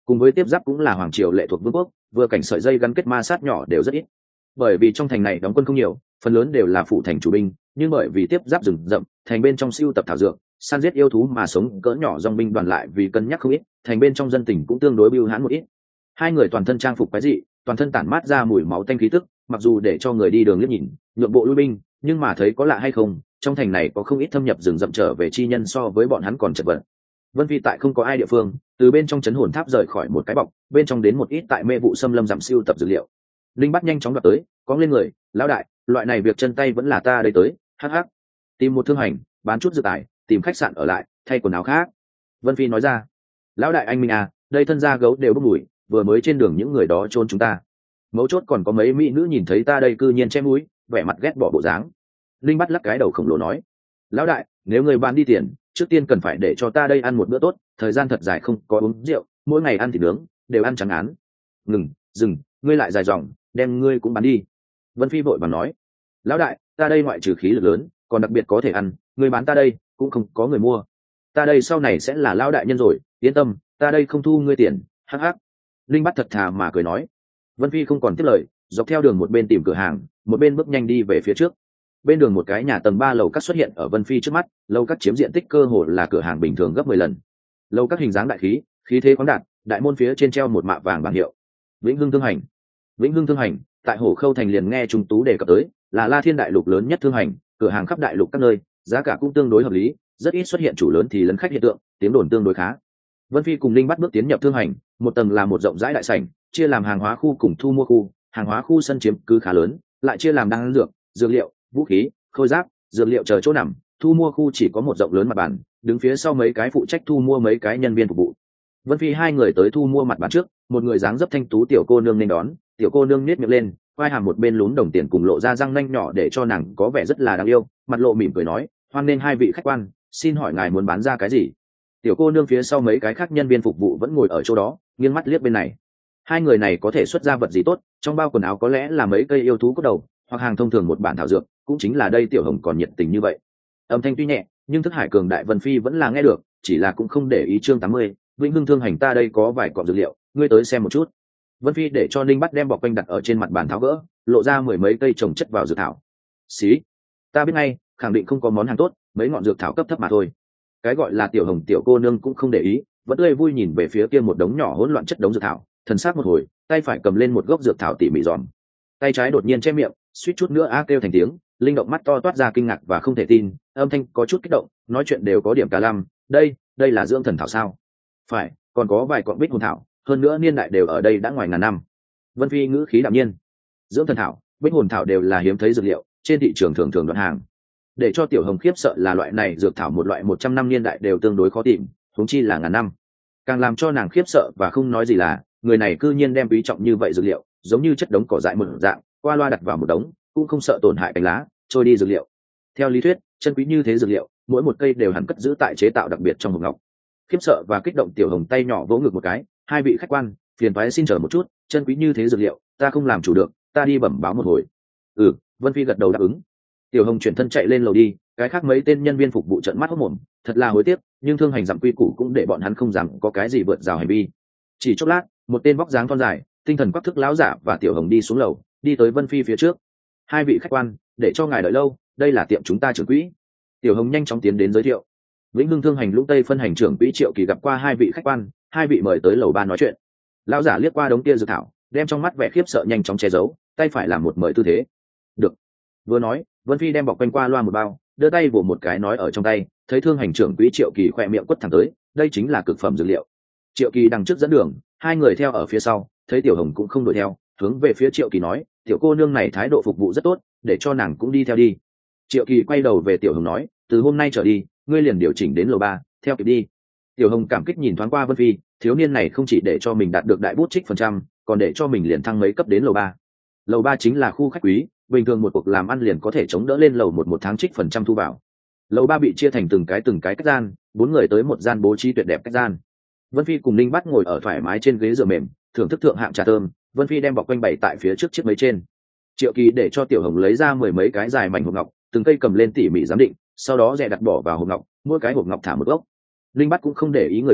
cùng với tiếp giáp cũng là hoàng triều lệ thuộc vương quốc, vừa cảnh sợi dây gắn kết ma sát nhỏ đều rất ít. Bởi vì trong thành này đóng quân không nhiều, phần lớn đều là phụ thành chủ binh, nhưng bởi vì tiếp giáp rừng rậm, thành bên trong siêu tập thảo dược, săn giết yêu thú mà sống cỡ nhỏ dòng binh đoàn lại vì cân nhắc không ít, thành bên trong dân tình cũng tương đối bưu hãn một ít. Hai người toàn thân trang phục quái dị, toàn thân tản mát ra mùi máu tanh khí tức, mặc dù để cho người đi đường liếc nhìn, nhượng bộ lui binh, nhưng mà thấy có lạ hay không, trong thành này có không ít thâm nhập rừng rậm trở về chi nhân so với bọn hắn còn chật vật. Vân Phi tại không có ai địa phương, từ bên trong chấn hồn tháp rời khỏi một cái bọc, bên trong đến một ít tại mê vụ xâm lâm giảm siêu tập dữ liệu. Linh bắt nhanh chóng đoạt tới, có lên người, lão đại, loại này việc chân tay vẫn là ta đây tới, hắc hắc. Tìm một thương hành, bán chút dự tài, tìm khách sạn ở lại, thay quần áo khác. Vân Phi nói ra, lão đại anh minh à, đây thân gia gấu đều bốc mùi, vừa mới trên đường những người đó trôn chúng ta. Mấu chốt còn có mấy mỹ nữ nhìn thấy ta đây cư nhiên che mũi, vẻ mặt ghét bỏ bộ dáng. Linh bắt lắc cái đầu khổng lồ nói, lão đại, nếu người bán đi tiền, trước tiên cần phải để cho ta đây ăn một bữa tốt, thời gian thật dài không có uống rượu, mỗi ngày ăn thịt nướng, đều ăn trắng án. Ngừng, dừng, ngươi lại dài dòng, đem ngươi cũng bán đi. Vân Phi vội vàng nói, lão đại, ta đây ngoại trừ khí lực lớn, còn đặc biệt có thể ăn, ngươi bán ta đây cũng không có người mua. Ta đây sau này sẽ là lão đại nhân rồi, yên tâm, ta đây không thu ngươi tiền, hắc hắc. Linh bắt thật thà mà cười nói. Vân Phi không còn tiếp lời, dọc theo đường một bên tìm cửa hàng, một bên bước nhanh đi về phía trước. Bên đường một cái nhà tầng ba lầu các xuất hiện ở Vân Phi trước mắt, lầu các chiếm diện tích cơ hồ là cửa hàng bình thường gấp mười lần. Lầu các hình dáng đại khí, khí thế khoáng đạt, đại môn phía trên treo một mạ vàng bảng hiệu. Vĩnh Hưng Thương Hành. Vĩnh Hưng Thương Hành, tại Hổ Khâu thành liền nghe Trung Tú đề cập tới, là La Thiên đại lục lớn nhất thương hành, cửa hàng khắp đại lục các nơi, giá cả cũng tương đối hợp lý, rất ít xuất hiện chủ lớn thì lấn khách hiện tượng, tiếng đồn tương đối khá. Vân Phi cùng Linh bắt bước tiến nhập thương hành, một tầng là một rộng rãi đại sảnh, chia làm hàng hóa khu cùng thu mua khu, hàng hóa khu sân chiếm cứ khá lớn, lại chia làm đan dược, dược liệu, vũ khí, khôi giáp, dược liệu chờ chỗ nằm. Thu mua khu chỉ có một rộng lớn mặt bàn, đứng phía sau mấy cái phụ trách thu mua mấy cái nhân viên phục vụ. Vân Phi hai người tới thu mua mặt bàn trước, một người dáng dấp thanh tú tiểu cô nương nên đón, tiểu cô nương nhếch miệng lên, quai hàm một bên lún đồng tiền cùng lộ ra răng nanh nhỏ để cho nàng có vẻ rất là đáng yêu, mặt lộ mỉm cười nói, hoan nên hai vị khách quan, xin hỏi ngài muốn bán ra cái gì? Tiểu cô nương phía sau mấy cái khác nhân viên phục vụ vẫn ngồi ở chỗ đó, nghiêng mắt liếc bên này. Hai người này có thể xuất ra vật gì tốt, trong bao quần áo có lẽ là mấy cây yêu thú cốt đầu, hoặc hàng thông thường một bản thảo dược, cũng chính là đây tiểu hồng còn nhiệt tình như vậy. Âm thanh tuy nhẹ, nhưng thức hải cường đại Vân Phi vẫn là nghe được, chỉ là cũng không để ý. Chương tám mươi, Vĩnh Hưng Thương Hành, ta đây có vài cọng dược liệu, ngươi tới xem một chút. Vân Phi để cho Ninh bắt đem bọc quanh đặt ở trên mặt bàn tháo gỡ, lộ ra mười mấy cây trồng chất vào dược thảo. Xí, ta biết ngay, khẳng định không có món hàng tốt, mấy ngọn dược thảo cấp thấp mà thôi. Cái gọi là tiểu hồng tiểu cô nương cũng không để ý, vẫn tươi vui nhìn về phía kia một đống nhỏ hỗn loạn chất đống dược thảo, thần sắc một hồi, tay phải cầm lên một gốc dược thảo tỉ mỉ dòm, tay trái đột nhiên che miệng, suýt chút nữa a kêu thành tiếng. Linh động mắt to toát ra kinh ngạc và không thể tin, âm thanh có chút kích động, nói chuyện đều có điểm cả lăm. Đây, đây là dưỡng thần thảo sao? Phải, còn có vài cọng bích hồn thảo, hơn nữa niên đại đều ở đây đã ngoài ngàn năm. Vân Phi ngữ khí đạm nhiên. Dưỡng thần thảo, bích hồn thảo đều là hiếm thấy dược liệu, trên thị trường thường thường đoạn hàng. Để cho tiểu hồng khiếp sợ là loại này dược thảo một loại một trăm năm niên đại đều tương đối khó tìm, huống chi là ngàn năm. Càng làm cho nàng khiếp sợ và không nói gì là, người này cư nhiên đem quý trọng như vậy dược liệu, giống như chất đống cỏ dại một dạng, qua loa đặt vào một đống, cũng không sợ tổn hại cánh lá, trôi đi dược liệu. Theo lý thuyết, chân quý như thế dược liệu, mỗi một cây đều hẳn cất giữ tại chế tạo đặc biệt trong hộp ngọc. Khiếp sợ và kích động tiểu hồng tay nhỏ vỗ ngực một cái, hai vị khách quan, phiền toái xin chờ một chút, chân quý như thế dược liệu, ta không làm chủ được, ta đi bẩm báo một hồi. Ừ, Vân Phi gật đầu đáp ứng. Tiểu hồng chuyển thân chạy lên lầu đi, cái khác mấy tên nhân viên phục vụ trợn mắt hốt mồm, thật là hối tiếc, nhưng thương hành dặm quy củ cũng để bọn hắn không dám có cái gì vượt rào hành vi. Chỉ chốc lát, một tên vóc dáng thon dài, tinh thần quắc thức lão giả và tiểu hồng đi xuống lầu, đi tới Vân Phi phía trước. Hai vị khách quan, để cho ngài đợi lâu, đây là tiệm chúng ta trưởng quỹ. Tiểu hồng nhanh chóng tiến đến giới thiệu. Vĩnh Hưng Thương Hành Lũng Tây phân hành trưởng quỹ Triệu Kỳ gặp qua hai vị khách quan, hai vị mời tới lầu ba nói chuyện. Lão giả liếc qua đống kia dược thảo, đem trong mắt vẻ khiếp sợ nhanh chóng che giấu, tay phải làm một mời tư thế. Được. Vừa nói, Vân Phi đem bọc quanh qua loa một bao, đưa tay vỗ một cái nói ở trong tay, thấy Thương hành trưởng quỹ Triệu Kỳ khỏe miệng quất thẳng tới, đây chính là cực phẩm dược liệu. Triệu Kỳ đằng trước dẫn đường, hai người theo ở phía sau, thấy tiểu hồng cũng không đuổi theo, hướng về phía Triệu Kỳ nói, tiểu cô nương này thái độ phục vụ rất tốt, để cho nàng cũng đi theo đi. Triệu Kỳ quay đầu về tiểu hồng nói, từ hôm nay trở đi, ngươi liền điều chỉnh đến lầu ba, theo kịp đi. Tiểu hồng cảm kích nhìn thoáng qua Vân Phi, thiếu niên này không chỉ để cho mình đạt được đại bút trích phần trăm, còn để cho mình liền thăng mấy cấp đến lầu ba. Lầu ba chính là khu khách quý, bình thường một cuộc làm ăn liền có thể chống đỡ lên lầu một một tháng trích phần trăm thu vào. Lầu ba bị chia thành từng cái từng cái cách gian, bốn người tới một gian bố trí tuyệt đẹp cách gian. Vân Phi cùng Ninh Bát ngồi ở thoải mái trên ghế dựa mềm, thưởng thức thượng hạng trà thơm. Vân Phi đem bọc quanh bày tại phía trước chiếc mấy trên. Triệu Kỳ để cho tiểu hồng lấy ra mười mấy cái dài mảnh hộp ngọc, từng cây cầm lên tỉ mỉ giám định, sau đó dè đặt bỏ vào hộp ngọc, mỗi cái hộp ngọc thả một gốc. Linh Bát cũng không để ý người khác,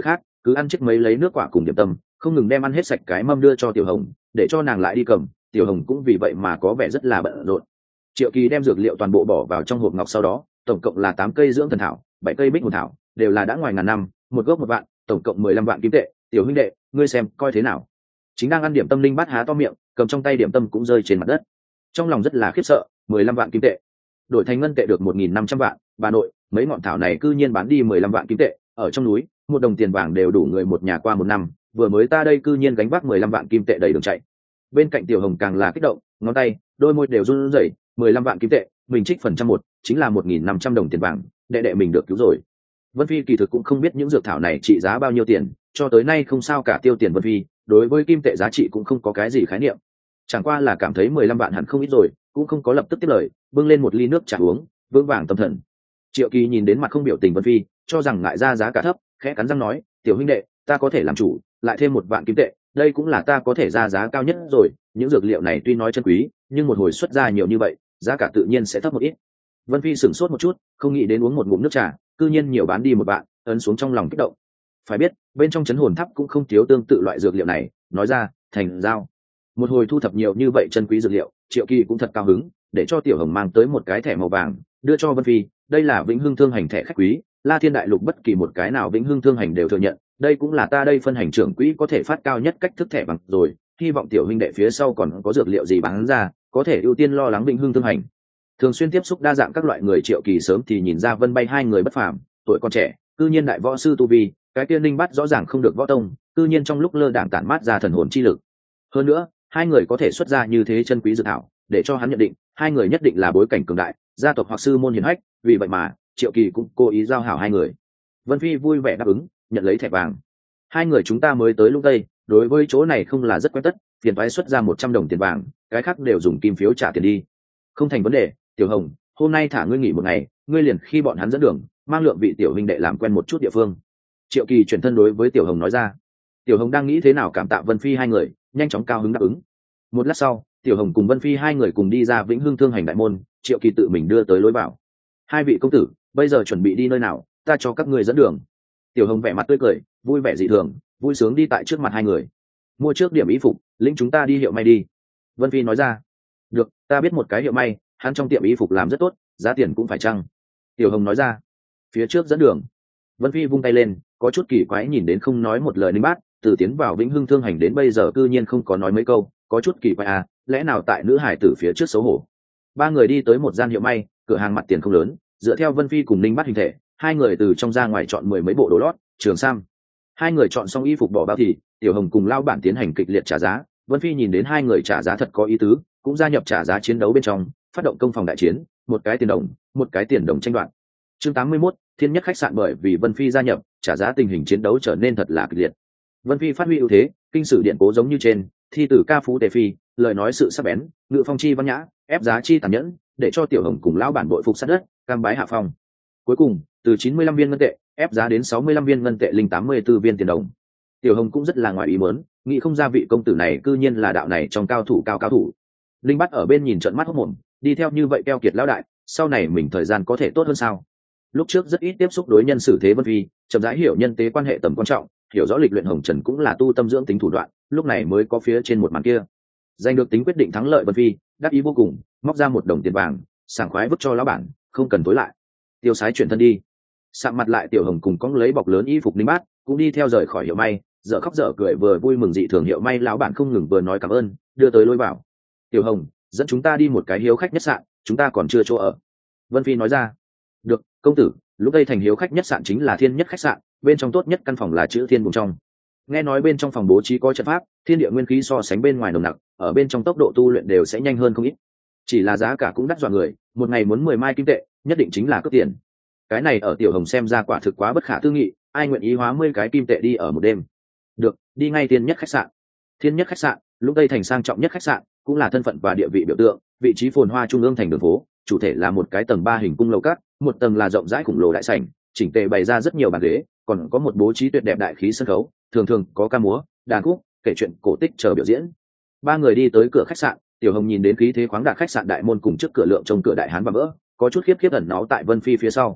cứ ăn chiếc mấy lấy nước quả cùng điểm tâm, không ngừng đem ăn hết sạch cái mâm đưa cho Tiểu Hồng, để cho nàng lại đi cầm. Tiểu Hồng cũng vì vậy mà có vẻ rất là bận rộn. Triệu Kỳ đem dược liệu toàn bộ bỏ vào trong hộp ngọc, sau đó tổng cộng là tám cây dưỡng thần thảo, bảy cây bích hồn thảo, đều là đã ngoài ngàn năm, một gốc một vạn, tổng cộng mười lăm vạn kim tệ. Tiểu huynh đệ, ngươi xem coi thế nào? Chính đang ăn điểm tâm Linh Bát há to miệng, cầm trong tay điểm tâm cũng rơi trên mặt đất, trong lòng rất là khiếp sợ. Mười lăm vạn kim tệ đổi thành ngân tệ được một nghìn năm trăm vạn. Bà nội, mấy ngọn thảo này cư nhiên bán đi mười lăm vạn kim tệ. Ở trong núi, một đồng tiền vàng đều đủ người một nhà qua một năm, vừa mới ta đây cư nhiên gánh vác mười lăm vạn kim tệ đầy đường chạy. Bên cạnh Tiểu Hồng càng là kích động, ngón tay, đôi môi đều run rẩy. Mười lăm vạn kim tệ, mình trích phần trăm một, chính là một nghìn năm trăm đồng tiền vàng, đệ đệ mình được cứu rồi. Vân Phi kỳ thực cũng không biết những dược thảo này trị giá bao nhiêu tiền, cho tới nay không sao cả tiêu tiền. Vân Phi đối với kim tệ giá trị cũng không có cái gì khái niệm, chẳng qua là cảm thấy mười lăm vạn hẳn không ít rồi, cũng không có lập tức tiếp lời, bưng lên một ly nước trà uống, vững vàng tâm thần. Triệu Kỳ nhìn đến mặt không biểu tình Vân Phi, cho rằng ngại ra giá cả thấp, khẽ cắn răng nói, tiểu huynh đệ, ta có thể làm chủ, lại thêm một vạn kim tệ, đây cũng là ta có thể ra giá cao nhất rồi. Những dược liệu này tuy nói chân quý, nhưng một hồi xuất ra nhiều như vậy, giá cả tự nhiên sẽ thấp một ít. Vân Phi sửng sốt một chút, không nghĩ đến uống một ngụm nước trà, cư nhiên nhiều bán đi một vạn, ấn xuống trong lòng kích động. Phải biết, bên trong chấn hồn tháp cũng không thiếu tương tự loại dược liệu này, nói ra, thành giao. Một hồi thu thập nhiều như vậy chân quý dược liệu, Triệu Kỳ cũng thật cao hứng, để cho Tiểu Hồng mang tới một cái thẻ màu vàng, đưa cho Vân Phi. Đây là Vĩnh Hưng Thương Hành thẻ khách quý, La Thiên Đại Lục bất kỳ một cái nào Vĩnh Hưng Thương Hành đều thừa nhận, đây cũng là ta đây phân hành trưởng quỹ có thể phát cao nhất cách thức thẻ bằng rồi. Hy vọng tiểu huynh đệ phía sau còn có dược liệu gì bán ra, có thể ưu tiên lo lắng Vĩnh Hưng Thương Hành. Thường xuyên tiếp xúc đa dạng các loại người, Triệu Kỳ sớm thì nhìn ra Vân Bay hai người bất phàm, tuổi còn trẻ, cư nhiên đại võ sư tu vi, cái kia Ninh Bát rõ ràng không được võ tông, cư nhiên trong lúc lơ đãng tản mát ra thần hồn chi lực. Hơn nữa, hai người có thể xuất ra như thế chân quý dược thảo, để cho hắn nhận định hai người nhất định là bối cảnh cường đại, gia tộc hoặc sư môn hiển hách, vì vậy mà Triệu Kỳ cũng cố ý giao hảo hai người. Vân Phi vui vẻ đáp ứng, nhận lấy thẻ vàng. Hai người chúng ta mới tới Lũng Tây, đối với chỗ này không là rất quen tất, phiền toái xuất ra một trăm đồng tiền vàng, cái khác đều dùng kim phiếu trả tiền đi. Không thành vấn đề, Tiểu Hồng, hôm nay thả ngươi nghỉ một ngày, ngươi liền khi bọn hắn dẫn đường, mang lượng vị tiểu huynh đệ làm quen một chút địa phương. Triệu Kỳ chuyển thân đối với Tiểu Hồng nói ra. Tiểu Hồng đang nghĩ thế nào cảm tạ Vân Phi hai người, nhanh chóng cao hứng đáp ứng. Một lát sau, Tiểu Hồng cùng Vân Phi hai người cùng đi ra Vĩnh Hưng Thương Hành đại môn, Triệu Kỳ tự mình đưa tới lối vào. Hai vị công tử, bây giờ chuẩn bị đi nơi nào, ta cho các ngươi dẫn đường. Tiểu Hồng vẻ mặt tươi cười, vui vẻ dị thường, vui sướng đi tại trước mặt hai người. Mua trước điểm y phục, lĩnh chúng ta đi hiệu may đi. Vân Phi nói ra. Được, ta biết một cái hiệu may, hắn trong tiệm y phục làm rất tốt, giá tiền cũng phải chăng. Tiểu Hồng nói ra. Phía trước dẫn đường. Vân Phi vung tay lên, có chút kỳ quái nhìn đến không nói một lời Ninh Bát, từ tiến vào Vĩnh Hưng Thương Hành đến bây giờ cư nhiên không có nói mấy câu, có chút kỳ quái à, lẽ nào tại nữ hải tử phía trước xấu hổ. Ba người đi tới một gian hiệu may, cửa hàng mặt tiền không lớn, dựa theo Vân Phi cùng Ninh Bát hình thể, hai người từ trong ra ngoài chọn mười mấy bộ đồ lót, trường sam. Hai người chọn xong y phục bỏ bao thì, Tiểu Hồng cùng lao bản tiến hành kịch liệt trả giá. Vân Phi nhìn đến hai người trả giá thật có ý tứ, cũng gia nhập trả giá chiến đấu bên trong, phát động công phòng đại chiến, một cái tiền đồng, một cái tiền đồng tranh đoạt. Chương tám mươi mốt, Thiên Nhất khách sạn. Bởi vì Vân Phi gia nhập, trả giá tình hình chiến đấu trở nên thật là kịch liệt. Vân Phi phát huy ưu thế, kinh sử điện cố giống như trên, thi tử ca phú tề phi, lời nói sự sắc bén, ngự phong chi văn nhã, ép giá chi tàn nhẫn, để cho Tiểu Hồng cùng lão bản bội phục sát đất, cam bái hạ phong. Cuối cùng, từ chín mươi lăm viên ngân tệ, ép giá đến sáu mươi lăm viên ngân tệ linh tám mươi tư viên tiền đồng. Tiểu Hồng cũng rất là ngoài ý muốn, nghĩ không ra vị công tử này cư nhiên là đạo này trong cao thủ cao cao thủ. Linh Bắt ở bên nhìn trợn mắt hốt mồm, đi theo như vậy keo kiệt lão đại, sau này mình thời gian có thể tốt hơn sao? Lúc trước rất ít tiếp xúc đối nhân xử thế Vân Phi, chậm rãi hiểu nhân tế quan hệ tầm quan trọng, hiểu rõ lịch luyện hồng trần cũng là tu tâm dưỡng tính thủ đoạn, lúc này mới có phía trên một màn kia. Giành được tính quyết định thắng lợi Vân Phi, đắc ý vô cùng, móc ra một đồng tiền vàng, sảng khoái vứt cho lão bản, không cần tối lại. Tiêu sái chuyển thân đi. Sạm mặt lại Tiểu Hồng cùng cong lấy bọc lớn y phục Linh Bát, cũng đi theo rời khỏi hiệu may, dở khóc dở cười vừa vui mừng dị thường. Hiệu may lão bản không ngừng vừa nói cảm ơn, đưa tới lôi vào. Tiểu Hồng, dẫn chúng ta đi một cái hiếu khách nhất sạn, chúng ta còn chưa chỗ ở. Vân Phi nói ra. Được, công tử, lúc đây thành hiếu khách nhất sạn chính là Thiên Nhất khách sạn, bên trong tốt nhất căn phòng là chữ Thiên vùng trong. Nghe nói bên trong phòng bố trí có trận pháp, thiên địa nguyên khí so sánh bên ngoài nồng nặc, ở bên trong tốc độ tu luyện đều sẽ nhanh hơn không ít. Chỉ là giá cả cũng đắt dọa người, một ngày muốn mười mai kim tệ, nhất định chính là cướp tiền. Cái này ở Tiểu Hồng xem ra quả thực quá bất khả tư nghị, ai nguyện ý hóa mươi cái kim tệ đi ở một đêm. Được, đi ngay Thiên Nhất khách sạn. Thiên Nhất khách sạn, lúc đây thành sang trọng nhất khách sạn, cũng là thân phận và địa vị biểu tượng, vị trí phồn hoa trung ương thành đường phố, chủ thể là một cái tầng ba hình cung lầu cát, một tầng là rộng rãi khủng lồ đại sảnh, chỉnh tề bày ra rất nhiều bàn ghế, còn có một bố trí tuyệt đẹp đại khí sân khấu, thường thường có ca múa, đàn khúc, kể chuyện cổ tích chờ biểu diễn. Ba người đi tới cửa khách sạn, Tiểu Hồng nhìn đến khí thế khoáng đạt khách sạn đại môn cùng trước cửa lượng trông cửa đại hán và vỡ, có chút khiếp khiếp ẩn náu tại Vân Phi phía sau.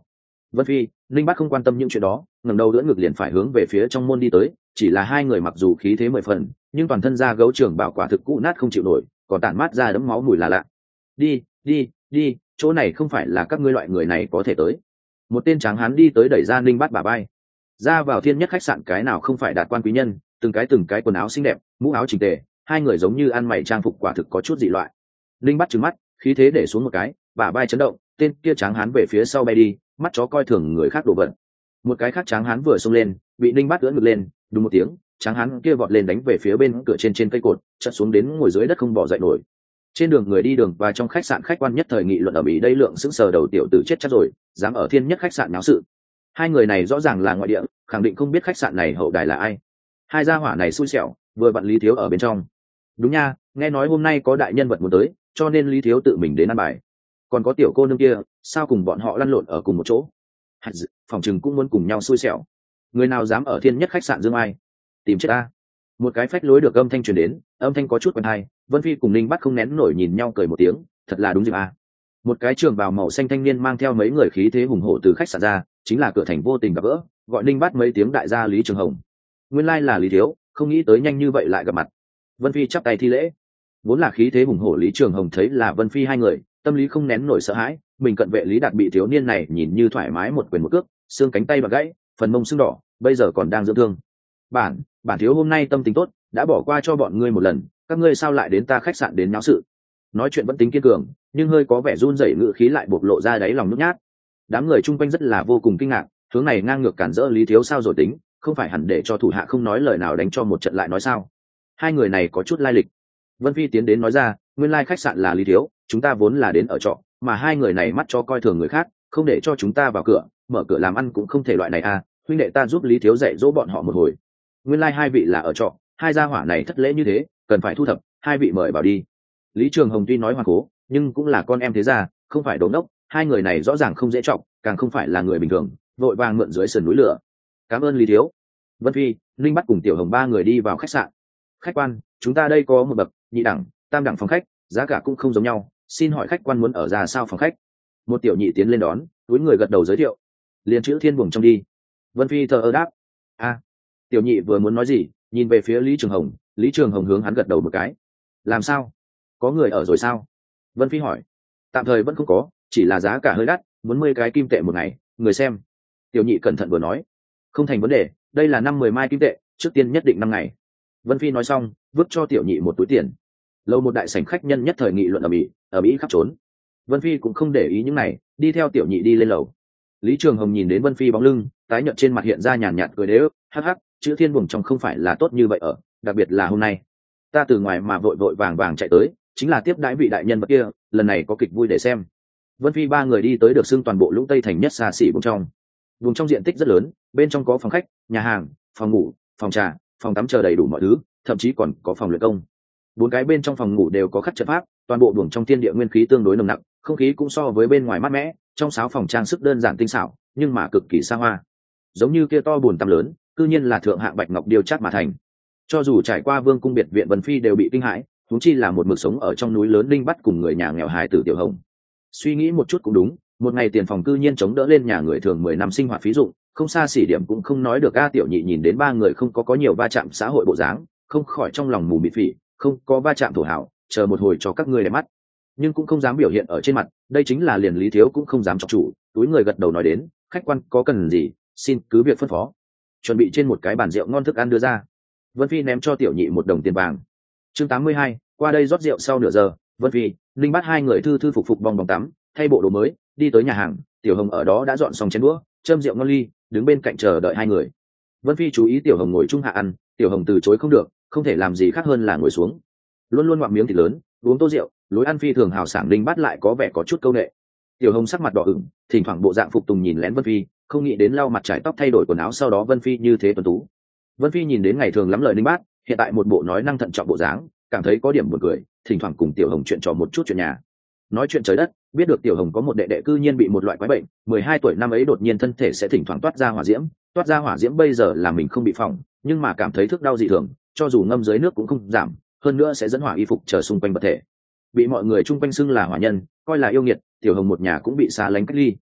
Vân Phi, Linh Bát không quan tâm những chuyện đó, ngẩng đầu đỡ ngực liền phải hướng về phía trong môn đi tới. Chỉ là hai người mặc dù khí thế mười phần, nhưng toàn thân da gấu trưởng bảo quả thực cũ nát không chịu nổi, còn tản mát ra đẫm máu mùi là lạ. Đi, đi, đi, chỗ này không phải là các ngươi loại người này có thể tới. Một tên tráng hán đi tới đẩy ra Linh Bát bả vai. Ra vào thiên nhất khách sạn cái nào không phải đạt quan quý nhân, từng cái từng cái quần áo xinh đẹp, mũ áo chỉnh tề, hai người giống như ăn mày trang phục quả thực có chút dị loại. Linh Bát trừng mắt, khí thế để xuống một cái, bả vai chấn động, tên kia tráng hán về phía sau bay đi, mắt chó coi thường người khác đổ vật. Một cái khác tráng hán vừa xông lên, bị Linh Bát ưỡn ngực lên, đúng một tiếng, tráng hán kia vọt lên đánh về phía bên cửa trên trên cây cột, chợt xuống đến ngồi dưới đất không bỏ dậy nổi. Trên đường người đi đường và trong khách sạn khách quan nhất thời nghị luận ở mỹ đây lượng sững sờ đầu tiểu tử chết chắc rồi, dám ở thiên nhất khách sạn náo sự. Hai người này rõ ràng là ngoại địa, khẳng định không biết khách sạn này hậu đài là ai. Hai gia hỏa này xui xẻo, vừa vặn Lý Thiếu ở bên trong. Đúng nha, nghe nói hôm nay có đại nhân vật muốn tới, cho nên Lý Thiếu tự mình đến ăn bài. Còn có tiểu cô nương kia, sao cùng bọn họ lăn lộn ở cùng một chỗ? Phòng chừng cũng muốn cùng nhau xui xẻo. Người nào dám ở thiên nhất khách sạn dương ai? Tìm chết ta. Một cái phách lối được âm thanh truyền đến, âm thanh có chút quen tai. Vân Phi cùng Linh Bắt không nén nổi nhìn nhau cười một tiếng, thật là đúng dịp à. Một cái trường bào màu xanh thanh niên mang theo mấy người khí thế hùng hổ từ khách sạn ra, chính là cửa thành vô tình gặp gỡ, gọi Linh Bắt mấy tiếng đại gia Lý Trường Hồng. Nguyên lai là Lý Thiếu, không nghĩ tới nhanh như vậy lại gặp mặt. Vân Phi chắp tay thi lễ. Vốn là khí thế hùng hổ Lý Trường Hồng thấy là Vân Phi hai người, tâm lý không nén nổi sợ hãi, mình cận vệ Lý Đạt bị thiếu niên này nhìn như thoải mái một quyền một cước, xương cánh tay bạc gãy, phần mông sưng đỏ, bây giờ còn đang dưỡng thương. Bản, bản thiếu hôm nay tâm tình tốt, đã bỏ qua cho bọn ngươi một lần, các ngươi sao lại đến ta khách sạn đến náo sự? Nói chuyện vẫn tính kiên cường, nhưng hơi có vẻ run rẩy ngữ khí lại bộc lộ ra đáy lòng nhút nhát. Đám người chung quanh rất là vô cùng kinh ngạc, hướng này ngang ngược cản rỡ Lý Thiếu sao rồi tính, không phải hẳn để cho thủ hạ không nói lời nào đánh cho một trận lại nói sao? Hai người này có chút lai lịch. Vân Phi tiến đến nói ra, nguyên lai khách sạn là Lý Thiếu, chúng ta vốn là đến ở trọ, mà hai người này mắt cho coi thường người khác, không để cho chúng ta vào cửa, mở cửa làm ăn cũng không thể loại này à, huynh đệ ta giúp Lý Thiếu dạy dỗ bọn họ một hồi. Nguyên lai hai vị là ở trọ, hai gia hỏa này thất lễ như thế, cần phải thu thập, hai vị mời vào đi. Lý Trường Hồng tuy nói hoàn cố, nhưng cũng là con em thế gia, không phải đồ ngốc, hai người này rõ ràng không dễ trọng, càng không phải là người bình thường, vội vàng mượn dưới sườn núi lửa. Cảm ơn Lý Thiếu. Vân Phi, Linh Bắt cùng Tiểu Hồng ba người đi vào khách sạn. Khách quan, chúng ta đây có một bậc, nhị đẳng, tam đẳng phòng khách, giá cả cũng không giống nhau, xin hỏi khách quan muốn ở ra sao phòng khách? Một tiểu nhị tiến lên đón, túi người gật đầu giới thiệu. Liền chữ Thiên Buồng trong đi. Vân Phi thờ ơ đáp. A. Tiểu nhị vừa muốn nói gì, nhìn về phía Lý Trường Hồng, Lý Trường Hồng hướng hắn gật đầu một cái. Làm sao? Có người ở rồi sao? Vân Phi hỏi. Tạm thời vẫn không có, chỉ là giá cả hơi đắt, muốn mươi cái kim tệ một ngày, người xem. Tiểu nhị cẩn thận vừa nói. Không thành vấn đề, đây là năm mười mai kim tệ, trước tiên nhất định năm ngày. Vân Phi nói xong, vứt cho tiểu nhị một túi tiền. Lâu một đại sảnh khách nhân nhất thời nghị luận ở mỹ, ở mỹ khắp trốn. Vân Phi cũng không để ý những này, đi theo tiểu nhị đi lên lầu. Lý Trường Hồng nhìn đến Vân Phi bóng lưng, tái nhợt trên mặt hiện ra nhàn nhạt cười đế ức, hắc hắc, chữ Thiên Buồng trong không phải là tốt như vậy ở, đặc biệt là hôm nay, ta từ ngoài mà vội vội vàng vàng chạy tới, chính là tiếp đãi vị đại nhân vật kia, lần này có kịch vui để xem. Vân Phi ba người đi tới được xưng toàn bộ Lũng Tây thành nhất xa xỉ buồng trong. Buồng trong diện tích rất lớn, bên trong có phòng khách, nhà hàng, phòng ngủ, phòng trà, phòng tắm chờ đầy đủ mọi thứ, thậm chí còn có phòng luyện công. Bốn cái bên trong phòng ngủ đều có khắc trận pháp, toàn bộ buồng trong thiên địa nguyên khí tương đối nồng nặc, không khí cũng so với bên ngoài mát mẻ. Trong sáu phòng trang sức đơn giản tinh xảo, nhưng mà cực kỳ xa hoa. Giống như kia to buồn tăm lớn, cư nhiên là thượng hạng bạch ngọc điêu chát mà thành. Cho dù trải qua vương cung biệt viện Vân Phi đều bị kinh hãi, huống chi là một mực sống ở trong núi lớn Linh Bắt cùng người nhà nghèo hài tử Tiểu Hồng. Suy nghĩ một chút cũng đúng, một ngày tiền phòng cư nhiên chống đỡ lên nhà người thường mười năm sinh hoạt phí dụng, không xa xỉ điểm cũng không nói được. A tiểu nhị nhìn đến ba người không có có nhiều va chạm xã hội bộ dáng, không khỏi trong lòng mù mịt phỉ, không có va chạm thổ hảo, chờ một hồi cho các ngươi để mắt, nhưng cũng không dám biểu hiện ở trên mặt, đây chính là liền Lý Thiếu cũng không dám chọc chủ, túi người gật đầu nói đến, khách quan có cần gì, xin cứ việc phân phó. Chuẩn bị trên một cái bàn rượu ngon thức ăn đưa ra. Vân Phi ném cho tiểu nhị một đồng tiền vàng. Chương tám mươi hai, qua đây rót rượu sau nửa giờ, Vân Phi, Linh Bắt hai người thư thư phục phục bong bóng tắm, thay bộ đồ mới, đi tới nhà hàng, Tiểu Hồng ở đó đã dọn xong chén đũa, châm rượu ngon ly, đứng bên cạnh chờ đợi hai người. Vân Phi chú ý Tiểu Hồng ngồi chung hạ ăn, Tiểu Hồng từ chối không được, không thể làm gì khác hơn là ngồi xuống. Luôn luôn ngoạm miếng thịt lớn, uống tô rượu, lối ăn phi thường hào sảng. Linh Bắt lại có vẻ có chút câu nệ. Tiểu Hồng sắc mặt đỏ ửng, thỉnh thoảng bộ dạng phục tùng nhìn lén Vân Phi, không nghĩ đến lau mặt trải tóc thay đổi quần áo sau đó Vân Phi như thế tuấn tú. Vân Phi nhìn đến ngày thường lắm lời Linh Bát, hiện tại một bộ nói năng thận trọng bộ dáng, cảm thấy có điểm buồn cười, thỉnh thoảng cùng Tiểu Hồng chuyện trò một chút chuyện nhà. Nói chuyện trời đất, biết được Tiểu Hồng có một đệ đệ cư nhiên bị một loại quái bệnh, mười hai tuổi năm ấy đột nhiên thân thể sẽ thỉnh thoảng toát ra hỏa diễm, toát ra hỏa diễm bây giờ là mình không bị phỏng, nhưng mà cảm thấy thức đau dị thường, cho dù ngâm dưới nước cũng không giảm, hơn nữa sẽ dẫn hỏa y phục chờ xung quanh vật thể. Bị mọi người chung quanh xưng là hỏa nhân, coi là yêu nghiệt, Tiểu Hồng một nhà cũng bị xa lánh cách ly.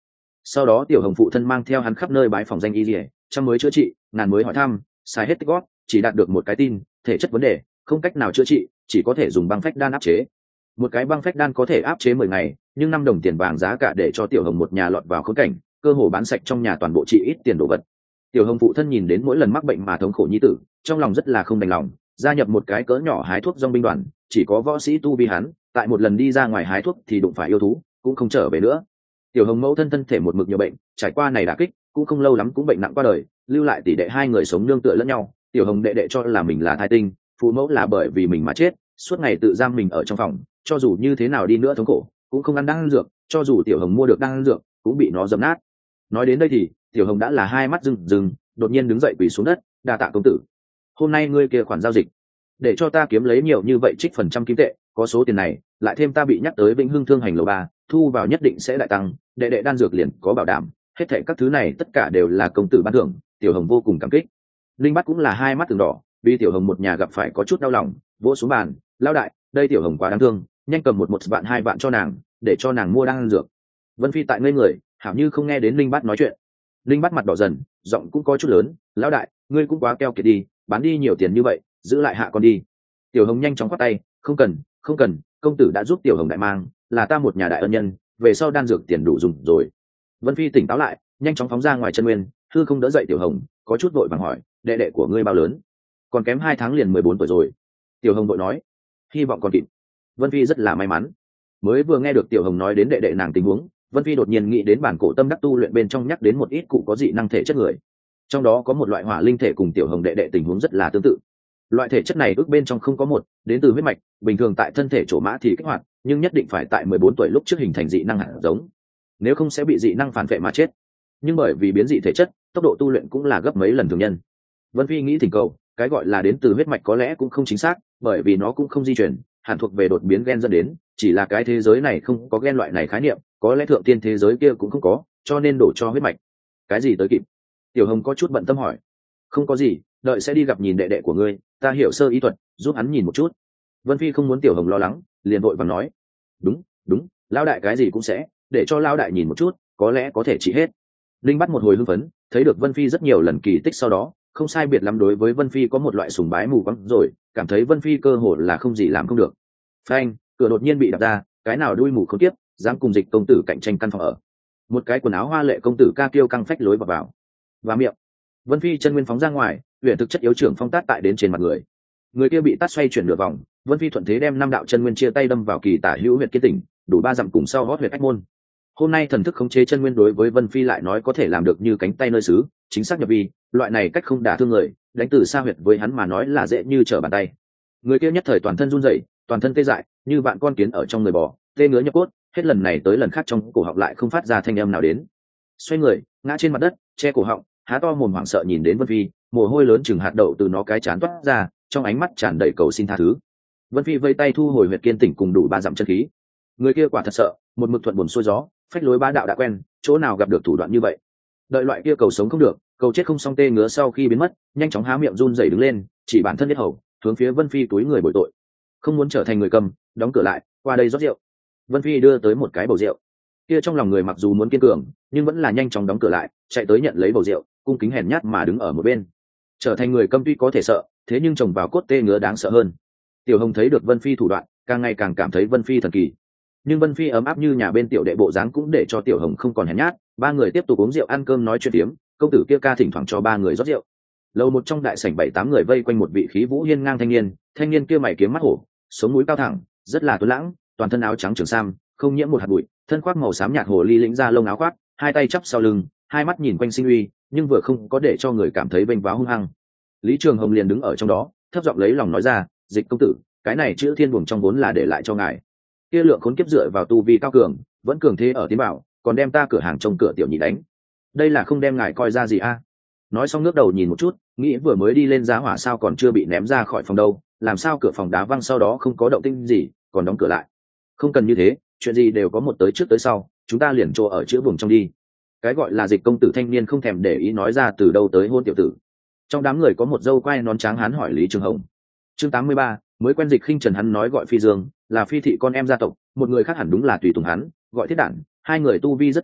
Sau đó tiểu hồng phụ thân mang theo hắn khắp nơi bái phòng danh y dỉa trăm mới chữa trị ngàn mới hỏi thăm, xài hết tích gót, chỉ đạt được một cái tin thể chất vấn đề, không cách nào chữa trị, chỉ có thể dùng băng phách đan áp chế. Một cái băng phách đan có thể áp chế mười ngày, nhưng năm đồng tiền vàng giá cả để cho tiểu hồng một nhà lọt vào khốn cảnh, cơ hồ bán sạch trong nhà toàn bộ trị ít tiền đồ vật. Tiểu hồng phụ thân nhìn đến mỗi lần mắc bệnh mà thống khổ nhi tử, trong lòng rất là không đành lòng, gia nhập một cái cỡ nhỏ hái thuốc dòng binh đoàn, chỉ có võ sĩ tu vi hắn, tại một lần đi ra ngoài hái thuốc thì đụng phải yêu thú, cũng không trở về nữa. Tiểu hồng mẫu thân thân thể một mực nhiều bệnh, trải qua này đả kích, cũng không lâu lắm cũng bệnh nặng qua đời, lưu lại tỷ đệ hai người sống nương tựa lẫn nhau. Tiểu hồng đệ đệ cho là mình là thai tinh, phụ mẫu là bởi vì mình mà chết, suốt ngày tự giam mình ở trong phòng, cho dù như thế nào đi nữa thống khổ, cũng không ăn đan dược, cho dù tiểu hồng mua được đan dược, cũng bị nó dẫm nát. Nói đến đây thì tiểu hồng đã là hai mắt rừng rừng, đột nhiên đứng dậy quỳ xuống đất, đa tạ công tử, hôm nay ngươi kia khoản giao dịch, để cho ta kiếm lấy nhiều như vậy trích phần trăm kim tệ, có số tiền này, lại thêm ta bị nhắc tới Vĩnh Hưng Thương Hành lầu ba, thu vào nhất định sẽ đại tăng, đệ đệ đan dược liền có bảo đảm, hết thảy các thứ này tất cả đều là công tử ban thưởng, tiểu hồng vô cùng cảm kích. Linh Bát cũng là hai mắt từng đỏ, vì tiểu hồng một nhà gặp phải có chút đau lòng, vỗ xuống bàn, lão đại, đây tiểu hồng quá đáng thương, nhanh cầm một một vạn hai vạn cho nàng, để cho nàng mua đan dược. Vân Phi tại ngây người, hảo như không nghe đến Linh Bát nói chuyện. Linh Bát mặt đỏ dần, giọng cũng có chút lớn, lão đại, ngươi cũng quá keo kiệt đi, bán đi nhiều tiền như vậy, giữ lại hạ con đi. Tiểu hồng nhanh chóng quát tay, không cần, không cần, công tử đã giúp tiểu hồng đại mang, là ta một nhà đại ân nhân, về sau đan dược tiền đủ dùng rồi. Vân Phi tỉnh táo lại, nhanh chóng phóng ra ngoài chân nguyên, hư không đỡ dậy tiểu hồng, có chút vội vàng hỏi, đệ đệ của ngươi bao lớn? Còn kém hai tháng liền mười bốn tuổi rồi. Tiểu hồng vội nói, hy vọng còn kịp. Vân Phi rất là may mắn, mới vừa nghe được tiểu hồng nói đến đệ đệ nàng tình huống, Vân Phi đột nhiên nghĩ đến bản cổ tâm đắc tu luyện bên trong nhắc đến một ít cụ có dị năng thể chất người, trong đó có một loại hỏa linh thể cùng tiểu hồng đệ đệ tình huống rất là tương tự. Loại thể chất này ước bên trong không có một, đến từ huyết mạch, bình thường tại thân thể chỗ mã thì kích hoạt, nhưng nhất định phải tại mười bốn tuổi lúc trước hình thành dị năng hạt giống, nếu không sẽ bị dị năng phản vệ mà chết. Nhưng bởi vì biến dị thể chất, tốc độ tu luyện cũng là gấp mấy lần thường nhân. Vân Phi nghĩ thỉnh cầu, cái gọi là đến từ huyết mạch có lẽ cũng không chính xác, bởi vì nó cũng không di chuyển, hẳn thuộc về đột biến gen dẫn đến, chỉ là cái thế giới này không có gen loại này khái niệm, có lẽ thượng tiên thế giới kia cũng không có, cho nên đổ cho huyết mạch. Cái gì tới kịp? Tiểu hồng có chút bận tâm hỏi. Không có gì, đợi sẽ đi gặp nhìn đệ đệ của ngươi, ta hiểu sơ y thuật, giúp hắn nhìn một chút. Vân Phi không muốn tiểu hồng lo lắng, liền vội vàng nói, đúng đúng, lão đại cái gì cũng sẽ, để cho lão đại nhìn một chút, có lẽ có thể trị hết. Linh bắt một hồi hưng phấn, thấy được Vân Phi rất nhiều lần kỳ tích sau đó, không sai biệt lắm đối với Vân Phi có một loại sùng bái mù quáng rồi, cảm thấy Vân Phi cơ hồ là không gì làm không được. Phanh, cửa đột nhiên bị đập ra, cái nào đuôi mù không tiếp, dám cùng Dịch công tử cạnh tranh căn phòng ở. Một cái quần áo hoa lệ công tử ca kiêu căng phách lối vào vào. Và miệng. Vân Phi chân nguyên phóng ra ngoài, huyền thực chất yếu trưởng phong tát tại đến trên mặt người. Người kia bị tát xoay chuyển nửa vòng, Vân Phi thuận thế đem năm đạo chân nguyên chia tay đâm vào kỳ tả hữu huyệt kiên tỉnh, đủ ba dặm cùng sau hót huyệt ách môn. Hôm nay thần thức khống chế chân nguyên đối với Vân Phi lại nói có thể làm được như cánh tay nơi xứ, chính xác nhập vi, loại này cách không đả thương người, đánh từ xa huyệt với hắn mà nói là dễ như trở bàn tay. Người kia nhất thời toàn thân run rẩy, toàn thân tê dại, như vạn con kiến ở trong người bò, tê ngứa nhập cốt, hết lần này tới lần khác trong cổ họng lại không phát ra thanh âm nào đến. Xoay người, ngã trên mặt đất, che cổ họng, há to mồm hoảng sợ nhìn đến Vân Phi, mồ hôi lớn chừng hạt đậu từ nó cái chán toát ra, trong ánh mắt tràn đầy cầu xin tha thứ. Vân Phi vây tay thu hồi huyệt kiên tỉnh cùng đủ ba dặm chân khí. Người kia quả thật sợ, một mực thuận buồn xuôi gió, phách lối bá đạo đã quen, chỗ nào gặp được thủ đoạn như vậy. Đợi loại kia cầu sống không được, cầu chết không xong tê ngứa sau khi biến mất, nhanh chóng há miệng run rẩy đứng lên, chỉ bản thân biết hầu, hướng phía Vân Phi túi người bồi tội. Không muốn trở thành người cầm, đóng cửa lại, qua đây rót rượu. Vân Phi đưa tới một cái bầu rượu. Kia trong lòng người mặc dù muốn kiên cường, nhưng vẫn là nhanh chóng đóng cửa lại, chạy tới nhận lấy bầu rượu, cung kính hèn nhát mà đứng ở một bên. Trở thành người câm tuy có thể sợ, thế nhưng trồng vào cốt tê ngứa đáng sợ hơn. Tiểu Hồng thấy được Vân Phi thủ đoạn, càng ngày càng cảm thấy Vân Phi thần kỳ. Nhưng Vân Phi ấm áp như nhà bên tiểu đệ bộ dáng cũng để cho Tiểu Hồng không còn hèn nhát, ba người tiếp tục uống rượu ăn cơm nói chuyện tiếm, công tử kia ca thỉnh thoảng cho ba người rót rượu. Lầu một trong đại sảnh bảy tám người vây quanh một vị khí vũ hiên ngang thanh niên, thanh niên kia mày kiếm mắt hổ, sống mũi cao thẳng, rất là tuấn lãng, toàn thân áo trắng trường sam, không nhiễm một hạt bụi, thân khoác màu xám nhạt hồ ly lĩnh ra lông áo khoác, hai tay chắp sau lưng, hai mắt nhìn quanh sinh uy, nhưng vừa không có để cho người cảm thấy vênh váo hung hăng. Lý Trường Hồng liền đứng ở trong đó, thấp giọng lấy lòng nói ra, Dịch công tử, cái này chữ thiên buồng trong vốn là để lại cho ngài. Kia lượng khốn kiếp dựa vào tu vi cao cường, vẫn cường thế ở tiến bảo, còn đem ta cửa hàng trông cửa tiểu nhị đánh. Đây là không đem ngài coi ra gì a? Nói xong ngước đầu nhìn một chút, nghĩ vừa mới đi lên giá hỏa sao còn chưa bị ném ra khỏi phòng đâu, làm sao cửa phòng đá văng sau đó không có động tĩnh gì, còn đóng cửa lại. Không cần như thế, chuyện gì đều có một tới trước tới sau, chúng ta liền chỗ ở chữ buồng trong đi. Cái gọi là Dịch công tử thanh niên không thèm để ý nói ra từ đâu tới hôn tiểu tử. Trong đám người có một dâu quai nón trắng hán hỏi Lý Trường Hồng. Chương tám mươi ba, mới quen Dịch khinh trần hắn nói gọi Phi Dương, là Phi thị con em gia tộc, một người khác hẳn đúng là tùy tùng hắn, gọi Thiết Đản, hai người tu vi rất cao,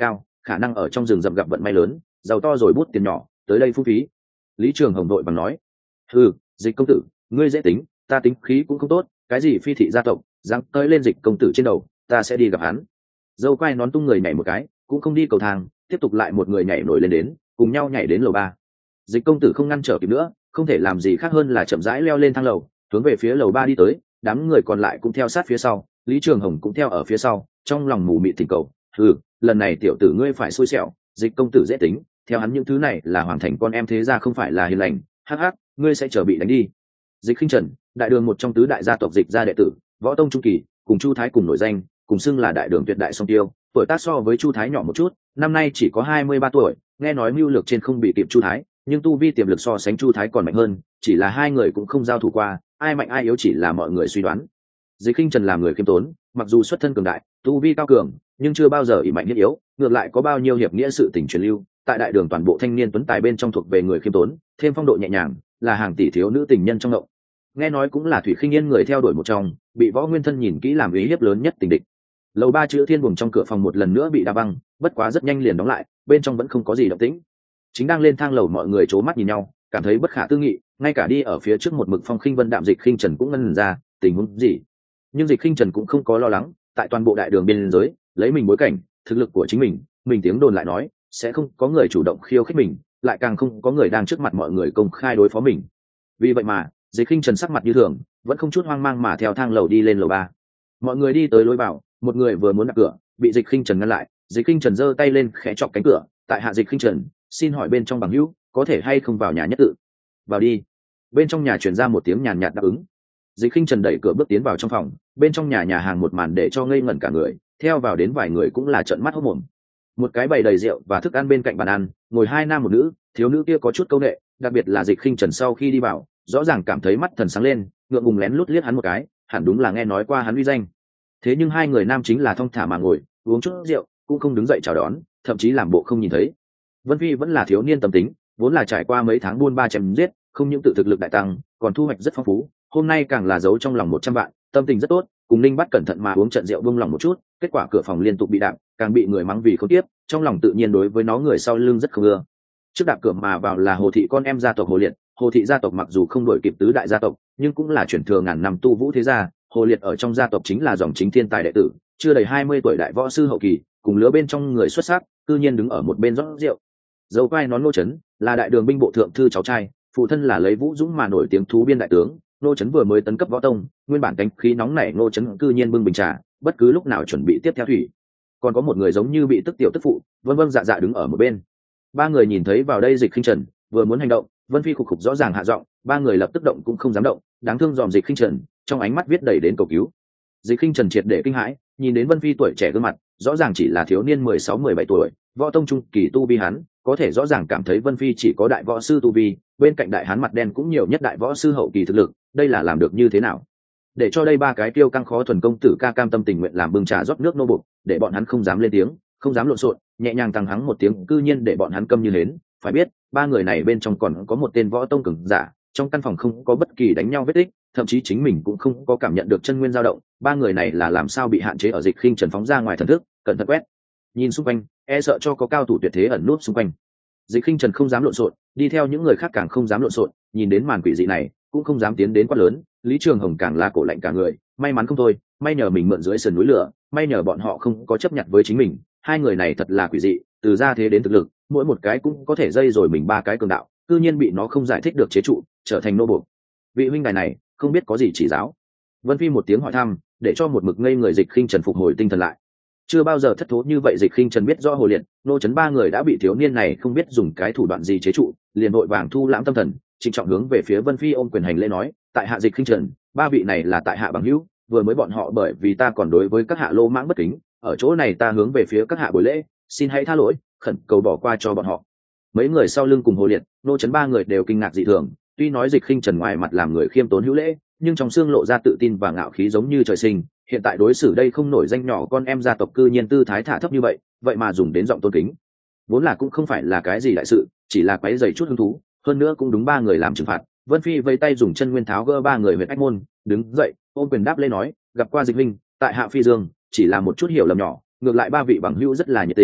khả năng ở trong rừng rậm gặp vận may lớn, giàu to rồi bút tiền nhỏ tới đây phung phí. Lý Trường Hồng đội bằng nói: ừ, Dịch công tử, ngươi dễ tính, ta tính khí cũng không tốt, cái gì phi thị gia tộc dám tới lên Dịch công tử trên đầu, ta sẽ đi gặp hắn. Dâu quai nón tung người nhảy một cái, cũng không đi cầu thang, tiếp tục lại một người nhảy nổi lên đến, cùng nhau nhảy đến lầu ba. Dịch công tử không ngăn trở kịp nữa, không thể làm gì khác hơn là chậm rãi leo lên thang lầu, hướng về phía lầu ba đi tới. Đám người còn lại cũng theo sát phía sau, Lý Trường Hồng cũng theo ở phía sau, trong lòng mù mịt thỉnh cầu: ừ, lần này tiểu tử ngươi phải xui xẻo, Dịch công tử dễ tính, theo hắn những thứ này là hoàng thành con em thế gia không phải là hiền lành, hắc hắc, ngươi sẽ chờ bị đánh đi. Dịch Khinh Trần, đại đường một trong tứ đại gia tộc Dịch gia đệ tử, võ tông trung kỳ, cùng Chu Thái cùng nổi danh, cùng xưng là đại đường tuyệt đại song tiêu, tuổi tác so với Chu Thái nhỏ một chút, năm nay chỉ có hai mươi ba tuổi, nghe nói mưu lược trên không bị kịp Chu Thái, nhưng tu vi tiềm lực so sánh Chu Thái còn mạnh hơn, chỉ là hai người cũng không giao thủ qua, ai mạnh ai yếu chỉ là mọi người suy đoán. Dịch Khinh Trần là người khiêm tốn, mặc dù xuất thân cường đại, tu vi cao cường, nhưng chưa bao giờ ỷ mạnh nhất yếu, ngược lại có bao nhiêu hiệp nghĩa sự tình truyền lưu, tại đại đường toàn bộ thanh niên tuấn tài bên trong thuộc về người khiêm tốn, thêm phong độ nhẹ nhàng, là hàng tỷ thiếu nữ tình nhân trong ngộng. Nghe nói cũng là Thủy Khinh Yên người theo đuổi một trong, bị Võ Nguyên Thân nhìn kỹ làm ý hiếp lớn nhất tình địch. Lầu ba chữ thiên buồng trong cửa phòng một lần nữa bị đá văng, bất quá rất nhanh liền đóng lại, bên trong vẫn không có gì động tĩnh. Chính đang lên thang lầu mọi người c mắt nhìn nhau, cảm thấy bất khả tư nghị, ngay cả đi ở phía trước một mực phong khinh vân đạm Dịch Khinh Trần cũng ngẩn ra, tình huống gì? Nhưng Dịch Khinh Trần cũng không có lo lắng, tại toàn bộ đại đường biên giới, lấy mình bối cảnh, thực lực của chính mình, mình tiếng đồn lại nói, sẽ không có người chủ động khiêu khích mình, lại càng không có người đang trước mặt mọi người công khai đối phó mình. Vì vậy mà, Dịch Khinh Trần sắc mặt như thường, vẫn không chút hoang mang mà theo thang lầu đi lên lầu ba. Mọi người đi tới lối vào, một người vừa muốn đạp cửa, bị Dịch Khinh Trần ngăn lại. Dịch Khinh Trần giơ tay lên khẽ chọc cánh cửa, tại hạ Dịch Khinh Trần, xin hỏi bên trong bằng hữu có thể hay không vào nhà nhất tự? Vào đi. Bên trong nhà truyền ra một tiếng nhàn nhạt đáp ứng. Dịch Khinh Trần đẩy cửa bước tiến vào trong phòng, bên trong nhà nhà hàng một màn để cho ngây ngẩn cả người, theo vào đến vài người cũng là trợn mắt hốt mồm. Một cái bày đầy rượu và thức ăn bên cạnh bàn ăn, ngồi hai nam một nữ, thiếu nữ kia có chút câu nệ, đặc biệt là Dịch Khinh Trần sau khi đi vào, rõ ràng cảm thấy mắt thần sáng lên, ngượng ngùng lén lút liếc hắn một cái, hẳn đúng là nghe nói qua hắn uy danh. Thế nhưng hai người nam chính là thong thả mà ngồi, uống chút rượu, cũng không đứng dậy chào đón, thậm chí làm bộ không nhìn thấy. Vân Phi vẫn là thiếu niên tâm tính, vốn là trải qua mấy tháng buôn ba chém giết, không những tự thực lực đại tăng, còn thu hoạch rất phong phú, hôm nay càng là giấu trong lòng một trăm vạn, tâm tình rất tốt, cùng Ninh Bắt cẩn thận mà uống trận rượu buông lòng một chút, kết quả cửa phòng liên tục bị đạp, càng bị người mắng vì không tiếp, trong lòng tự nhiên đối với nó người sau lưng rất không ưa. Trước đạp cửa mà vào là Hồ thị con em gia tộc Hồ Liệt, Hồ thị gia tộc mặc dù không đổi kịp tứ đại gia tộc, nhưng cũng là truyền thừa ngàn năm tu vũ thế gia, Hồ Liệt ở trong gia tộc chính là dòng chính thiên tài đệ tử, chưa đầy hai mươi tuổi đại võ sư hậu kỳ, cùng lứa bên trong người xuất sắc, tự nhiên đứng ở một bên rót rượu. Dâu quai nón Ngô Chấn là đại đường binh bộ thượng thư cháu trai, phụ thân là lấy vũ dũng mà nổi tiếng thú biên đại tướng. Ngô Chấn vừa mới tấn cấp võ tông, nguyên bản cánh khí nóng nảy Ngô Chấn cư nhiên bưng bình trà, bất cứ lúc nào chuẩn bị tiếp theo thủy. Còn có một người giống như bị tức tiểu tức phụ, vân vân dạ dạ đứng ở một bên. Ba người nhìn thấy vào đây Dịch Khinh Trần, vừa muốn hành động, Vân Phi khục khục rõ ràng hạ giọng, ba người lập tức động cũng không dám động, đáng thương dòm Dịch Khinh Trần, trong ánh mắt viết đầy đến cầu cứu. Dịch Khinh Trần triệt để kinh hãi, nhìn đến Vân Phi tuổi trẻ gương mặt, rõ ràng chỉ là thiếu niên mười sáu mười bảy tuổi, võ tông trung kỳ tu vi hắn, có thể rõ ràng cảm thấy Vân Phi chỉ có đại võ sư tu vi, bên cạnh đại hán mặt đen cũng nhiều nhất đại võ sư hậu kỳ thực lực, đây là làm được như thế nào? Để cho đây ba cái tiêu căng khó thuần công tử ca cam tâm tình nguyện làm bưng trà rót nước nô bục, để bọn hắn không dám lên tiếng, không dám lộn xộn, nhẹ nhàng tăng hắng một tiếng, cư nhiên để bọn hắn câm như hến. Phải biết, ba người này bên trong còn có một tên võ tông cường giả, trong căn phòng không có bất kỳ đánh nhau vết tích, thậm chí chính mình cũng không có cảm nhận được chân nguyên dao động. Ba người này là làm sao bị hạn chế ở Dịch Khinh Trần phóng ra ngoài thần thức, cẩn thận quét, nhìn xung quanh, e sợ cho có cao thủ tuyệt thế ẩn núp xung quanh. Dịch Khinh Trần không dám lộn xộn, đi theo những người khác càng không dám lộn xộn, nhìn đến màn quỷ dị này, cũng không dám tiến đến quá lớn. Lý Trường Hồng càng là cổ lạnh cả người, may mắn không thôi, may nhờ mình mượn dưới sườn núi lửa, may nhờ bọn họ không có chấp nhận với chính mình. Hai người này thật là quỷ dị, từ gia thế đến thực lực, mỗi một cái cũng có thể dây rồi mình ba cái cường đạo, cư nhiên bị nó không giải thích được chế trụ, trở thành nô buộc. Vị huynh đài này, không biết có gì chỉ giáo? Vân Phi một tiếng hỏi thăm, để cho một mực ngây người Dịch Khinh Trần phục hồi tinh thần lại. Chưa bao giờ thất thố như vậy, Dịch Khinh Trần biết rõ Hồ Liệt, Nô Chấn ba người đã bị thiếu niên này không biết dùng cái thủ đoạn gì chế trụ, liền vội vàng thu lãm tâm thần, trịnh trọng hướng về phía Vân Phi ôm quyền hành lễ nói, tại hạ Dịch Khinh Trần, ba vị này là tại hạ bằng hữu, vừa mới bọn họ bởi vì ta còn đối với các hạ lô mãng bất kính, ở chỗ này ta hướng về phía các hạ buổi lễ, xin hãy tha lỗi, khẩn cầu bỏ qua cho bọn họ. Mấy người sau lưng cùng Hồ Liệt, Nô Chấn ba người đều kinh ngạc dị thường, tuy nói Dịch Khinh Trần ngoài mặt làm người khiêm tốn hữu lễ, nhưng trong xương lộ ra tự tin và ngạo khí giống như trời sinh. Hiện tại đối xử đây không nổi danh nhỏ con em gia tộc cư nhiên tư thái thả thấp như vậy, vậy mà dùng đến giọng tôn kính, vốn là cũng không phải là cái gì đại sự, chỉ là quấy rầy chút hứng thú, hơn nữa cũng đúng ba người làm trừng phạt. Vân Phi vây tay dùng chân nguyên tháo gỡ ba người huyệt ách môn, đứng dậy ôm quyền đáp lên nói, gặp qua Dịch Linh, tại hạ Phi Dương, chỉ là một chút hiểu lầm nhỏ, ngược lại ba vị bằng hữu rất là nhiệt tình,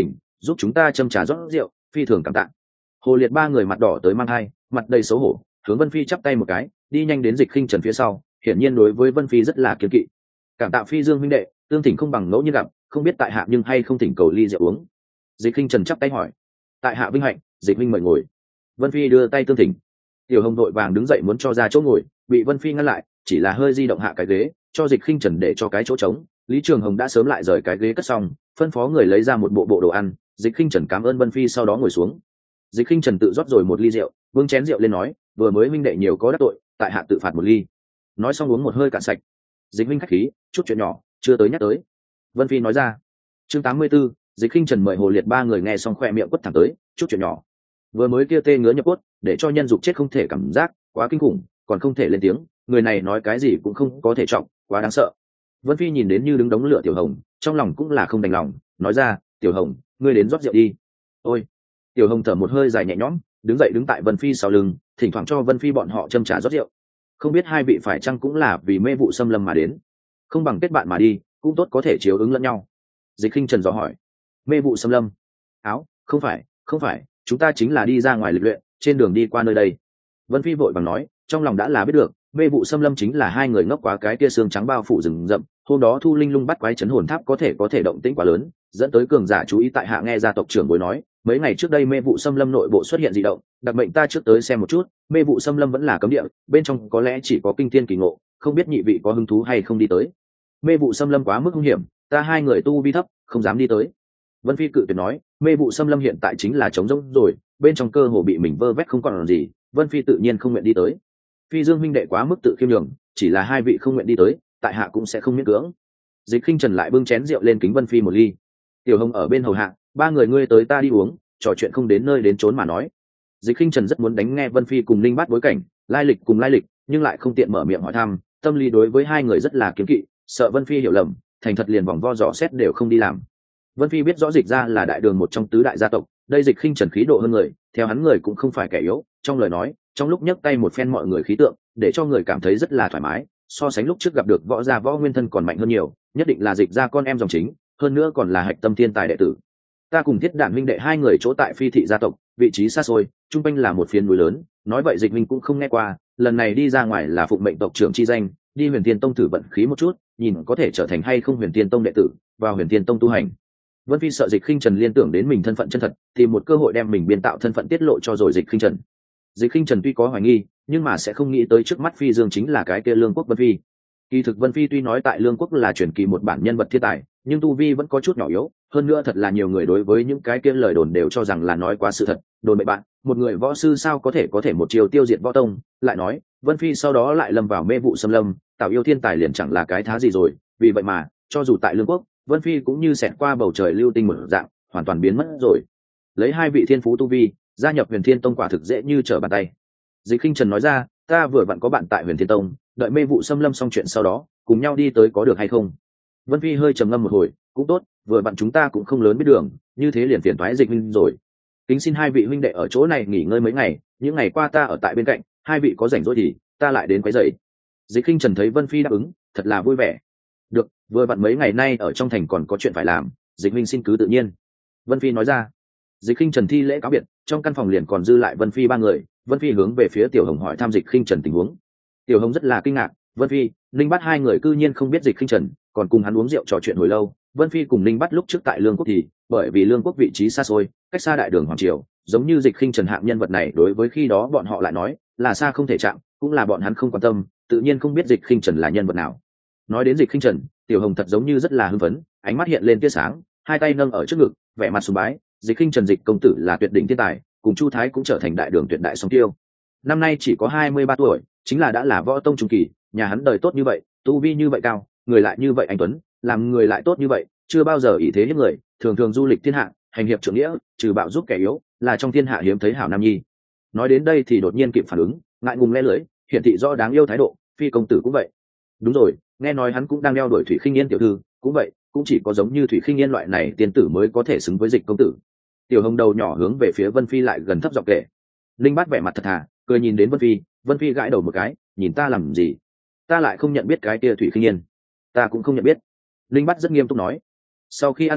giúp chúng ta châm trà rót rượu, phi thường cảm tạ. Hồ Liệt ba người mặt đỏ tới mang hai, mặt đầy xấu hổ, hướng Vân Phi chắp tay một cái, đi nhanh đến Dịch Khinh Trần phía sau, hiển nhiên đối với Vân Phi rất là kiêng kỵ. Cảm tạ Phi Dương huynh đệ, tương thỉnh không bằng ngẫu nhiên gặp, không biết tại hạ nhưng hay không thỉnh cầu ly rượu uống. Dịch Khinh Trần chắp tay hỏi. Tại hạ vinh hạnh, Dịch huynh mời ngồi. Vân Phi đưa tay tương thỉnh. Tiểu Hồng đội vàng đứng dậy muốn cho ra chỗ ngồi, bị Vân Phi ngăn lại, chỉ là hơi di động hạ cái ghế, cho Dịch Khinh Trần để cho cái chỗ trống. Lý Trường Hồng đã sớm lại rời cái ghế cất xong, phân phó người lấy ra một bộ bộ đồ ăn. Dịch Khinh Trần cảm ơn Vân Phi sau đó ngồi xuống. Dịch Khinh Trần tự rót rồi một ly rượu, vương chén rượu lên nói, vừa mới huynh đệ nhiều có đắc tội, tại hạ tự phạt một ly. Nói xong uống một hơi cạn sạch. Dịch huynh khách khí, chút chuyện nhỏ, chưa tới nhắc tới. Vân Phi nói ra. Chương tám mươi 84, Dịch Khinh Trần mời Hồ Liệt ba người nghe xong khoe miệng quất thẳng tới, chút chuyện nhỏ. Vừa mới kia tê ngứa nhập cốt, để cho nhân dục chết không thể cảm giác, quá kinh khủng, còn không thể lên tiếng, người này nói cái gì cũng không có thể trọng, quá đáng sợ. Vân Phi nhìn đến như đứng đống lửa Tiểu Hồng, trong lòng cũng là không đành lòng, nói ra, Tiểu Hồng, ngươi đến rót rượu đi. Ôi. Tiểu Hồng thở một hơi dài nhẹ nhõm, đứng dậy đứng tại Vân Phi sau lưng, thỉnh thoảng cho Vân Phi bọn họ châm trà rót rượu. Không biết hai vị phải chăng cũng là vì mê vụ xâm lâm mà đến, không bằng kết bạn mà đi, cũng tốt có thể chiếu ứng lẫn nhau. Dịch Khinh Trần dò hỏi. Mê vụ xâm lâm? Áo, không phải, không phải, chúng ta chính là đi ra ngoài lịch luyện, trên đường đi qua nơi đây. Vân Phi vội vàng nói, trong lòng đã là biết được, mê vụ xâm lâm chính là hai người ngốc quá cái tia xương trắng bao phủ rừng rậm. Hôm đó Thu Linh Lung bắt quái chấn hồn tháp có thể có thể động tĩnh quá lớn, dẫn tới cường giả chú ý tại hạ nghe gia tộc trưởng bối nói, mấy ngày trước đây mê vụ xâm lâm nội bộ xuất hiện dị động, đặc mệnh ta trước tới xem một chút. Mê vụ xâm lâm vẫn là cấm địa, bên trong có lẽ chỉ có kinh thiên kỳ ngộ, không biết nhị vị có hứng thú hay không đi tới. Mê vụ xâm lâm quá mức hung hiểm, ta hai người tu vi thấp, không dám đi tới. Vân Phi cự tuyệt nói, mê vụ xâm lâm hiện tại chính là trống rỗng rồi, bên trong cơ hồ bị mình vơ vét không còn làm gì, Vân Phi tự nhiên không nguyện đi tới. Phi Dương huynh đệ quá mức tự khiêm nhường, chỉ là hai vị không nguyện đi tới, tại hạ cũng sẽ không miễn cưỡng. Dịch Khinh Trần lại bưng chén rượu lên kính Vân Phi một ly. Tiểu Hồng ở bên hầu hạ, ba người ngươi tới ta đi uống, trò chuyện không đến nơi đến chốn mà nói. Dịch Khinh Trần rất muốn đánh nghe Vân Phi cùng Linh Bát bối cảnh, lai lịch cùng lai lịch, nhưng lại không tiện mở miệng hỏi thăm, tâm lý đối với hai người rất là kiêng kỵ, sợ Vân Phi hiểu lầm, thành thật liền vòng vo dò xét đều không đi làm. Vân Phi biết rõ Dịch gia là đại đường một trong tứ đại gia tộc, đây Dịch Khinh Trần khí độ hơn người, theo hắn người cũng không phải kẻ yếu, trong lời nói, trong lúc nhấc tay một phen mọi người khí tượng, để cho người cảm thấy rất là thoải mái, so sánh lúc trước gặp được võ gia võ nguyên thân còn mạnh hơn nhiều, nhất định là Dịch gia con em dòng chính, hơn nữa còn là hạch tâm thiên tài đệ tử. Ta cùng Thiết Đản huynh đệ hai người chỗ tại Phi thị gia tộc, vị trí xa xôi, trung quanh là một phiến núi lớn, nói vậy Dịch huynh cũng không nghe qua, lần này đi ra ngoài là phụng mệnh tộc trưởng chi danh, đi Huyền Thiên Tông thử vận khí một chút, nhìn có thể trở thành hay không Huyền Thiên Tông đệ tử, vào Huyền Thiên Tông tu hành. Vân Phi sợ Dịch Khinh Trần liên tưởng đến mình thân phận chân thật, tìm một cơ hội đem mình biên tạo thân phận tiết lộ cho rồi Dịch Khinh Trần. Dịch Khinh Trần tuy có hoài nghi, nhưng mà sẽ không nghĩ tới trước mắt Phi Dương chính là cái kia Lương Quốc Vân Phi. Kỳ thực Vân Phi tuy nói tại Lương Quốc là truyền kỳ một bản nhân vật thiên tài, nhưng tu vi vẫn có chút nhỏ yếu, hơn nữa thật là nhiều người đối với những cái kia lời đồn đều cho rằng là nói quá sự thật. Đồn bậy bạn, một người võ sư sao có thể có thể một chiều tiêu diệt võ tông, lại nói, Vân Phi sau đó lại lâm vào mê vụ xâm lâm, tạo yêu thiên tài liền chẳng là cái thá gì rồi, vì vậy mà, cho dù tại Lương Quốc, Vân Phi cũng như xẹt qua bầu trời lưu tinh một dạng, hoàn toàn biến mất rồi. Lấy hai vị thiên phú tu vi, gia nhập Huyền Thiên Tông quả thực dễ như trở bàn tay. Dịch Khinh Trần nói ra, ta vừa vặn có bạn tại Huyền Thiên Tông, đợi mê vụ xâm lâm xong chuyện sau đó, cùng nhau đi tới có được hay không? Vân Phi hơi trầm ngâm một hồi, cũng tốt, vừa vặn chúng ta cũng không lớn biết đường, như thế liền phiền toái Dịch huynh rồi. Kính xin hai vị huynh đệ ở chỗ này nghỉ ngơi mấy ngày, những ngày qua ta ở tại bên cạnh, hai vị có rảnh rỗi thì ta lại đến quấy rầy. Dịch Khinh Trần thấy Vân Phi đáp ứng, thật là vui vẻ. Được, vừa vặn mấy ngày nay ở trong thành còn có chuyện phải làm, Dịch huynh xin cứ tự nhiên. Vân Phi nói ra. Dịch Khinh Trần thi lễ cáo biệt, trong căn phòng liền còn dư lại Vân Phi ba người. Vân Phi hướng về phía Tiểu Hồng hỏi thăm Dịch Khinh Trần tình huống. Tiểu Hồng rất là kinh ngạc, Vân Phi, Linh Bát hai người cư nhiên không biết Dịch Khinh Trần, còn cùng hắn uống rượu trò chuyện hồi lâu. Vân Phi cùng Linh Bát lúc trước tại Lương Quốc thì, bởi vì Lương Quốc vị trí xa xôi, cách xa đại đường hoàng triều, giống như Dịch Khinh Trần hạng nhân vật này đối với khi đó bọn họ lại nói là xa không thể chạm, cũng là bọn hắn không quan tâm, tự nhiên không biết Dịch Khinh Trần là nhân vật nào. Nói đến Dịch Khinh Trần, Tiểu Hồng thật giống như rất là hưng phấn, ánh mắt hiện lên tia sáng, hai tay nâng ở trước ngực, vẻ mặt sùng bái. Dịch Khinh Trần Dịch công tử là tuyệt đỉnh thiên tài, cùng Chu Thái cũng trở thành đại đường tuyệt đại song tiêu. Năm nay chỉ có hai mươi ba tuổi, chính là đã là võ tông trung kỳ, nhà hắn đời tốt như vậy, tu vi như vậy cao, người lại như vậy anh tuấn, làm người lại tốt như vậy, chưa bao giờ ý thế hiếp người, thường thường du lịch thiên hạ, hành hiệp trượng nghĩa, trừ bạo giúp kẻ yếu, là trong thiên hạ hiếm thấy hảo nam nhi. Nói đến đây thì đột nhiên kịp phản ứng, ngại ngùng le lưỡi, hiển thị rõ đáng yêu thái độ. Phi công tử cũng vậy. Đúng rồi, nghe nói hắn cũng đang đeo đuổi Thủy Khinh Yên tiểu thư, cũng vậy, cũng chỉ có giống như Thủy Khinh Yên loại này tiên tử mới có thể xứng với Dịch công tử. Tiểu Hồng đầu nhỏ hướng về phía Vân Phi lại gần thấp giọng kể. Linh Bát vẻ mặt thật thà, cười nhìn đến Vân Phi. Vân Phi gãi đầu một cái, nhìn ta làm gì? Ta lại không nhận biết cái kia Thủy Khinh Yên. Ta cũng không nhận biết. Linh Bát rất nghiêm túc nói. Sau khi ăn xong,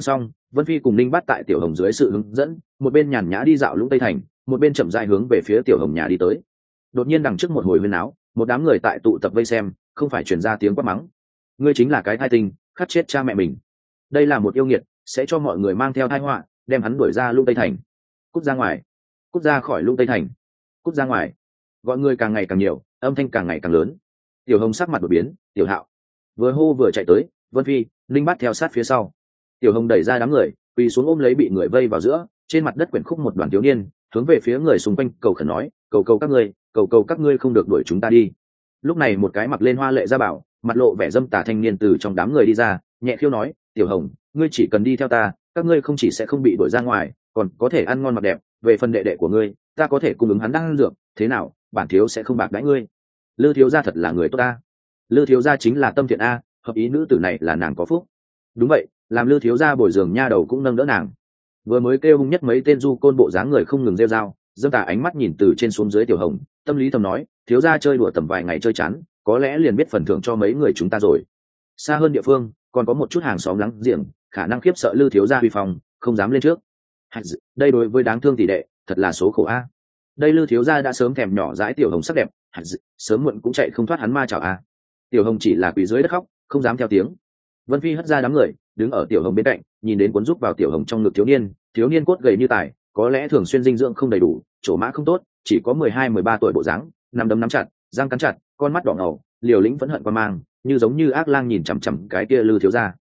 Vân Phi cùng Ninh Bát tại Tiểu Hồng dưới sự hướng dẫn, một bên nhàn nhã đi dạo Lũng Tây Thành, một bên chậm rãi hướng về phía Tiểu Hồng nhà đi tới. Đột nhiên đằng trước một hồi huyên náo, một đám người tại tụ tập vây xem, không phải truyền ra tiếng quát mắng. Ngươi chính là cái thai tinh, khát chết cha mẹ mình. Đây là một yêu nghiệt, sẽ cho mọi người mang theo tai họa, đem hắn đuổi ra Lũng Tây Thành. Cút ra ngoài, cút ra khỏi Lũng Tây Thành, cút ra ngoài. Gọi người càng ngày càng nhiều, âm thanh càng ngày càng lớn. Tiểu Hồng sắc mặt đột biến, Tiểu Hạo vừa hô vừa chạy tới, Vân Phi, Linh Bát theo sát phía sau. Tiểu Hồng đẩy ra đám người, quỳ xuống ôm lấy bị người vây vào giữa, trên mặt đất quyển khúc một đoàn thiếu niên, hướng về phía người xung quanh cầu khẩn nói, cầu cầu các ngươi, cầu cầu các ngươi không được đuổi chúng ta đi. Lúc này một cái mặc lên hoa lệ gia bảo, mặt lộ vẻ dâm tà thanh niên từ trong đám người đi ra, nhẹ khiêu nói, Tiểu Hồng, ngươi chỉ cần đi theo ta, các ngươi không chỉ sẽ không bị đuổi ra ngoài, còn có thể ăn ngon mặc đẹp. Về phần đệ đệ của ngươi, ta có thể cung ứng hắn đang ăn dược, thế nào, bản thiếu sẽ không bạc đãi ngươi. Lư thiếu gia thật là người tốt ta. Lư thiếu gia chính là tâm thiện a, hợp ý nữ tử này là nàng có phúc. Đúng vậy, làm Lư thiếu gia bồi giường nha đầu cũng nâng đỡ nàng. Vừa mới kêu hung nhất mấy tên du côn bộ dáng người không ngừng rêu rao, dâm tà ánh mắt nhìn từ trên xuống dưới Tiểu Hồng, tâm lý thầm nói, thiếu gia chơi đùa tầm vài ngày chơi chán, có lẽ liền biết phần thưởng cho mấy người chúng ta rồi. Xa hơn địa phương, còn có một chút hàng xóm láng giềng, khả năng khiếp sợ Lư thiếu gia uy phong, không dám lên trước. Đây đối với đáng thương tỷ đệ, thật là số khổ a. Đây Lư thiếu gia đã sớm thèm nhỏ dãi Tiểu Hồng sắc đẹp, sớm muộn cũng chạy không thoát hắn ma chảo a. Tiểu Hồng chỉ là quỳ dưới đất khóc, không dám theo tiếng. Vân Phi hất ra đám người, đứng ở Tiểu Hồng bên cạnh, nhìn đến cuốn rúc vào Tiểu Hồng trong ngực thiếu niên, thiếu niên cốt gầy như tài, có lẽ thường xuyên dinh dưỡng không đầy đủ, chỗ mã không tốt, chỉ có mười hai mười ba tuổi bộ dáng, nắm đấm nắm chặt, răng cắn chặt, con mắt đỏ ngầu, liều lĩnh phẫn hận qua mang, như giống như ác lang nhìn chằm chằm cái kia Lư thiếu gia.